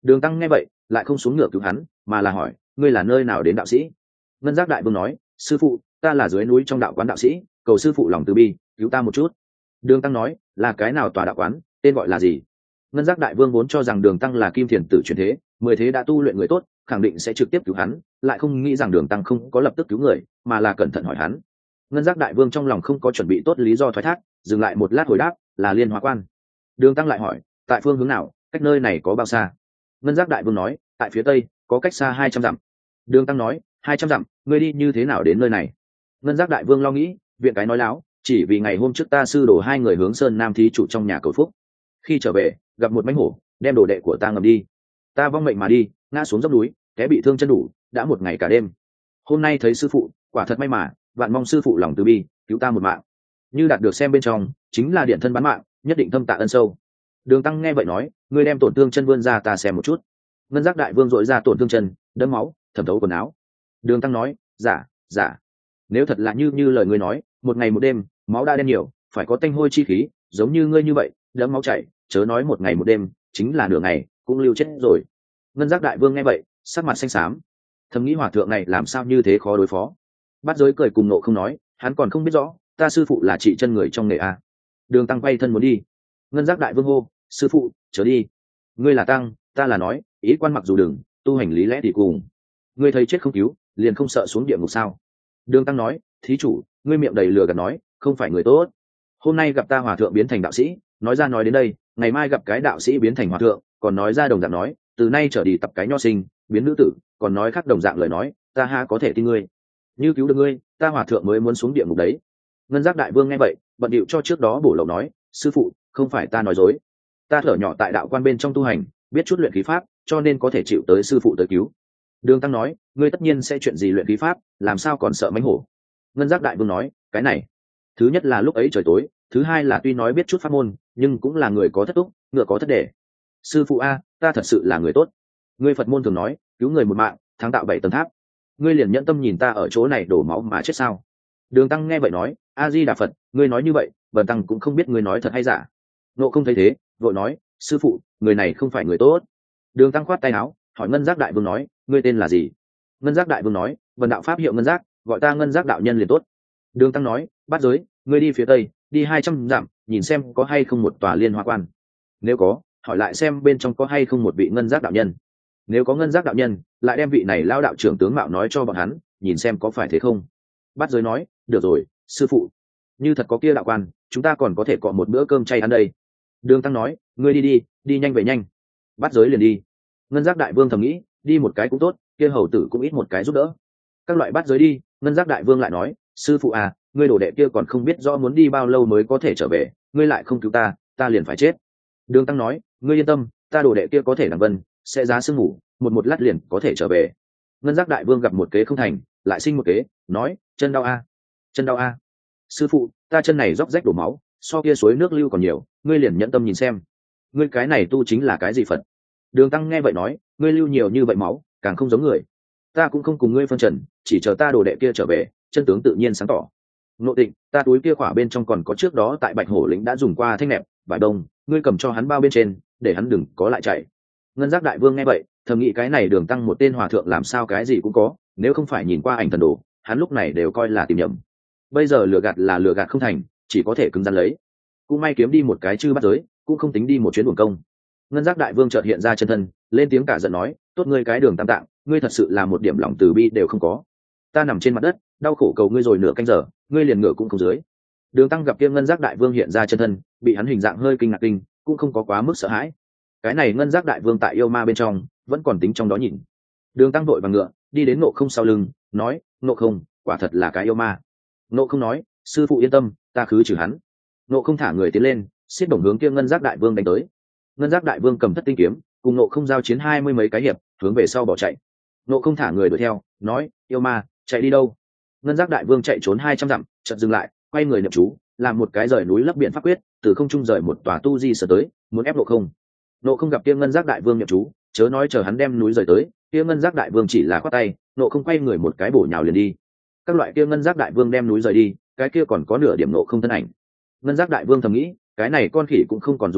Đường Tăng nghe vậy lại không xuống ngựa cứu hắn, mà là hỏi, ngươi là nơi nào đến đạo sĩ? Ngân Giác Đại Vương nói, sư phụ, ta là dưới núi trong đạo quán đạo sĩ, cầu sư phụ lòng từ bi cứu ta một chút. Đường Tăng nói, là cái nào tòa đạo quán, tên gọi là gì? Ngân Giác Đại Vương vốn cho rằng Đường Tăng là Kim Thiền tử chuyển thế, mười thế đã tu luyện người tốt, khẳng định sẽ trực tiếp cứu hắn, lại không nghĩ rằng Đường Tăng không có lập tức cứu người, mà là cẩn thận hỏi hắn. Ngân Giác Đại Vương trong lòng không có chuẩn bị tốt lý do thoái thác, dừng lại một lát hồi đáp, là Liên Hoa Quan. Đường Tăng lại hỏi, tại phương hướng nào, cách nơi này có bao xa? Ngân Giác Đại Vương nói, tại phía tây, có cách xa hai trăm dặm. Đường Tăng nói, hai trăm dặm, ngươi đi như thế nào đến nơi này? Ngân Giác Đại Vương lo nghĩ, viện cái nói láo, chỉ vì ngày hôm trước ta sư đổ hai người hướng Sơn Nam thí chủ trong nhà cầu phúc, khi trở về gặp một mãnh hổ, đem đồ đệ của ta ngầm đi, ta vong mệnh mà đi, ngã xuống dốc núi, té bị thương chân đủ, đã một ngày cả đêm. Hôm nay thấy sư phụ, quả thật may mà, vạn mong sư phụ lòng từ bi cứu ta một mạng. Như đạt được xem bên trong, chính là điện thân bán mạng, nhất định thâm tạ ân sâu. Đường Tăng nghe vậy nói, ngươi đem tổn thương chân vươn ra ta xem một chút. Ngân Giác Đại Vương dội ra tổn thương chân, đẫm máu, thẩm thấu quần áo. Đường Tăng nói, giả, giả. Nếu thật là như như lời ngươi nói, một ngày một đêm, máu đã đen nhiều, phải có tanh hôi chi khí, giống như ngươi như vậy, đẫm máu chảy, chớ nói một ngày một đêm, chính là nửa ngày, cũng lưu chết rồi. Ngân Giác Đại Vương nghe vậy, sắc mặt xanh xám, thầm nghĩ hòa thượng này làm sao như thế khó đối phó. Bát Giới cười cùng nộ không nói, hắn còn không biết rõ, ta sư phụ là trị chân người trong nghề a. Đường Tăng quay thân muốn đi. Ngân Giác Đại Vương hô, sư phụ, chớ đi. Ngươi là tăng, ta là nói, ý quan mặc dù đừng, tu hành lý lẽ thì cùng. Ngươi thấy chết không cứu, liền không sợ xuống địa ngục sao? Đường Tăng nói, thí chủ, ngươi miệng đầy lừa gạt nói, không phải người tốt. Hôm nay gặp ta hòa thượng biến thành đạo sĩ, nói ra nói đến đây, ngày mai gặp cái đạo sĩ biến thành hòa thượng, còn nói ra đồng dạng nói, từ nay trở đi tập cái nho sinh, biến nữ tử, còn nói khác đồng dạng lời nói, ta ha có thể tin ngươi? Như cứu được ngươi, ta hòa thượng mới muốn xuống địa ngục đấy. Ngân Giác Đại Vương nghe vậy, bận điệu cho trước đó bổ lậu nói, sư phụ, không phải ta nói dối, ta thở nhỏ tại đạo quan bên trong tu hành, biết chút luyện khí pháp, cho nên có thể chịu tới sư phụ tới cứu. Đường Tăng nói, ngươi tất nhiên sẽ chuyện gì luyện khí pháp, làm sao còn sợ mãnh hổ? Ngân Giác Đại Vương nói, cái này, thứ nhất là lúc ấy trời tối, thứ hai là tuy nói biết chút pháp môn, nhưng cũng là người có thất túc, ngựa có thất đề. Sư phụ a, ta thật sự là người tốt. Ngươi Phật môn thường nói, cứu người một mạng, thắng tạo bảy tầng tháp. Ngươi liền nhẫn tâm nhìn ta ở chỗ này đổ máu mà chết sao? Đường Tăng nghe vậy nói, a di đà Phật, ngươi nói như vậy, Bần Tăng cũng không biết ngươi nói thật hay giả. Nộ không thấy thế, vội nói, sư phụ, người này không phải người tốt. Đường Tăng khoát tay áo, hỏi Ngân Giác Đại Vương nói, ngươi tên là gì? Ngân Giác Đại Vương nói, vần đạo pháp hiệu Ngân Giác, gọi ta Ngân Giác đạo nhân liền tốt. Đường Tăng nói, Bát Giới, ngươi đi phía tây, đi hai trăm dặm, nhìn xem có hay không một tòa Liên Hoa Quan. Nếu có, hỏi lại xem bên trong có hay không một vị Ngân Giác đạo nhân. Nếu có Ngân Giác đạo nhân, lại đem vị này lao đạo trưởng tướng mạo nói cho bọn hắn, nhìn xem có phải thế không. Bát Giới nói, được rồi, sư phụ, như thật có kia đạo quan, chúng ta còn có thể cọ một bữa cơm chay ăn đây. Đường Tăng nói, ngươi đi đi, đi nhanh về nhanh. Bát Giới liền đi. Ngân Giác Đại Vương thầm nghĩ, đi một cái cũng tốt, kia hầu tử cũng ít một cái giúp đỡ. Các loại Bát Giới đi, Ngân Giác Đại Vương lại nói, sư phụ à, ngươi đồ đệ kia còn không biết rõ muốn đi bao lâu mới có thể trở về, ngươi lại không cứu ta, ta liền phải chết. Đường Tăng nói, ngươi yên tâm, ta đồ đệ kia có thể đằng vân, sẽ giá sương ngủ, một một lát liền có thể trở về. Ngân Giác Đại Vương gặp một kế không thành, lại sinh một kế, nói, chân đau a, chân đau a. Sư phụ, ta chân này róc rách đổ máu, so kia suối nước lưu còn nhiều, ngươi liền nhẫn tâm nhìn xem. Ngươi cái này tu chính là cái gì Phật? Đường Tăng nghe vậy nói, ngươi lưu nhiều như vậy máu, càng không giống người. Ta cũng không cùng ngươi phân trần, chỉ chờ ta đồ đệ kia trở về, chân tướng tự nhiên sáng tỏ. Ngộ Tịnh, ta túi kia khỏa bên trong còn có trước đó tại Bạch Hổ lĩnh đã dùng qua thanh nẹp, vải đông, ngươi cầm cho hắn bao bên trên, để hắn đừng có lại chạy. Ngân Giác Đại Vương nghe vậy, thầm nghĩ cái này Đường Tăng một tên hòa thượng làm sao cái gì cũng có, nếu không phải nhìn qua ảnh thần đồ, hắn lúc này đều coi là tìm nhầm. Bây giờ lừa gạt là lừa gạt không thành, chỉ có thể cứng rắn lấy. Cũng may kiếm đi một cái chư bắt giới, cũng không tính đi một chuyến uổng công. Ngân Giác Đại Vương chợt hiện ra chân thân, lên tiếng cả giận nói, tốt ngươi cái Đường Tam Tạng, ngươi thật sự là một điểm lòng từ bi đều không có. Ta nằm trên mặt đất, đau khổ cầu ngươi rồi nửa canh giờ, ngươi liền ngựa cũng không dưới. Đường Tăng gặp kia Ngân Giác Đại Vương hiện ra chân thân, bị hắn hình dạng hơi kinh ngạc kinh, cũng không có quá mức sợ hãi. Cái này Ngân Giác Đại Vương tại yêu ma bên trong, vẫn còn tính trong đó nhìn. Đường Tăng vội vàng ngựa, đi đến Ngộ Không sau lưng, nói, Ngộ Không, quả thật là cái yêu ma. Ngộ Không nói, sư phụ yên tâm, ta khứ trừ hắn. Ngộ Không thả người tiến lên, xiết đồng hướng kia Ngân Giác Đại Vương đánh tới. Ngân Giác Đại Vương cầm thất tinh kiếm, cùng Ngộ Không giao chiến hai mươi mấy cái hiệp, hướng về sau bỏ chạy. Ngộ Không thả người đuổi theo, nói, yêu ma, chạy đi đâu? Ngân Giác Đại Vương chạy trốn hai trăm dặm, chợt dừng lại, quay người niệm chú, làm một cái rời núi lấp biển pháp quyết, từ không trung rời một tòa tu di sở tới, muốn ép Ngộ Không. Ngộ Không gặp kia Ngân Giác Đại Vương niệm chú, chớ nói chờ hắn đem núi rời tới, kia Ngân Giác Đại Vương chỉ là khoát tay, Ngộ Không quay người một cái bổ nhào liền đi. Các loại kia Ngân Giác Đại Vương đem núi rời đi, cái kia còn có nửa điểm Ngộ Không thân ảnh. Ngân Giác Đại Vương thầm nghĩ, cái này con khỉ cũng không còn dùng được,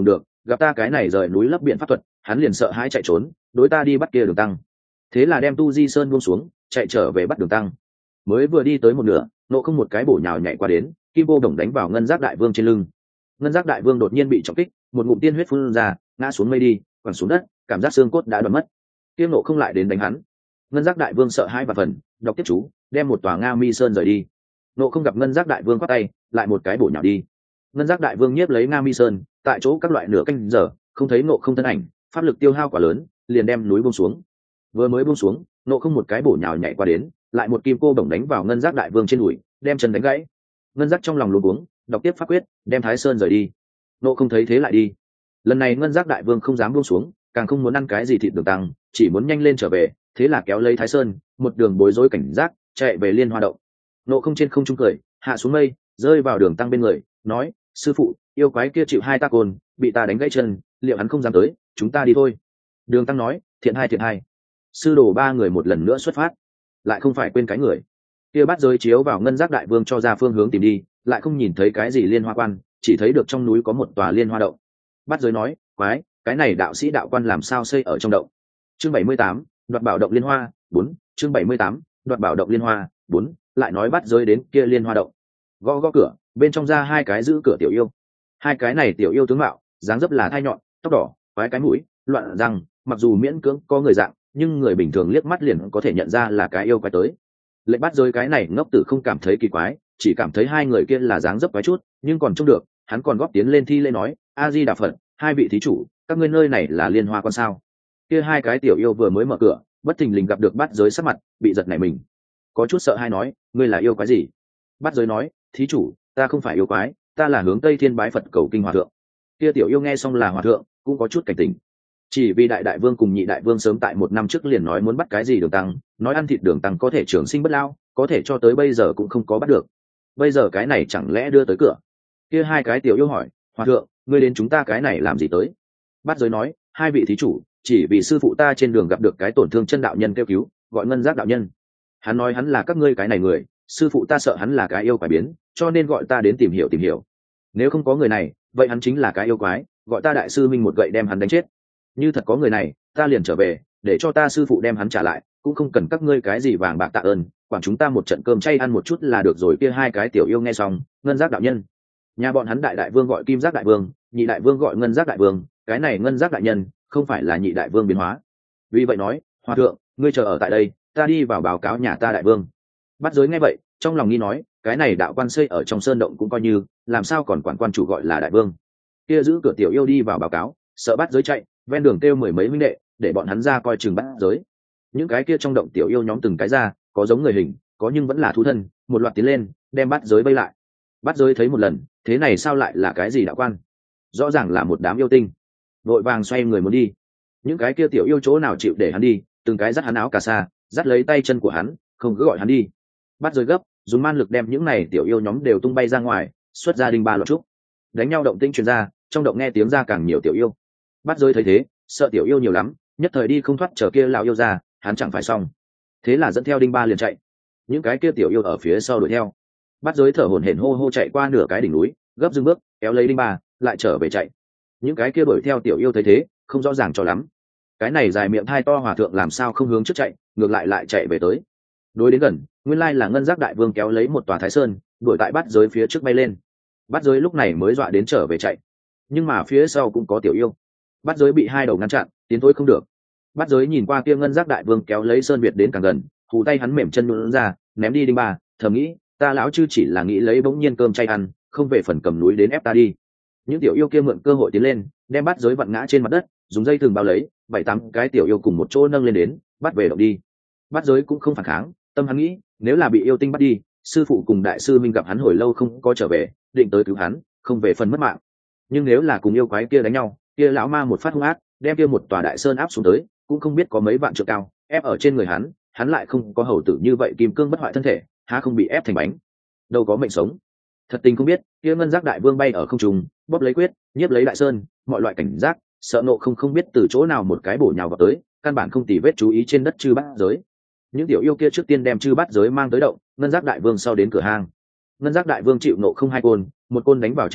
gặp ta cái này rời núi lấp biển pháp thuật, hắn liền sợ hãi chạy trốn, đối ta đi bắt kia Đường Tăng. Thế là đem tu di sơn buông xuống, chạy trở về bắt Đường Tăng. Mới vừa đi tới một nửa, nộ không một cái bổ nhào nhảy qua đến, kim cô đồng đánh vào ngân giác đại vương trên lưng. Ngân giác đại vương đột nhiên bị trọng kích, một ngụm tiên huyết phun ra, ngã xuống mây đi, quẳng xuống đất, cảm giác xương cốt đã đoạn mất. Tiêu nộ không lại đến đánh hắn. Ngân giác đại vương sợ hãi và phần, đọc tiếp chú, đem một tòa Nga Mi Sơn rời đi. Nộ không gặp ngân giác đại vương quát tay, lại một cái bổ nhào đi. Ngân giác đại vương nhiếp lấy Nga Mi Sơn, tại chỗ các loại nửa canh giờ, không thấy nộ không thân ảnh, pháp lực tiêu hao quá lớn, liền đem núi buông xuống. Vừa mới buông xuống, nộ không một cái bổ nhào nhảy qua đến, lại một kim cô bổng đánh vào ngân giác đại vương trên đùi, đem chân đánh gãy. Ngân giác trong lòng luống cuống, đọc tiếp pháp quyết, đem Thái Sơn rời đi. Nộ không thấy thế lại đi. Lần này ngân giác đại vương không dám buông xuống, càng không muốn ăn cái gì thịt Đường Tăng, chỉ muốn nhanh lên trở về, thế là kéo lấy Thái Sơn, một đường bối rối cảnh giác, chạy về Liên Hoa động. Nộ không trên không trung cười, hạ xuống mây, rơi vào Đường Tăng bên người, nói: sư phụ, yêu quái kia chịu hai ta côn, bị ta đánh gãy chân, liệu hắn không dám tới, chúng ta đi thôi. Đường Tăng nói: thiện hai thiện hai. Sư đồ ba người một lần nữa xuất phát, lại không phải quên cái người kia. Bắt giới chiếu vào ngân giác đại vương cho ra phương hướng tìm đi, lại không nhìn thấy cái gì liên hoa quan, chỉ thấy được trong núi có một tòa liên hoa động. Bắt giới nói: quái, cái này đạo sĩ đạo quan làm sao xây ở trong động? Chương bảy mươi tám, đoạt bảo động liên hoa bốn. Chương bảy mươi tám, đoạt bảo động liên hoa bốn. Lại nói bắt giới đến kia liên hoa động, gõ gõ cửa, bên trong ra hai cái giữ cửa tiểu yêu. Hai cái này tiểu yêu tướng mạo dáng dấp là thai nhọn, tóc đỏ, quái cái mũi, loạn răng, mặc dù miễn cưỡng có người dạng, nhưng người bình thường liếc mắt liền có thể nhận ra là cái yêu quái tới. Lệnh bắt giới cái này ngốc tử không cảm thấy kỳ quái, chỉ cảm thấy hai người kia là dáng dấp quái chút, nhưng còn trông được, hắn còn góp tiến lên thi lễ nói: a di đà phật, hai vị thí chủ, các ngươi nơi này là liên hoa quan sao? Kia hai cái tiểu yêu vừa mới mở cửa, bất thình lình gặp được bắt giới sắc mặt, bị giật nảy mình, có chút sợ hai nói: ngươi là yêu quái gì? Bắt giới nói: thí chủ, ta không phải yêu quái, ta là hướng Tây Thiên bái Phật cầu kinh hòa thượng. Kia tiểu yêu nghe xong là hòa thượng, cũng có chút cảnh tỉnh. Chỉ vì đại đại vương cùng nhị đại vương sớm tại một năm trước liền nói muốn bắt cái gì Đường Tăng, nói ăn thịt Đường Tăng có thể trường sinh bất lao, có thể cho tới bây giờ cũng không có bắt được. Bây giờ cái này chẳng lẽ đưa tới cửa? Kia hai cái tiểu yêu hỏi: hòa thượng, ngươi đến chúng ta cái này làm gì tới? Bắt giới nói: hai vị thí chủ, chỉ vì sư phụ ta trên đường gặp được cái tổn thương chân đạo nhân kêu cứu, gọi ngân giác đạo nhân. Hắn nói hắn là các ngươi cái này người, sư phụ ta sợ hắn là cái yêu quái biến, cho nên gọi ta đến tìm hiểu tìm hiểu. Nếu không có người này, vậy hắn chính là cái yêu quái, gọi ta đại sư minh một gậy đem hắn đánh chết. Như thật có người này, ta liền trở về, để cho ta sư phụ đem hắn trả lại, cũng không cần các ngươi cái gì vàng bạc tạ ơn, quản chúng ta một trận cơm chay ăn một chút là được rồi. Kia hai cái tiểu yêu nghe xong, ngân giác đạo nhân, nhà bọn hắn đại đại vương gọi kim giác đại vương, nhị đại vương gọi ngân giác đại vương, cái này ngân giác đại nhân không phải là nhị đại vương biến hóa. Vì vậy nói: hòa thượng, ngươi chờ ở tại đây, ta đi vào báo cáo nhà ta đại vương. Bắt giới nghe vậy, trong lòng nghi nói: cái này đạo quan xây ở trong sơn động cũng coi như, làm sao còn quản quan chủ gọi là đại vương? Kia giữ cửa tiểu yêu đi vào báo cáo, sợ bắt giới chạy, ven đường kêu mười mấy minh đệ để bọn hắn ra coi chừng bắt giới. Những cái kia trong động tiểu yêu nhóm từng cái ra, có giống người hình, có nhưng vẫn là thú thân, một loạt tiến lên đem bắt giới vây lại. Bắt giới thấy một lần, thế này sao lại là cái gì đạo quan? Rõ ràng là một đám yêu tinh. Vội vàng xoay người muốn đi. Những cái kia tiểu yêu chỗ nào chịu để hắn đi, từng cái dắt hắn áo cà sa, dắt lấy tay chân của hắn, không cứ gọi hắn đi. Bắt giới gấp, dùng man lực đem những này tiểu yêu nhóm đều tung bay ra ngoài, xuất ra đinh ba loạt trúc. Đánh nhau động tĩnh truyền ra, trong động nghe tiếng ra càng nhiều tiểu yêu. Bắt giới thấy thế, sợ tiểu yêu nhiều lắm, nhất thời đi không thoát, chờ kia lão yêu ra, hắn chẳng phải xong. Thế là dẫn theo đinh ba liền chạy. Những cái kia tiểu yêu ở phía sau đuổi theo. Bắt giới thở hổn hển hô hô chạy qua nửa cái đỉnh núi, gấp dưng bước kéo lấy đinh ba lại trở về chạy. Những cái kia đuổi theo tiểu yêu thấy thế, không rõ ràng cho lắm. Cái này dài miệng thai to hòa thượng làm sao không hướng trước chạy, ngược lại lại chạy về tới. Đối đến gần, nguyên lai là ngân giác đại vương kéo lấy một tòa Thái Sơn, đuổi tại bắt giới phía trước bay lên. Bắt giới lúc này mới dọa đến trở về chạy, nhưng mà phía sau cũng có tiểu yêu. Bắt giới bị hai đầu ngăn chặn, tiến thối không được. Bắt giới nhìn qua kia ngân giác đại vương kéo lấy Sơn Việt đến càng gần, hù tay hắn mềm chân luôn ra, ném đi đinh ba, thầm nghĩ: ta lão chư chỉ là nghĩ lấy bỗng nhiên cơm chay ăn, không về phần cầm núi đến ép ta đi. Những tiểu yêu kia mượn cơ hội tiến lên, đem bắt giới vặn ngã trên mặt đất, dùng dây thừng bao lấy, bảy tám cái tiểu yêu cùng một chỗ nâng lên đến, bắt về động đi. Bắt giới cũng không phản kháng, tâm hắn nghĩ: nếu là bị yêu tinh bắt đi, sư phụ cùng đại sư minh gặp hắn hồi lâu không có trở về, định tới cứu hắn, không về phần mất mạng. Nhưng nếu là cùng yêu quái kia đánh nhau, kia lão ma một phát hung ác, đem kia một tòa đại sơn áp xuống tới, cũng không biết có mấy vạn trượng cao, ép ở trên người hắn, hắn lại không có hầu tử như vậy kim cương bất hoại thân thể, há không bị ép thành bánh, đâu có mệnh sống. Thật tình không biết, kia ngân giác đại vương bay ở không trung, bóp lấy quyết, nhiếp lấy đại sơn, mọi loại cảnh giác, sợ nộ không không biết từ chỗ nào một cái bổ nhào vào tới, căn bản không tì vết chú ý trên đất chư bát giới. Những tiểu yêu kia trước tiên đem chư bát giới mang tới động, ngân giác đại vương sau đến cửa hang. Ngân giác đại vương chịu nộ không hai côn, một côn đánh vào trên lưng,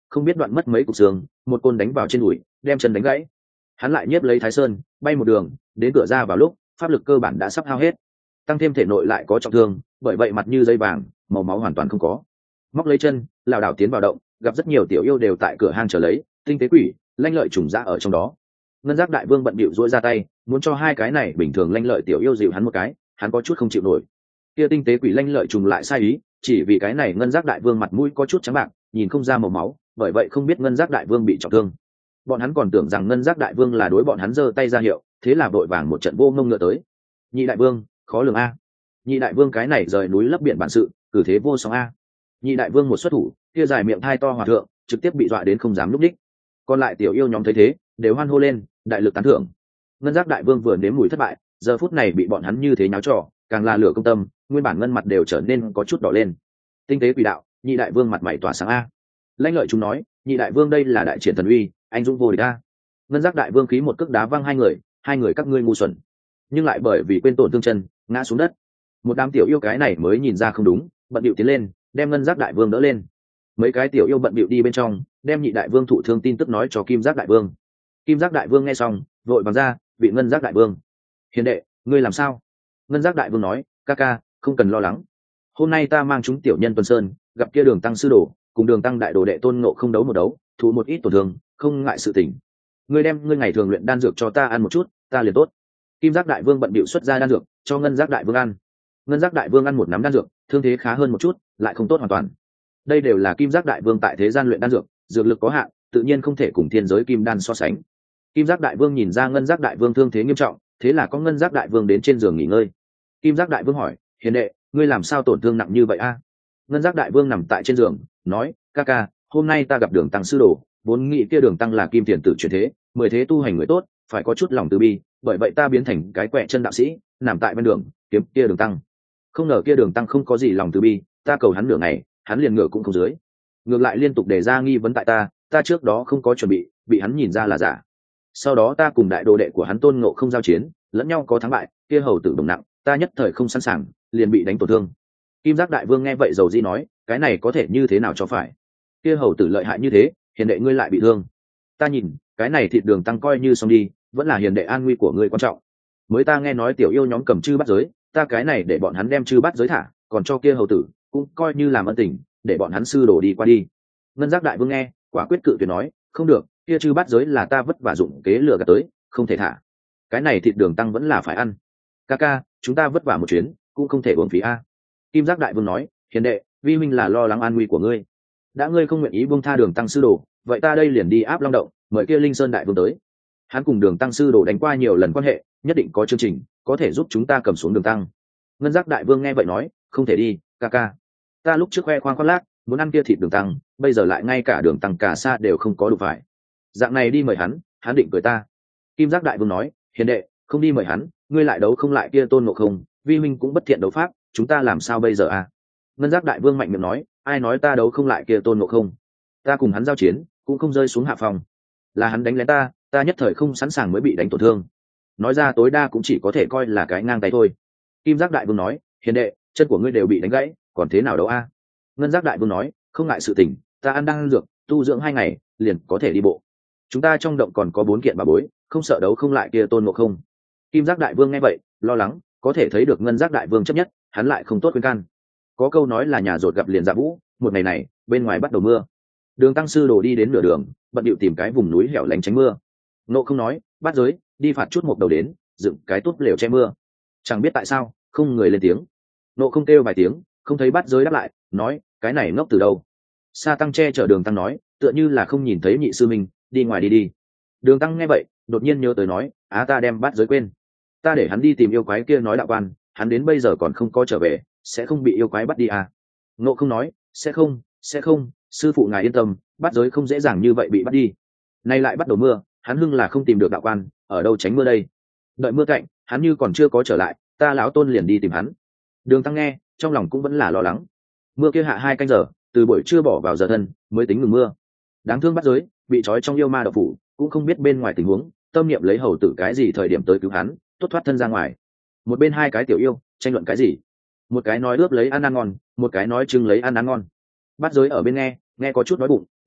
không biết đoạn mất mấy cục xương, một côn đánh vào trên đùi, đem chân đánh gãy. Hắn lại nhiếp lấy Thái Sơn, bay một đường, đến cửa ra vào lúc, pháp lực cơ bản đã sắp hao hết. Tăng thêm thể nội lại có trọng thương, bởi vậy mặt như dây vàng, màu máu hoàn toàn không có. Móc lấy chân, lảo đảo tiến vào động, gặp rất nhiều tiểu yêu đều tại cửa hang chờ lấy, tinh tế quỷ, lanh lợi trùng dã ở trong đó. Ngân Giác Đại Vương bận bịu duỗi ra tay, muốn cho hai cái này bình thường lanh lợi tiểu yêu dịu hắn một cái, hắn có chút không chịu nổi. Kia tinh tế quỷ lanh lợi trùng lại sai ý, chỉ vì cái này Ngân Giác Đại Vương mặt mũi có chút trắng bạc, nhìn không ra màu máu, bởi vậy không biết Ngân Giác Đại Vương bị trọng thương. Bọn hắn còn tưởng rằng Ngân Giác Đại Vương là đối bọn hắn giơ tay ra hiệu, thế là vội vàng một trận vô ngông ngựa tới. Nhị Đại Vương, khó lường a. Nhị Đại Vương cái này rời núi lấp biển bản sự, cử thế vô song a. Nhị Đại Vương một xuất thủ, kia dài miệng thai to hòa thượng, trực tiếp bị dọa đến không dám lúc đích. Còn lại tiểu yêu nhóm thấy thế, đều hoan hô lên, đại lực tán thưởng. Ngân Giác Đại Vương vừa nếm mùi thất bại, giờ phút này bị bọn hắn như thế nháo trò, càng là lửa công tâm, nguyên bản ngân mặt đều trở nên có chút đỏ lên. Tinh tế quỷ đạo, Nhị Đại Vương mặt mày tỏa sáng a. Lãnh lợi chúng nói, Nhị Đại Vương đây là đại triển thần uy, anh dũng vô địch a. Ngân Giác Đại Vương khí một cước đá văng hai người, hai người các ngươi ngu xuẩn, nhưng lại bởi vì quên tổn thương chân, ngã xuống đất. Một đám tiểu yêu cái này mới nhìn ra không đúng, bận bịu tiến lên, đem Ngân Giác Đại Vương đỡ lên. Mấy cái tiểu yêu bận bịu đi bên trong, đem Nhị Đại Vương thụ thương tin tức nói cho Kim Giác Đại Vương. Kim Giác Đại Vương nghe xong, vội vàng ra, vị Ngân Giác Đại Vương, hiền đệ, ngươi làm sao? Ngân Giác Đại Vương nói, ca ca, không cần lo lắng. Hôm nay ta mang chúng tiểu nhân tuần sơn, gặp kia Đường Tăng sư đồ, cùng Đường Tăng đại đồ đệ Tôn Ngộ không đấu một đấu, thụ một ít tổn thương, không ngại sự tình. Ngươi đem ngươi ngày thường luyện đan dược cho ta ăn một chút, ta liền tốt. Kim Giác Đại Vương bận bịu xuất ra đan dược, cho Ngân Giác Đại Vương ăn. Ngân Giác Đại Vương ăn một nắm đan dược, thương thế khá hơn một chút, lại không tốt hoàn toàn. Đây đều là Kim Giác Đại Vương tại thế gian luyện đan dược, dược lực có hạn, tự nhiên không thể cùng thiên giới kim đan so sánh. Kim Giác Đại Vương nhìn ra Ngân Giác Đại Vương thương thế nghiêm trọng, thế là có Ngân Giác Đại Vương đến trên giường nghỉ ngơi. Kim Giác Đại Vương hỏi, hiền đệ, ngươi làm sao tổn thương nặng như vậy a? Ngân Giác Đại Vương nằm tại trên giường, nói, ca ca, hôm nay ta gặp Đường Tăng sư đồ, vốn nghĩ kia Đường Tăng là kim tiền tử chuyển thế, mười thế tu hành người tốt, phải có chút lòng từ bi, bởi vậy ta biến thành cái quẹ chân đạo sĩ, nằm tại bên đường, kiếm kia Đường Tăng. Không ngờ kia Đường Tăng không có gì lòng từ bi, ta cầu hắn nửa ngày, hắn liền ngửa cũng không dưới, ngược lại liên tục đề ra nghi vấn tại ta, ta trước đó không có chuẩn bị, bị hắn nhìn ra là giả. Sau đó ta cùng đại đồ đệ của hắn Tôn Ngộ không giao chiến, lẫn nhau có thắng bại, kia hầu tử đồng nặng, ta nhất thời không sẵn sàng, liền bị đánh tổn thương. Kim Giác Đại Vương nghe vậy dầu dĩ nói, cái này có thể như thế nào cho phải? Kia hầu tử lợi hại như thế, hiền đệ ngươi lại bị thương. Ta nhìn, cái này thịt Đường Tăng coi như xong đi, vẫn là hiền đệ an nguy của ngươi quan trọng. Mới ta nghe nói tiểu yêu nhóm cầm chư bắt giới, ta cái này để bọn hắn đem chư bắt giới thả, còn cho kia hầu tử, cũng coi như làm ân tình, để bọn hắn sư đổ đi qua đi. Ngân Giác Đại Vương nghe, quả quyết cự tuyệt nói, không được, kia chư bắt giới là ta vất vả dụng kế lừa gạt tới, không thể thả. Cái này thịt Đường Tăng vẫn là phải ăn. Ca ca, chúng ta vất vả một chuyến, cũng không thể uổng phí a. Kim Giác Đại Vương nói, hiền đệ, vi huynh là lo lắng an nguy của ngươi, đã ngươi không nguyện ý buông tha Đường Tăng sư đồ, vậy ta đây liền đi Áp Long động, mời kia Linh Sơn Đại Vương tới. Hắn cùng Đường Tăng sư đồ đánh qua nhiều lần quan hệ, nhất định có chương trình, có thể giúp chúng ta cầm xuống Đường Tăng. Ngân Giác Đại Vương nghe vậy nói, không thể đi, ca ca. Ta lúc trước khoe khoang khoác lác, muốn ăn kia thịt Đường Tăng, bây giờ lại ngay cả Đường Tăng cả xa đều không có đủ phải. Dạng này đi mời hắn, hắn định cười ta. Kim Giác Đại Vương nói, hiền đệ, không đi mời hắn, ngươi lại đấu không lại kia Tôn Ngộ không, vi huynh cũng bất thiện đấu pháp, chúng ta làm sao bây giờ à? Ngân Giác Đại Vương mạnh miệng nói, ai nói ta đấu không lại kia Tôn Ngộ không? Ta cùng hắn giao chiến, cũng không rơi xuống hạ phòng, là hắn đánh lén ta, ta nhất thời không sẵn sàng mới bị đánh tổn thương. Nói ra tối đa cũng chỉ có thể coi là cái ngang tay thôi. Kim Giác Đại Vương nói, hiền đệ, chân của ngươi đều bị đánh gãy, còn thế nào đấu a? Ngân Giác Đại Vương nói, không ngại sự tình, ta ăn đang ăn dược, tu dưỡng hai ngày, liền có thể đi bộ. Chúng ta trong động còn có bốn kiện bà bối, không sợ đấu không lại kia Tôn Ngộ không. Kim Giác Đại Vương nghe vậy, lo lắng, có thể thấy được Ngân Giác Đại Vương chấp nhất, hắn lại không tốt khuyên can. Có câu nói là nhà rột gặp liền dạ vũ, một ngày này, bên ngoài bắt đầu mưa. Đường Tăng sư đồ đi đến nửa đường, bận điệu tìm cái vùng núi hẻo lánh tránh mưa. Ngộ không nói, bắt giới, đi phạt chút một đầu đến, dựng cái tốt lều che mưa. Chẳng biết tại sao, không người lên tiếng. Ngộ không kêu vài tiếng, không thấy bắt giới đáp lại, nói, cái này ngốc từ đâu? Sa Tăng che chở Đường Tăng nói, tựa như là không nhìn thấy nhị sư minh, đi ngoài đi đi. Đường Tăng nghe vậy, đột nhiên nhớ tới nói, á ta đem bắt giới quên, ta để hắn đi tìm yêu quái kia nói đạo quan, hắn đến bây giờ còn không có trở về, sẽ không bị yêu quái bắt đi à? Ngộ không nói, sẽ không, sẽ không, sư phụ ngài yên tâm, bắt giới không dễ dàng như vậy bị bắt đi. Nay lại bắt đầu mưa, hắn hưng là không tìm được đạo quan, ở đâu tránh mưa đây? Đợi mưa cạnh, hắn như còn chưa có trở lại, ta lão Tôn liền đi tìm hắn. Đường Tăng nghe, trong lòng cũng vẫn là lo lắng. Mưa kia hạ hai canh giờ, từ buổi trưa bỏ vào giờ thân, mới tính ngừng mưa. Đáng thương bắt giới, bị trói trong yêu ma đậu phủ, cũng không biết bên ngoài tình huống, tâm niệm lấy hầu tử cái gì thời điểm tới cứu hắn, tốt thoát thân ra ngoài. Một bên hai cái tiểu yêu tranh luận cái gì, một cái nói ướp lấy ăn ăn ngon, một cái nói trưng lấy ăn ăn ngon. Bắt giới ở bên nghe, nghe có chút đói bụng, nói,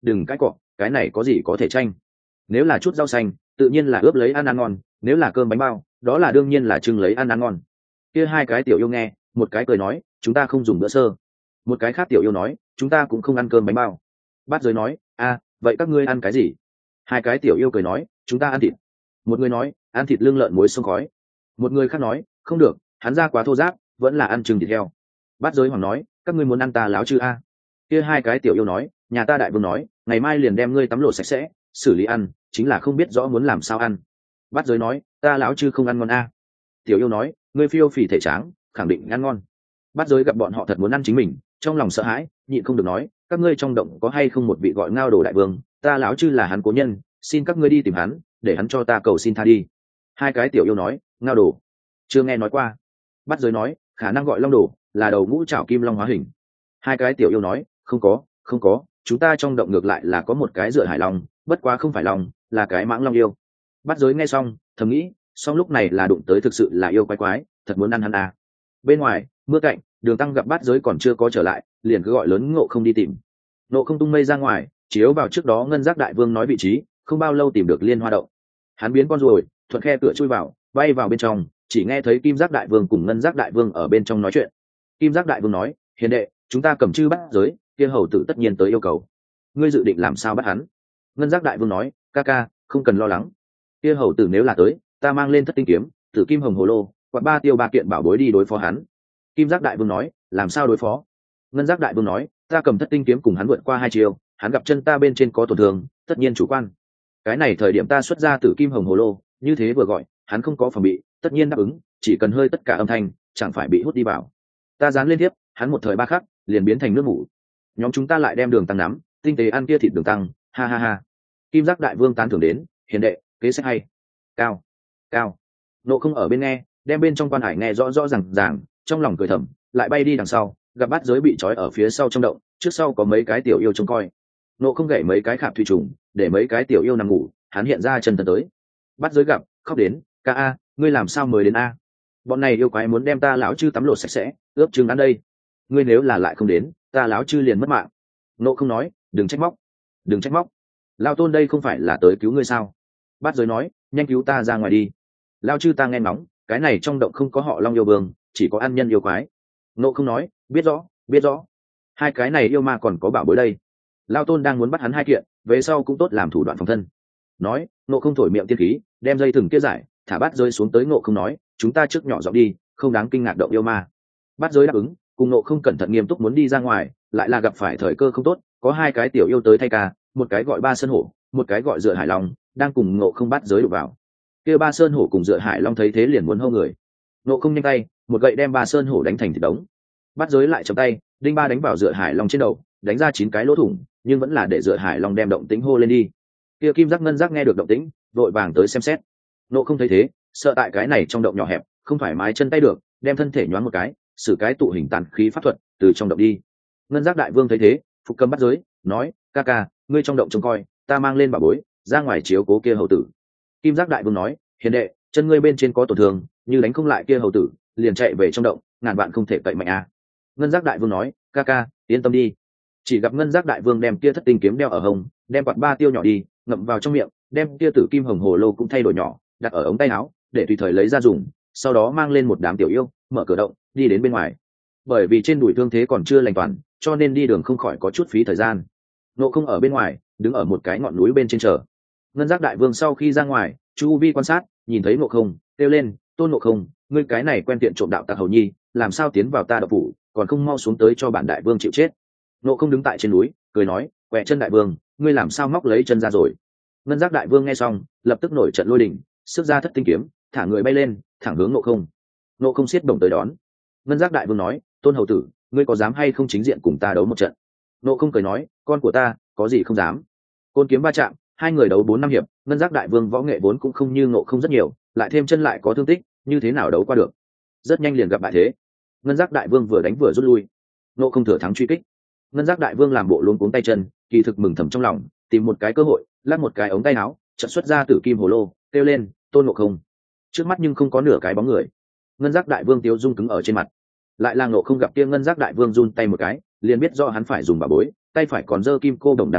đừng cãi cọ, cái này có gì có thể tranh. Nếu là chút rau xanh tự nhiên là ướp lấy ăn ăn ngon, nếu là cơm bánh bao đó là đương nhiên là trưng lấy ăn ăn ngon. Kia hai cái tiểu yêu nghe, một cái cười nói chúng ta không dùng bữa sơ, một cái khác tiểu yêu nói chúng ta cũng không ăn cơm bánh bao. Bát giới nói a vậy các ngươi ăn cái gì? Hai cái tiểu yêu cười nói chúng ta ăn thịt. Một người nói ăn thịt lương lợn muối sông khói. Một người khác nói không được, hắn ra quá thô giáp, vẫn là ăn chừng thịt heo. Bát giới hoàng nói các ngươi muốn ăn ta láo chư a? Kia hai cái tiểu yêu nói nhà ta đại vương nói ngày mai liền đem ngươi tắm lột sạch sẽ xử lý ăn, chính là không biết rõ muốn làm sao ăn. Bát giới nói ta láo chư không ăn ngon a. Tiểu yêu nói ngươi phiêu phì thể tráng, khẳng định ăn ngon. Bát giới gặp bọn họ thật muốn ăn chính mình, trong lòng sợ hãi, nhịn không được nói các ngươi trong động có hay không một vị gọi Ngao Đồ đại vương, ta láo chư là hắn cố nhân, xin các ngươi đi tìm hắn để hắn cho ta cầu xin tha đi. Hai cái tiểu yêu nói Ngao Đồ chưa nghe nói qua. Bát giới nói khả năng gọi Long Đồ, là đầu ngũ trảo kim long hóa hình. Hai cái tiểu yêu nói không có không có, chúng ta trong động ngược lại là có một cái dựa hải long, bất quá không phải long, là cái mãng long yêu. Bát giới nghe xong thầm nghĩ xong lúc này là đụng tới thực sự là yêu quái quái, thật muốn ăn hắn à. Bên ngoài mưa cạnh Đường Tăng gặp Bát giới còn chưa có trở lại, liền cứ gọi lớn Ngộ Không đi tìm. Ngộ Không tung mây ra ngoài, chiếu vào trước đó Ngân Giác đại vương nói vị trí, không bao lâu tìm được Liên Hoa động. Hắn biến con ruồi thuận khe cửa chui vào, bay vào bên trong, chỉ nghe thấy Kim Giác đại vương cùng Ngân Giác đại vương ở bên trong nói chuyện. Kim Giác đại vương nói hiền đệ, chúng ta cầm chư Bát giới, kia hầu tử tất nhiên tới yêu cầu, ngươi dự định làm sao bắt hắn? Ngân Giác đại vương nói ca ca không cần lo lắng, kia hầu tử nếu là tới, ta mang lên thất tinh kiếm, tử kim hồng hồ lô, quạt ba tiêu ba kiện bảo bối đi đối phó hắn. Kim Giác đại vương nói làm sao đối phó? Ngân Giác đại vương nói ta cầm thất tinh kiếm cùng hắn vượt qua hai chiều, hắn gặp chân ta bên trên có tổn thương, tất nhiên chủ quan. Cái này thời điểm ta xuất ra tử kim hồng hồ lô, như thế vừa gọi hắn không có phòng bị, tất nhiên đáp ứng, chỉ cần hơi tất cả âm thanh chẳng phải bị hút đi vào. Ta dán lên tiếp, hắn một thời ba khắc liền biến thành nước mủ. Nhóm chúng ta lại đem Đường Tăng nắm tinh tế ăn kia thịt Đường Tăng, ha ha ha. Kim Giác đại vương tán thưởng đến hiền đệ kế sách hay, cao cao. Nộ Không ở bên nghe, đem bên trong quan hải nghe rõ rõ ràng ràng, trong lòng cười thầm, lại bay đi đằng sau, gặp Bát giới bị trói ở phía sau trong động, trước sau có mấy cái tiểu yêu trông coi. Nộ Không gậy mấy cái khạp thủy trùng, để mấy cái tiểu yêu nằm ngủ, hắn hiện ra chân thân tới. Bát giới gặp khóc đến ca a ngươi làm sao mới đến a? Bọn này yêu quái muốn đem ta lão chư tắm lột sạch sẽ ướp trứng ăn đây, ngươi nếu là lại không đến, ta lão chư liền mất mạng. Nộ Không nói đừng trách móc, đừng trách móc, lao tôn đây không phải là tới cứu ngươi sao? Bát giới nói nhanh cứu ta ra ngoài đi, lao chư ta nghe ngóng, cái này trong động không có họ Long yêu vương, chỉ có ăn nhân yêu quái. Nộ Không nói biết rõ biết rõ, hai cái này yêu ma còn có bảo bối đây, lao tôn đang muốn bắt hắn hai kiện, về sau cũng tốt làm thủ đoạn phòng thân. Nói Nộ Không thổi miệng tiên khí, đem dây thừng kia giải, thả Bát giới xuống tới. Nộ Không nói chúng ta trước nhỏ giọng đi, không đáng kinh ngạc động yêu ma. Bát giới đáp ứng, cùng Nộ Không cẩn thận nghiêm túc muốn đi ra ngoài, lại là gặp phải thời cơ không tốt, có hai cái tiểu yêu tới thay ca, một cái gọi Ba Sơn Hổ, một cái gọi Dựa Hải Long, đang cùng Nộ Không Bát giới đụng vào. Kia Ba Sơn Hổ cùng Dựa Hải Long thấy thế liền muốn hô người. Nộ Không nhanh tay, một gậy đem Ba Sơn Hổ đánh thành thịt đống. Bát giới lại chậm tay, đinh ba đánh vào Dựa Hải Long trên đầu, đánh ra chín cái lỗ thủng, nhưng vẫn là để Dựa Hải Long đem động tĩnh hô lên đi. Kia Kim Giác Ngân Giác nghe được động tĩnh, vội vàng tới xem xét. Nộ Không thấy thế, sợ tại cái này trong động nhỏ hẹp, không thoải mái chân tay được, đem thân thể nhoáng một cái, sử cái tụ hình tàn khí pháp thuật, từ trong động đi. Ngân Giác đại vương thấy thế, phục cầm Bát giới, nói ca ca ngươi trong động trông coi, ta mang lên bảo bối ra ngoài chiếu cố kia hầu tử. Kim Giác đại vương nói hiền đệ, chân ngươi bên trên có tổn thương, như đánh không lại kia hầu tử, liền chạy về trong động, ngàn bạn không thể cậy mạnh à. Ngân Giác đại vương nói ca ca yên tâm đi. Chỉ gặp Ngân Giác đại vương đem kia thất tinh kiếm đeo ở hông, đem quạt ba tiêu nhỏ đi ngậm vào trong miệng, đem kia tử kim hồng hồ lô cũng thay đổi nhỏ, đặt ở ống tay áo để tùy thời lấy ra dùng, sau đó mang lên một đám tiểu yêu, mở cửa động đi đến bên ngoài. Bởi vì trên đùi thương thế còn chưa lành toàn, cho nên đi đường không khỏi có chút phí thời gian. Nộ Không ở bên ngoài đứng ở một cái ngọn núi bên trên chờ. Ngân Giác đại vương sau khi ra ngoài, chu vi quan sát, nhìn thấy Nộ Không, kêu lên tôn Nộ Không, ngươi cái này quen tiện trộm đạo tặc hầu nhi, làm sao tiến vào ta đậu phủ, còn không mau xuống tới cho bản đại vương chịu chết. Nộ Không đứng tại trên núi cười nói quẹ chân đại vương, ngươi làm sao móc lấy chân ra rồi? Ngân Giác đại vương nghe xong, lập tức nổi trận lôi đình, xuất ra thất tinh kiếm, thả người bay lên, thẳng hướng Nộ Không. Nộ Không xiết đồng tới đón. Ngân Giác đại vương nói tôn hầu tử, ngươi có dám hay không chính diện cùng ta đấu một trận? Nộ Không cười nói con của ta có gì không dám. Côn kiếm va chạm, hai người đấu bốn năm hiệp. Ngân Giác đại vương võ nghệ vốn cũng không như Nộ Không rất nhiều, lại thêm chân lại có thương tích, như thế nào đấu qua được? Rất nhanh liền gặp bại thế. Ngân Giác đại vương vừa đánh vừa rút lui. Nộ Không thừa thắng truy kích. Ngân Giác đại vương làm bộ luống cuống tay chân, kỳ thực mừng thầm trong lòng, tìm một cái cơ hội lắc một cái ống tay áo, chợt xuất ra tử kim hồ lô, kêu lên tôn Nộ Không. Trước mắt nhưng không có nửa cái bóng người. Ngân Giác đại vương tiêu dung cứng ở trên mặt. Lại là Nộ Không gặp kia Ngân Giác đại vương run tay một cái, liền biết do hắn phải dùng bảo bối, tay phải còn giơ kim cô đồng đang đánh,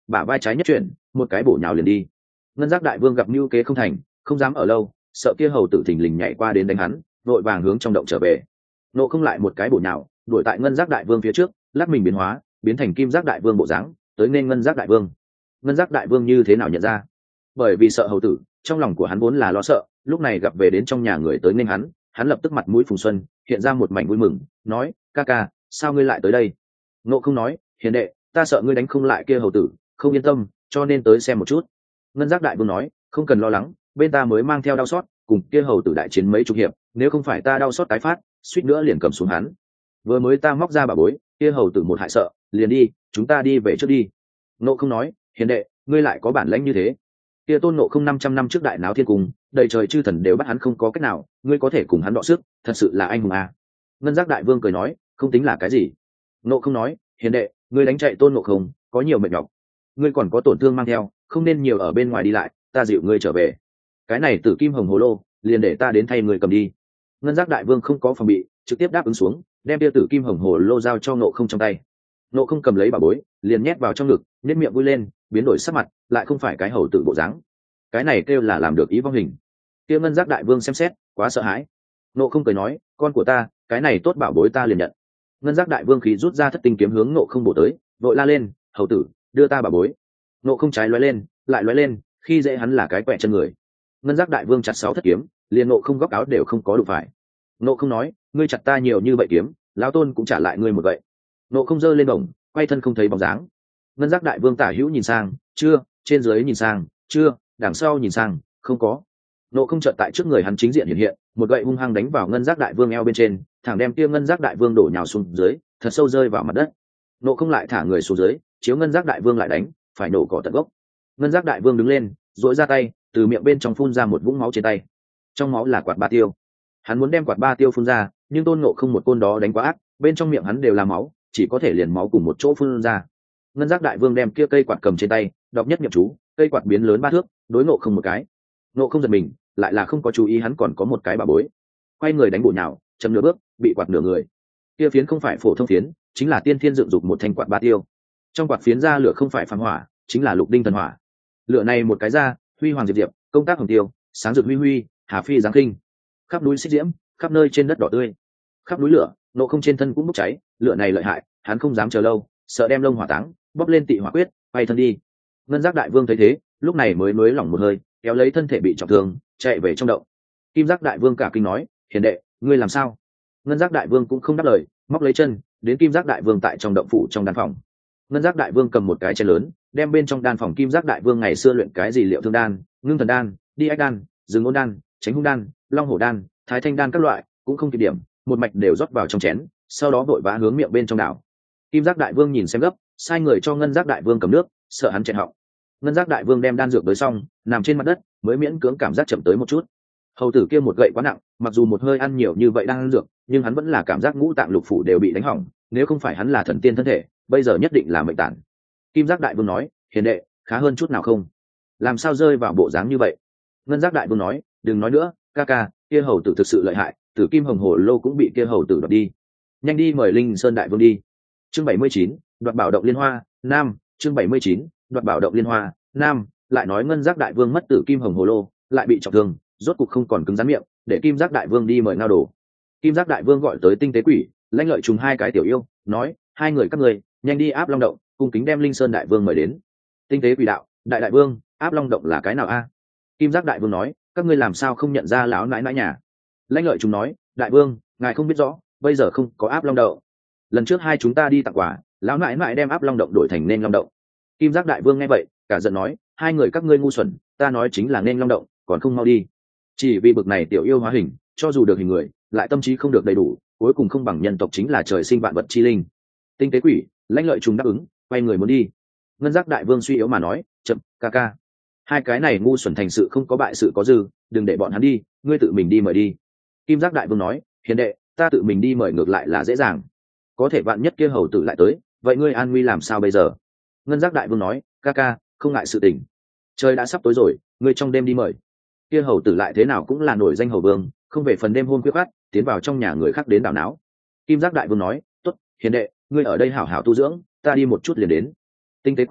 bả vai trái nhất chuyển, một cái bổ nhào liền đi. Ngân giác đại vương gặp mưu kế không thành, không dám ở lâu, sợ kia hầu tử thình lình nhảy qua đến đánh hắn, vội vàng hướng trong động trở về. Nộ không lại một cái bổ nhào, đuổi tại ngân giác đại vương phía trước, lắc mình biến hóa, biến thành kim giác đại vương bộ dáng, tới nên ngân giác đại vương. Ngân giác đại vương như thế nào nhận ra? Bởi vì sợ hầu tử, trong lòng của hắn vốn là lo sợ, lúc này gặp về đến trong nhà người tới nên hắn, hắn lập tức mặt mũi phùng xuân, hiện ra một mảnh vui mừng, nói: ca ca, sao ngươi lại tới đây? Nộ không nói: hiền đệ, ta sợ ngươi đánh không lại kia hầu tử, không yên tâm, cho nên tới xem một chút. Ngân giác đại vương nói: không cần lo lắng, bên ta mới mang theo đau xót, cùng kia hầu tử đại chiến mấy chục hiệp, nếu không phải ta đau xót tái phát, suýt nữa liền cầm xuống hắn. Vừa mới ta móc ra bà bối, kia hầu tử một hại sợ, liền đi, chúng ta đi về trước đi. Nộ không nói: hiền đệ, ngươi lại có bản lãnh như thế. Kia tôn Nộ không năm trăm năm trước đại náo thiên cung, đầy trời chư thần đều bắt hắn không có cách nào, ngươi có thể cùng hắn đọ sức, thật sự là anh hùng à. Ngân giác đại vương cười nói: không tính là cái gì. Nộ không nói: hiền đệ, ngươi đánh chạy tôn Nộ không, có nhiều mệt nhọc, ngươi còn có tổn thương mang theo, không nên nhiều ở bên ngoài đi lại, ta dịu ngươi trở về. Cái này tử kim hồng hồ lô, liền để ta đến thay người cầm đi. Ngân giác đại vương không có phòng bị, trực tiếp đáp ứng xuống, đem tia tử kim hồng hồ lô giao cho Nộ không trong tay. Nộ không cầm lấy bảo bối, liền nhét vào trong ngực, nét miệng vui lên, biến đổi sắc mặt, lại không phải cái hầu tử bộ dáng. Cái này kêu là làm được ý vong hình. Kia ngân giác đại vương xem xét, quá sợ hãi. Nộ không cười nói: con của ta, cái này tốt bảo bối ta liền nhận. Ngân giác đại vương khí rút ra thất tinh kiếm hướng Nộ không bổ tới, vội la lên: hầu tử, đưa ta bảo bối. Nộ không trái lóe lên, lại lóe lên, khi dễ hắn là cái quẹ chân người. Ngân giác đại vương chặt sáu thất kiếm, liền Nộ không góc áo đều không có đụng phải. Nộ không nói: ngươi chặt ta nhiều như vậy kiếm, lão tôn cũng trả lại ngươi một vậy. Nộ không giơ lên bổng, quay thân không thấy bóng dáng. Ngân giác đại vương tả hữu nhìn sang, chưa, trên dưới nhìn sang, chưa, đằng sau nhìn sang, không có. Nộ không chợt tại trước người hắn chính diện hiện hiện, một gậy hung hăng đánh vào ngân giác đại vương eo bên trên, thẳng đem kia ngân giác đại vương đổ nhào xuống dưới, thật sâu rơi vào mặt đất. Nộ không lại thả người xuống dưới, chiếu ngân giác đại vương lại đánh, phải nổ cỏ tận gốc. Ngân giác đại vương đứng lên, duỗi ra tay, từ miệng bên trong phun ra một vũng máu trên tay. Trong máu là quạt ba tiêu. Hắn muốn đem quạt ba tiêu phun ra, nhưng tôn Nộ không một côn đó đánh quá ác, bên trong miệng hắn đều là máu, chỉ có thể liền máu cùng một chỗ phun ra. Ngân giác đại vương đem kia cây quạt cầm trên tay, đọc nhất niệm chú, cây quạt biến lớn ba thước, đối Nộ không một cái. Nộ không giật mình, lại là không có chú ý hắn còn có một cái bà bối, quay người đánh bổ nhào, chấm nửa bước, bị quạt nửa người. Kia phiến không phải phổ thông phiến, chính là tiên thiên dựng dục một thanh quạt ba tiêu. Trong quạt phiến ra lửa không phải phàm hỏa, chính là lục đinh thần hỏa. Lửa này một cái ra, huy hoàng diệp diệp, công tác hồng tiêu, sáng rực huy huy, hà phi giáng kinh. Khắp núi xích diễm, khắp nơi trên đất đỏ tươi. Khắp núi lửa, Nộ không trên thân cũng bốc cháy, lửa này lợi hại, hắn không dám chờ lâu, sợ đem lông hỏa táng, bốc lên tị hỏa quyết, bay thân đi. Ngân giác đại vương thấy thế, lúc này mới nới lỏng một hơi, kéo lấy thân thể bị trọng thương, chạy về trong động. Kim giác đại vương cả kinh nói: hiền đệ, ngươi làm sao? Ngân giác đại vương cũng không đáp lời, móc lấy chân, đến kim giác đại vương tại trong động phủ trong đan phòng. Ngân giác đại vương cầm một cái chén lớn, đem bên trong đan phòng kim giác đại vương ngày xưa luyện cái gì liệu thương đan, ngưng thần đan, đi ách đan, rừng ôn đan, tránh hung đan, long hổ đan, thái thanh đan các loại, cũng không kịp điểm, một mạch đều rót vào trong chén, sau đó vội vã hướng miệng bên trong đảo. Kim giác đại vương nhìn xem gấp, sai người cho ngân giác đại vương cầm nước, sợ hắn chẹn họng. Ngân giác đại vương đem đan dược tới xong, nằm trên mặt đất, mới miễn cưỡng cảm giác chậm tới một chút. Hầu tử kia một gậy quá nặng, mặc dù một hơi ăn nhiều như vậy đang ăn dược, nhưng hắn vẫn là cảm giác ngũ tạng lục phủ đều bị đánh hỏng, nếu không phải hắn là thần tiên thân thể, bây giờ nhất định là mệnh tản. Kim giác đại vương nói: hiền đệ, khá hơn chút nào không? Làm sao rơi vào bộ dáng như vậy? Ngân giác đại vương nói: đừng nói nữa, ca ca, kia hầu tử thực sự lợi hại, tử kim hồng hồ lô cũng bị kia hầu tử đoạt đi. Nhanh đi mời Linh Sơn đại vương đi. Chương bảy mươi chín, đoạt bảo động liên hoa, nam. Chương bảy mươi chín, đoạt bảo động liên hoa, nam. Lại nói ngân giác đại vương mất tử kim hồng hồ lô, lại bị trọng thương, rốt cục không còn cứng rắn miệng, để kim giác đại vương đi mời ngao đồ. Kim giác đại vương gọi tới tinh tế quỷ, lãnh lợi trùng hai cái tiểu yêu, nói: hai người các người nhanh đi áp long động, cung kính đem Linh Sơn đại vương mời đến. Tinh tế quỷ đạo: đại đại vương, áp long động là cái nào a? Kim giác đại vương nói: các ngươi làm sao không nhận ra lão nãi nãi nhà? Lãnh lợi trùng nói: đại vương, ngài không biết rõ, bây giờ không có áp long động. Lần trước hai chúng ta đi tặng quà, lão nãi nãi đem áp long động đổi thành nên long động. Kim giác đại vương nghe vậy, cả giận nói: hai người các ngươi ngu xuẩn, ta nói chính là nên long động, còn không mau đi. Chỉ vì bực này tiểu yêu hóa hình, cho dù được hình người, lại tâm trí không được đầy đủ, cuối cùng không bằng nhân tộc chính là trời sinh vạn vật chi linh. Tinh tế quỷ, lãnh lợi trùng đáp ứng, quay người muốn đi. Ngân giác đại vương suy yếu mà nói: chậm, ca ca, hai cái này ngu xuẩn thành sự không có bại sự có dư, đừng để bọn hắn đi, ngươi tự mình đi mời đi. Kim giác đại vương nói: hiền đệ, ta tự mình đi mời ngược lại là dễ dàng, có thể vạn nhất kia hầu tử lại tới, vậy ngươi an nguy làm sao bây giờ? Ngân giác đại vương nói: ca ca, không ngại sự tình, trời đã sắp tối rồi, ngươi trong đêm đi mời. Kia hầu tử lại thế nào cũng là nổi danh hầu vương, không về phần đêm hôm khuya khát tiến vào trong nhà người khác đến đảo náo. Kim giác đại vương nói: tốt, hiền đệ, ngươi ở đây hảo hảo tu dưỡng, ta đi một chút liền đến. Tinh tế quỷ,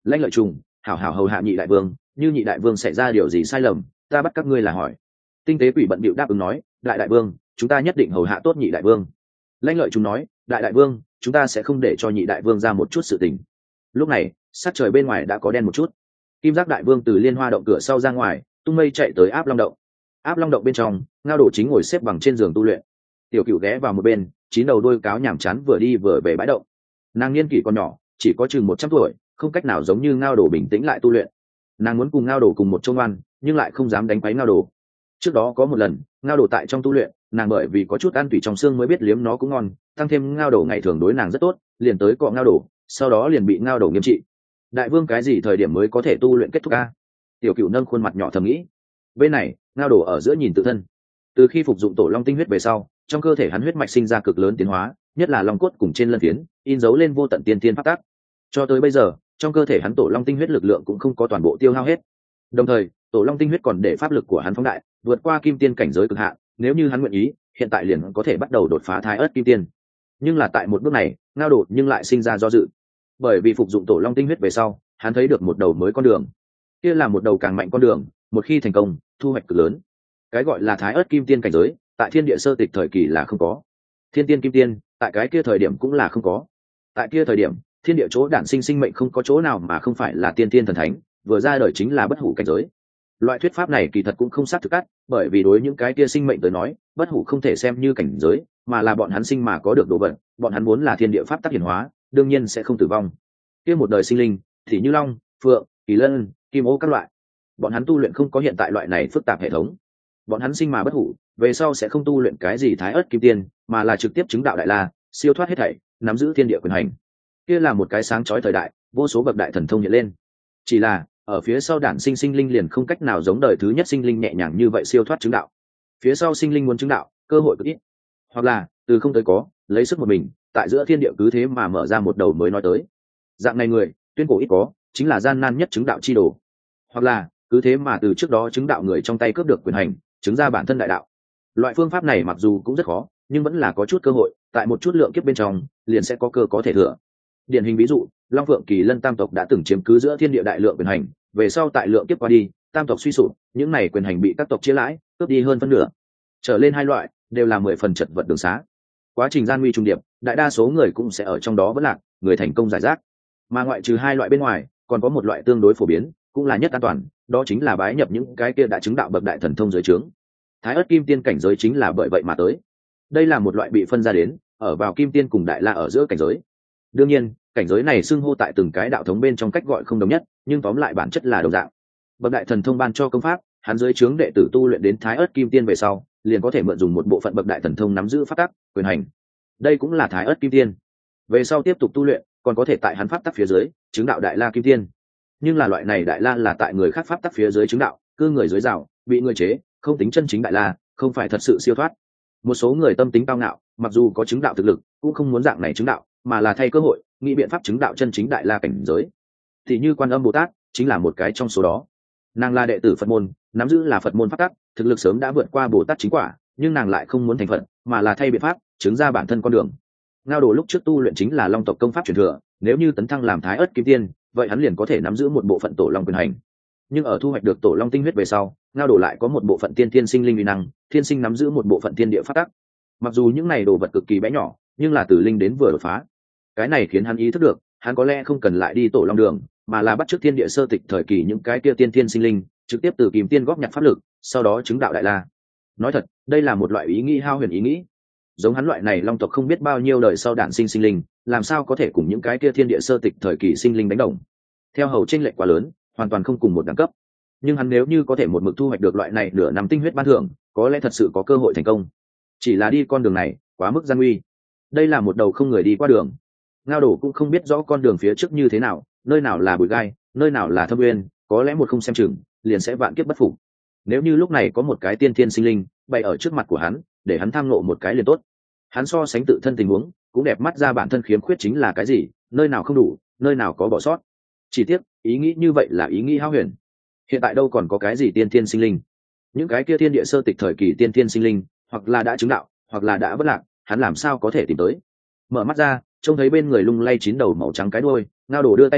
Lãnh Lợi Trùng, hảo hảo hầu hạ nhị đại vương, như nhị đại vương xảy ra điều gì sai lầm, ta bắt các ngươi là hỏi. Tinh tế quỷ bận bịu đáp ứng nói, đại đại vương, chúng ta nhất định hầu hạ tốt nhị đại vương. Lãnh Lợi Trùng nói, đại đại vương, chúng ta sẽ không để cho nhị đại vương ra một chút sự tình. Lúc này sát trời bên ngoài đã có đen một chút, kim giác đại vương từ liên hoa động cửa sau ra ngoài, tung mây chạy tới áp long động. Áp long động bên trong, Ngao Đồ chính ngồi xếp bằng trên giường tu luyện. Tiểu Cửu ghé vào một bên, chín đầu đôi cáo nhảm chán vừa đi vừa về bãi động. Nàng niên kỷ còn nhỏ, chỉ có chừng một trăm tuổi, không cách nào giống như Ngao Đồ bình tĩnh lại tu luyện. Nàng muốn cùng Ngao Đồ cùng một chỗ ngoan, nhưng lại không dám đánh quấy Ngao Đồ. Trước đó có một lần, Ngao Đồ tại trong tu luyện, nàng bởi vì có chút ăn tủy trong xương mới biết liếm nó cũng ngon, tăng thêm Ngao Đồ ngày thường đối nàng rất tốt, liền tới cọ Ngao Đồ, sau đó liền bị Ngao Đồ nghiêm trị. Đại vương cái gì thời điểm mới có thể tu luyện kết thúc a? Tiểu Cửu nâng khuôn mặt nhỏ thầm nghĩ. Bên này, Ngao Đồ ở giữa nhìn tự thân. Từ khi phục dụng tổ long tinh huyết về sau, trong cơ thể hắn huyết mạch sinh ra cực lớn tiến hóa, nhất là long cốt cùng trên lân phiến, in dấu lên vô tận tiên tiên pháp tắc. Cho tới bây giờ, trong cơ thể hắn tổ long tinh huyết lực lượng cũng không có toàn bộ tiêu hao hết. Đồng thời, tổ long tinh huyết còn để pháp lực của hắn phóng đại, vượt qua kim tiên cảnh giới cực hạn, nếu như hắn nguyện ý, hiện tại liền có thể bắt đầu đột phá thái ớt kim tiên. Nhưng là tại một bước này, Ngao Đồ nhưng lại sinh ra do dự. Bởi vì phục dụng tổ long tinh huyết về sau, hắn thấy được một đầu mới con đường. Kia là một đầu càng mạnh con đường, một khi thành công, thu hoạch cực lớn. Cái gọi là thái ớt kim tiên cảnh giới, tại thiên địa sơ tịch thời kỳ là không có. Thiên tiên kim tiên, tại cái kia thời điểm cũng là không có. Tại kia thời điểm, thiên địa chỗ đản sinh sinh mệnh không có chỗ nào mà không phải là tiên tiên thần thánh, vừa ra đời chính là bất hủ cảnh giới. Loại thuyết pháp này kỳ thật cũng không xác thực cắt, bởi vì đối những cái kia sinh mệnh tới nói, bất hủ không thể xem như cảnh giới, mà là bọn hắn sinh mà có được đồ vật, bọn hắn vốn là thiên địa pháp tắc hiển hóa, đương nhiên sẽ không tử vong. Kia một đời sinh linh, thì như long, phượng, kỳ lân, kim ô các loại, bọn hắn tu luyện không có hiện tại loại này phức tạp hệ thống. Bọn hắn sinh mà bất hủ, về sau sẽ không tu luyện cái gì thái ớt kim tiên, mà là trực tiếp chứng đạo đại la, siêu thoát hết thảy, nắm giữ thiên địa quyền hành. Kia là một cái sáng chói thời đại, vô số bậc đại thần thông hiện lên. Chỉ là ở phía sau đản sinh sinh linh liền không cách nào giống đời thứ nhất sinh linh nhẹ nhàng như vậy siêu thoát chứng đạo. Phía sau sinh linh muốn chứng đạo, cơ hội cực ít, hoặc là từ không tới có, lấy sức một mình, tại giữa thiên địa cứ thế mà mở ra một đầu mới nói tới. Dạng này người, tuyên cổ ít có, chính là gian nan nhất chứng đạo chi đồ. Hoặc là cứ thế mà từ trước đó chứng đạo người trong tay cướp được quyền hành, chứng ra bản thân đại đạo. Loại phương pháp này mặc dù cũng rất khó, nhưng vẫn là có chút cơ hội, tại một chút lượng kiếp bên trong, liền sẽ có cơ có thể thừa. Điển hình ví dụ, Long Phượng Kỳ Lân tam tộc đã từng chiếm cứ giữa thiên địa đại lượng quyền hành, về sau tại lượng kiếp qua đi, tam tộc suy sụp, những này quyền hành bị các tộc chia lãi, cướp đi hơn phân nửa. Trở lên hai loại, đều là mười phần chật vật đường xá. Quá trình gian nguy trung điệp, đại đa số người cũng sẽ ở trong đó vẫn lạc, người thành công giải rác. Mà ngoại trừ hai loại bên ngoài, còn có một loại tương đối phổ biến, cũng là nhất an toàn, đó chính là bái nhập những cái kia đã chứng đạo bậc đại thần thông dưới trướng. Thái ớt kim tiên cảnh giới chính là bởi vậy mà tới. Đây là một loại bị phân ra đến, ở vào kim tiên cùng đại la ở giữa cảnh giới. Đương nhiên, cảnh giới này xưng hô tại từng cái đạo thống bên trong cách gọi không đồng nhất, nhưng tóm lại bản chất là đồng dạng. Bậc đại thần thông ban cho công pháp, hắn dưới trướng đệ tử tu luyện đến thái ớt kim tiên về sau, liền có thể mượn dùng một bộ phận bậc đại thần thông nắm giữ pháp tắc, quyền hành. Đây cũng là thái ớt kim tiên. Về sau tiếp tục tu luyện, còn có thể tại hắn pháp tắc phía dưới, chứng đạo đại la kim tiên. Nhưng là loại này đại la là tại người khác pháp tắc phía dưới chứng đạo, cư người dưới rào, bị người chế, không tính chân chính đại la, không phải thật sự siêu thoát. Một số người tâm tính cao ngạo, mặc dù có chứng đạo thực lực, cũng không muốn dạng này chứng đạo, mà là thay cơ hội, nghĩ biện pháp chứng đạo chân chính đại la cảnh giới. Thì như Quan Âm Bồ Tát chính là một cái trong số đó. Nàng là đệ tử Phật môn, nắm giữ là Phật môn pháp tắc, thực lực sớm đã vượt qua Bồ Tát chính quả, nhưng nàng lại không muốn thành Phật, mà là thay biện pháp chứng ra bản thân con đường. Ngao Đồ lúc trước tu luyện chính là Long tộc công pháp truyền thừa, nếu như tấn thăng làm Thái Ức Kim Tiên, vậy hắn liền có thể nắm giữ một bộ phận tổ long quyền hành. Nhưng ở thu hoạch được tổ long tinh huyết về sau, Ngao Đồ lại có một bộ phận tiên thiên sinh linh uy năng, thiên sinh nắm giữ một bộ phận thiên địa pháp tắc. Mặc dù những này đồ vật cực kỳ bé nhỏ, nhưng là từ linh đến vừa đột phá. Cái này khiến hắn ý thức được, hắn có lẽ không cần lại đi tổ long đường, mà là bắt chước thiên địa sơ tịch thời kỳ những cái kia tiên thiên sinh linh, trực tiếp từ Kim Tiên góp nhặt pháp lực, sau đó chứng đạo đại la. Nói thật, đây là một loại ý nghĩ hao huyền ý nghĩ. Giống hắn loại này long tộc không biết bao nhiêu đời sau đản sinh sinh linh, làm sao có thể cùng những cái kia thiên địa sơ tịch thời kỳ sinh linh đánh đồng? Theo hầu chênh lệch quá lớn, hoàn toàn không cùng một đẳng cấp. Nhưng hắn nếu như có thể một mực thu hoạch được loại này nửa năm tinh huyết ban thưởng, có lẽ thật sự có cơ hội thành công. Chỉ là đi con đường này quá mức gian nguy. Đây là một đầu không người đi qua đường. Ngao Đồ cũng không biết rõ con đường phía trước như thế nào, nơi nào là bụi gai, nơi nào là thâm uyên, có lẽ một không xem chừng, liền sẽ vạn kiếp bất phục. Nếu như lúc này có một cái tiên thiên sinh linh bày ở trước mặt của hắn, để hắn tham ngộ một cái liền tốt. Hắn so sánh tự thân tình huống, cũng đẹp mắt ra bản thân khiếm khuyết chính là cái gì, nơi nào không đủ, nơi nào có bỏ sót. Chỉ tiếc, ý nghĩ như vậy là ý nghĩ hão huyền. Hiện tại đâu còn có cái gì tiên thiên sinh linh? Những cái kia thiên địa sơ tịch thời kỳ tiên thiên sinh linh, hoặc là đã chứng đạo, hoặc là đã vất lạc, hắn làm sao có thể tìm tới? Mở mắt ra, trông thấy bên người lung lay chín đầu màu trắng cái đuôi, Ngao Đồ đưa tay tới,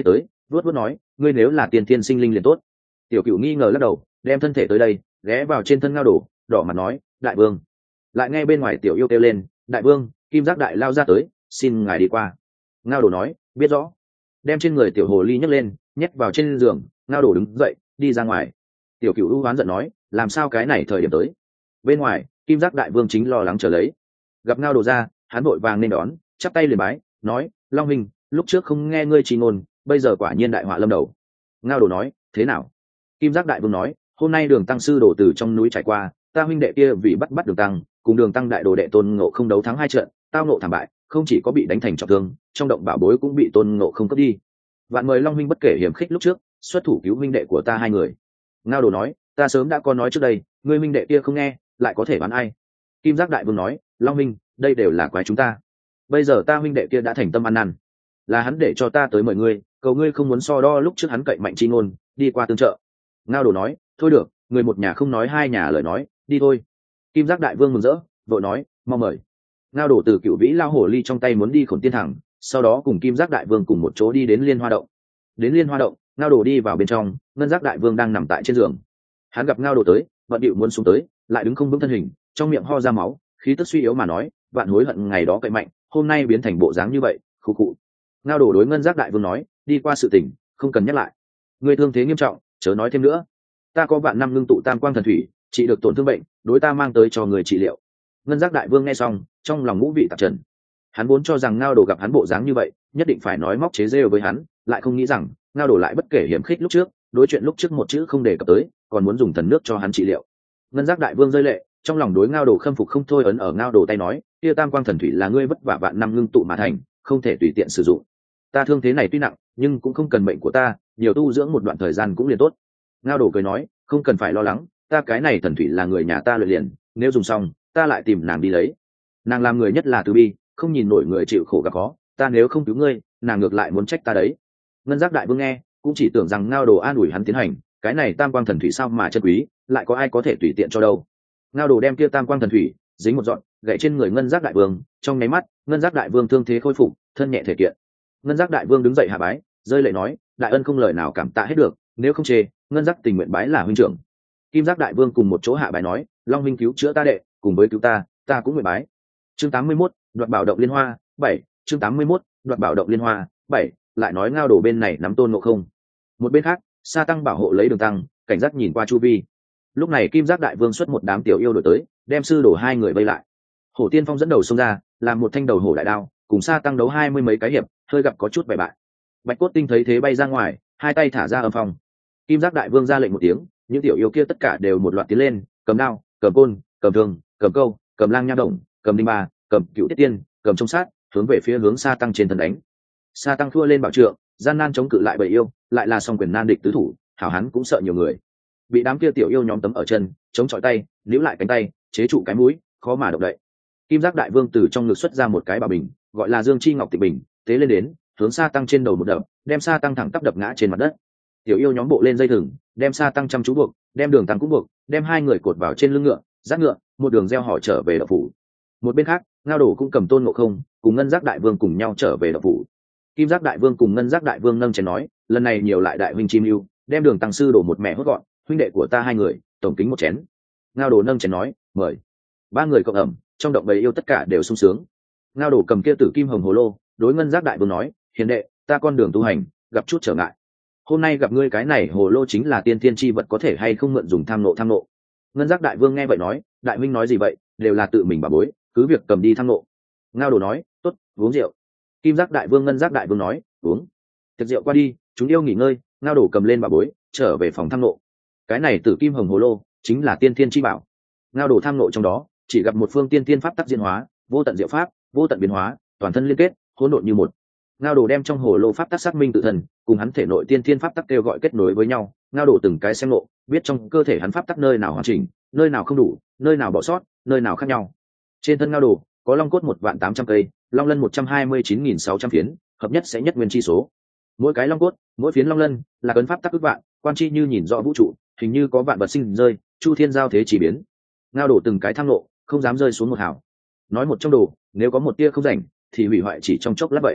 vuốt vuốt nói, ngươi nếu là tiền thiên sinh linh liền tốt. Tiểu Cửu nghi ngờ lắc đầu, đem thân thể tới đây, ghé vào trên thân Ngao Đồ, đỏ mặt nói, đại vương. Lại nghe bên ngoài Tiểu Yêu kêu lên, đại vương, kim giác đại lao ra tới, xin ngài đi qua. Ngao Đồ nói, biết rõ. Đem trên người tiểu hồ ly nhấc lên, nhét vào trên giường. Ngao Đồ đứng dậy, đi ra ngoài. Tiểu Cửu u hoán giận nói, làm sao cái này thời điểm tới? Bên ngoài, kim giác đại vương chính lo lắng chờ lấy. Gặp Ngao Đồ ra, hắn vội vàng nên đón, chắp tay liền bái, nói, Long Minh, lúc trước không nghe ngươi chi ngôn, bây giờ quả nhiên đại họa lâm đầu. Ngao Đồ nói, thế nào? Kim giác đại vương nói, hôm nay Đường Tăng sư đổ từ trong núi trải qua, ta huynh đệ kia vì bắt bắt Đường Tăng, cùng Đường Tăng đại đồ đệ Tôn Ngộ không đấu thắng hai trận, tao ngộ thảm bại, không chỉ có bị đánh thành trọng thương, trong động bảo bối cũng bị Tôn Ngộ không cướp đi. Vạn mời Long Minh bất kể hiểm khích lúc trước, xuất thủ cứu huynh đệ của ta hai người. Ngao Đồ nói, ta sớm đã có nói trước đây, ngươi huynh đệ kia không nghe, lại có thể bán ai? Kim giác đại vương nói, Long Minh, đây đều là quái chúng ta. Bây giờ ta huynh đệ kia đã thành tâm ăn năn, là hắn để cho ta tới mời ngươi, cầu ngươi không muốn so đo lúc trước hắn cậy mạnh chi ngôn, đi qua tương trợ. Ngao Đồ nói, thôi được, người một nhà không nói hai nhà lời nói, đi thôi. Kim giác đại vương mừng rỡ, vội nói, mau mời. Ngao Đồ từ cựu vĩ lao hổ ly trong tay muốn đi Khổn Tiên Thẳng, sau đó cùng kim giác đại vương cùng một chỗ đi đến Liên Hoa động. Đến Liên Hoa động, Ngao Đồ đi vào bên trong, ngân giác đại vương đang nằm tại trên giường. Hắn gặp Ngao Đồ tới, bận điệu muốn xuống tới, lại đứng không vững thân hình, trong miệng ho ra máu, khí tức suy yếu mà nói, vạn hối hận ngày đó cậy mạnh, hôm nay biến thành bộ dáng như vậy, khụ khụ. Ngao Đồ đối ngân giác đại vương nói, đi qua sự tình, không cần nhắc lại. Người thương thế nghiêm trọng, chớ nói thêm nữa. Ta có vạn năm ngưng tụ tam quang thần thủy, trị được tổn thương bệnh, đối ta mang tới cho người trị liệu. Ngân giác đại vương nghe xong, trong lòng ngũ vị tạp trần. Hắn vốn cho rằng Ngao Đồ gặp hắn bộ dáng như vậy, nhất định phải nói móc chế rêu với hắn, lại không nghĩ rằng Ngao Đồ lại bất kể hiểm khích lúc trước, đối chuyện lúc trước một chữ không đề cập tới, còn muốn dùng thần nước cho hắn trị liệu. Ngân giác đại vương rơi lệ, trong lòng đối Ngao Đồ khâm phục không thôi, ấn ở Ngao Đồ tay nói, kia tam quang thần thủy là ngươi vất vả vạn năm ngưng tụ mà thành, không thể tùy tiện sử dụng. Ta thương thế này tuy nặng, nhưng cũng không cần mệnh của ta, nhiều tu dưỡng một đoạn thời gian cũng liền tốt. Ngao Đồ cười nói, không cần phải lo lắng, ta cái này thần thủy là người nhà ta luyện liền, nếu dùng xong, ta lại tìm nàng đi lấy. Nàng làm người nhất là từ bi, không nhìn nổi người chịu khổ gặp khó, ta nếu không cứu ngươi, nàng ngược lại muốn trách ta đấy. Ngân giác đại vương nghe, cũng chỉ tưởng rằng Ngao Đồ an ủi hắn tiến hành, cái này tam quang thần thủy sao mà chân quý, lại có ai có thể tùy tiện cho đâu. Ngao Đồ đem kia tam quang thần thủy dính một dọn, gậy trên người ngân giác đại vương, trong nháy mắt, ngân giác đại vương thương thế khôi phục, thân nhẹ thể kiện. Ngân giác đại vương đứng dậy hạ bái, rơi lệ nói, đại ân không lời nào cảm tạ hết được, nếu không chê, ngân giác tình nguyện bái là huynh trưởng. Kim giác đại vương cùng một chỗ hạ bái nói, Long Minh cứu chữa ta đệ, cùng với cứu ta, ta cũng nguyện bái. Chương tám mươi mốt, đoạt bảo động liên hoa, bảy. Chương tám mươi mốt, đoạt bảo động liên hoa, bảy. Lại nói Ngao Đồ bên này nắm Tôn Ngộ không, một bên khác, Sa Tăng bảo hộ lấy Đường Tăng, cảnh giác nhìn qua chu vi. Lúc này Kim giác đại vương xuất một đám tiểu yêu đổi tới, đem sư đổ hai người vây lại. Hổ Tiên Phong dẫn đầu xông ra, làm một thanh đầu hổ đại đao, cùng Sa Tăng đấu hai mươi mấy cái hiệp, hơi gặp có chút bại bại. Bạch Cốt Tinh thấy thế bay ra ngoài, hai tay thả ra âm phong. Kim giác đại vương ra lệnh một tiếng, những tiểu yêu kia tất cả đều một loạt tiến lên, cầm đao, cầm côn, cầm thương, cầm câu, cầm lang nha động, cầm đinh ba, cầm cựu tiết tiên, cầm trông sát, hướng về phía hướng Sa Tăng trên thân đánh. Sa Tăng thua lên bảo trượng, gian nan chống cự lại bầy yêu, lại là song quyền nan địch tứ thủ, hảo hắn cũng sợ nhiều người. Bị đám kia tiểu yêu nhóm tấm ở chân, chống chọi tay, níu lại cánh tay, chế trụ cái mũi, khó mà động đậy. Kim giác đại vương từ trong ngực xuất ra một cái bảo bình, gọi là Dương Chi Ngọc Tịch Bình, tế lên đến, hướng Sa Tăng trên đầu một đập, đem Sa Tăng thẳng tắp đập ngã trên mặt đất. Tiểu yêu nhóm bộ lên dây thừng, đem Sa Tăng chăm chú buộc, đem Đường Tăng cũng buộc, đem hai người cột vào trên lưng ngựa, dắt ngựa, một đường gieo họ trở về đậu phủ. Một bên khác, Ngao Đồ cũng cầm Tôn Ngộ không, cùng Ngân Giác đại vương cùng nhau trở về đậu phủ. Kim giác đại vương cùng Ngân Giác đại vương nâng chén nói, lần này nhiều lại đại huynh chim lưu, đem Đường Tăng sư đổ một mẹ hốt gọn, huynh đệ của ta hai người, tổng kính một chén. Ngao Đồ nâng chén nói, mời. Ba người cộng ẩm, trong động bầy yêu tất cả đều sung sướng. Ngao Đồ cầm kia tử kim hồng hồ lô, đối Ngân Giác đại vương nói, hiền đệ, ta con đường tu hành gặp chút trở ngại, hôm nay gặp ngươi cái này hồ lô chính là tiên thiên chi vật, có thể hay không mượn dùng tham nộ tham nộ. Ngân Giác đại vương nghe vậy nói, đại huynh nói gì vậy, đều là tự mình bà bối, cứ việc cầm đi tham nộ. Ngao Đồ nói, tốt, uống rượu. Kim giác đại vương Ngân Giác đại vương nói, uống. Tiệc rượu qua đi, chúng yêu nghỉ ngơi, Ngao Đồ cầm lên bà bối, trở về phòng tham nộ. Cái này tử kim hồng hồ lô chính là tiên thiên chi bảo. Ngao Đồ tham nộ trong đó, chỉ gặp một phương tiên thiên pháp tắc diễn hóa, vô tận diệu pháp, vô tận biến hóa, toàn thân liên kết, hỗn độn như một. Ngao Đồ đem trong hồ lô pháp tắc xác minh tự thân, cùng hắn thể nội tiên thiên pháp tắc kêu gọi kết nối với nhau. Ngao Đồ từng cái xem ngộ, biết trong cơ thể hắn pháp tắc nơi nào hoàn chỉnh, nơi nào không đủ, nơi nào bỏ sót, nơi nào khác nhau. Trên thân Ngao Đồ có long cốt một vạn tám trăm cây, long lân một trăm hai mươi chín nghìn sáu trăm phiến, hợp nhất sẽ nhất nguyên chi số. Mỗi cái long cốt, mỗi phiến long lân là cấn pháp tắc ức vạn, quan chi như nhìn rõ vũ trụ, hình như có vạn vật sinh rơi, chu thiên giao thế chỉ biến. Ngao Đồ từng cái tham ngộ, không dám rơi xuống một hào. Nói một trong đồ, nếu có một tia không rảnh, thì hủy hoại chỉ trong chốc lát vậy.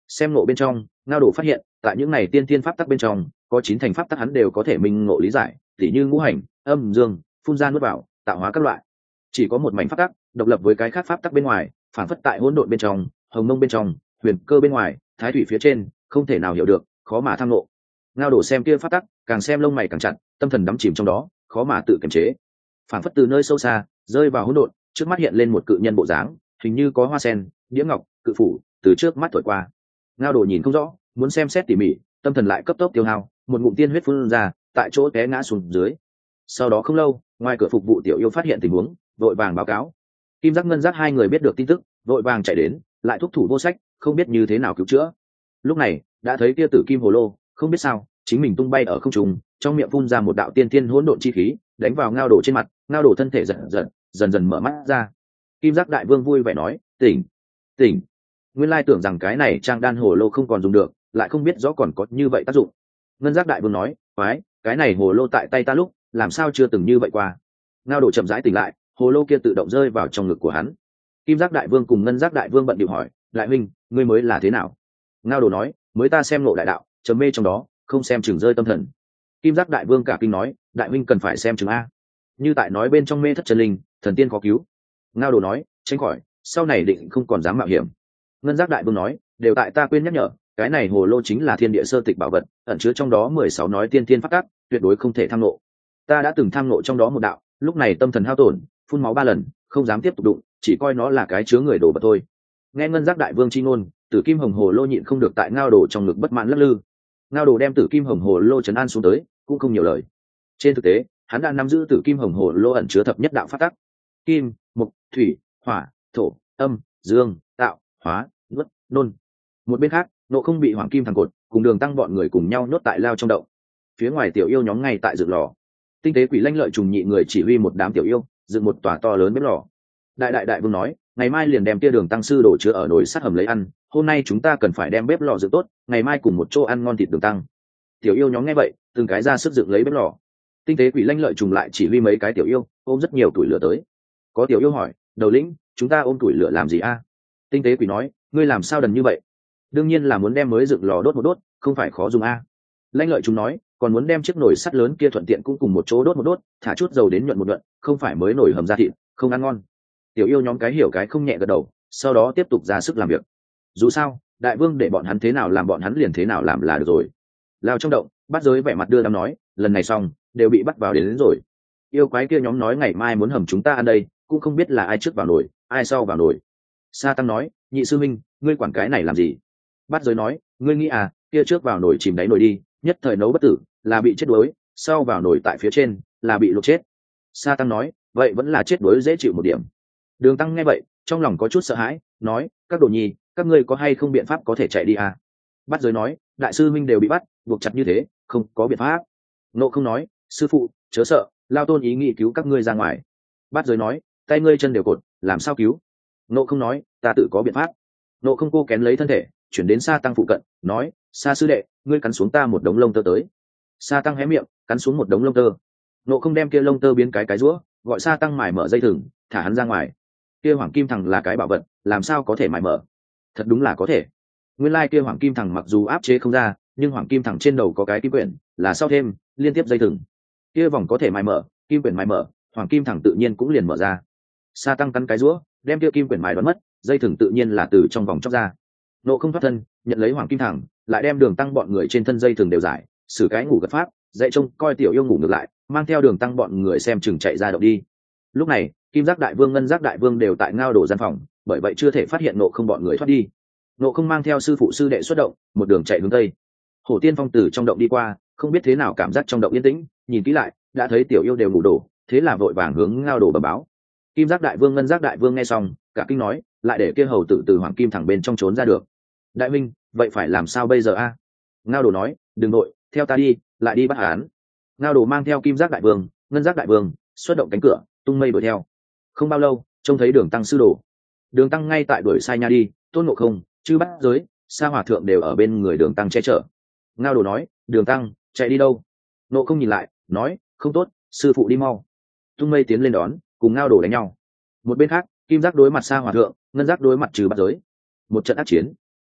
Xem ngộ bên trong, ngao đồ phát hiện tại những này tiên tiên pháp tắc bên trong có chín thành pháp tắc hắn đều có thể minh ngộ lý giải, tỉ như ngũ hành, âm dương, phun ra nuốt vào, tạo hóa các loại. Chỉ có một mảnh pháp tắc độc lập với cái khác pháp tắc bên ngoài, phản phất tại hỗn độn bên trong, hồng mông bên trong, huyền cơ bên ngoài, thái thủy phía trên, không thể nào hiểu được, khó mà tham ngộ. Ngao đồ xem kia pháp tắc, càng xem lông mày càng chặt, tâm thần đắm chìm trong đó, khó mà tự kiềm chế. Phản phất từ nơi sâu xa rơi vào hỗn độn, trước mắt hiện lên một cự nhân bộ dáng, hình như có hoa sen, đĩa ngọc, cự phủ từ trước mắt thổi qua. Ngao đồ nhìn không rõ, muốn xem xét tỉ mỉ, tâm thần lại cấp tốc tiêu hao, một ngụm tiên huyết phun ra, tại chỗ té ngã xuống dưới. Sau đó không lâu, ngoài cửa phục vụ tiểu yêu phát hiện tình huống, vội vàng báo cáo. Kim giác ngân giác hai người biết được tin tức, vội vàng chạy đến, lại thúc thủ vô sách, không biết như thế nào cứu chữa. Lúc này đã thấy kia tử kim hồ lô, không biết sao chính mình tung bay ở không trung, trong miệng phun ra một đạo tiên tiên hỗn độn chi khí, đánh vào ngao đồ trên mặt. Ngao đồ thân thể giật giật, dần dần mở mắt ra. Kim giác đại vương vui vẻ nói, tỉnh tỉnh nguyên lai tưởng rằng cái này trang đan hồ lô không còn dùng được, lại không biết rõ còn có như vậy tác dụng. Ngân giác đại vương nói, quái, cái này hồ lô tại tay ta lúc làm sao chưa từng như vậy qua. Ngao đồ chậm rãi tỉnh lại, hồ lô kia tự động rơi vào trong ngực của hắn. Kim giác đại vương cùng ngân giác đại vương bận điệu hỏi, đại huynh, ngươi mới là thế nào? Ngao đồ nói, mới ta xem ngộ đại đạo, chấm mê trong đó, không xem chừng rơi tâm thần. Kim giác đại vương cả kinh nói, đại huynh cần phải xem chừng a, như tại nói bên trong mê thất chân linh, thần tiên khó cứu. Ngao đồ nói, tránh khỏi, sau này định không còn dám mạo hiểm. Ngân giác đại vương nói, đều tại ta quên nhắc nhở, cái này hồ lô chính là thiên địa sơ tịch bảo vật, ẩn chứa trong đó mười sáu nói tiên tiên pháp tắc, tuyệt đối không thể tham ngộ. Ta đã từng tham ngộ trong đó một đạo, lúc này tâm thần hao tổn, phun máu ba lần, không dám tiếp tục đụng, chỉ coi nó là cái chứa người đồ vật thôi. Nghe ngân giác đại vương chi ngôn, tử kim hồng hồ lô nhịn không được tại ngao đồ trong ngực bất mãn lắc lư. Ngao đồ đem tử kim hồng hồ lô trấn an xuống tới, cũng không nhiều lời. Trên thực tế hắn đã nắm giữ tử kim hồng hồ lô ẩn chứa thập nhất đạo pháp tắc: kim, mộc, thủy, hỏa, thổ, âm, dương, tạo, hóa, nuốt, nôn. Một bên khác, Nộ Không bị hoàng kim thằng cột cùng Đường Tăng bọn người cùng nhau nhốt tại lao trong động. Phía ngoài tiểu yêu nhóm ngay tại dựng lò. Tinh tế quỷ lanh lợi trùng nhị người chỉ huy một đám tiểu yêu dựng một tòa to lớn bếp lò. Đại đại đại vương nói, ngày mai liền đem tia Đường Tăng sư đổ chứa ở nồi sắt hầm lấy ăn, hôm nay chúng ta cần phải đem bếp lò dựng tốt, ngày mai cùng một chỗ ăn ngon thịt Đường Tăng. Tiểu yêu nhóm nghe vậy, từng cái ra sức dựng lấy bếp lò. Tinh tế quỷ lanh lợi trùng lại chỉ huy mấy cái tiểu yêu ôm rất nhiều tuổi lửa tới. Có tiểu yêu hỏi, đầu lĩnh, chúng ta ôm tuổi lửa làm gì a? Tinh tế quỷ nói, ngươi làm sao đần như vậy? Đương nhiên là muốn đem mới dựng lò đốt một đốt, không phải khó dùng a. Lanh lợi trùng nói, còn muốn đem chiếc nồi sắt lớn kia thuận tiện cũng cùng một chỗ đốt một đốt, thả chút dầu đến nhuận một nhuận, không phải mới nổi hầm ra thịt, không ăn ngon. Tiểu yêu nhóm cái hiểu cái không nhẹ gật đầu, sau đó tiếp tục ra sức làm việc. Dù sao đại vương để bọn hắn thế nào làm bọn hắn liền thế nào làm là được rồi. Lao trong động, Bát Giới vẻ mặt đưa đám nói, lần này xong đều bị bắt vào đến, đến rồi. Yêu quái kia nhóm nói ngày mai muốn hầm chúng ta ăn đây, cũng không biết là ai trước vào nồi ai sau vào nồi. Sa Tăng nói, nhị sư minh, ngươi quản cái này làm gì? Bát Giới nói, ngươi nghĩ à, kia trước vào nồi chìm đáy nồi đi, nhất thời nấu bất tử là bị chết đuối, sau vào nồi tại phía trên là bị luộc chết. Sa Tăng nói, vậy vẫn là chết đuối dễ chịu một điểm. Đường Tăng nghe vậy trong lòng có chút sợ hãi, nói, các đồ nhi, các ngươi có hay không biện pháp có thể chạy đi à? Bát Giới nói, đại sư minh đều bị bắt buộc chặt như thế, không có biện pháp. Nộ Không nói, sư phụ chớ sợ, Lao Tôn ý nghĩ cứu các ngươi ra ngoài. Bát Giới nói, tay ngươi chân đều cột, làm sao cứu? Nộ Không nói, ta tự có biện pháp. Nộ Không cô kén lấy thân thể chuyển đến Sa Tăng phụ cận, nói, Sa sư đệ, ngươi cắn xuống ta một đống lông tơ tới. Sa Tăng hé miệng cắn xuống một đống lông tơ. Nộ Không đem kia lông tơ biến cái cái rũa, gọi Sa Tăng mài mở dây thừng, thả hắn ra ngoài. Kia hoàng kim thằng là cái bảo vật, làm sao có thể mài mở? Thật đúng là có thể. Nguyên lai kia hoàng kim thằng mặc dù áp chế không ra, nhưng hoàng kim thằng trên đầu có cái kim quyển, là sau thêm liên tiếp dây thừng, kia vòng có thể mài mở, kim quyển mài mở, hoàng kim thằng tự nhiên cũng liền mở ra. Sa Tăng cắn cái rũa, đem kia kim quyển mài đoán mất, dây thừng tự nhiên là từ trong vòng chóc ra. Nộ Không thoát thân nhận lấy hoàng kim thằng, lại đem Đường Tăng bọn người trên thân dây thừng đều giải, xử cái ngủ gật pháp, dậy trông coi tiểu yêu ngủ ngược lại, mang theo Đường Tăng bọn người xem chừng chạy ra động đi. Lúc này Kim Giác đại vương, Ngân Giác đại vương đều tại ngao đổ gian phòng, bởi vậy chưa thể phát hiện Nộ Không bọn người thoát đi. Nộ Không mang theo sư phụ sư đệ xuất động, một đường chạy hướng tây. Hổ Tiên Phong từ trong động đi qua, không biết thế nào cảm giác trong động yên tĩnh, nhìn kỹ lại đã thấy tiểu yêu đều ngủ đổ, thế là vội vàng hướng ngao đổ bẩm báo. Kim Giác đại vương, Ngân Giác đại vương nghe xong cả kinh nói, lại để kia hầu tử từ hoàng kim thẳng bên trong trốn ra được. Đại minh, vậy phải làm sao bây giờ a? Ngao đồ nói, đừng nội, theo ta đi, lại đi bắt hắn. Ngao đồ mang theo Kim Giác đại vương, Ngân Giác đại vương xuất động cánh cửa, tung mây đuổi theo. Không bao lâu trông thấy Đường Tăng sư đồ. Đường Tăng ngay tại đuổi sai nha đi, Tôn Ngộ Không, Chư Bát Giới, Sa Hòa thượng đều ở bên người Đường Tăng che chở. Ngao đồ nói, Đường Tăng chạy đi đâu? Ngộ Không nhìn lại nói, không tốt, sư phụ đi mau. Tung mây tiến lên đón, cùng Ngao đồ đánh nhau. Một bên khác, Kim Giác đối mặt Sa Hòa thượng, Ngân Giác đối mặt Trừ Bát Giới. Một trận ác chiến.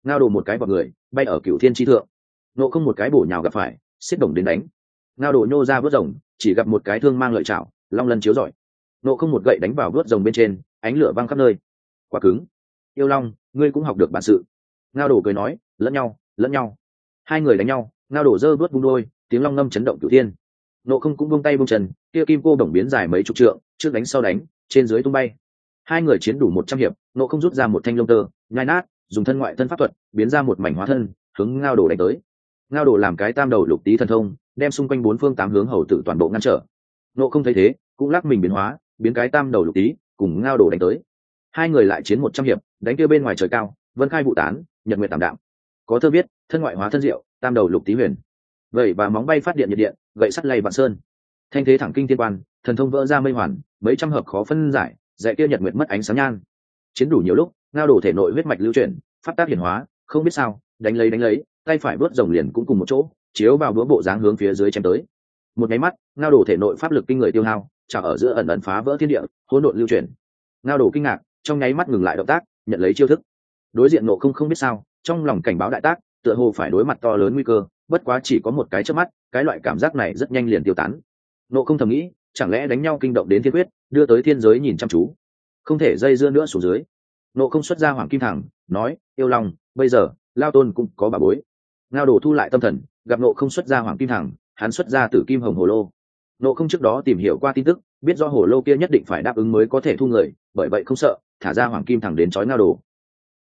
ngao đồ một cái vào người bay ở cửu thiên chi thượng. Nộ không một cái bổ nhào gặp phải, xiết đồng đến đánh. Ngao đồ nhô ra vớt rồng, chỉ gặp một cái thương mang lợi chảo, long lân chiếu rọi. Nộ không một gậy đánh vào vớt rồng bên trên, ánh lửa văng khắp nơi. Quá cứng. Yêu long, ngươi cũng học được bản sự. Ngao đồ cười nói, lẫn nhau lẫn nhau. Hai người đánh nhau, ngao đồ giơ vớt vung đôi, tiếng long ngâm chấn động cửu thiên. Nộ không cũng buông tay buông chân, kia kim cô đồng biến dài mấy chục trượng, trước đánh sau đánh, trên dưới tung bay. Hai người chiến đủ một trăm hiệp, Nộ không rút ra một thanh lông tơ, nhai nát, dùng thân ngoại thân pháp thuật biến ra một mảnh hóa thân, hướng ngao đồ đánh tới. Ngao đồ làm cái tam đầu lục tý thần thông, đem xung quanh bốn phương tám hướng hầu tử toàn bộ ngăn trở. Nộ không thấy thế, cũng lắc mình biến hóa, biến cái tam đầu lục tý, cùng ngao đồ đánh tới. Hai người lại chiến một trăm hiệp, đánh kia bên ngoài trời cao, vân khai vụ tán, nhật nguyệt tạm đạm. Có thơ viết, thân ngoại hóa thân diệu, tam đầu lục tý huyền. Vậy và móng bay phát điện nhiệt điện, gậy sắt lay vạn sơn. Thanh thế thẳng kinh thiên quan, thần thông vỡ ra mây hoàn, mấy trăm hợp khó phân giải, dạy kia nhật nguyệt mất ánh sáng nhan. Chiến đủ nhiều lúc, ngao đổ thể nội huyết mạch lưu chuyển, phát tác hiển hóa, không biết sao, đánh lấy đánh lấy, tay phải vớt rồng liền cũng cùng một chỗ, chiếu vào bữa bộ dáng hướng phía dưới chém tới. Một cái mắt, ngao đổ thể nội pháp lực kinh người tiêu hao, chảo ở giữa ẩn ẩn phá vỡ thiên địa, hỗn độn lưu chuyển. Ngao đổ kinh ngạc, trong nháy mắt ngừng lại động tác, nhận lấy chiêu thức. Đối diện Nộ không không biết sao, trong lòng cảnh báo đại tác, tựa hồ phải đối mặt to lớn nguy cơ, bất quá chỉ có một cái chớp mắt, cái loại cảm giác này rất nhanh liền tiêu tán. Nộ không thầm nghĩ, chẳng lẽ đánh nhau kinh động đến thiên quyết, đưa tới thiên giới nhìn chăm chú, không thể dây dưa nữa xuống dưới. Nộ không xuất ra hoàng kim thẳng, nói, yêu lòng, bây giờ lao tôn cũng có bà bối. Ngao đồ thu lại tâm thần, gặp Nộ không xuất ra hoàng kim thẳng, hắn xuất ra tử kim hồng hồ lô. Nộ không trước đó tìm hiểu qua tin tức, biết do hồ lô kia nhất định phải đáp ứng mới có thể thu người, bởi vậy không sợ, thả ra hoàng kim thẳng đến chói ngao đồ,